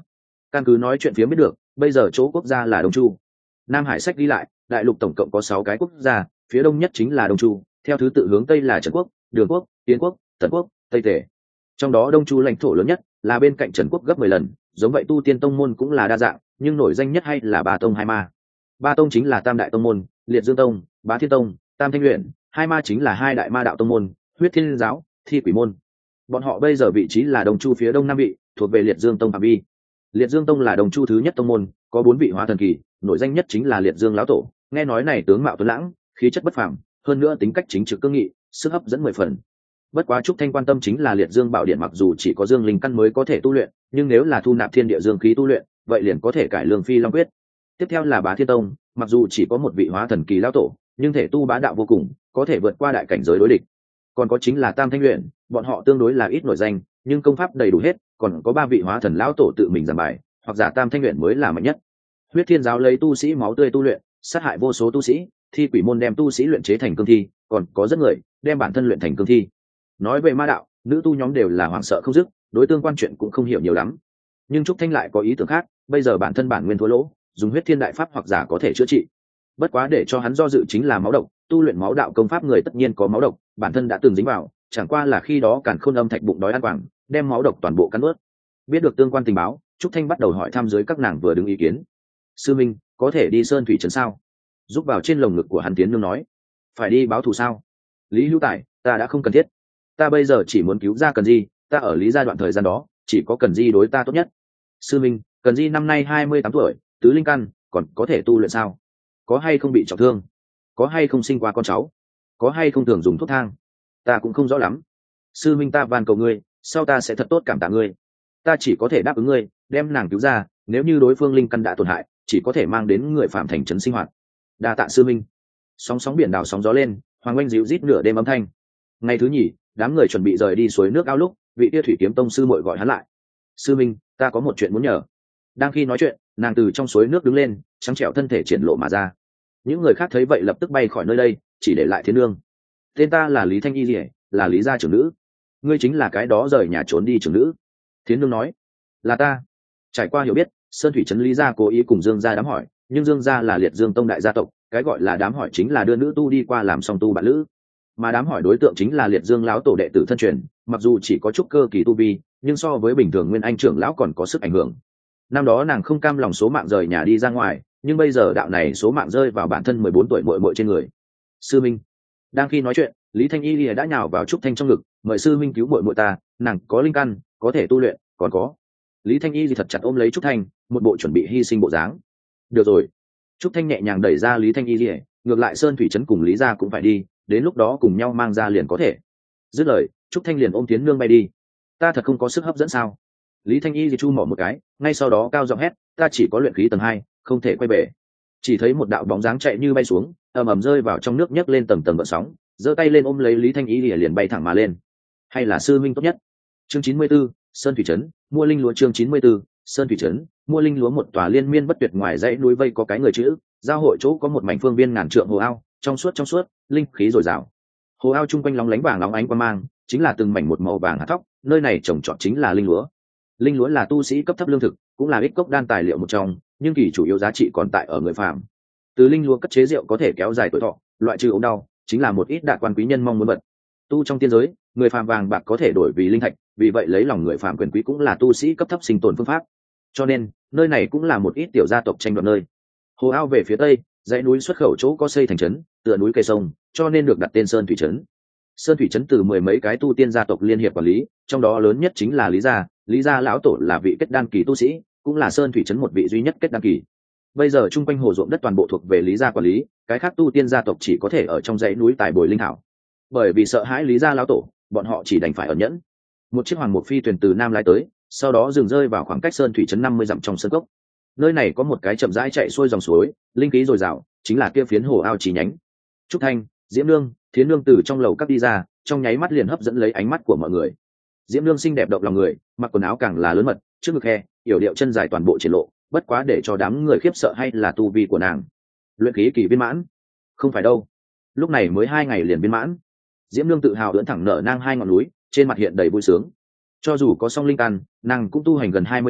Căn cứ nói chuyện phía biết được, bây giờ chỗ quốc gia là Đông Chu. Nam Hải sách ghi lại, đại lục tổng cộng có sáu cái quốc gia, phía đông nhất chính là Đông Chu, theo thứ tự hướng tây là Trần quốc, Đường quốc, Tiến quốc, Tần quốc, Tây Tề. Trong đó Đông Chu lãnh thổ lớn nhất, là bên cạnh Trần quốc gấp mười lần, giống vậy tu tiên tông môn cũng là đa dạng, nhưng nổi danh nhất hay là Ba tông hai ma. Ba tông chính là Tam đại tông môn, Liệt Dương tông, Bá Thiên tông, Tam Thanh luyện, hai ma chính là hai đại ma đạo tông môn, Huyết Thiên giáo, Thi Quỷ môn. Bọn họ bây giờ vị trí là Đông Chu phía đông nam vị, thuộc về Liệt Dương tông phạm vi. Liệt Dương tông là Đông Chu thứ nhất tông môn, có bốn vị hóa thần kỳ, nổi danh nhất chính là Liệt Dương lão tổ. Nghe nói này tướng mạo tuấn lãng, khí chất bất phàm, hơn nữa tính cách chính trực cương nghị, sức hấp dẫn mười phần. Bất quá Trúc Thanh quan tâm chính là Liệt Dương bảo điện, mặc dù chỉ có Dương linh căn mới có thể tu luyện, nhưng nếu là thu nạp thiên địa dương khí tu luyện, vậy liền có thể cải lương phi long quyết. Tiếp theo là Bá Thiên tông, mặc dù chỉ có một vị hóa thần kỳ lão tổ, nhưng thể tu bá đạo vô cùng, có thể vượt qua đại cảnh giới đối địch. Còn có chính là Tam Thanh luyện, bọn họ tương đối là ít nổi danh, nhưng công pháp đầy đủ hết, còn có ba vị hóa thần lão tổ tự mình giảng bài, hoặc giả Tam Thanh luyện mới là mạnh nhất. Huyết Thiên giáo lấy tu sĩ máu tươi tu luyện, sát hại vô số tu sĩ, Thi Quỷ môn đem tu sĩ luyện chế thành cương thi, còn có rất người đem bản thân luyện thành cương thi. Nói về ma đạo, nữ tu nhóm đều là hoảng sợ không dứt, đối tương quan chuyện cũng không hiểu nhiều lắm. Nhưng Trúc Thanh lại có ý tưởng khác, bây giờ bản thân bản nguyên thua lỗ, dùng huyết thiên đại pháp hoặc giả có thể chữa trị. Bất quá để cho hắn do dự chính là máu độc, tu luyện máu đạo công pháp người tất nhiên có máu độc, bản thân đã từng dính vào, chẳng qua là khi đó Càn Khôn âm thạch bụng đói ăn quảng, đem máu độc toàn bộ cắn nuốt. Biết được tương quan tình báo, Trúc Thanh bắt đầu hỏi thăm dưới các nàng vừa đứng ý kiến. Sư minh, có thể đi sơn thủy trấn sao? Giúp vào trên lồng ngực của hắn Tiến Nương nói. Phải đi báo thù sao? Lý Hữu Tài, ta đã không cần thiết. Ta bây giờ chỉ muốn cứu ra Cần Di, ta ở Lý gia đoạn thời gian đó, chỉ có Cần Di đối ta tốt nhất. Sư minh, Cần Di năm nay hai mươi tám tuổi, tứ linh căn, còn có thể tu luyện sao? Có hay không bị trọng thương? Có hay không sinh qua con cháu? Có hay không thường dùng thuốc thang? Ta cũng không rõ lắm. Sư minh, ta van cầu ngươi, sau ta sẽ thật tốt cảm tạ ngươi. Ta chỉ có thể đáp ứng ngươi, đem nàng cứu ra, nếu như đối phương linh căn đã tổn hại, chỉ có thể mang đến người phạm thành trấn sinh hoạt. Đa tạ sư minh. Sóng sóng biển đảo sóng gió lên, hoàng oanh dịu rít nửa đêm âm thanh. Ngày thứ nhì, đám người chuẩn bị rời đi suối nước ao lúc, vị tia thủy kiếm tông sư muội gọi hắn lại. Sư minh, ta có một chuyện muốn nhờ. Đang khi nói chuyện, nàng từ trong suối nước đứng lên, trắng trẻo thân thể triển lộ mà ra. Những người khác thấy vậy lập tức bay khỏi nơi đây, chỉ để lại Thiên Nương. Tên ta là Lý Thanh Y Lìa, là Lý gia trưởng nữ. Ngươi chính là cái đó rời nhà trốn đi trưởng nữ. Thiên Nương nói. Là ta. Trải qua hiểu biết, sơn thủy trấn Lý gia cố ý cùng Dương gia đám hỏi, nhưng Dương gia là Liệt Dương tông đại gia tộc, cái gọi là đám hỏi chính là đưa nữ tu đi qua làm song tu bạn lữ, mà đám hỏi đối tượng chính là Liệt Dương lão tổ đệ tử thân truyền, mặc dù chỉ có chút cơ kỳ tu vi, nhưng so với bình thường nguyên anh trưởng lão còn có sức ảnh hưởng. Năm đó nàng không cam lòng số mạng rời nhà đi ra ngoài, nhưng bây giờ đạo này số mạng rơi vào bản thân mười bốn tuổi muội muội trên người. Sư minh. Đang khi nói chuyện, Lý Thanh Y Lìa đã nhào vào Trúc Thanh trong ngực, mời sư minh cứu muội muội ta, nàng có linh căn, có thể tu luyện, còn có. Lý Thanh Y thì thật chặt ôm lấy Trúc Thanh, một bộ chuẩn bị hy sinh bộ dáng. Được rồi. Trúc Thanh nhẹ nhàng đẩy ra Lý Thanh Y Lìa, ngược lại sơn thủy trấn cùng Lý gia cũng phải đi, đến lúc đó cùng nhau mang ra liền có thể. Dứt lời, Trúc Thanh liền ôm Tiến Nương bay đi. Ta thật không có sức hấp dẫn sao? Lý Thanh Y thì chu mỏ một cái, ngay sau đó cao giọng hét, ta chỉ có luyện khí tầng hai, không thể quay về. Chỉ thấy một đạo bóng dáng chạy như bay xuống, ầm ầm rơi vào trong nước, nhấc lên tầng tầng gợn sóng, giơ tay lên ôm lấy Lý Thanh Y liền bay thẳng mà lên. Hay là sư minh tốt nhất. Chương chín mươi 94, sơn thủy trấn, mua linh lúa. Chương chín mươi 94, sơn thủy trấn, mua linh lúa. Một tòa liên miên bất tuyệt ngoài dãy núi vây có cái người chữ, giao hội chỗ có một mảnh phương viên ngàn trượng hồ ao, trong suốt trong suốt, linh khí dồi dào. Hồ ao chung quanh lóng lánh vàng óng ánh quang mang, chính là từng mảnh một màu vàng hạt thóc, nơi này trồng trọt chính là linh lúa. Linh lúa là tu sĩ cấp thấp lương thực, cũng là ích cốc đan tài liệu một trong, nhưng kỳ chủ yếu giá trị còn tại ở người phàm. Từ linh lúa cất chế rượu có thể kéo dài tuổi thọ, loại trừ ốm đau, chính là một ít đạt quan quý nhân mong muốn vật. Tu trong tiên giới, người phàm vàng bạc có thể đổi vì linh thạch, vì vậy lấy lòng người phàm quyền quý cũng là tu sĩ cấp thấp sinh tồn phương pháp. Cho nên, nơi này cũng là một ít tiểu gia tộc tranh đoạt nơi. Hồ ao về phía tây, dãy núi xuất khẩu chỗ có xây thành trấn, tựa núi cây sông, cho nên được đặt tên Sơn Thủy trấn. Sơn Thủy trấn từ mười mấy cái tu tiên gia tộc liên hiệp quản lý, trong đó lớn nhất chính là Lý gia, Lý gia lão tổ là vị kết đan kỳ tu sĩ, cũng là Sơn Thủy trấn một vị duy nhất kết đan kỳ. Bây giờ chung quanh hồ ruộng đất toàn bộ thuộc về Lý gia quản lý, cái khác tu tiên gia tộc chỉ có thể ở trong dãy núi tài bồi linh thảo. Bởi vì sợ hãi Lý gia lão tổ, bọn họ chỉ đành phải ẩn nhẫn. Một chiếc hoàng mục phi thuyền từ nam lái tới, sau đó dừng rơi vào khoảng cách Sơn Thủy trấn năm mươi dặm trong sơn cốc. Nơi này có một cái chậm rãi chạy xuôi dòng suối, linh khí dồi dào, chính là kia phiến hồ ao chi nhánh. Trúc Thanh, Diễm Nương, Thiến Nương từ trong lầu cắt đi ra, trong nháy mắt liền hấp dẫn lấy ánh mắt của mọi người. Diễm Nương xinh đẹp động lòng người, mặc quần áo càng là lớn mật, trước ngực khe, yểu điệu chân dài toàn bộ triển lộ, bất quá để cho đám người khiếp sợ hay là tu vi của nàng. Luyện khí kỳ viên mãn? Không phải đâu, lúc này mới hai ngày liền viên mãn. Diễm Nương tự hào ưỡn thẳng nở nang hai ngọn núi, trên mặt hiện đầy vui sướng. Cho dù có song linh căn, nàng cũng tu hành gần hai mươi năm,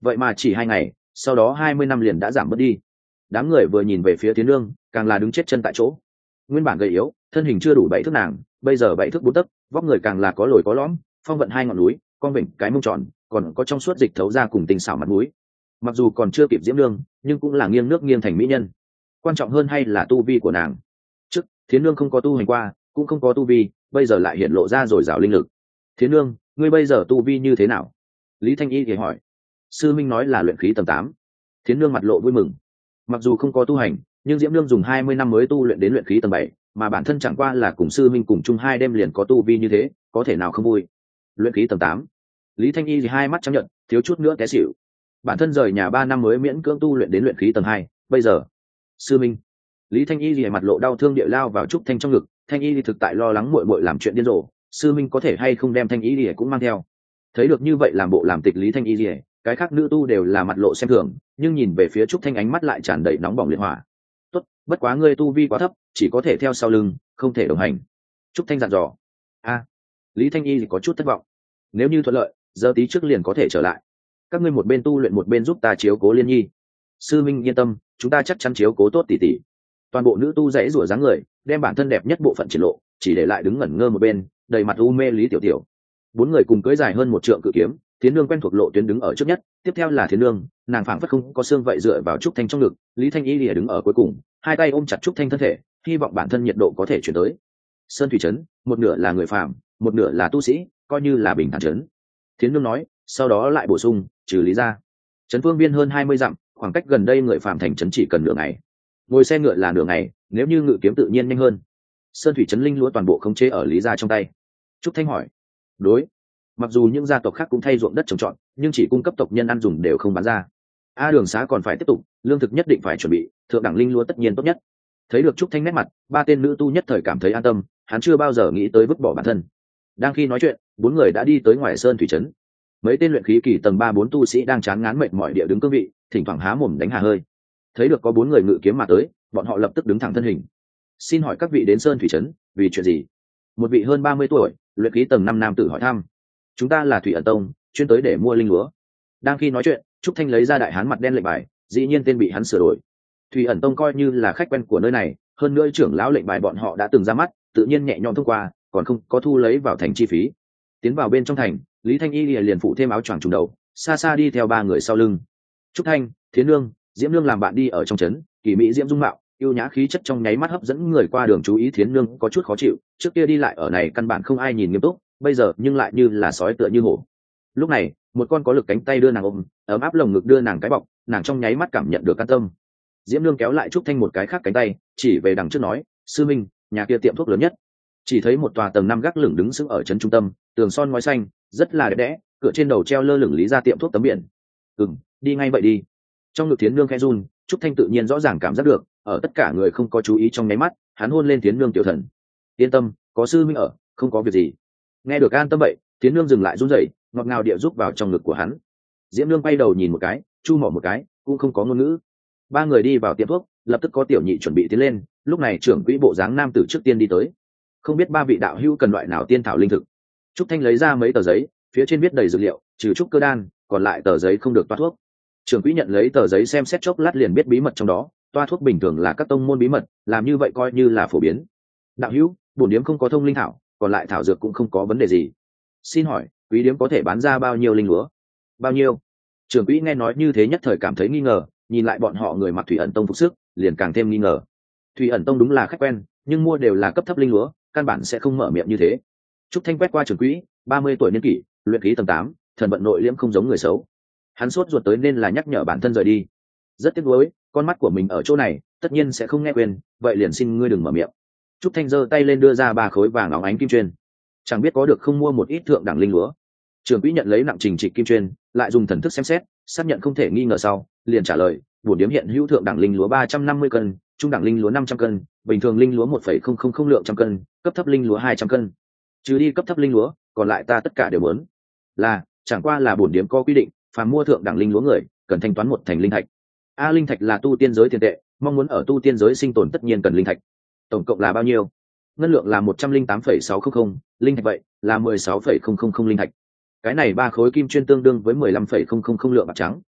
vậy mà chỉ hai ngày sau đó hai mươi năm liền đã giảm bớt đi. Đám người vừa nhìn về phía Thiến Nương, càng là đứng chết chân tại chỗ. Nguyên bản gầy yếu, thân hình chưa đủ bảy thước nàng, bây giờ bảy thước bốn tấc, vóc người càng là có lồi có lõm, phong vận hai ngọn núi, con vịnh cái mông tròn, còn có trong suốt dịch thấu ra cùng tinh xảo mặt mũi. Mặc dù còn chưa kịp diễm nương, nhưng cũng là nghiêng nước nghiêng thành mỹ nhân. Quan trọng hơn hay là tu vi của nàng. Trước, Thiến Nương không có tu hành qua, cũng không có tu vi, bây giờ lại hiện lộ ra rồi rào linh lực. Thiến Nương, ngươi bây giờ tu vi như thế nào? Lý Thanh Y thì hỏi. Sư minh nói là luyện khí tầng tám. Thiến Nương mặt lộ vui mừng. Mặc dù không có tu hành, nhưng diễm nương dùng hai mươi năm mới tu luyện đến luyện khí tầng bảy, mà bản thân chẳng qua là cùng sư minh cùng chung hai đêm liền có tu vi như thế, có thể nào không vui. Luyện khí tầng tám. Lý Thanh Y thì hai mắt trắng nhợt, thiếu chút nữa té xỉu. Bản thân rời nhà ba năm mới miễn cưỡng tu luyện đến luyện khí tầng hai, bây giờ sư minh. Lý Thanh Y thì mặt lộ đau thương địa lao vào Trúc Thanh trong ngực. Thanh Y thì thực tại lo lắng muội muội làm chuyện điên rồ, sư minh có thể hay không đem Thanh Y thì cũng mang theo. Thấy được như vậy làm bộ làm tịch Lý Thanh Y thì cái khác nữ tu đều là mặt lộ xem thường, nhưng nhìn về phía Trúc Thanh ánh mắt lại tràn đầy nóng bỏng liệt hỏa. Tốt, bất quá ngươi tu vi quá thấp, chỉ có thể theo sau lưng, không thể đồng hành. Trúc Thanh dặn dò. A, Lý Thanh Y thì có chút thất vọng. Nếu như thuận lợi, giờ tí trước liền có thể trở lại. Các ngươi một bên tu luyện một bên giúp ta chiếu cố Liên Nhi. Sư minh yên tâm, chúng ta chắc chắn chiếu cố tốt tỷ tỷ. Toàn bộ nữ tu dãy rủa dáng người, đem bản thân đẹp nhất bộ phận triển lộ, chỉ để lại đứng ngẩn ngơ một bên, đầy mặt u mê Lý Tiểu Tiểu. Bốn người cùng cưỡi dài hơn một trượng cự kiếm, Thiến Nương quen thuộc lộ tuyến đứng ở trước nhất, tiếp theo là Thiến Nương, nàng phảng phất không có xương vậy dựa vào Trúc Thanh trong ngực, Lý Thanh Y lìa đứng ở cuối cùng, hai tay ôm chặt Trúc Thanh thân thể, hy vọng bản thân nhiệt độ có thể chuyển tới. Sơn thủy trấn, một nửa là người phàm, một nửa là tu sĩ, coi như là bình thản trấn. Thiến Nương nói, sau đó lại bổ sung, trừ Lý ra, trấn phương biên hơn hai mươi dặm, khoảng cách gần đây người phàm thành trấn chỉ cần nửa ngày. Ngồi xe ngựa là nửa ngày, nếu như ngự kiếm tự nhiên nhanh hơn. Sơn thủy trấn linh lúa toàn bộ khống chế ở Lý gia trong tay. Trúc Thanh hỏi, đối. Mặc dù những gia tộc khác cũng thay ruộng đất trồng trọt, nhưng chỉ cung cấp tộc nhân ăn dùng đều không bán ra. A đường xá còn phải tiếp tục, lương thực nhất định phải chuẩn bị, thượng đẳng linh lúa tất nhiên tốt nhất. Thấy được Trúc Thanh nét mặt, ba tên nữ tu nhất thời cảm thấy an tâm, hắn chưa bao giờ nghĩ tới vứt bỏ bản thân. Đang khi nói chuyện, bốn người đã đi tới ngoài sơn thủy trấn. Mấy tên luyện khí kỳ tầng ba bốn tu sĩ đang chán ngán mệt mỏi địa đứng cương vị, thỉnh thoảng há mồm đánh hà hơi. Thấy được có bốn người ngự kiếm mà tới, bọn họ lập tức đứng thẳng thân hình. Xin hỏi các vị đến sơn thủy trấn vì chuyện gì? Một vị hơn ba mươi tuổi, luyện khí tầng năm nam tử hỏi thăm. Chúng ta là Thủy Ẩn Tông, chuyên tới để mua linh lúa. Đang khi nói chuyện, Trúc Thanh lấy ra đại hán mặt đen lệnh bài, dĩ nhiên tên bị hắn sửa đổi. Thủy Ẩn Tông coi như là khách quen của nơi này, hơn nữa trưởng lão lệnh bài bọn họ đã từng ra mắt, tự nhiên nhẹ nhõm thông qua, còn không có thu lấy vào thành chi phí. Tiến vào bên trong thành, Lý Thanh Y liền phụ thêm áo choàng trùm đầu, xa xa đi theo ba người sau lưng. Trúc Thanh, Thiến Nương, Diễm Nương làm bạn đi ở trong trấn, kỳ mỹ diễm dung mạo, yêu nhã khí chất trong nháy mắt hấp dẫn người qua đường chú ý. Thiến Nương có chút khó chịu, trước kia đi lại ở này căn bản không ai nhìn nghiêm túc, bây giờ nhưng lại như là sói tựa như hổ. Lúc này, một con có lực cánh tay đưa nàng ôm, ấm áp lồng ngực đưa nàng cái bọc, nàng trong nháy mắt cảm nhận được an tâm. Diễm Nương kéo lại Trúc Thanh một cái khác cánh tay, chỉ về đằng trước nói, sư minh, nhà kia tiệm thuốc lớn nhất. Chỉ thấy một tòa tầng năm gác lửng đứng sững ở trấn trung tâm, tường son ngói xanh, rất là đẹp đẽ, cửa trên đầu treo lơ lửng Lý ra tiệm thuốc tấm biển. Ừm, đi ngay vậy đi. Trong ngực Thiến Nương khẽ run, Trúc Thanh tự nhiên rõ ràng cảm giác được, ở tất cả người không có chú ý trong nháy mắt, hắn hôn lên Thiến Nương tiểu thần. Yên tâm, có sư minh ở, không có việc gì. Nghe được an tâm vậy, Thiến Nương dừng lại run rẩy, ngọt ngào địa rúc vào trong ngực của hắn. Diễm Nương quay đầu nhìn một cái, chu mỏ một cái, cũng không có ngôn ngữ. Ba người đi vào tiệm thuốc, lập tức có tiểu nhị chuẩn bị tiến lên. Lúc này trưởng quỹ bộ dáng nam tử trước tiên đi tới. Không biết ba vị đạo hữu cần loại nào tiên thảo linh thực. Trúc Thanh lấy ra mấy tờ giấy, phía trên viết đầy dược liệu, trừ trúc cơ đan, còn lại tờ giấy không được toa thuốc. Trưởng quỹ nhận lấy tờ giấy xem xét chốc lát liền biết bí mật trong đó, toa thuốc bình thường là các tông môn bí mật, làm như vậy coi như là phổ biến. Đạo hữu, bổn điếm không có thông linh thảo, còn lại thảo dược cũng không có vấn đề gì. Xin hỏi, quý điếm có thể bán ra bao nhiêu linh lúa? Bao nhiêu? Trưởng quỹ nghe nói như thế nhất thời cảm thấy nghi ngờ, nhìn lại bọn họ người mặc Thủy Ẩn Tông phục sức, liền càng thêm nghi ngờ. Thủy Ẩn Tông đúng là khách quen, nhưng mua đều là cấp thấp linh lúa, căn bản sẽ không mở miệng như thế. Trúc Thanh quét qua trưởng quỹ, ba mươi tuổi niên kỷ, luyện khí tầng tám, thần vận nội liễm không giống người xấu. Hắn sốt ruột tới nên là nhắc nhở bản thân rời đi. Rất tiếc nuối, con mắt của mình ở chỗ này, tất nhiên sẽ không nghe quyền, vậy liền xin ngươi đừng mở miệng. Trúc Thanh giơ tay lên đưa ra ba khối vàng óng ánh kim chuyên. Chẳng biết có được không mua một ít thượng đẳng linh lúa. Trưởng quỹ nhận lấy nặng trình trịch kim chuyên, lại dùng thần thức xem xét, xác nhận không thể nghi ngờ sau, liền trả lời, bổn điếm hiện hữu thượng đẳng linh lúa ba trăm năm mươi cân, trung đẳng linh lúa năm trăm cân, bình thường linh lúa một phẩy không không không lượng trăm cân, cấp thấp linh lúa hai trăm cân. Trừ đi cấp thấp linh lúa, còn lại ta tất cả đều muốn. Là, chẳng qua là bổn điếm có quy định, phàm mua thượng đẳng linh lúa người, cần thanh toán một thành linh thạch. A linh thạch là tu tiên giới tiền tệ, mong muốn ở tu tiên giới sinh tồn tất nhiên cần linh thạch. Tổng cộng là bao nhiêu? Ngân lượng là một trăm linh tám phẩy sáu không không, linh thạch vậy là mười sáu phẩy không không không linh thạch. Cái này ba khối kim chuyên tương đương với mười lăm phẩy không không không lượng bạc trắng,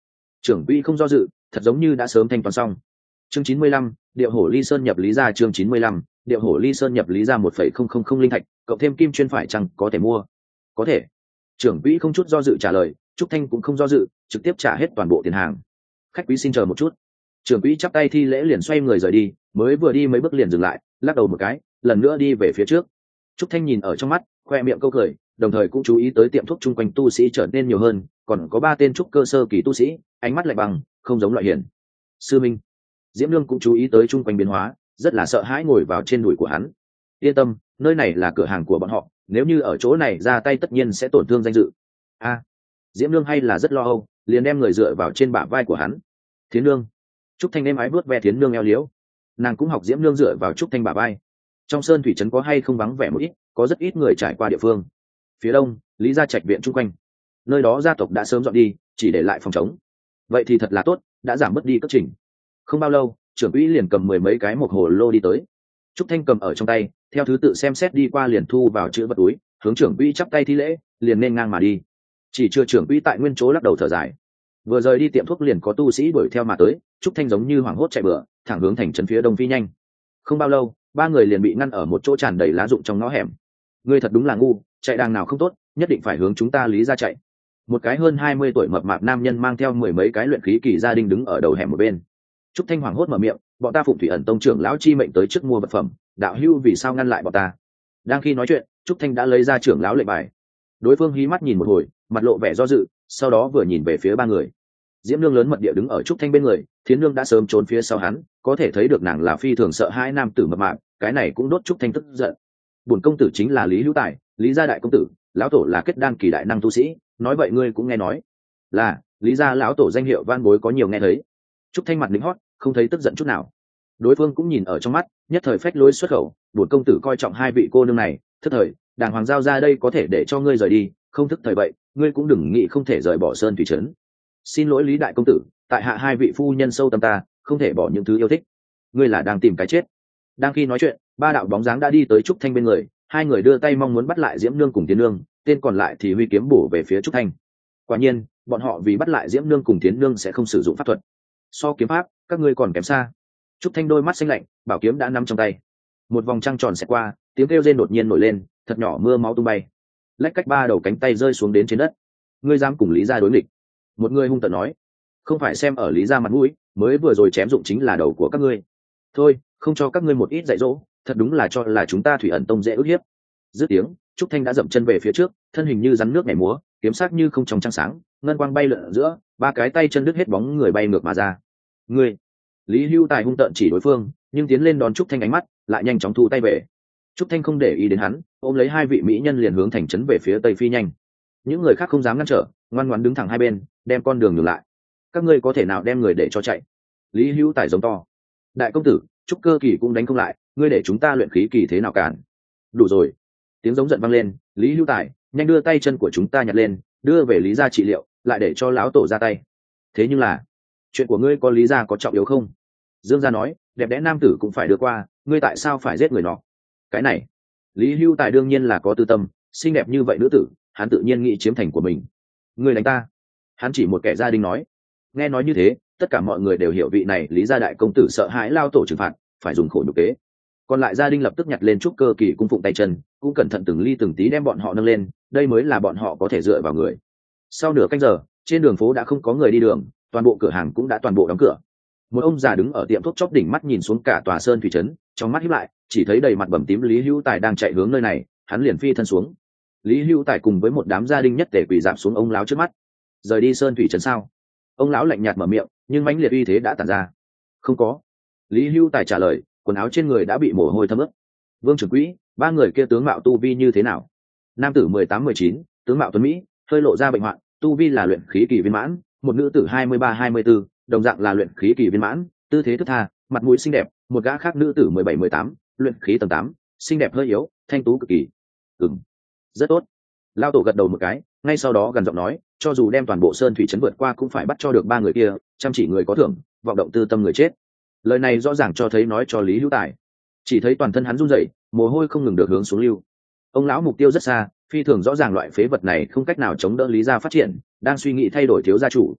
Trưởng quỹ không do dự, thật giống như đã sớm thanh toán xong. Chương chín mươi lăm, điệu hổ ly sơn nhập lý ra. Chương chín mươi lăm, điệu hổ ly sơn nhập lý ra một phẩy không không không linh thạch, cộng thêm kim chuyên phải chăng có thể mua? Có thể. Trưởng quỹ không chút do dự trả lời, Trúc Thanh cũng không do dự, trực tiếp trả hết toàn bộ tiền hàng. Khách quý xin chờ một chút. Trưởng quỹ chắp tay thi lễ liền xoay người rời đi, mới vừa đi mấy bước liền dừng lại, lắc đầu một cái, lần nữa đi về phía trước. Trúc Thanh nhìn ở trong mắt, khoe miệng câu cười, đồng thời cũng chú ý tới tiệm thuốc chung quanh tu sĩ trở nên nhiều hơn, còn có ba tên trúc cơ sơ kỳ tu sĩ, ánh mắt lạnh băng, không giống loại hiền. Sư Minh. Diễm Nương cũng chú ý tới chung quanh biến hóa, rất là sợ hãi ngồi vào trên đùi của hắn. Yên tâm, nơi này là cửa hàng của bọn họ, nếu như ở chỗ này ra tay tất nhiên sẽ tổn thương danh dự. A, à, Diễm Nương hay là rất lo âu, liền đem người dựa vào trên bả vai của hắn. Thiến Nương. Trúc Thanh êm ái vuốt ve Thiến Nương eo liễu, nàng cũng học Diễm Nương dựa vào Trúc Thanh bả vai. Trong sơn thủy trấn có hay không vắng vẻ một ít, có rất ít người trải qua địa phương. Phía đông, Lý gia trạch viện chung quanh, nơi đó gia tộc đã sớm dọn đi, chỉ để lại phòng trống. Vậy thì thật là tốt, đã giảm bớt đi cất trình. Không bao lâu, trưởng quỹ liền cầm mười mấy cái một hồ lô đi tới. Trúc Thanh cầm ở trong tay, theo thứ tự xem xét đi qua liền thu vào chữ vật túi, hướng trưởng quỹ chắp tay thi lễ, liền nên ngang mà đi. Chỉ chưa trưởng quỹ tại nguyên chỗ lắc đầu thở dài. Vừa rời đi tiệm thuốc liền có tu sĩ đuổi theo mà tới, Trúc Thanh giống như hoảng hốt chạy bừa, thẳng hướng thành trấn phía đông phi nhanh. Không bao lâu, ba người liền bị ngăn ở một chỗ tràn đầy lá rụng trong ngõ hẻm. Ngươi thật đúng là ngu, chạy đàng nào không tốt, nhất định phải hướng chúng ta Lý gia chạy. Một cái hơn hai mươi tuổi mập mạp nam nhân mang theo mười mấy cái luyện khí kỳ gia đình đứng ở đầu hẻm một bên. Trúc Thanh hoảng hốt mở miệng, bọn ta Phụng Thủy Ẩn Tông trưởng lão chi mệnh tới trước mua vật phẩm, đạo hữu vì sao ngăn lại bọn ta? Đang khi nói chuyện, Trúc Thanh đã lấy ra trưởng lão lệnh bài. Đối phương hí mắt nhìn một hồi, mặt lộ vẻ do dự, sau đó vừa nhìn về phía ba người. Diễm Nương lớn mật địa đứng ở Trúc Thanh bên người, Thiến Nương đã sớm trốn phía sau hắn, có thể thấy được nàng là phi thường sợ hãi nam tử mập mạp, cái này cũng đốt Trúc Thanh tức giận. Bổn công tử chính là Lý Hữu Tài, Lý gia đại công tử, lão tổ là kết đan kỳ đại năng tu sĩ, nói vậy ngươi cũng nghe nói. Là, Lý gia lão tổ danh hiệu van bối có nhiều nghe thấy. Trúc Thanh mặt lính hót, không thấy tức giận chút nào. Đối phương cũng nhìn ở trong mắt, nhất thời phách lối xuất khẩu, bổn công tử coi trọng hai vị cô nương này, thức thời, đàng hoàng giao ra đây có thể để cho ngươi rời đi, không thức thời vậy, ngươi cũng đừng nghĩ không thể rời bỏ sơn thủy trấn. Xin lỗi Lý đại công tử, tại hạ hai vị phu nhân sâu tâm ta, không thể bỏ những thứ yêu thích. Ngươi là đang tìm cái chết. Đang khi nói chuyện, ba đạo bóng dáng đã đi tới Trúc Thanh bên người, hai người đưa tay mong muốn bắt lại Diễm Nương cùng Tiến Nương, tên còn lại thì huy kiếm bổ về phía Trúc Thanh. Quả nhiên, bọn họ vì bắt lại Diễm Nương cùng Tiến Nương sẽ không sử dụng pháp thuật. So kiếm pháp, các ngươi còn kém xa. Trúc Thanh đôi mắt xanh lạnh, bảo kiếm đã nắm trong tay. Một vòng trăng tròn xẹt qua, tiếng kêu rên đột nhiên nổi lên, thật nhỏ mưa máu tung bay. Lách cách ba đầu cánh tay rơi xuống đến trên đất. Ngươi dám cùng Lý gia đối nghịch? Một người hung tợn nói. Không phải xem ở Lý gia mặt mũi, mới vừa rồi chém dụng chính là đầu của các ngươi. Thôi, không cho các ngươi một ít dạy dỗ, thật đúng là cho là chúng ta Thủy Ẩn Tông dễ ức hiếp. Dứt tiếng, Trúc Thanh đã dậm chân về phía trước, thân hình như rắn nước nhảy múa, kiếm sắc như không trong trăng sáng, ngân quang bay lượn ở giữa, ba cái tay chân đứt hết bóng người bay ngược mà ra. Ngươi! Lý Hưu Tài hung tợn chỉ đối phương, nhưng tiến lên đón Trúc Thanh ánh mắt, lại nhanh chóng thu tay về. Trúc Thanh không để ý đến hắn, ôm lấy hai vị mỹ nhân liền hướng thành trấn về phía tây phi nhanh. Những người khác không dám ngăn trở, ngoan ngoãn đứng thẳng hai bên, đem con đường nhường lại. Các ngươi có thể nào đem người để cho chạy? Lý Hưu Tài giống to. Đại công tử, Trúc Cơ Kỳ cũng đánh không lại, ngươi để chúng ta luyện khí kỳ thế nào cản? Đủ rồi! Tiếng giống giận vang lên. Lý Hưu Tài, nhanh đưa tay chân của chúng ta nhặt lên, đưa về Lý gia trị liệu, lại để cho lão tổ ra tay. Thế nhưng là, chuyện của ngươi có Lý gia có trọng yếu không? Dương gia nói, đẹp đẽ nam tử cũng phải đưa qua, ngươi tại sao phải giết người nọ? Cái này, Lý Hưu Tài đương nhiên là có tư tâm, xinh đẹp như vậy nữ tử, hắn tự nhiên nghĩ chiếm thành của mình. Ngươi đánh ta? Hắn chỉ một kẻ gia đình nói. Nghe nói như thế, tất cả mọi người đều hiểu vị này Lý gia đại công tử sợ hãi lao tổ trừng phạt, phải dùng khổ nhục kế. Còn lại gia đình lập tức nhặt lên Trúc Cơ Kỳ cung phụng tay chân, cũng cẩn thận từng ly từng tí đem bọn họ nâng lên, đây mới là bọn họ có thể dựa vào người. Sau nửa canh giờ, trên đường phố đã không có người đi đường, toàn bộ cửa hàng cũng đã toàn bộ đóng cửa. Một ông già đứng ở tiệm thuốc chóp đỉnh mắt nhìn xuống cả tòa sơn thủy trấn, trong mắt híp lại, chỉ thấy đầy mặt bầm tím Lý Hữu Tài đang chạy hướng nơi này, hắn liền phi thân xuống. Lý Hữu Tài cùng với một đám gia đình nhất tề quỳ giảm xuống ông lão trước mắt. Rời đi sơn thủy trấn sao? Ông lão lạnh nhạt mở miệng, nhưng mãnh liệt uy thế đã tản ra. Không có. Lý Hữu Tài trả lời, quần áo trên người đã bị mồ hôi thấm ướt. Vương trưởng quỹ, ba người kia tướng mạo tu vi như thế nào? Nam tử mười tám mười chín, tướng mạo tuấn mỹ, hơi lộ ra bệnh hoạn, tu vi là luyện khí kỳ viên mãn, một nữ tử hai mươi ba hai mươi bốn, đồng dạng là luyện khí kỳ viên mãn, tư thế thức tha, mặt mũi xinh đẹp, một gã khác nữ tử mười bảy mười tám, luyện khí tầng tám, xinh đẹp hơi yếu, thanh tú cực kỳ. Ừm, rất tốt. Lao tổ gật đầu một cái, ngay sau đó gần giọng nói, cho dù đem toàn bộ sơn thủy trấn vượt qua cũng phải bắt cho được ba người kia, chăm chỉ người có thưởng, vọng động tư tâm người chết. Lời này rõ ràng cho thấy nói cho Lý Hữu Tài. Chỉ thấy toàn thân hắn run rẩy, mồ hôi không ngừng được hướng xuống lưu. Ông lão mục tiêu rất xa, phi thường rõ ràng loại phế vật này không cách nào chống đỡ Lý gia phát triển, đang suy nghĩ thay đổi thiếu gia chủ.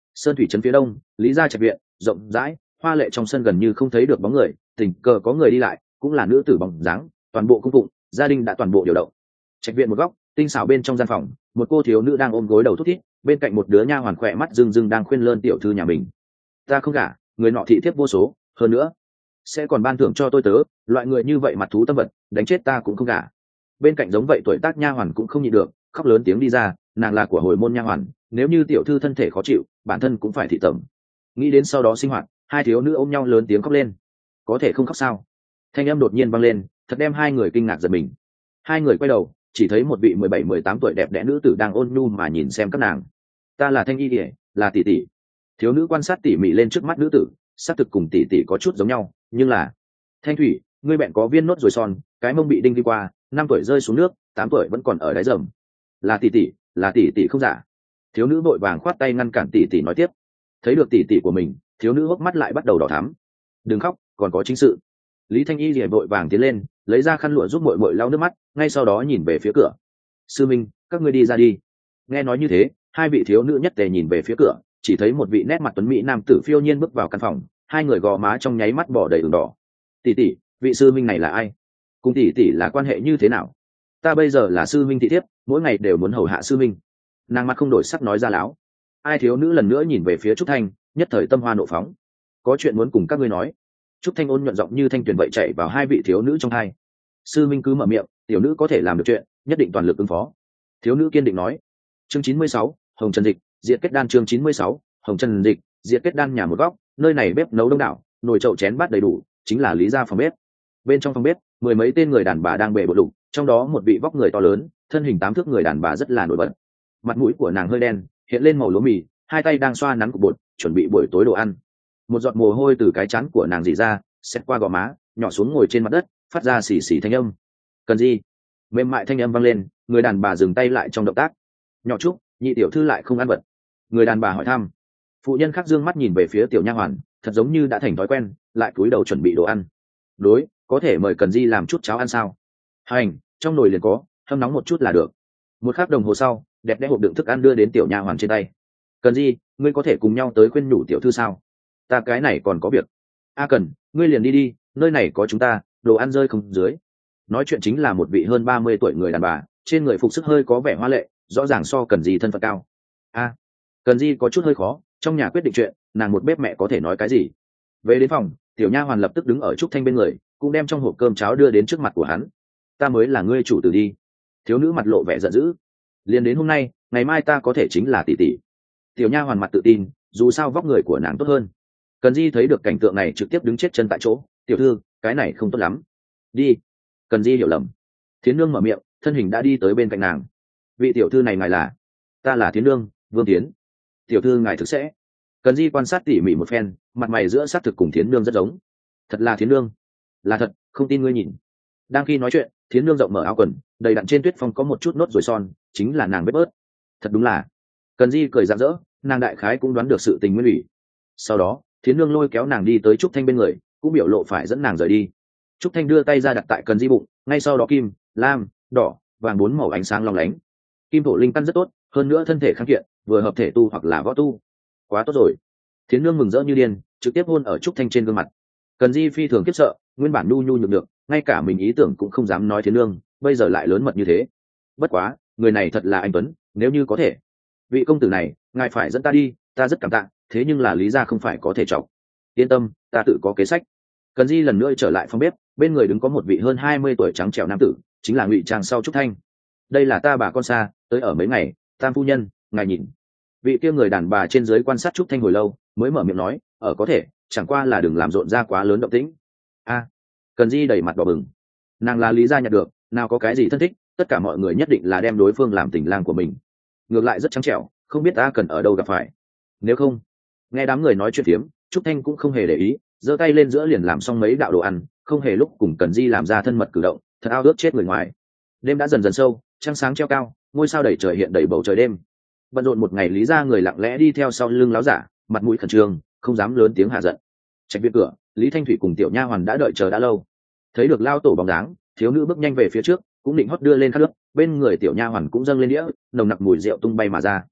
sơn thủy trấn phía đông, lý gia trạch viện rộng rãi hoa lệ, trong sân gần như không thấy được bóng người, tình cờ có người đi lại cũng là nữ tử bóng dáng. Toàn bộ cung phụng gia đình đã toàn bộ điều động. Trạch viện một góc tinh xảo, bên trong gian phòng một cô thiếu nữ đang ôm gối đầu thút thít, bên cạnh một đứa nha hoàn khỏe mắt rưng rưng đang khuyên lơn tiểu thư nhà mình. Ta không gả, người nọ thị thiếp vô số, hơn nữa sẽ còn ban thưởng cho tôi tớ, loại người như vậy mặt thú tâm vật, đánh chết ta cũng không gả. Bên cạnh giống vậy tuổi tác nha hoàn cũng không nhịn được, khóc lớn tiếng đi ra, nàng là của hồi môn nha hoàn, nếu như tiểu thư thân thể khó chịu, bản thân cũng phải thị tẩm. Nghĩ đến sau đó sinh hoạt, hai thiếu nữ ôm nhau lớn tiếng khóc lên. Có thể không khóc sao? Thanh âm đột nhiên vang lên, thật đem hai người kinh ngạc giật mình. Hai người quay đầu, chỉ thấy một vị mười bảy mười tám tuổi đẹp đẽ nữ tử đang ôn nhu mà nhìn xem các nàng. Ta là Thanh Y Điệp, là tỷ tỷ. Thiếu nữ quan sát tỉ mỉ lên trước mắt nữ tử, xác thực cùng tỷ tỷ có chút giống nhau, nhưng là Thanh Thủy, ngươi bẹn có viên nốt ruồi son, cái mông bị đinh đi qua, năm tuổi rơi xuống nước, tám tuổi vẫn còn ở đáy rầm. Là tỷ tỷ, là tỷ tỷ không giả. Thiếu nữ vội vàng khoát tay ngăn cản tỷ tỷ nói tiếp. Thấy được tỷ tỷ của mình, thiếu nữ hốc mắt lại bắt đầu đỏ thắm. Đừng khóc, còn có chính sự. Lý Thanh Y liền vội vàng tiến lên, lấy ra khăn lụa giúp muội muội lau nước mắt, ngay sau đó nhìn về phía cửa. Sư minh, các ngươi đi ra đi. Nghe nói như thế, hai vị thiếu nữ nhất tề nhìn về phía cửa, chỉ thấy một vị nét mặt tuấn mỹ nam tử phiêu nhiên bước vào căn phòng, hai người gò má trong nháy mắt bỏ đầy ửng đỏ. Tỷ tỷ, vị sư minh này là ai? Cùng tỷ tỷ là quan hệ như thế nào? Ta bây giờ là sư minh thị thiếp, mỗi ngày đều muốn hầu hạ sư minh. Nàng mặt không đổi sắc nói ra láo. Ai thiếu nữ lần nữa nhìn về phía Trúc Thanh, nhất thời tâm hoa nộ phóng. Có chuyện muốn cùng các ngươi nói. Trúc Thanh ôn nhuận giọng như thanh tuyền vậy chạy vào hai vị thiếu nữ trong hai. Sư minh cứ mở miệng, tiểu nữ có thể làm được chuyện, nhất định toàn lực ứng phó. Thiếu nữ kiên định nói. Chương chín mươi sáu, Hồng Trần Dịch, diệt kết đan. Chương chín mươi sáu, Hồng Trần Dịch, diệt kết đan. Nhà một góc, nơi này bếp nấu đông đảo, nồi chậu chén bát đầy đủ, chính là Lý gia phòng bếp. Bên trong phòng bếp, mười mấy tên người đàn bà đang bề bộn lục, trong đó một vị vóc người to lớn, thân hình tám thước người đàn bà rất là nổi bật. Mặt mũi của nàng hơi đen, hiện lên màu lúa mì, hai tay đang xoa nắn cục bột, chuẩn bị buổi tối đồ ăn. Một giọt mồ hôi từ cái trán của nàng rỉ ra, xẹt qua gò má, nhỏ xuống ngồi trên mặt đất, phát ra xì xì thanh âm. Cần gì? Mềm mại thanh âm vang lên, người đàn bà dừng tay lại trong động tác. Nhỏ Trúc, nhị tiểu thư lại không ăn vật. Người đàn bà hỏi thăm. Phụ nhân khác dương mắt nhìn về phía tiểu nha hoàn, thật giống như đã thành thói quen, lại cúi đầu chuẩn bị đồ ăn. Đối, có thể mời Cần Di làm chút cháo ăn sao? Hành, trong nồi liền có, hâm nóng một chút là được. Một khắc đồng hồ sau, đẹp đẽ hộp đựng thức ăn đưa đến tiểu nha hoàn trên tay. Cần Di, ngươi có thể cùng nhau tới khuyên nhủ tiểu thư sao? Ta cái này còn có việc. A Cần, ngươi liền đi đi, nơi này có chúng ta, đồ ăn rơi không dưới. Nói chuyện chính là một vị hơn ba mươi tuổi người đàn bà, trên người phục sức hơi có vẻ hoa lệ, rõ ràng so Cần Di thân phận cao. A, Cần Di có chút hơi khó, trong nhà quyết định chuyện, nàng một bếp mẹ có thể nói cái gì? Về đến phòng, tiểu nha hoàn lập tức đứng ở Trúc Thanh bên người, cũng đem trong hộp cơm cháo đưa đến trước mặt của hắn. Ta mới là ngươi chủ tử đi. Thiếu nữ mặt lộ vẻ giận dữ. Liền đến hôm nay, ngày mai ta có thể chính là tỷ tỷ. Tiểu nha hoàn mặt tự tin, dù sao vóc người của nàng tốt hơn. Cần Di thấy được cảnh tượng này trực tiếp đứng chết chân tại chỗ. Tiểu thư, cái này không tốt lắm. Đi. Cần Di hiểu lầm. Thiến nương mở miệng, thân hình đã đi tới bên cạnh nàng. Vị tiểu thư này ngài là? Ta là Thiến nương, Vương Tiến. Tiểu thư ngài thực sẽ. Cần Di quan sát tỉ mỉ một phen, mặt mày giữa xác thực cùng Thiến nương rất giống. Thật là Thiến nương. Là thật, không tin ngươi nhìn. Đang khi nói chuyện, Thiến nương rộng mở áo quần, đầy đặn trên tuyết phong có một chút nốt ruồi son, chính là nàng bếp ớt. Thật đúng là. Cần Di cười rạng rỡ, nàng đại khái cũng đoán được sự tình nguyên ủy. Sau đó, Thiến nương lôi kéo nàng đi tới Trúc Thanh bên người, cũng biểu lộ phải dẫn nàng rời đi. Trúc Thanh đưa tay ra đặt tại Cần Di bụng, ngay sau đó kim, lam, đỏ, vàng bốn màu ánh sáng long lánh. Kim thổ linh căn rất tốt, hơn nữa thân thể kháng kiện, vừa hợp thể tu hoặc là võ tu. Quá tốt rồi. Thiến nương mừng rỡ như điên, trực tiếp hôn ở Trúc Thanh trên gương mặt. Cần Di phi thường khiếp sợ, nguyên bản nhu nhu nhược được, ngay cả mình ý tưởng cũng không dám nói Thiến nương, bây giờ lại lớn mật như thế. Bất quá, người này thật là anh tuấn, nếu như có thể. Vị công tử này, ngài phải dẫn ta đi, ta rất cảm tạ, thế nhưng là lý gia không phải có thể trọng. Yên tâm, ta tự có kế sách. Cần Di lần nữa trở lại phòng bếp, bên người đứng có một vị hơn hai mươi tuổi trắng trẻo nam tử, chính là ngụy trang sau Trúc Thanh. Đây là ta bà con xa, tới ở mấy ngày, Tam phu nhân, ngài nhìn. Vị kia người đàn bà trên dưới quan sát Trúc Thanh hồi lâu, mới mở miệng nói, ở có thể, chẳng qua là đừng làm rộn ra quá lớn động tĩnh. A, Cần Di đầy mặt đỏ bừng. Nàng là lý gia nhận được, nào có cái gì thân thích, tất cả mọi người nhất định là đem đối phương làm tình lang của mình. Ngược lại rất trắng trẻo, không biết ta cần ở đâu gặp phải. Nếu không, nghe đám người nói chuyện phiếm, Trúc Thanh cũng không hề để ý, giơ tay lên giữa liền làm xong mấy đạo đồ ăn, không hề lúc cùng Cần Di làm ra thân mật cử động, thật ao ước chết người ngoài. Đêm đã dần dần sâu, trăng sáng treo cao, ngôi sao đầy trời hiện đầy bầu trời đêm. Bận rộn một ngày, lý gia người lặng lẽ đi theo sau lưng láo giả, mặt mũi khẩn trương, không dám lớn tiếng hạ giận. Trạch viện cửa, Lý Thanh Thủy cùng tiểu nha hoàn đã đợi chờ đã lâu. Thấy được lao tổ bóng dáng, thiếu nữ bước nhanh về phía trước, cũng định hót đưa lên khát nước, bên người tiểu nha hoàn cũng dâng lên đĩa, nồng nặc mùi rượu tung bay mà ra.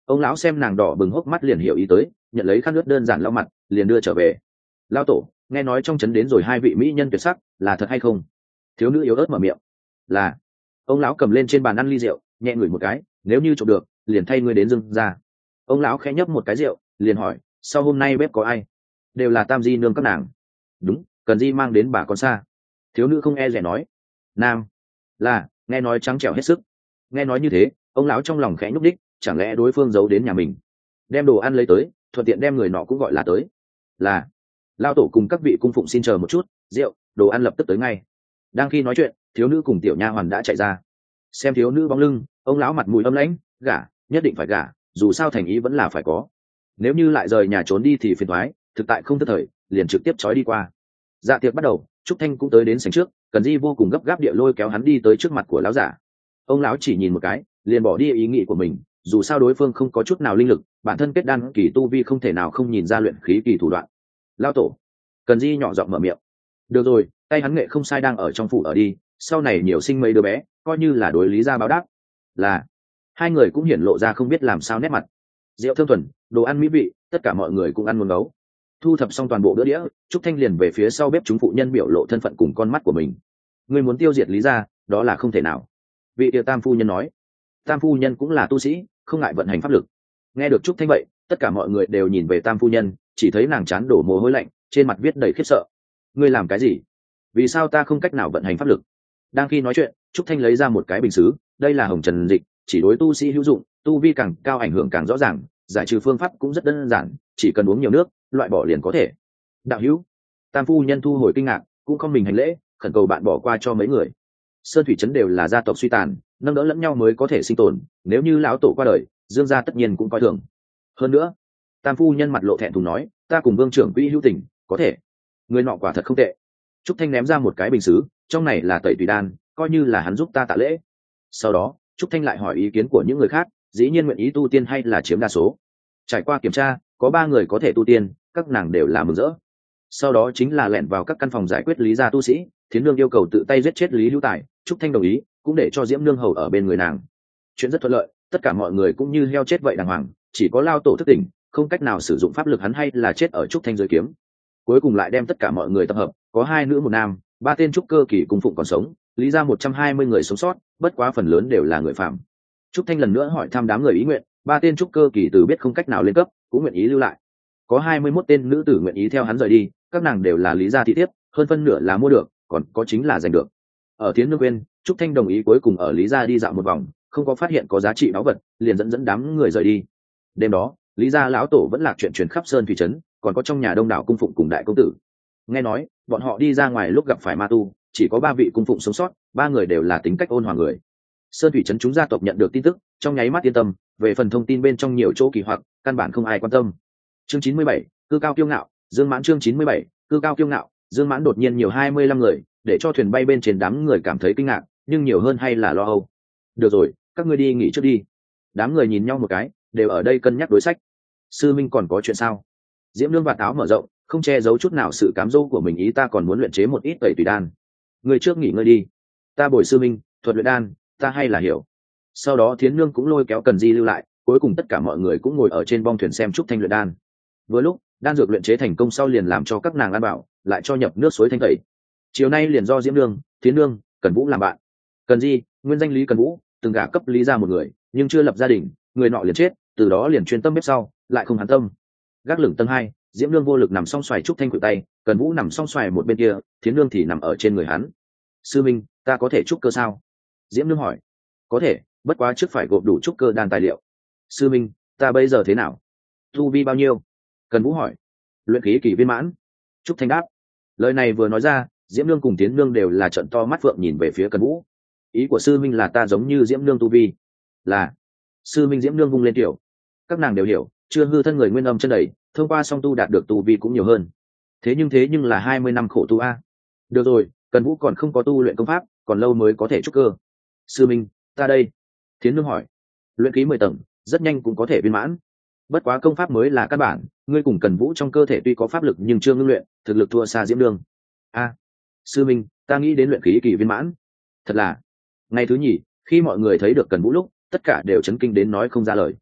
Ông lão xem nàng đỏ bừng hốc mắt liền hiểu ý tới, nhận lấy khăn nước đơn giản lau mặt liền đưa trở về. Lao tổ, nghe nói trong trấn đến rồi hai vị mỹ nhân tuyệt sắc, là thật hay không? Thiếu nữ yếu ớt mở miệng. Là. Ông lão cầm lên trên bàn ăn ly rượu, nhẹ ngửi một cái, nếu như trộm được liền thay ngươi đến dưng ra. Ông lão khẽ nhấp một cái rượu, liền hỏi, sau hôm nay bếp có ai? Đều là tam di nương các nàng. Đúng, cần di mang đến bà con xa. Thiếu nữ không e dè nói. Nam. Là, nghe nói trắng trẻo hết sức. Nghe nói như thế, ông lão trong lòng khẽ nhúc đích, chẳng lẽ đối phương giấu đến nhà mình? Đem đồ ăn lấy tới, thuận tiện đem người nọ cũng gọi là tới. Là. Lao tổ cùng các vị cung phụng xin chờ một chút, rượu, đồ ăn lập tức tới ngay. Đang khi nói chuyện, thiếu nữ cùng tiểu nha hoàn đã chạy ra. Xem thiếu nữ bóng lưng, ông lão mặt mũi âm lãnh, gả, nhất định phải gả, dù sao thành ý vẫn là phải có. Nếu như lại rời nhà trốn đi thì phiền toái, thực tại không thất thời, liền trực tiếp trói đi qua. Dạ tiệc bắt đầu, Trúc Thanh cũng tới đến sảnh trước, Cần Di vô cùng gấp gáp địa lôi kéo hắn đi tới trước mặt của lão giả. Ông lão chỉ nhìn một cái, liền bỏ đi ý nghĩ của mình, dù sao đối phương không có chút nào linh lực, bản thân kết đan kỳ tu vi không thể nào không nhìn ra luyện khí kỳ thủ đoạn. Lão tổ. Cần Di nhỏ giọng mở miệng. Được rồi, tay hắn nghệ không sai đang ở trong phủ ở đi, sau này nhiều sinh mấy đứa bé, coi như là đối lý gia báo đáp. Là. Hai người cũng hiển lộ ra không biết làm sao nét mặt. Rượu thơm thuần, đồ ăn mỹ vị, tất cả mọi người cũng ăn muốn ngấu. Thu thập xong toàn bộ bữa đĩa, Trúc Thanh liền về phía sau bếp chúng phụ nhân biểu lộ thân phận cùng con mắt của mình. Người muốn tiêu diệt lý gia, đó là không thể nào. Vị địa tam phu nhân nói. Tam phu nhân cũng là tu sĩ, không ngại vận hành pháp lực. Nghe được Trúc Thanh vậy, tất cả mọi người đều nhìn về tam phu nhân, chỉ thấy nàng chán đổ mồ hôi lạnh, trên mặt viết đầy khiếp sợ. Ngươi làm cái gì? Vì sao ta không cách nào vận hành pháp lực? Đang khi nói chuyện, Trúc Thanh lấy ra một cái bình sứ, đây là hồng trần dịch, chỉ đối tu sĩ hữu dụng, tu vi càng cao ảnh hưởng càng rõ ràng, giải trừ phương pháp cũng rất đơn giản, chỉ cần uống nhiều nước, loại bỏ liền có thể. Đạo hữu. Tam phu nhân thu hồi kinh ngạc, cũng không mình hành lễ, khẩn cầu bạn bỏ qua cho mấy người. Sơn thủy trấn đều là gia tộc suy tàn, nâng đỡ lẫn nhau mới có thể sinh tồn, nếu như lão tổ qua đời, Dương gia tất nhiên cũng coi thường. Hơn nữa, tam phu nhân mặt lộ thẹn thùng nói, ta cùng vương trưởng quỹ hữu tình, có thể. Người nọ quả thật không tệ. Trúc Thanh ném ra một cái bình sứ, trong này là tẩy tùy đan, coi như là hắn giúp ta tạ lễ. Sau đó, Trúc Thanh lại hỏi ý kiến của những người khác, dĩ nhiên nguyện ý tu tiên hay là chiếm đa số. Trải qua kiểm tra, có ba người có thể tu tiên, các nàng đều là mừng rỡ. Sau đó chính là lẻn vào các căn phòng giải quyết lý gia tu sĩ, Thiến Nương yêu cầu tự tay giết chết Lý Hữu Tài, Trúc Thanh đồng ý, cũng để cho Diễm Nương hầu ở bên người nàng. Chuyện rất thuận lợi, tất cả mọi người cũng như heo chết vậy đàng hoàng, chỉ có Lao tổ thức tỉnh, không cách nào sử dụng pháp lực hắn hay là chết ở Trúc Thanh dưới kiếm. Cuối cùng lại đem tất cả mọi người tập hợp, có hai nữ một nam, ba tên trúc cơ kỳ cung phụng còn sống, lý ra một trăm hai mươi người sống sót, bất quá phần lớn đều là người phạm. Trúc Thanh lần nữa hỏi thăm đám người ý nguyện, ba tên trúc cơ kỳ từ biết không cách nào lên cấp, cũng nguyện ý lưu lại. Có hai mươi mốt tên nữ tử nguyện ý theo hắn rời đi, các nàng đều là lý gia thị thiếp, hơn phân nửa là mua được, còn có chính là giành được. Ở Thiến Nương Quyên, Trúc Thanh đồng ý cuối cùng ở lý gia đi dạo một vòng, không có phát hiện có giá trị báu vật, liền dẫn dẫn đám người rời đi. Đêm đó, lý gia lão tổ vẫn lạc chuyện truyền khắp sơn thủy trấn, còn có trong nhà đông đảo cung phụng cùng đại công tử. Nghe nói bọn họ đi ra ngoài lúc gặp phải ma tu, chỉ có ba vị cung phụng sống sót, ba người đều là tính cách ôn hòa người. Sơn thủy trấn chúng gia tộc nhận được tin tức, trong nháy mắt yên tâm, về phần thông tin bên trong nhiều chỗ kỳ hoặc, căn bản không ai quan tâm. Chương chín mươi bảy, cư cao kiêu ngạo, Dương Mãn chương chín mươi bảy, cư cao kiêu ngạo, Dương Mãn đột nhiên nhiều hai mươi lăm người, để cho thuyền bay bên trên đám người cảm thấy kinh ngạc, nhưng nhiều hơn hay là lo âu. Được rồi, các ngươi đi nghỉ trước đi. Đám người nhìn nhau một cái, đều ở đây cân nhắc đối sách. Sư Minh còn có chuyện sao? Diễm Nương vạt áo mở rộng, không che giấu chút nào sự cám dỗ của mình, ý ta còn muốn luyện chế một ít tẩy tùy đan. Người trước nghỉ ngơi đi, ta bồi sư minh thuật luyện đan, ta hay là hiểu. Sau đó Thiến Nương cũng lôi kéo Cần Di lưu lại, cuối cùng tất cả mọi người cũng ngồi ở trên bong thuyền xem Trúc Thanh luyện đan. Vừa lúc đan dược luyện chế thành công sau liền làm cho các nàng ăn bảo, lại cho nhập nước suối thanh tẩy. Chiều nay liền do Diễm Nương, Thiến Nương, Cần Vũ làm bạn. Cần Di, nguyên danh Lý Cần Vũ, từng gả cấp Lý ra một người, nhưng chưa lập gia đình, người nọ liền chết, từ đó liền chuyên tâm bếp sau, lại không hắn tâm. Gác lửng tầng hai, Diễm Nương vô lực nằm song xoài Trúc Thanh cụt tay, Cần Vũ nằm song xoài một bên kia, Thiến Nương thì nằm ở trên người hắn. Sư minh, ta có thể trúc cơ sao? Diễm Nương hỏi. Có thể, bất quá trước phải gộp đủ trúc cơ đan tài liệu. Sư minh, ta bây giờ thế nào? Tu vi bao nhiêu? Cần Vũ hỏi. Luyện khí kỳ viên mãn. Trúc Thanh đáp. Lời này vừa nói ra, Diễm Nương cùng Thiến Nương đều là trợn to mắt phượng nhìn về phía Cần Vũ. Ý của sư minh là ta giống như Diễm Nương tu vi? Là. Sư minh. Diễm Nương vung lên tiểu. Các nàng đều hiểu, chưa hư thân người nguyên âm chân đầy, thông qua song tu đạt được tu vi cũng nhiều hơn. Thế nhưng thế nhưng là hai mươi năm khổ tu a. Được rồi, Cần Vũ còn không có tu luyện công pháp, còn lâu mới có thể trúc cơ. Sư minh, ta đây. Thiến Nương hỏi. Luyện khí mười tầng, rất nhanh cũng có thể viên mãn. Bất quá công pháp mới là căn bản, ngươi cùng Cần Vũ trong cơ thể tuy có pháp lực nhưng chưa ngưng luyện, thực lực thua xa Diễm Nương. A, sư minh, ta nghĩ đến luyện khí kỳ viên mãn. Thật là. Ngày thứ nhì, khi mọi người thấy được Cần Vũ lúc, tất cả đều chấn kinh đến nói không ra lời.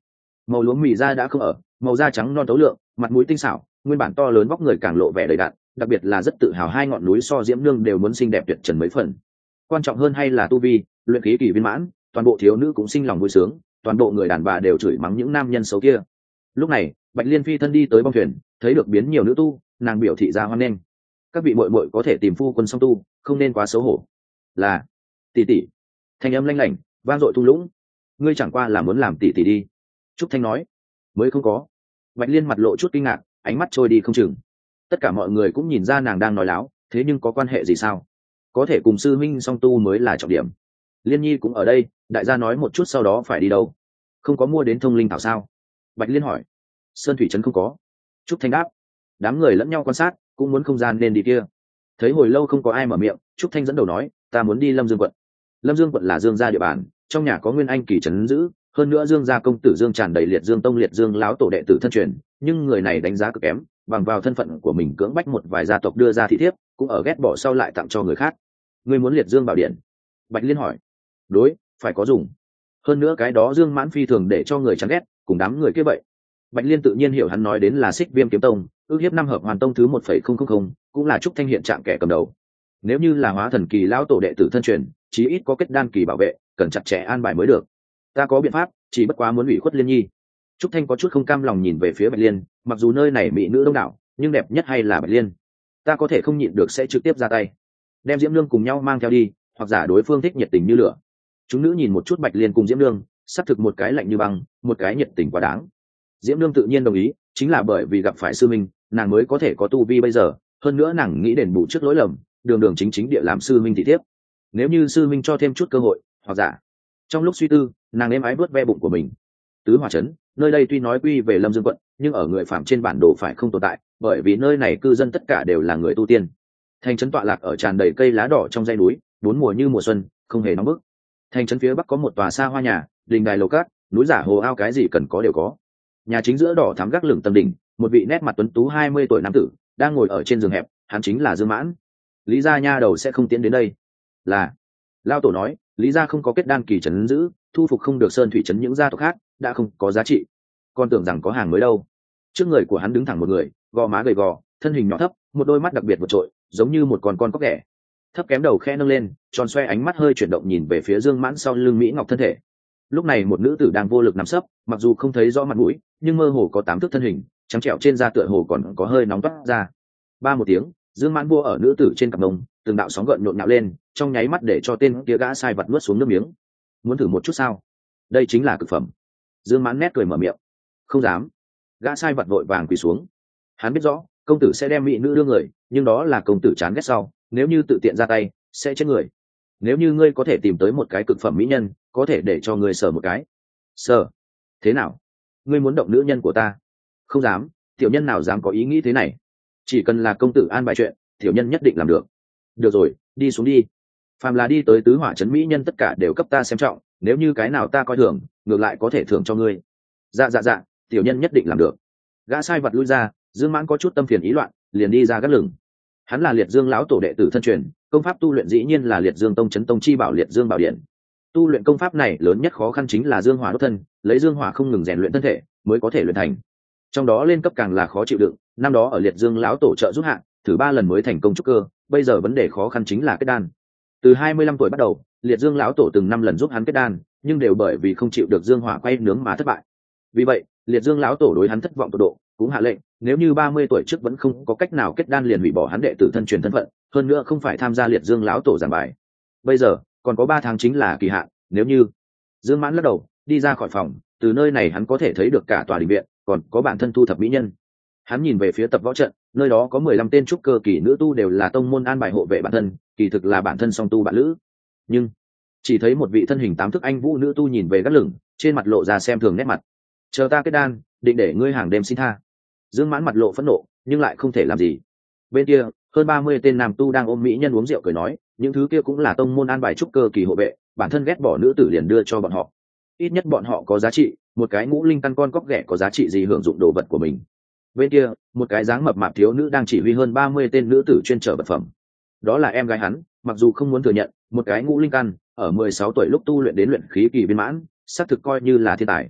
Màu lúa mì da đã không ở, màu da trắng non tấu lượng, mặt mũi tinh xảo, nguyên bản to lớn vóc người càng lộ vẻ đầy đặn, đặc biệt là rất tự hào hai ngọn núi so diễm nương đều muốn xinh đẹp tuyệt trần mấy phần. Quan trọng hơn hay là tu vi, luyện khí kỳ viên mãn, toàn bộ thiếu nữ cũng sinh lòng vui sướng, toàn bộ người đàn bà đều chửi mắng những nam nhân xấu kia. Lúc này Bạch Liên phi thân đi tới bong thuyền, thấy được biến nhiều nữ tu, nàng biểu thị ra hoan nghênh. Các vị muội muội có thể tìm phu quân song tu, không nên quá xấu hổ. Là tỷ tỷ. Thanh âm lanh lảnh vang dội thung lũng. Ngươi chẳng qua là muốn làm tỷ tỷ đi. Trúc Thanh nói. Mới không có. Bạch Liên mặt lộ chút kinh ngạc, ánh mắt trôi đi không chừng. Tất cả mọi người cũng nhìn ra nàng đang nói láo, thế nhưng có quan hệ gì sao? Có thể cùng sư minh song tu mới là trọng điểm. Liên Nhi cũng ở đây, đại gia nói một chút sau đó phải đi đâu? Không có mua đến thông linh thảo sao? Bạch Liên hỏi. Sơn thủy trấn không có. Trúc Thanh đáp. Đám người lẫn nhau quan sát, cũng muốn không gian nên đi kia. Thấy hồi lâu không có ai mở miệng, Trúc Thanh dẫn đầu nói, ta muốn đi Lâm Dương quận. Lâm Dương quận là Dương gia địa bàn, trong nhà có Nguyên Anh kỳ trấn giữ, hơn nữa Dương gia công tử Dương tràn đầy liệt Dương tông liệt Dương láo tổ đệ tử thân truyền, nhưng người này đánh giá cực kém, bằng vào thân phận của mình cưỡng bách một vài gia tộc đưa ra thị thiếp, cũng ở ghét bỏ sau lại tặng cho người khác. Ngươi muốn liệt Dương bảo điện? Bạch Liên hỏi. Đối, phải có dùng. Hơn nữa cái đó Dương Mãn phi thường để cho người chán ghét, cùng đám người kia vậy. Bạch Liên tự nhiên hiểu hắn nói đến là Xích Viêm kiếm tông, ước hiếp năm hợp hoàn tông thứ một phẩy không không không, cũng là Trúc Thanh hiện trạng kẻ cầm đầu. Nếu như là hóa thần kỳ lão tổ đệ tử thân truyền, chí ít có kết đan kỳ bảo vệ, cần chặt chẽ an bài mới được. Ta có biện pháp, chỉ bất quá muốn ủy khuất Liên Nhi. Trúc Thanh có chút không cam lòng nhìn về phía Bạch Liên, mặc dù nơi này mỹ nữ đông đảo, nhưng đẹp nhất hay là Bạch Liên. Ta có thể không nhịn được sẽ trực tiếp ra tay, đem Diễm Nương cùng nhau mang theo đi, hoặc giả đối phương thích nhiệt tình như lửa. Chúng nữ nhìn một chút Bạch Liên cùng Diễm Nương, xác thực một cái lạnh như băng, một cái nhiệt tình quá đáng. Diễm Nương tự nhiên đồng ý, chính là bởi vì gặp phải sư minh, nàng mới có thể có tu vi bây giờ, hơn nữa nàng nghĩ đền bù trước lỗi lầm, đường đường chính chính địa làm sư minh thị thiếp. Nếu như sư minh cho thêm chút cơ hội, hoặc giả. Trong lúc suy tư, nàng êm ái vớt ve bụng của mình. Tứ Hỏa trấn, nơi đây tuy nói quy về Lâm Dương quận, nhưng ở người phạm trên bản đồ phải không tồn tại, bởi vì nơi này cư dân tất cả đều là người tu tiên. Thành trấn tọa lạc ở tràn đầy cây lá đỏ trong dãy núi, bốn mùa như mùa xuân, không hề nóng bức. Thành trấn phía bắc có một tòa xa hoa nhà, đình đài lầu cát, núi giả hồ ao cái gì cần có đều có. Nhà chính giữa đỏ thắm gác lửng tầng đỉnh, một vị nét mặt tuấn tú hai mươi tuổi nam tử đang ngồi ở trên giường hẹp, hắn chính là Dương Mãn. Lý gia nha đầu sẽ không tiến đến đây. Là Lao tổ nói, Lý gia không có kết đan kỳ trấn giữ, thu phục không được Sơn thủy trấn những gia tộc khác, đã không có giá trị. Con tưởng rằng có hàng mới đâu. Trước người của hắn đứng thẳng một người, gò má gầy gò, thân hình nhỏ thấp, một đôi mắt đặc biệt vượt trội, giống như một con con cóc ghẻ. Thấp kém đầu khe nâng lên, tròn xoe ánh mắt hơi chuyển động nhìn về phía Dương Mãn sau lưng mỹ ngọc thân thể. Lúc này một nữ tử đang vô lực nằm sấp, mặc dù không thấy rõ mặt mũi, nhưng mơ hồ có tám thước thân hình, trắng trẻo trên da tựa hồ còn có hơi nóng toát ra. Ba một tiếng, Dương Mãn vua ở nữ tử trên cặp mông, từng đạo sóng gợn nhộn nhạo lên, trong nháy mắt để cho tên kia gã sai vật nuốt xuống nước miếng. Muốn thử một chút sao? Đây chính là cực phẩm. Dương Mãn nét cười mở miệng. Không dám. Gã sai vật vội vàng quỳ xuống. Hắn biết rõ, công tử sẽ đem mỹ nữ đưa người, nhưng đó là công tử chán ghét sau, nếu như tự tiện ra tay, sẽ chết người. Nếu như ngươi có thể tìm tới một cái cực phẩm mỹ nhân, có thể để cho ngươi sờ một cái. Sờ? Thế nào? Ngươi muốn động nữ nhân của ta? Không dám, tiểu nhân nào dám có ý nghĩ thế này. Chỉ cần là công tử an bài chuyện, tiểu nhân nhất định làm được. Được rồi, đi xuống đi. Phàm là đi tới Tứ Hỏa trấn mỹ nhân tất cả đều cấp ta xem trọng, nếu như cái nào ta coi thường, ngược lại có thể thưởng cho ngươi. Dạ dạ dạ, tiểu nhân nhất định làm được. Gã sai vật lui ra, Dương Mãn có chút tâm phiền ý loạn, liền đi ra gác lửng. Hắn là Liệt Dương lão tổ đệ tử thân truyền, công pháp tu luyện dĩ nhiên là Liệt Dương tông trấn tông chi bảo Liệt Dương bảo điện. Tu luyện công pháp này lớn nhất khó khăn chính là dương hỏa đốt thân, lấy dương hỏa không ngừng rèn luyện thân thể mới có thể luyện thành. Trong đó lên cấp càng là khó chịu đựng, năm đó ở Liệt Dương lão tổ trợ giúp hạ, thử ba lần mới thành công trúc cơ, bây giờ vấn đề khó khăn chính là kết đan. Từ hai mươi lăm tuổi bắt đầu, Liệt Dương lão tổ từng năm lần giúp hắn kết đan, nhưng đều bởi vì không chịu được dương hỏa quay nướng mà thất bại. Vì vậy, Liệt Dương lão tổ đối hắn thất vọng tột độ, cũng hạ lệnh, nếu như ba mươi tuổi trước vẫn không có cách nào kết đan liền hủy bỏ hắn đệ tử thân truyền thân phận, hơn nữa không phải tham gia Liệt Dương lão tổ giảng bài. Bây giờ, còn có ba tháng chính là kỳ hạn, nếu như Dương Mãn lắc đầu, đi ra khỏi phòng, từ nơi này hắn có thể thấy được cả tòa đình viện, còn có bản thân thu thập mỹ nhân. Hắn nhìn về phía tập võ trận, nơi đó có mười lăm tên trúc cơ kỳ nữ tu đều là tông môn an bài hộ vệ bản thân, kỳ thực là bản thân song tu bạn lữ. Nhưng chỉ thấy một vị thân hình tám thước anh vũ nữ tu nhìn về gác lửng, trên mặt lộ ra xem thường nét mặt. Chờ ta kết đan, định để ngươi hàng đêm xin tha. Dương Mãn mặt lộ phẫn nộ, nhưng lại không thể làm gì. Bên kia, hơn ba mươi tên nam tu đang ôm mỹ nhân uống rượu cười nói, những thứ kia cũng là tông môn an bài trúc cơ kỳ hộ vệ, bản thân ghét bỏ nữ tử liền đưa cho bọn họ. Ít nhất bọn họ có giá trị, một cái ngũ linh căn con cóc ghẻ có giá trị gì hưởng dụng đồ vật của mình. Bên kia, một cái dáng mập mạp thiếu nữ đang chỉ huy hơn ba mươi tên nữ tử chuyên chở vật phẩm. Đó là em gái hắn, mặc dù không muốn thừa nhận, một cái ngũ linh căn, ở mười sáu tuổi lúc tu luyện đến luyện khí kỳ viên mãn, xác thực coi như là thiên tài.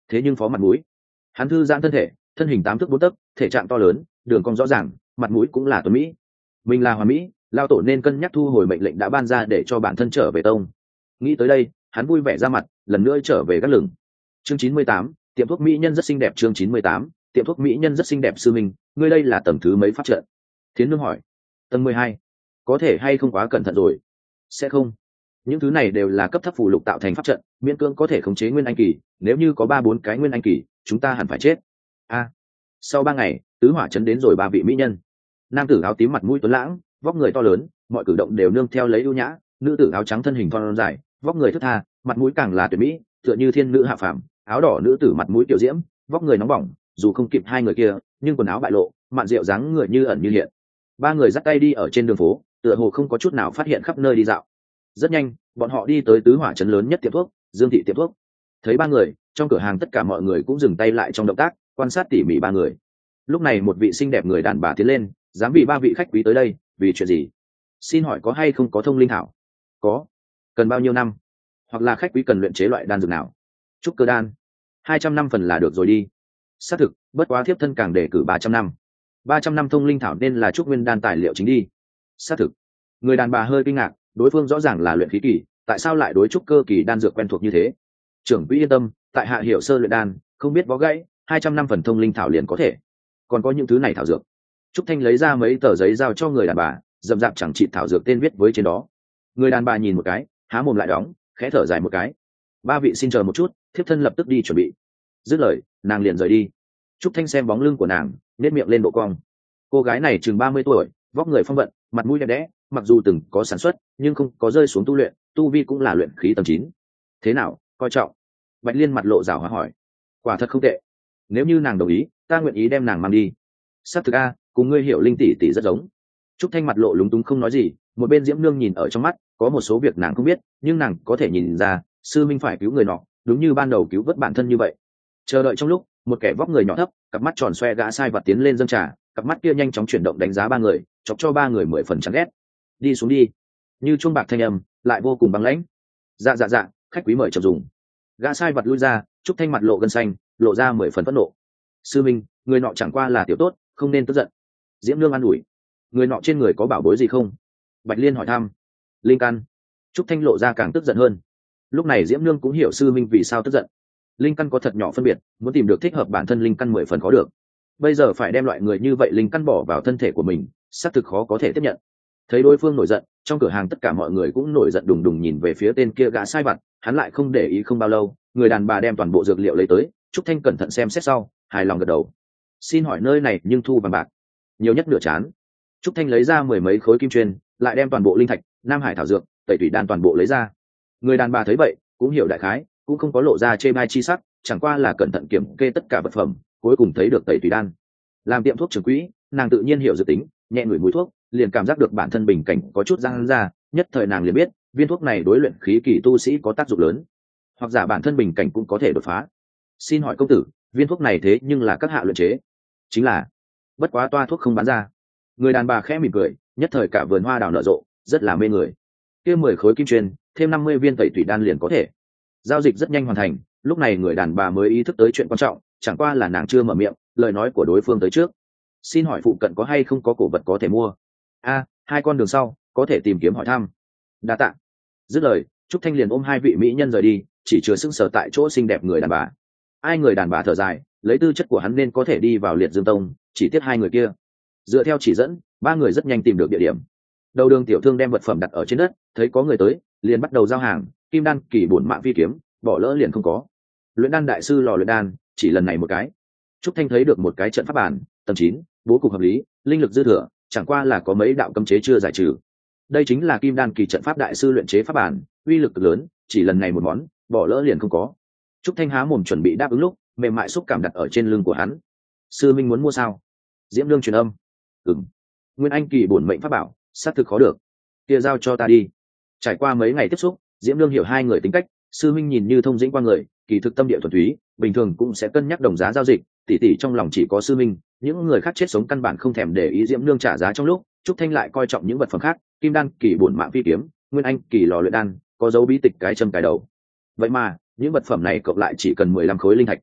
thế nhưng phó mặt mũi. Hắn thư giãn thân thể, thân hình tám thước bốn tấc, thể trạng to lớn, đường cong rõ ràng, mặt mũi cũng là tuấn mỹ. Mình là hoàn mỹ, lao tổ nên cân nhắc thu hồi mệnh lệnh đã ban ra để cho bản thân trở về tông. Nghĩ tới đây, hắn vui vẻ ra mặt, lần nữa trở về các lửng. Chương chín mươi tám, tiệm thuốc mỹ nhân rất xinh đẹp. Chương chín mươi tám, tiệm thuốc mỹ nhân rất xinh đẹp. Sư minh, ngươi đây là tầng thứ mấy pháp trận? Thiến Nương hỏi. Tầng mười hai. Có thể hay không quá cẩn thận rồi? Sẽ không. Những thứ này đều là cấp thấp phù lục tạo thành pháp trận, miễn cưỡng có thể khống chế nguyên anh kỳ, nếu như có ba bốn cái nguyên anh kỳ, chúng ta hẳn phải chết. A. Sau ba ngày, tứ hỏa chấn đến rồi ba vị mỹ nhân. Nam tử áo tím mặt mũi tuấn lãng, vóc người to lớn, mọi cử động đều nương theo lấy ưu nhã, nữ tử áo trắng thân hình thon dài, vóc người thướt tha, mặt mũi càng là tuyệt mỹ, tựa như thiên nữ hạ phàm. Áo đỏ nữ tử mặt mũi tiểu diễm, vóc người nóng bỏng, dù không kịp hai người kia, nhưng quần áo bại lộ, mạn rượu dáng người như ẩn như hiện. Ba người dắt tay đi ở trên đường phố, tựa hồ không có chút nào phát hiện khắp nơi đi dạo. Rất nhanh, bọn họ đi tới tứ hỏa trấn lớn nhất tiệm thuốc, Dương thị tiệm thuốc. Thấy ba người, trong cửa hàng tất cả mọi người cũng dừng tay lại trong động tác, quan sát tỉ mỉ ba người. Lúc này một vị xinh đẹp người đàn bà tiến lên, dám vì ba vị khách quý tới đây, vì chuyện gì? Xin hỏi có hay không có thông linh thảo? Có. Cần bao nhiêu năm? Hoặc là khách quý cần luyện chế loại đan dược nào? Trúc cơ đan. Hai trăm năm phần là được rồi đi. Xác thực, bất quá thiếp thân càng đề cử ba trăm năm. Ba trăm năm thông linh thảo nên là trúc nguyên đan tài liệu chính đi. Xác thực. Người đàn bà hơi kinh ngạc, đối phương rõ ràng là luyện khí kỳ, tại sao lại đối trúc cơ kỳ đan dược quen thuộc như thế? Trưởng quỹ yên tâm, tại hạ hiểu sơ luyện đan, không biết bó gãy, hai trăm năm phần thông linh thảo liền có thể. Còn có những thứ này thảo dược. Trúc Thanh lấy ra mấy tờ giấy giao cho người đàn bà, dậm dạp chẳng trị thảo dược tên viết với trên đó. Người đàn bà nhìn một cái, há mồm lại đóng, khẽ thở dài một cái. Ba vị xin chờ một chút, thiếp thân lập tức đi chuẩn bị. Dứt lời, nàng liền rời đi. Trúc Thanh xem bóng lưng của nàng, nét miệng lên độ cong. Cô gái này chừng ba mươi tuổi, vóc người phong vận, mặt mũi đẹp đẽ, mặc dù từng có sản xuất, nhưng không có rơi xuống tu luyện, tu vi cũng là luyện khí tầng chín. Thế nào, coi trọng? Bạch Liên mặt lộ rào hóa hỏi. Quả thật không tệ. Nếu như nàng đồng ý, ta nguyện ý đem nàng mang đi. Sắp thực a, cùng ngươi hiểu linh tỷ tỷ rất giống. Trúc Thanh mặt lộ lúng túng không nói gì, một bên Diễm Nương nhìn ở trong mắt, có một số việc nàng không biết, nhưng nàng có thể nhìn ra, sư minh phải cứu người nọ, đúng như ban đầu cứu vớt bản thân như vậy. Chờ đợi trong lúc, một kẻ vóc người nhỏ thấp, cặp mắt tròn xoe gã sai vặt tiến lên dâng trà, cặp mắt kia nhanh chóng chuyển động đánh giá ba người, chọc cho ba người mười phần chán ghét. Đi xuống đi. Như chuông bạc thanh âm, lại vô cùng băng lãnh. Dạ dạ dạ, khách quý mời chậm dùng. Gã sai vặt lui ra, Trúc Thanh mặt lộ gân xanh, lộ ra mười phần phẫn nộ. Sư minh, người nọ chẳng qua là tiểu tốt, không nên tức giận. Diễm Nương an ủi. Người nọ trên người có bảo bối gì không? Bạch Liên hỏi thăm. Linh căn. Trúc Thanh lộ ra càng tức giận hơn. Lúc này Diễm Nương cũng hiểu sư minh vì sao tức giận. Linh căn có thật nhỏ phân biệt, muốn tìm được thích hợp bản thân linh căn mười phần khó được. Bây giờ phải đem loại người như vậy linh căn bỏ vào thân thể của mình, xác thực khó có thể tiếp nhận. Thấy đối phương nổi giận, trong cửa hàng tất cả mọi người cũng nổi giận đùng đùng nhìn về phía tên kia gã sai vặt, hắn lại không để ý. Không bao lâu, người đàn bà đem toàn bộ dược liệu lấy tới, Trúc Thanh cẩn thận xem xét sau, hài lòng gật đầu. Xin hỏi nơi này nhưng thu vàng bạc? Nhiều nhất nửa chán. Trúc Thanh lấy ra mười mấy khối kim chuyên, lại đem toàn bộ linh thạch, Nam Hải thảo dược, tẩy thủy đan toàn bộ lấy ra. Người đàn bà thấy vậy, cũng hiểu đại khái, cũng không có lộ ra chê bai chi sắc, chẳng qua là cẩn thận kiểm kê tất cả vật phẩm, cuối cùng thấy được tẩy thủy đan. Làm tiệm thuốc trưởng quỹ, nàng tự nhiên hiểu dự tính, nhẹ ngửi mùi thuốc, liền cảm giác được bản thân bình cảnh có chút răng ra, nhất thời nàng liền biết, viên thuốc này đối luyện khí kỳ tu sĩ có tác dụng lớn, hoặc giả bản thân bình cảnh cũng có thể đột phá. Xin hỏi công tử, viên thuốc này thế nhưng là các hạ luyện chế? Chính là. Bất quá toa thuốc không bán ra. Người đàn bà khẽ mỉm cười, nhất thời cả vườn hoa đào nở rộ, rất là mê người. Kia mười khối kim truyền, thêm năm mươi viên tẩy thủy đan liền có thể. Giao dịch rất nhanh hoàn thành, lúc này người đàn bà mới ý thức tới chuyện quan trọng, chẳng qua là nàng chưa mở miệng, lời nói của đối phương tới trước. Xin hỏi phụ cận có hay không có cổ vật có thể mua? A, hai con đường sau, có thể tìm kiếm hỏi thăm. Đa tạ. Dứt lời, Trúc Thanh liền ôm hai vị mỹ nhân rời đi, chỉ chứa sững sờ tại chỗ xinh đẹp người đàn bà. Ai người đàn bà thở dài, lấy tư chất của hắn nên có thể đi vào Liệt Dương Tông, chỉ tiếc hai người kia. Dựa theo chỉ dẫn, ba người rất nhanh tìm được địa điểm. Đầu đường tiểu thương đem vật phẩm đặt ở trên đất, thấy có người tới, liền bắt đầu giao hàng. Kim đan kỳ bổn mạng phi kiếm, bỏ lỡ liền không có. Luyện đan đại sư lò luyện đan, chỉ lần này một cái. Trúc Thanh thấy được một cái trận pháp bản, tầng chín, bố cục hợp lý, linh lực dư thừa, chẳng qua là có mấy đạo cấm chế chưa giải trừ. Đây chính là Kim đan kỳ trận pháp đại sư luyện chế pháp bản, uy lực cực lớn, chỉ lần này một món, bỏ lỡ liền không có. Trúc Thanh há mồm chuẩn bị đáp ứng lúc, mềm mại xúc cảm đặt ở trên lưng của hắn. Sư minh muốn mua sao? Diễm Nương truyền âm. Ừm. Nguyên anh kỳ bổn mệnh pháp bảo, xác thực khó được. Kia giao cho ta đi. Trải qua mấy ngày tiếp xúc, Diễm Nương hiểu hai người tính cách, sư minh nhìn như thông dĩnh qua người, kỳ thực tâm địa thuần túy, bình thường cũng sẽ cân nhắc đồng giá giao dịch, tỷ tỷ trong lòng chỉ có sư minh, những người khác chết sống căn bản không thèm để ý Diễm Nương trả giá. Trong lúc Trúc Thanh lại coi trọng những vật phẩm khác, kim đan kỳ bổn mạng phi kiếm, nguyên anh kỳ lò luyện đan, có dấu bí tịch cái châm cái đầu. Vậy mà những vật phẩm này cộng lại chỉ cần mười lăm khối linh thạch.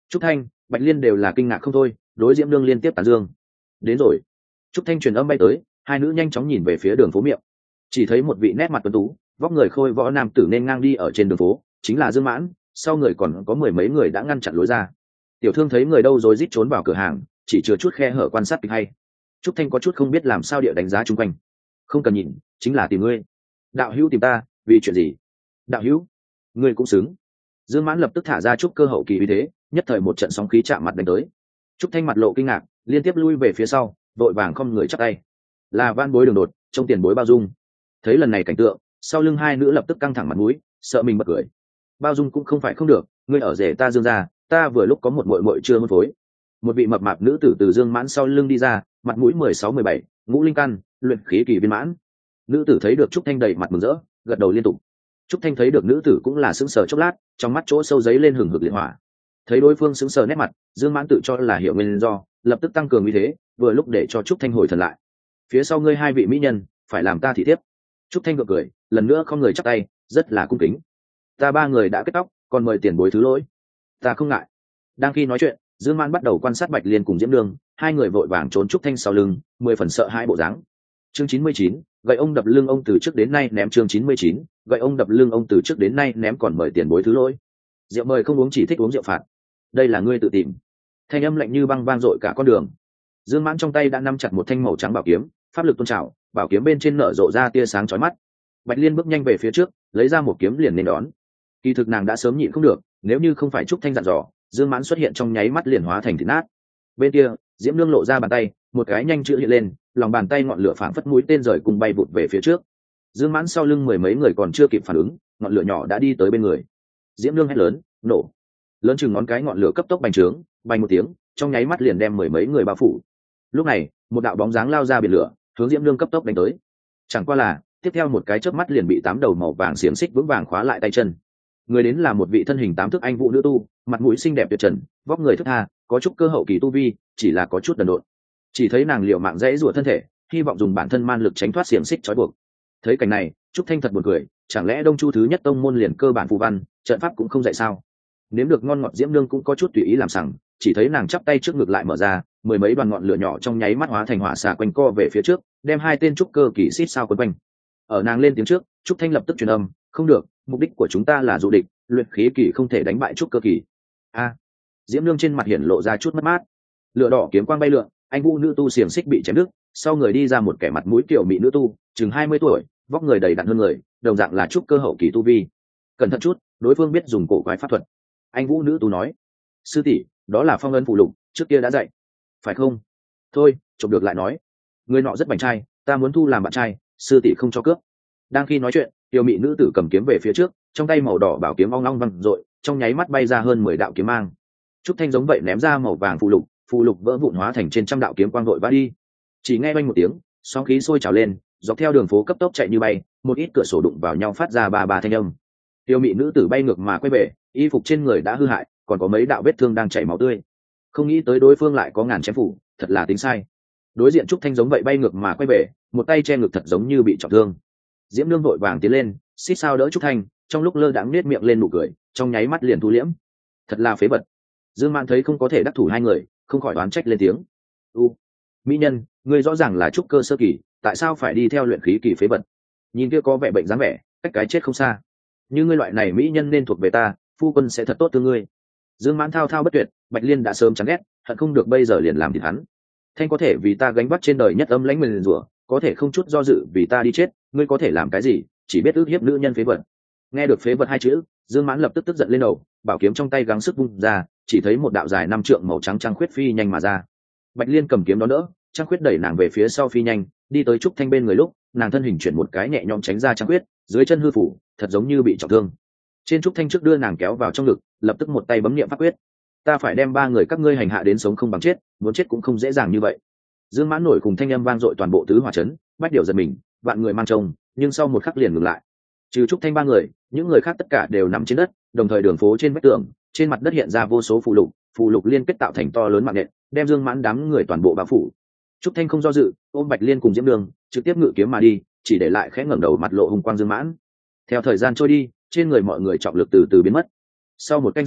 Trúc Thanh, Bạch Liên đều là kinh ngạc không thôi, đối Diễm Nương liên tiếp tán dương. Đến rồi. Trúc Thanh truyền âm bay tới, hai nữ nhanh chóng nhìn về phía đường phố miệng. Chỉ thấy một vị nét mặt tuấn tú, vóc người khôi võ nam tử nên ngang đi ở trên đường phố, chính là Dương Mãn, sau người còn có mười mấy người đã ngăn chặn lối ra. Tiểu thương thấy người đâu rồi rít trốn vào cửa hàng, chỉ chừa chút khe hở quan sát kịch hay. Trúc Thanh có chút không biết làm sao địa đánh giá chung quanh. Không cần nhìn, chính là tìm ngươi. Đạo hữu tìm ta, vì chuyện gì? Đạo hữu, ngươi cũng xứng. Dương Mãn lập tức thả ra trúc cơ hậu kỳ uy thế, nhất thời một trận sóng khí chạm mặt đánh tới. Trúc Thanh mặt lộ kinh ngạc, liên tiếp lui về phía sau, vội vàng không người chắp tay. Là van bối đường đột, trong tiền bối bao dung. Thấy lần này cảnh tượng, sau lưng hai nữ lập tức căng thẳng mặt mũi, sợ mình bật cười. Bao dung cũng không phải không được, ngươi ở rể ta Dương gia, ta vừa lúc có một muội muội chưa hôn phối. Một vị mập mạp nữ tử từ Dương Mãn sau lưng đi ra, mặt mũi mười sáu mười bảy, ngũ linh căn, luyện khí kỳ viên mãn. Nữ tử thấy được Trúc Thanh đầy mặt mừng rỡ, gật đầu liên tục. Trúc Thanh thấy được nữ tử cũng là sững sờ chốc lát, trong mắt chỗ sâu giấy lên hừng hực liệt hỏa. Thấy đối phương sững sờ nét mặt, Dương Mãn tự cho là hiểu nguyên do, lập tức tăng cường uy thế, vừa lúc để cho Trúc Thanh hồi thần lại. Phía sau ngươi hai vị mỹ nhân, phải làm ta thị thiếp. Trúc Thanh gượng cười, lần nữa không người chắp tay, rất là cung kính. Ta ba người đã kết tóc, còn mời tiền bối thứ lỗi. Ta không ngại. Đang khi nói chuyện, Dương Mãn bắt đầu quan sát Bạch Liên cùng Diễm Nương, hai người vội vàng trốn Trúc Thanh sau lưng, mười phần sợ hãi bộ dáng. Chương chín mươi chín, gậy ông đập lưng ông từ trước đến nay ném. Chương chín mươi chín, gậy ông đập lưng ông từ trước đến nay ném, còn mời tiền bối thứ lỗi. Rượu mời không uống, chỉ thích uống rượu phạt. Đây là ngươi tự tìm. Thanh âm lạnh như băng vang dội cả con đường. Dương Mãn trong tay đã nắm chặt một thanh màu trắng bảo kiếm, pháp lực tôn trào, bảo kiếm bên trên nở rộ ra tia sáng chói mắt. Bạch Liên bước nhanh về phía trước, lấy ra một kiếm liền nên đón. Kỳ thực nàng đã sớm nhịn không được, nếu như không phải Trúc Thanh dặn dò, Dương Mãn xuất hiện trong nháy mắt liền hóa thành thịt nát. Bên kia, Diễm Nương lộ ra bàn tay, một cái nhanh chữ hiện lên, lòng bàn tay ngọn lửa phảng phất mũi tên rời cùng bay vụt về phía trước. Dương Mãn sau lưng mười mấy người còn chưa kịp phản ứng, ngọn lửa nhỏ đã đi tới bên người. Diễm Nương hét lớn, nổ! Lớn chừng ngón cái ngọn lửa cấp tốc bành trướng, bay một tiếng, trong nháy mắt liền đem mười mấy người bao phủ. Lúc này, một đạo bóng dáng lao ra biển lửa, hướng Diễm Nương cấp tốc đánh tới. Chẳng qua là, tiếp theo một cái chớp mắt liền bị tám đầu màu vàng xiềng xích vững vàng khóa lại tay chân. Người đến là một vị thân hình tám thước anh vũ nữ tu, mặt mũi xinh đẹp tuyệt trần, vóc người thướt tha, có chút cơ hậu kỳ tu vi, chỉ là có chút đần độn. Chỉ thấy nàng liều mạng dãy rủa thân thể, hy vọng dùng bản thân man lực tránh thoát xiềng xích trói buộc. Thấy cảnh này, Trúc Thanh thật buồn cười, chẳng lẽ Đông Chu thứ nhất tông môn liền cơ bản phù văn, trận pháp cũng không dạy sao? Nếm được ngon ngọt Diễm Nương cũng có chút tùy ý làm sẵn, chỉ thấy nàng chắp tay trước ngực lại mở ra, mười mấy đoàn ngọn lửa nhỏ trong nháy mắt hóa thành hỏa xà quanh co về phía trước, đem hai tên trúc cơ kỳ xít sao quấn quanh. Ở nàng lên tiếng trước, Trúc Thanh lập tức truyền âm, không được, mục đích của chúng ta là dụ địch, luyện khí kỳ không thể đánh bại trúc cơ kỳ. A. Diễm Nương trên mặt hiển lộ ra chút mất mát. Lửa đỏ kiếm quang bay lượn, anh vũ nữ tu xiềng xích bị chém đứt, sau người đi ra một kẻ mặt mũi kiểu mỹ nữ tu, chừng hai mươi tuổi, vóc người đầy đặn hơn người, đồng dạng là trúc cơ hậu kỳ tu vi. Cẩn thận chút, đối phương biết dùng cổ quái pháp thuật. Anh vũ nữ tu nói, sư tỷ, đó là phong ấn phụ lục, trước kia đã dạy, phải không? Thôi, chụp được lại nói. Người nọ rất bảnh trai, ta muốn thu làm bạn trai, sư tỷ không cho cướp. Đang khi nói chuyện, tiểu mỹ nữ tử cầm kiếm về phía trước, trong tay màu đỏ bảo kiếm ong long văng rội, trong nháy mắt bay ra hơn mười đạo kiếm mang. Trúc Thanh giống vậy ném ra màu vàng phụ lục, phụ lục vỡ vụn hóa thành trên trăm đạo kiếm quang vội vã đi. Chỉ nghe vang một tiếng, sóng khí sôi trào lên, dọc theo đường phố cấp tốc chạy như bay, một ít cửa sổ đụng vào nhau phát ra ba ba thanh âm. Tiểu mỹ nữ tử bay ngược mà quay về, y phục trên người đã hư hại, còn có mấy đạo vết thương đang chảy máu tươi. Không nghĩ tới đối phương lại có ngàn chém phủ, thật là tính sai. Đối diện Trúc Thanh giống vậy bay ngược mà quay về, một tay che ngực thật giống như bị trọng thương. Diễm Nương vội vàng tiến lên, xít sao đỡ Trúc Thanh, trong lúc lơ đãng nết miệng lên nụ cười, trong nháy mắt liền thu liễm. Thật là phế vật. Dương Mãn thấy không có thể đắc thủ hai người, không khỏi oán trách lên tiếng. U, mỹ nhân, ngươi rõ ràng là trúc cơ sơ kỳ, tại sao phải đi theo luyện khí kỳ phế vật? Nhìn kia có vẻ bệnh dáng vẻ, cách cái chết không xa. Như ngươi loại này mỹ nhân nên thuộc về ta, phu quân sẽ thật tốt thương ngươi. Dương Mãn thao thao bất tuyệt, Bạch Liên đã sớm chán ghét, hận không được bây giờ liền làm thịt hắn. Thanh có thể vì ta gánh vác trên đời nhất âm lãnh mình rủa, có thể không chút do dự vì ta đi chết, ngươi có thể làm cái gì? Chỉ biết ước hiếp nữ nhân phế vật. Nghe được phế vật hai chữ, Dương Mãn lập tức tức giận lên đầu, bảo kiếm trong tay gắng sức vung ra, chỉ thấy một đạo dài năm trượng màu trắng trăng khuyết phi nhanh mà ra. Bạch Liên cầm kiếm đón đỡ, trăng khuyết đẩy nàng về phía sau phi nhanh, đi tới Trúc Thanh bên người lúc, nàng thân hình chuyển một cái nhẹ nhõm tránh ra trăng khuyết, dưới chân hư phủ, thật giống như bị trọng thương. Trên Trúc Thanh trước đưa nàng kéo vào trong ngực, lập tức một tay bấm niệm pháp quyết. Ta phải đem ba người các ngươi hành hạ đến sống không bằng chết, muốn chết cũng không dễ dàng như vậy. Dương Mãn nổi cùng thanh âm vang dội toàn bộ tứ hỏa chấn, bách điều giật mình, vạn người mang trông, nhưng sau một khắc liền ngừng lại. Trừ Trúc Thanh ba người, những người khác tất cả đều nằm trên đất, đồng thời đường phố trên vách tường, trên mặt đất hiện ra vô số phù lục, phù lục liên kết tạo thành to lớn mạng nện, đem Dương Mãn đám người toàn bộ bao phủ. Trúc Thanh không do dự, ôm Bạch Liên cùng Diễm Nương, trực tiếp ngự kiếm mà đi, chỉ để lại khẽ ngẩng đầu mặt lộ hùng quang Dương Mãn. Theo thời gian trôi đi, trên người mọi người trọng lực từ từ biến mất. Sau một canh giờ,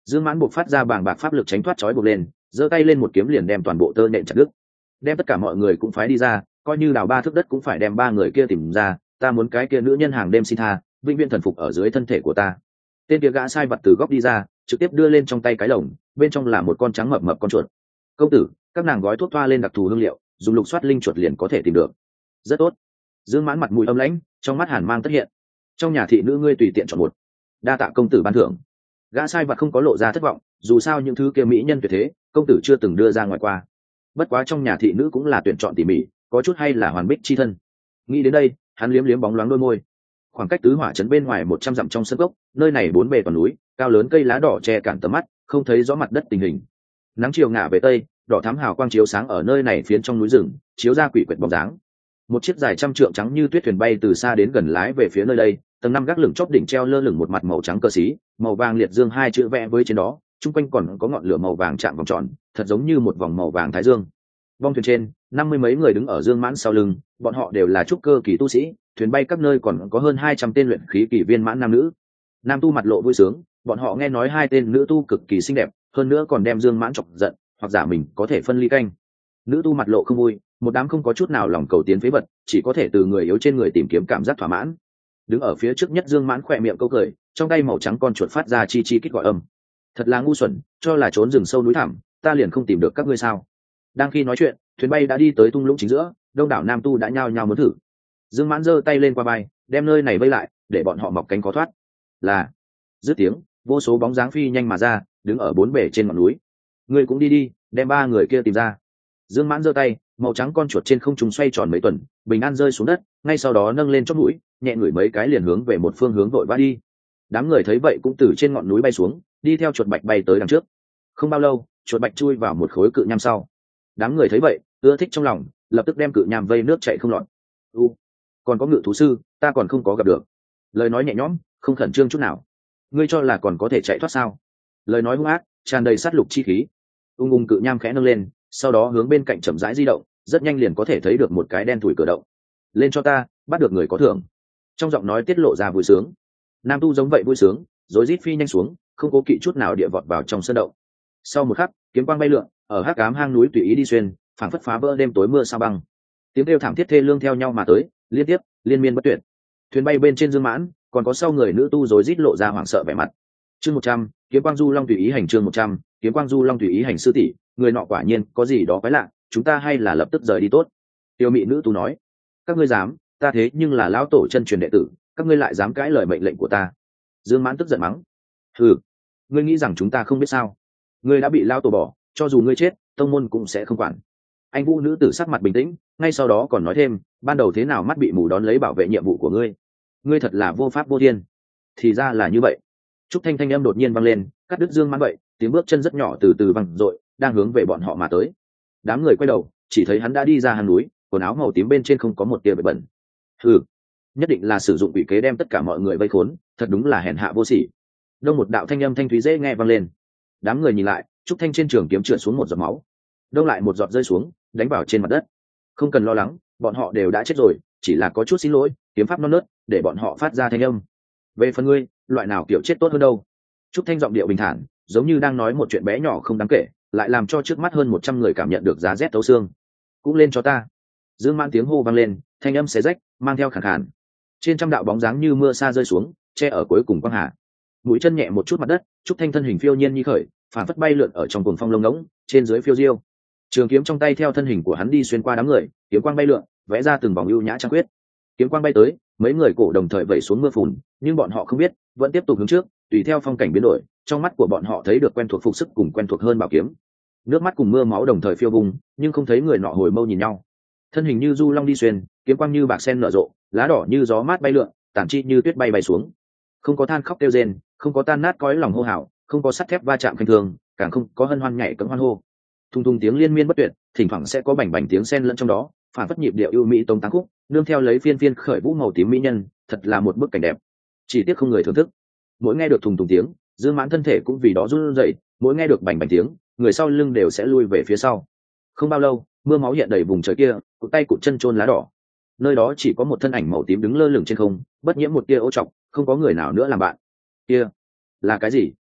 Dương Mãn buộc phát ra bàng bạc pháp lực tránh thoát trói buộc lên, giơ tay lên một kiếm liền đem toàn bộ tơ nện chặt đứt. Đem tất cả mọi người cũng phái đi ra, coi như đào ba thước đất cũng phải đem ba người kia tìm ra, ta muốn cái kia nữ nhân hàng đêm xin tha, vĩnh viễn thần phục ở dưới thân thể của ta. Tên kia gã sai vật từ góc đi ra, trực tiếp đưa lên trong tay cái lồng, bên trong là một con trắng mập mập con chuột. Công tử, các nàng gói thuốc thoa lên đặc thù hương liệu, dùng lục soát linh chuột liền có thể tìm được. Rất tốt. Dương Mãn mặt mũi âm lãnh, trong mắt hàn mang tất hiện. Trong nhà thị nữ ngươi tùy tiện chọn một. Đa tạ công tử ban thưởng. Gã sai vật không có lộ ra thất vọng, dù sao những thứ kia mỹ nhân tuyệt thế, công tử chưa từng đưa ra ngoài qua. Bất quá trong nhà thị nữ cũng là tuyển chọn tỉ mỉ, có chút hay là hoàn bích chi thân. Nghĩ đến đây, hắn liếm liếm bóng loáng đôi môi. Khoảng cách tứ hỏa trấn bên ngoài một trăm dặm trong sân gốc, nơi này bốn bề toàn núi, cao lớn cây lá đỏ che cản tầm mắt, không thấy rõ mặt đất tình hình. Nắng chiều ngả về tây, đỏ thắm hào quang chiếu sáng ở nơi này phiến trong núi rừng, chiếu ra quỷ quyệt bóng dáng. Một chiếc dài trăm trượng trắng như tuyết thuyền bay từ xa đến gần lái về phía nơi đây, tầng năm gác lửng chóp đỉnh treo lơ lửng một mặt màu trắng cờ xí, màu vàng liệt dương hai chữ vẽ với trên đó, chung quanh còn có ngọn lửa màu vàng chạm vòng tròn, thật giống như một vòng màu vàng thái dương. Vong thuyền trên, năm mươi mấy người đứng ở Dương Mãn sau lưng, bọn họ đều là trúc cơ kỳ tu sĩ, thuyền bay các nơi còn có hơn hai trăm tên luyện khí kỳ viên mãn nam nữ. Nam tu mặt lộ vui sướng, bọn họ nghe nói hai tên nữ tu cực kỳ xinh đẹp, hơn nữa còn đem Dương Mãn chọc giận, hoặc giả mình có thể phân ly canh. Nữ tu mặt lộ không vui, một đám không có chút nào lòng cầu tiến phế vật, chỉ có thể từ người yếu trên người tìm kiếm cảm giác thỏa mãn. Đứng ở phía trước nhất Dương Mãn khỏe miệng câu cười, trong tay màu trắng con chuột phát ra chi chi kít gọi âm. Thật là ngu xuẩn, cho là trốn rừng sâu núi thẳm, ta liền không tìm được các ngươi sao? Đang khi nói chuyện, thuyền bay đã đi tới thung lũng chính giữa, đông đảo nam tu đã nhao nhao muốn thử. Dương Mãn giơ tay lên qua bay, đem nơi này vây lại, để bọn họ mọc cánh khó thoát. Là, dứt tiếng, vô số bóng dáng phi nhanh mà ra, đứng ở bốn bể trên ngọn núi. Ngươi cũng đi đi, đem ba người kia tìm ra. Dương Mãn giơ tay, màu trắng con chuột trên không trung xoay tròn mấy tuần, bình an rơi xuống đất, ngay sau đó nâng lên chóp mũi, nhẹ ngửi mấy cái liền hướng về một phương hướng vội vã đi. Đám người thấy vậy cũng từ trên ngọn núi bay xuống, đi theo chuột bạch bay tới đằng trước. Không bao lâu, chuột bạch chui vào một khối cự nham sau. Đám người thấy vậy, ưa thích trong lòng, lập tức đem cự nham vây nước chạy không lọt. U, còn có ngự thú sư, ta còn không có gặp được. Lời nói nhẹ nhõm, không khẩn trương chút nào. Ngươi cho là còn có thể chạy thoát sao? Lời nói hung ác, tràn đầy sát lục chi khí. Ung ung cự nham khẽ nâng lên, sau đó hướng bên cạnh chậm rãi di động, rất nhanh liền có thể thấy được một cái đen thủi cửa động. Lên cho ta, bắt được người có thưởng. Trong giọng nói tiết lộ ra vui sướng. Nam tu giống vậy vui sướng, rối rít phi nhanh xuống, không cố kỵ chút nào địa vọt vào trong sân động. Sau một khắc, kiếm quang bay lượn, ở hắc ám hang núi tùy ý đi xuyên, phảng phất phá vỡ đêm tối mưa sao băng. Tiếng kêu thảm thiết thê lương theo nhau mà tới, liên tiếp, liên miên bất tuyệt. Thuyền bay bên trên Dương Mãn, còn có sau người nữ tu rối rít lộ ra hoảng sợ vẻ mặt. Chương một trăm, kiếm quang du long tùy ý hành chương một trăm, kiếm quang du long tùy ý hành sư tỷ, người nọ quả nhiên có gì đó quái lạ, chúng ta hay là lập tức rời đi tốt. Tiêu mị nữ tu nói, các ngươi dám, ta thế nhưng là lão tổ chân truyền đệ tử, các ngươi lại dám cãi lời mệnh lệnh của ta. Dương Mãn tức giận mắng, hừ, ngươi nghĩ rằng chúng ta không biết sao? Ngươi đã bị lão tổ bỏ, cho dù ngươi chết, tông môn cũng sẽ không quản. Anh Vũ nữ tử sắc mặt bình tĩnh, ngay sau đó còn nói thêm, ban đầu thế nào mắt bị mù đón lấy bảo vệ nhiệm vụ của ngươi, ngươi thật là vô pháp vô thiên. Thì ra là như vậy. Trúc Thanh thanh âm đột nhiên vang lên, cắt đứt Dương Mãn vậy, tiếng bước chân rất nhỏ từ từ vang dội, đang hướng về bọn họ mà tới. Đám người quay đầu, chỉ thấy hắn đã đi ra hang núi, quần áo màu tím bên trên không có một tia bụi bẩn. Hừ, nhất định là sử dụng quỷ kế đem tất cả mọi người vây khốn, thật đúng là hèn hạ vô sỉ. Đông một đạo thanh âm thanh thúy dễ nghe vang lên. Đám người nhìn lại, Trúc Thanh trên trường kiếm trượt xuống một giọt máu. Đông lại một giọt rơi xuống, đánh vào trên mặt đất. Không cần lo lắng, bọn họ đều đã chết rồi, chỉ là có chút xin lỗi, kiếm pháp non nớt, để bọn họ phát ra thanh âm. Về phần ngươi, loại nào kiểu chết tốt hơn đâu? Trúc Thanh giọng điệu bình thản, giống như đang nói một chuyện bé nhỏ không đáng kể, lại làm cho trước mắt hơn một trăm người cảm nhận được giá rét thấu xương. Cũng lên cho ta. Dương Mãn tiếng hô vang lên, thanh âm xé rách, mang theo khàn khàn. Trên trăm đạo bóng dáng như mưa sa rơi xuống, che ở cuối cùng quang hà. Mũi chân nhẹ một chút mặt đất, Trúc Thanh thân hình phiêu nhiên như khởi, phản phất bay lượn ở trong cuồng phong lông ngỗng, trên dưới phiêu diêu. Trường kiếm trong tay theo thân hình của hắn đi xuyên qua đám người, kiếm quang bay lượn, vẽ ra từng vòng ưu nhã trang quyết. Kiếm quang bay tới, mấy người cổ đồng thời vẩy xuống mưa phùn, nhưng bọn họ không biết, vẫn tiếp tục hướng trước, tùy theo phong cảnh biến đổi, trong mắt của bọn họ thấy được quen thuộc phục sức cùng quen thuộc hơn bảo kiếm. Nước mắt cùng mưa máu đồng thời phiêu vùng, nhưng không thấy người nọ hồi mâu nhìn nhau. Thân hình như du long đi xuyên, kiếm quang như bạc sen nở rộ, lá đỏ như gió mát bay lượn, tản chi như tuyết bay bay xuống. Không có than khóc kêu rên, không có tan nát cõi lòng hô hào, không có sắt thép va chạm khinh thường, càng không có hân hoan nhảy cẫng hoan hô. Thùng thùng tiếng liên miên bất tuyệt, thỉnh thoảng sẽ có bành bành tiếng sen lẫn trong đó, phản phất nhịp điệu ưu mỹ tông táng khúc, nương theo lấy phiên phiên khởi vũ màu tím mỹ nhân, thật là một bức cảnh đẹp. Chỉ tiếc không người thưởng thức. Mỗi nghe được thùng thùng tiếng, Dương Mãn thân thể cũng vì đó run rẩy, mỗi nghe được bành bành tiếng, người sau lưng đều sẽ lui về phía sau. Không bao lâu, mưa máu hiện đầy vùng trời kia, cụt tay cụt chân chôn lá đỏ. Nơi đó chỉ có một thân ảnh màu tím đứng lơ lửng trên không, bất nhiễm một tia ô trọc, không có người nào nữa làm bạn. Kia, là cái gì?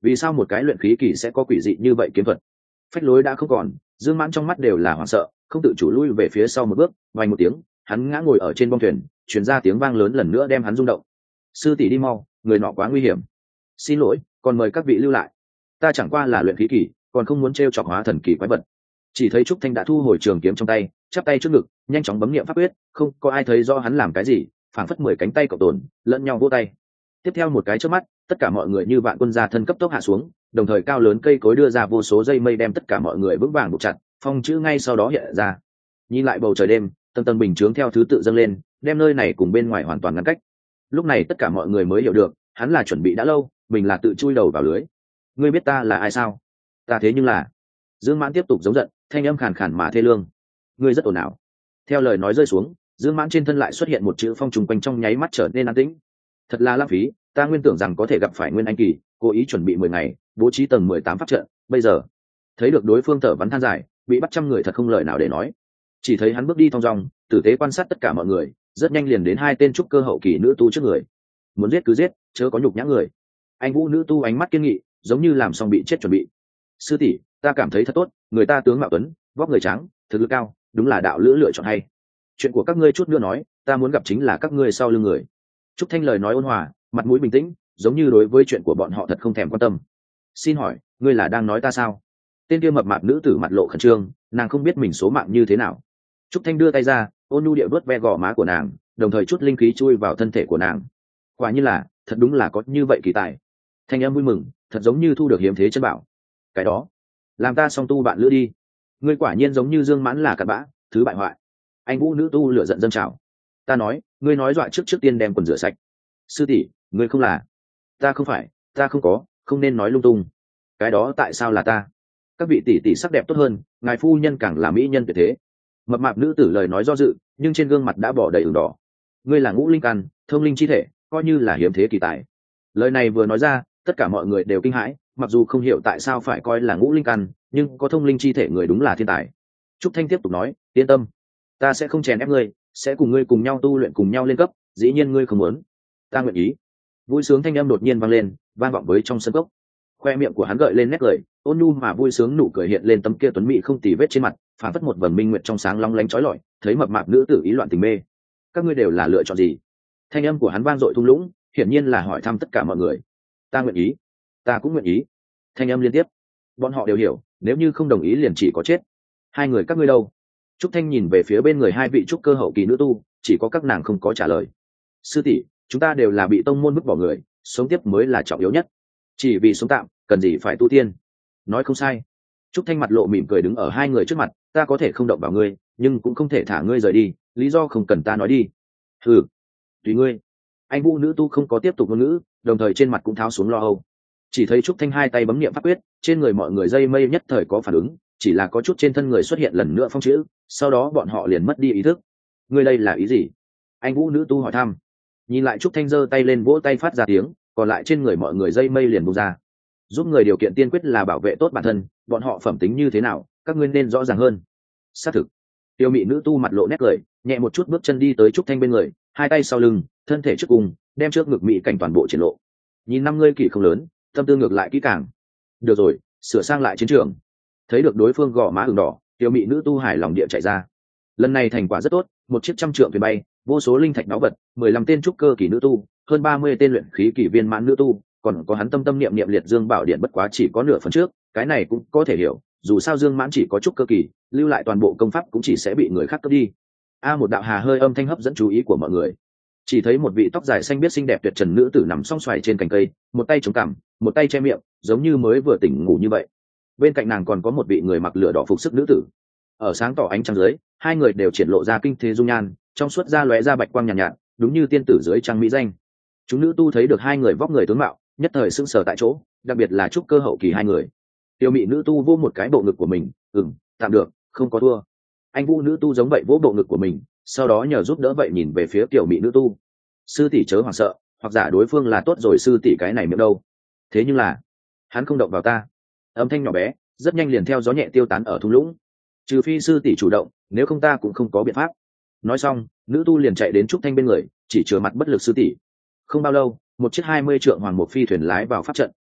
vì sao một cái luyện khí kỳ sẽ có quỷ dị như vậy kiếm thuật? Phách lối đã không còn, Dương Mãn trong mắt đều là hoảng sợ, không tự chủ lui về phía sau một bước, vang một tiếng, hắn ngã ngồi ở trên bong thuyền, truyền ra tiếng vang lớn lần nữa đem hắn rung động. Sư tỷ đi mau, người nọ quá nguy hiểm. Xin lỗi, còn mời các vị lưu lại. Ta chẳng qua là luyện khí kỳ, còn không muốn trêu chọc hóa thần kỳ quái vật. Chỉ thấy Trúc Thanh đã thu hồi trường kiếm trong tay, chắp tay trước ngực, nhanh chóng bấm niệm pháp quyết, không có ai thấy rõ hắn làm cái gì, phảng phất mười cánh tay cộng tồn, lẫn nhau vỗ tay. Tiếp theo một cái chớp mắt, tất cả mọi người như vạn quân gia thân cấp tốc hạ xuống, đồng thời cao lớn cây cối đưa ra vô số dây mây đem tất cả mọi người vững vàng buộc chặt, phong chữ ngay sau đó hiện ra. Nhìn lại bầu trời đêm, tầng tầng bình chướng theo thứ tự dâng lên, đem nơi này cùng bên ngoài hoàn toàn ngăn cách. Lúc này tất cả mọi người mới hiểu được, hắn là chuẩn bị đã lâu, mình là tự chui đầu vào lưới. Ngươi biết ta là ai sao? Ta thế nhưng là... Dương Mãn tiếp tục giống giận, thanh âm khàn khàn mà thê lương. Ngươi rất ồn ào. Theo lời nói rơi xuống, Dương Mãn trên thân lại xuất hiện một chữ phong trùng quanh trong nháy mắt trở nên an tĩnh. Thật là lãng phí, ta nguyên tưởng rằng có thể gặp phải Nguyên Anh kỳ, cố ý chuẩn bị mười ngày, bố trí tầng mười tám pháp trận, bây giờ thấy được đối phương thở vắn than dài, bị bắt trăm người thật không lời nào để nói. Chỉ thấy hắn bước đi thong dong, tử tế quan sát tất cả mọi người, rất nhanh liền đến hai tên trúc cơ hậu kỳ nữ tu trước người. Muốn giết cứ giết, chớ có nhục nhã người. Anh Vũ nữ tu ánh mắt kiên nghị, giống như làm xong bị chết chuẩn bị. Sư tỷ, ta cảm thấy thật tốt, người ta tướng mạo tuấn, vóc người trắng, thực lực cao, đúng là đạo lữ lựa chọn hay. Chuyện của các ngươi chút nữa nói, ta muốn gặp chính là các ngươi sau lưng người. Trúc Thanh lời nói ôn hòa, mặt mũi bình tĩnh, giống như đối với chuyện của bọn họ thật không thèm quan tâm. Xin hỏi, ngươi là đang nói ta sao? Tên kia mập mạp nữ tử mặt lộ khẩn trương, nàng không biết mình số mạng như thế nào. Trúc Thanh đưa tay ra, ôn nhu điệu đuốt ve gò má của nàng, đồng thời chút linh khí chui vào thân thể của nàng. Quả như là, thật đúng là có như vậy kỳ tài. Thanh em vui mừng, thật giống như thu được hiếm thế chân bảo. Cái đó, làm ta song tu bạn lữ đi. Ngươi quả nhiên giống như Dương Mãn là cặn bã, thứ bại hoại. Anh Vũ nữ tu lửa giận dâng trào. Ta nói, ngươi nói dọa trước trước tiên đem quần rửa sạch. Sư tỷ, ngươi không là. Ta không phải, ta không có, không nên nói lung tung. Cái đó tại sao là ta? Các vị tỷ tỷ sắc đẹp tốt hơn, ngài phu nhân càng là mỹ nhân tuyệt thế. Mập mạp nữ tử lời nói do dự, nhưng trên gương mặt đã bỏ đầy ửng đỏ. Ngươi là ngũ linh căn, thông linh chi thể, coi như là hiếm thế kỳ tài. Lời này vừa nói ra, tất cả mọi người đều kinh hãi, mặc dù không hiểu tại sao phải coi là ngũ linh căn, nhưng có thông linh chi thể người đúng là thiên tài. Trúc Thanh tiếp tục nói, yên tâm, ta sẽ không chèn ép ngươi, sẽ cùng ngươi cùng nhau tu luyện cùng nhau lên cấp, dĩ nhiên ngươi không muốn, ta nguyện ý. Vui sướng thanh âm đột nhiên vang lên, vang vọng với trong sân cốc. Khoe miệng của hắn gợi lên nét cười, ôn nhu mà vui sướng nụ cười hiện lên tấm kia tuấn mỹ không tì vết trên mặt, phản phất một vầng minh nguyệt trong sáng long lánh chói lọi, thấy mập mạp nữ tử ý loạn tình mê. Các ngươi đều là lựa chọn gì? Thanh âm của hắn vang dội thung lũng, hiển nhiên là hỏi thăm tất cả mọi người. Ta nguyện ý, ta cũng nguyện ý. Thanh âm liên tiếp, bọn họ đều hiểu, nếu như không đồng ý liền chỉ có chết. Hai người các ngươi đâu? Trúc Thanh nhìn về phía bên người hai vị trúc cơ hậu kỳ nữ tu, chỉ có các nàng không có trả lời. Sư tỷ, chúng ta đều là bị tông môn vứt bỏ người, sống tiếp mới là trọng yếu nhất. Chỉ vì sống tạm, cần gì phải tu tiên? Nói không sai. Trúc Thanh mặt lộ mỉm cười đứng ở hai người trước mặt, ta có thể không động vào ngươi, nhưng cũng không thể thả ngươi rời đi, lý do không cần ta nói đi. Hừ, tùy ngươi. Anh Vũ nữ tu không có tiếp tục ngôn ngữ, đồng thời trên mặt cũng tháo xuống lo âu. Chỉ thấy Trúc Thanh hai tay bấm niệm pháp quyết, trên người mọi người dây mây nhất thời có phản ứng, chỉ là có chút trên thân người xuất hiện lần nữa phong chữ, sau đó bọn họ liền mất đi ý thức. Ngươi đây là ý gì? Anh Vũ nữ tu hỏi thăm. Nhìn lại Trúc Thanh giơ tay lên vỗ tay phát ra tiếng, còn lại trên người mọi người dây mây liền bung ra. Giúp người điều kiện tiên quyết là bảo vệ tốt bản thân, bọn họ phẩm tính như thế nào, các ngươi nên rõ ràng hơn. Xác thực. Tiêu mị nữ tu mặt lộ nét cười, nhẹ một chút bước chân đi tới Trúc Thanh bên người, hai tay sau lưng, thân thể trước cùng, đem trước ngực mỹ cảnh toàn bộ triển lộ. Nhìn năm ngươi kỳ không lớn, tâm tư ngược lại kỹ càng. Được rồi, sửa sang lại chiến trường. Thấy được đối phương gò má ửng đỏ, tiêu mị nữ tu hài lòng địa chạy ra. Lần này thành quả rất tốt, một chiếc trăm trượng thuyền bay, vô số linh thạch báu vật, mười lăm tên trúc cơ kỳ nữ tu, hơn ba mươi tên luyện khí kỳ viên mãn nữ tu, còn có hắn tâm tâm niệm niệm liệt dương bảo điện bất quá chỉ có nửa phần trước, cái này cũng có thể hiểu, dù sao dương mãn chỉ có trúc cơ kỳ, lưu lại toàn bộ công pháp cũng chỉ sẽ bị người khác cướp đi. A một đạo hà hơi âm thanh hấp dẫn chú ý của mọi người. Chỉ thấy một vị tóc dài xanh biếc xinh đẹp tuyệt trần nữ tử nằm song xoài trên cành cây, một tay chống cằm, một tay che miệng, giống như mới vừa tỉnh ngủ như vậy. Bên cạnh nàng còn có một vị người mặc lửa đỏ phục sức nữ tử. Ở sáng tỏ ánh trăng dưới, hai người đều triển lộ ra kinh thế dung nhan, trong suốt da lóe ra bạch quang nhàn nhạt, nhạt, đúng như tiên tử dưới trăng mỹ danh. Chúng nữ tu thấy được hai người vóc người tướng mạo, nhất thời sững sờ tại chỗ, đặc biệt là trúc cơ hậu kỳ hai người. Tiêu mị nữ tu vô một cái bộ ngực của mình, ừm, tạm được, không có thua. Anh Vũ nữ tu giống vậy vỗ bộ ngực của mình, sau đó nhờ giúp đỡ vậy nhìn về phía tiểu mị nữ tu. Sư tỷ chớ hoảng sợ, hoặc giả đối phương là tốt rồi, sư tỷ cái này miệng đâu. Thế nhưng là, hắn không động vào ta. Âm thanh nhỏ bé, rất nhanh liền theo gió nhẹ tiêu tán ở thung lũng. Trừ phi sư tỷ chủ động, nếu không ta cũng không có biện pháp. Nói xong, nữ tu liền chạy đến Trúc Thanh bên người, chỉ chừa mặt bất lực sư tỷ. Không bao lâu, một chiếc hai mươi trượng hoàng một phi thuyền lái vào pháp trận,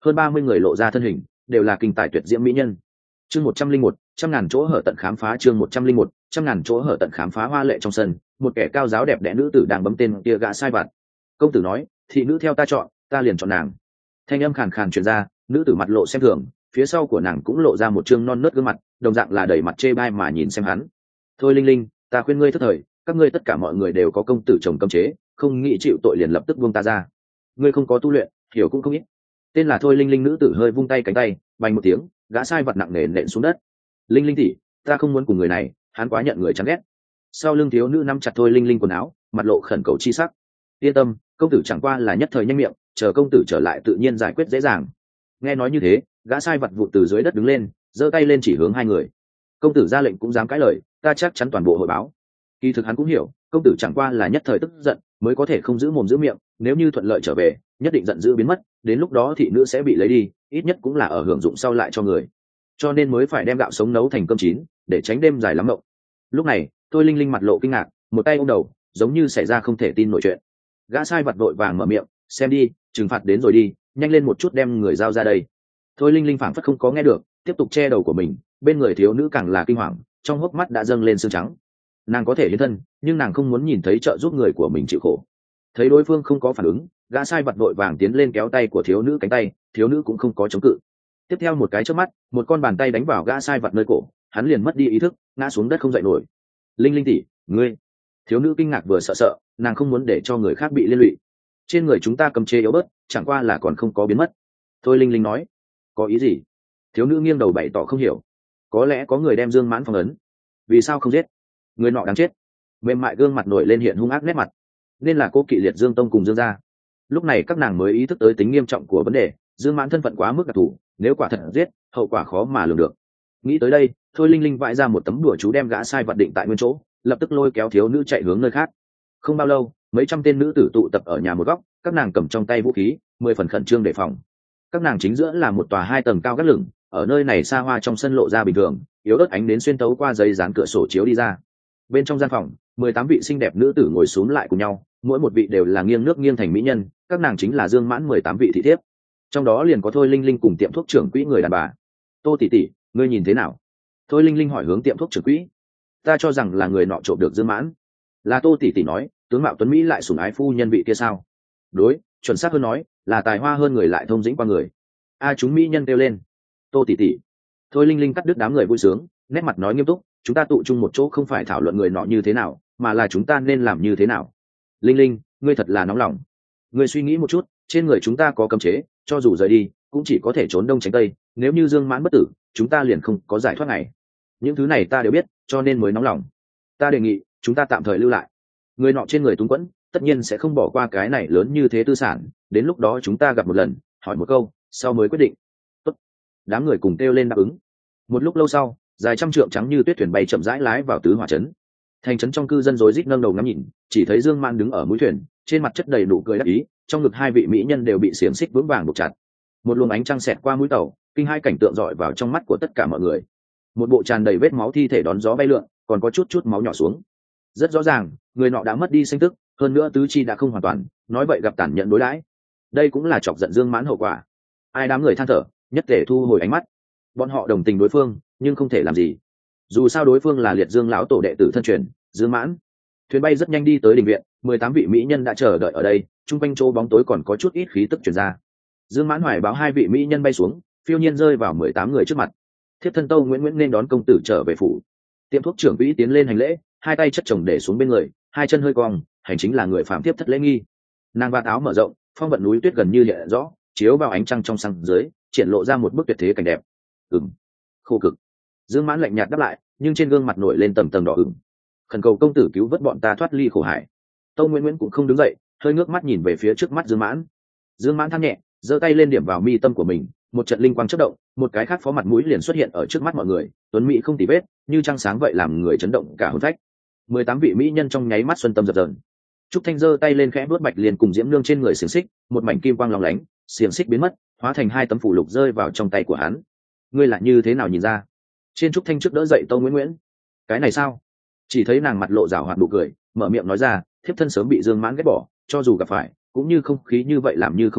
hơn ba mươi người lộ ra thân hình, đều là kinh tài tuyệt diễm mỹ nhân. Chương một trăm linh một, trăm ngàn chỗ hở tận khám phá. Chương một trăm linh một, trăm ngàn chỗ hở tận khám phá. Hoa lệ trong sân, một kẻ cao giáo đẹp đẽ nữ tử đang bấm tên kia gã sai vặt. Công tử nói, thị nữ theo ta chọn, ta liền chọn nàng. Thanh âm khàn khàn truyền ra, nữ tử mặt lộ xem thường, phía sau của nàng cũng lộ ra một trương non nớt gương mặt, đồng dạng là đầy mặt chê bai mà nhìn xem hắn. Thôi Linh Linh, ta khuyên ngươi thất thời, các ngươi tất cả mọi người đều có công tử chồng cấm chế, không nghĩ chịu tội liền lập tức buông ta ra. Ngươi không có tu luyện, hiểu cũng không ít. Tên là Thôi Linh Linh nữ tử hơi vung tay cánh tay, bành một tiếng, gã sai vật nặng nề nện xuống đất. Linh Linh tỷ, ta không muốn cùng người này, hắn quá nhận người chán ghét. Sau lưng thiếu nữ nắm chặt Thôi Linh Linh quần áo, mặt lộ khẩn cầu chi sắc. Yên tâm, công tử chẳng qua là nhất thời nhanh miệng, chờ công tử trở lại tự nhiên giải quyết dễ dàng. Nghe nói như thế, gã sai vật vụt từ dưới đất đứng lên, giơ tay lên chỉ hướng hai người. Công tử ra lệnh cũng dám cãi lời, ta chắc chắn toàn bộ hội báo. Kỳ thực hắn cũng hiểu, công tử chẳng qua là nhất thời tức giận, mới có thể không giữ mồm giữ miệng, nếu như thuận lợi trở về, nhất định giận dữ biến mất, đến lúc đó thị nữ sẽ bị lấy đi, ít nhất cũng là ở hưởng dụng sau lại cho người. Cho nên mới phải đem gạo sống nấu thành cơm chín, để tránh đêm dài lắm mộng. Lúc này, Thôi Linh Linh mặt lộ kinh ngạc, một tay ôm đầu, giống như xảy ra không thể tin nổi chuyện. Gã sai vật vội vàng mở miệng, xem đi, trừng phạt đến rồi đi, nhanh lên một chút đem người giao ra đây. Thôi Linh Linh phảng phất không có nghe được, tiếp tục che đầu của mình, bên người thiếu nữ càng là kinh hoàng, trong hốc mắt đã dâng lên sương trắng. Nàng có thể hiến thân, nhưng nàng không muốn nhìn thấy trợ giúp người của mình chịu khổ. Thấy đối phương không có phản ứng, gã sai vật vội vàng tiến lên kéo tay của thiếu nữ cánh tay, thiếu nữ cũng không có chống cự. Tiếp theo một cái chớp mắt, một con bàn tay đánh vào gã sai vật nơi cổ, hắn liền mất đi ý thức, ngã xuống đất không dậy nổi. Linh Linh tỷ, ngươi! Thiếu nữ kinh ngạc vừa sợ sợ, nàng không muốn để cho người khác bị liên lụy. Trên người chúng ta cấm chế yếu bớt, chẳng qua là còn không có biến mất. Thôi Linh Linh nói. Có ý gì? Thiếu nữ nghiêng đầu bày tỏ không hiểu. Có lẽ có người đem Dương Mãn phong ấn. Vì sao không giết? Người nọ đáng chết. Mềm mại gương mặt nổi lên hiện hung ác nét mặt. Nên là cô kỵ liệt Dương Tông cùng Dương gia. Lúc này các nàng mới ý thức tới tính nghiêm trọng của vấn đề, Dương Mãn thân phận quá mức đặc thù, nếu quả thật giết, hậu quả khó mà lường được. Nghĩ tới đây, Thôi Linh Linh vãi ra một tấm đùa chú đem gã sai vật định tại nguyên chỗ, lập tức lôi kéo thiếu nữ chạy hướng nơi khác. Không bao lâu, mấy trăm tên nữ tử tụ tập ở nhà một góc, các nàng cầm trong tay vũ khí, mười phần khẩn trương đề phòng. Các nàng chính giữa là một tòa hai tầng cao gác lửng, ở nơi này xa hoa trong sân lộ ra bình thường, yếu ớt ánh đến xuyên tấu qua giấy dán cửa sổ chiếu đi ra. Bên trong gian phòng, mười tám vị xinh đẹp nữ tử ngồi xúm lại cùng nhau, mỗi một vị đều là nghiêng nước nghiêng thành mỹ nhân, các nàng chính là Dương Mãn mười tám vị thị thiếp. Trong đó liền có Thôi Linh Linh cùng tiệm thuốc trưởng quỹ người đàn bà. Tô tỷ tỷ, ngươi nhìn thế nào? Thôi Linh Linh hỏi hướng tiệm thuốc trưởng quỹ. Ta cho rằng là người nọ trộm được Dương Mãn. Là Tô tỷ tỷ nói, tướng mạo tuấn mỹ lại sủng ái phu nhân vị kia sao? Đối, chuẩn xác hơn nói, là tài hoa hơn người lại thông dĩnh qua người. A chúng mỹ nhân kêu lên. Tô tỷ tỷ. Thôi Linh Linh cắt đứt đám người vui sướng, nét mặt nói nghiêm túc, chúng ta tụ chung một chỗ không phải thảo luận người nọ như thế nào, mà là chúng ta nên làm như thế nào. Linh Linh, ngươi thật là nóng lòng. Ngươi suy nghĩ một chút, trên người chúng ta có cấm chế, cho dù rời đi, cũng chỉ có thể trốn đông tránh tây, nếu như Dương Mãn bất tử, chúng ta liền không có giải thoát này. Những thứ này ta đều biết, cho nên mới nóng lòng. Ta đề nghị, chúng ta tạm thời lưu lại. Người nọ trên người túng quẫn, tất nhiên sẽ không bỏ qua cái này lớn như thế tư sản, đến lúc đó chúng ta gặp một lần, hỏi một câu, sau mới quyết định. Tốt. Đám người cùng kêu lên đáp ứng. Một lúc lâu sau, dài trăm trượng trắng như tuyết thuyền bay chậm rãi lái vào tứ hỏa trấn. Thành trấn trong cư dân rối rít nâng đầu ngắm nhìn, chỉ thấy Dương Mãn đứng ở mũi thuyền, trên mặt chất đầy nụ cười đắc ý, trong ngực hai vị mỹ nhân đều bị xiềng xích vững vàng buộc chặt. Một luồng ánh trăng xẹt qua mũi tàu, kinh hai cảnh tượng rọi vào trong mắt của tất cả mọi người. Một bộ tràn đầy vết máu thi thể đón gió bay lượn, còn có chút chút máu nhỏ xuống. Rất rõ ràng, người nọ đã mất đi sinh tức, hơn nữa tứ chi đã không hoàn toàn, nói vậy gặp tàn nhẫn đối đãi. Đây cũng là chọc giận Dương Mãn hậu quả. Ai đám người than thở, nhất thể thu hồi ánh mắt. Bọn họ đồng tình đối phương, nhưng không thể làm gì. Dù sao đối phương là Liệt Dương lão tổ đệ tử thân truyền, Dương Mãn. Thuyền bay rất nhanh đi tới đình viện, mười tám vị mỹ nhân đã chờ đợi ở đây, trung quanh chỗ bóng tối còn có chút ít khí tức truyền ra. Dương Mãn hoài báo hai vị mỹ nhân bay xuống, phiêu nhiên rơi vào mười tám người trước mặt. Thiếp thân Tâu Nguyễn Nguyễn nên đón công tử trở về phủ. Tiệm thuốc trưởng quỹ tiến lên hành lễ, hai tay chất chồng để xuống bên người, hai chân hơi cong, hành chính là người phạm tiếp thất lễ nghi. Nàng vạt áo mở rộng, phong vận núi tuyết gần như hiện rõ, chiếu vào ánh trăng trong sang dưới, triển lộ ra một bức tuyệt thế cảnh đẹp. Ừm, khô cực. Dương Mãn lạnh nhạt đáp lại, nhưng trên gương mặt nổi lên tầng tầng đỏ ửng. Khẩn cầu công tử cứu vớt bọn ta thoát ly khổ hải. Tâu Nguyễn Nguyễn cũng không đứng dậy, hơi ngước mắt nhìn về phía trước mắt Dương Mãn. Dương Mãn than nhẹ, giơ tay lên điểm vào mi tâm của mình, một trận linh quang chớp động, một cái khác phó mặt mũi liền xuất hiện ở trước mắt mọi người, tuấn mỹ không tì vết, như trăng sáng vậy làm người chấn động cả hồn phách. mười tám vị mỹ nhân trong nháy mắt xuân tâm dập dờn. Trúc Thanh giơ tay lên khẽ vuốt bạch liền cùng diễm nương trên người xiềng xích, một mảnh kim quang lóng lánh, xiềng xích biến mất, hóa thành hai tấm phù lục rơi vào trong tay của hắn. Ngươi lại như thế nào nhìn ra? Trên Trúc Thanh trước đỡ dậy Tâu Nguyễn Nguyễn. Cái này sao? Chỉ thấy nàng mặt lộ rảo hoạt nụ cười, mở miệng nói ra, thiếp thân sớm bị Dương Mãn ghét bỏ, cho dù gặp phải, cũng như không khí như vậy làm như không thấy,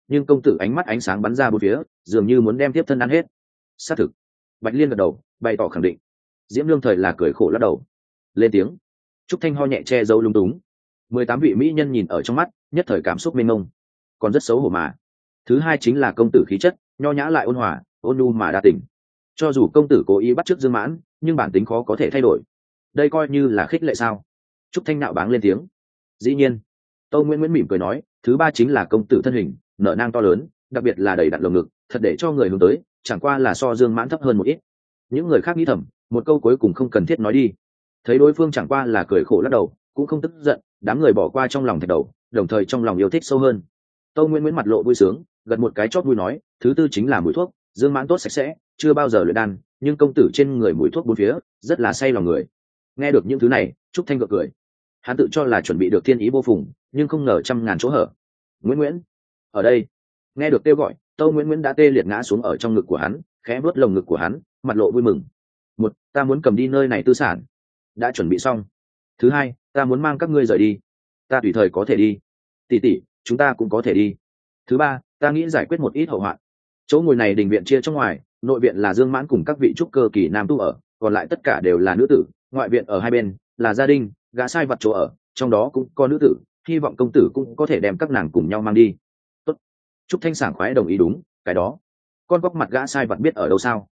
nhưng công tử ánh mắt ánh sáng bắn ra bốn phía, dường như muốn đem tiếp thân ăn hết. Xác thực. Bạch Liên gật đầu, bày tỏ khẳng định. Diễm Nương thời là cười khổ lắc đầu, lên tiếng. Trúc Thanh ho nhẹ che giấu lung túng. Mười tám vị mỹ nhân nhìn ở trong mắt, nhất thời cảm xúc mênh mông, còn rất xấu hổ mà. Thứ hai chính là công tử khí chất, nho nhã lại ôn hòa, ôn nhu mà đa tình. Cho dù công tử cố ý bắt chước Dương Mãn, nhưng bản tính khó có thể thay đổi. Đây coi như là khích lệ sao? Trúc Thanh nạo báng lên tiếng. Dĩ nhiên. Tâu Nguyễn Nguyễn mỉm cười nói, thứ ba chính là công tử thân hình, nở nang to lớn, đặc biệt là đầy đặn lồng ngực, thật để cho người hướng tới, chẳng qua là so Dương Mãn thấp hơn một ít. Những người khác nghĩ thầm, một câu cuối cùng không cần thiết nói đi. Thấy đối phương chẳng qua là cười khổ lắc đầu, cũng không tức giận, đám người bỏ qua trong lòng thạch đầu, đồng thời trong lòng yêu thích sâu hơn. Tâu Nguyễn Nguyễn mặt lộ vui sướng, gật một cái chót vui nói, thứ tư chính là mùi thuốc, Dương Mãn tốt sạch sẽ, chưa bao giờ luyện đan, nhưng công tử trên người mùi thuốc bốn phía, rất là say lòng người. Nghe được những thứ này, Trúc Thanh gượng cười. Hắn tự cho là chuẩn bị được thiên ý vô phùng, nhưng không ngờ trăm ngàn chỗ hở. Nguyễn Nguyễn, ở đây. Nghe được kêu gọi, Tâu Nguyễn Nguyễn đã tê liệt ngã xuống ở trong ngực của hắn, khẽ vuốt lồng ngực của hắn, mặt lộ vui mừng. Một, ta muốn cầm đi nơi này tư sản, đã chuẩn bị xong. Thứ hai, ta muốn mang các ngươi rời đi, ta tùy thời có thể đi. Tỷ tỷ, chúng ta cũng có thể đi. Thứ ba, ta nghĩ giải quyết một ít hậu hoạn. Chỗ ngồi này đình viện chia trong ngoài, nội viện là Dương Mãn cùng các vị trúc cơ kỳ nam tu ở, còn lại tất cả đều là nữ tử, ngoại viện ở hai bên là gia đình, gã sai vặt chỗ ở, trong đó cũng có nữ tử, hy vọng công tử cũng có thể đem các nàng cùng nhau mang đi. Tốt. Trúc Thanh sảng khoái đồng ý đúng, cái đó. Con góc mặt gã sai vặt biết ở đâu sao?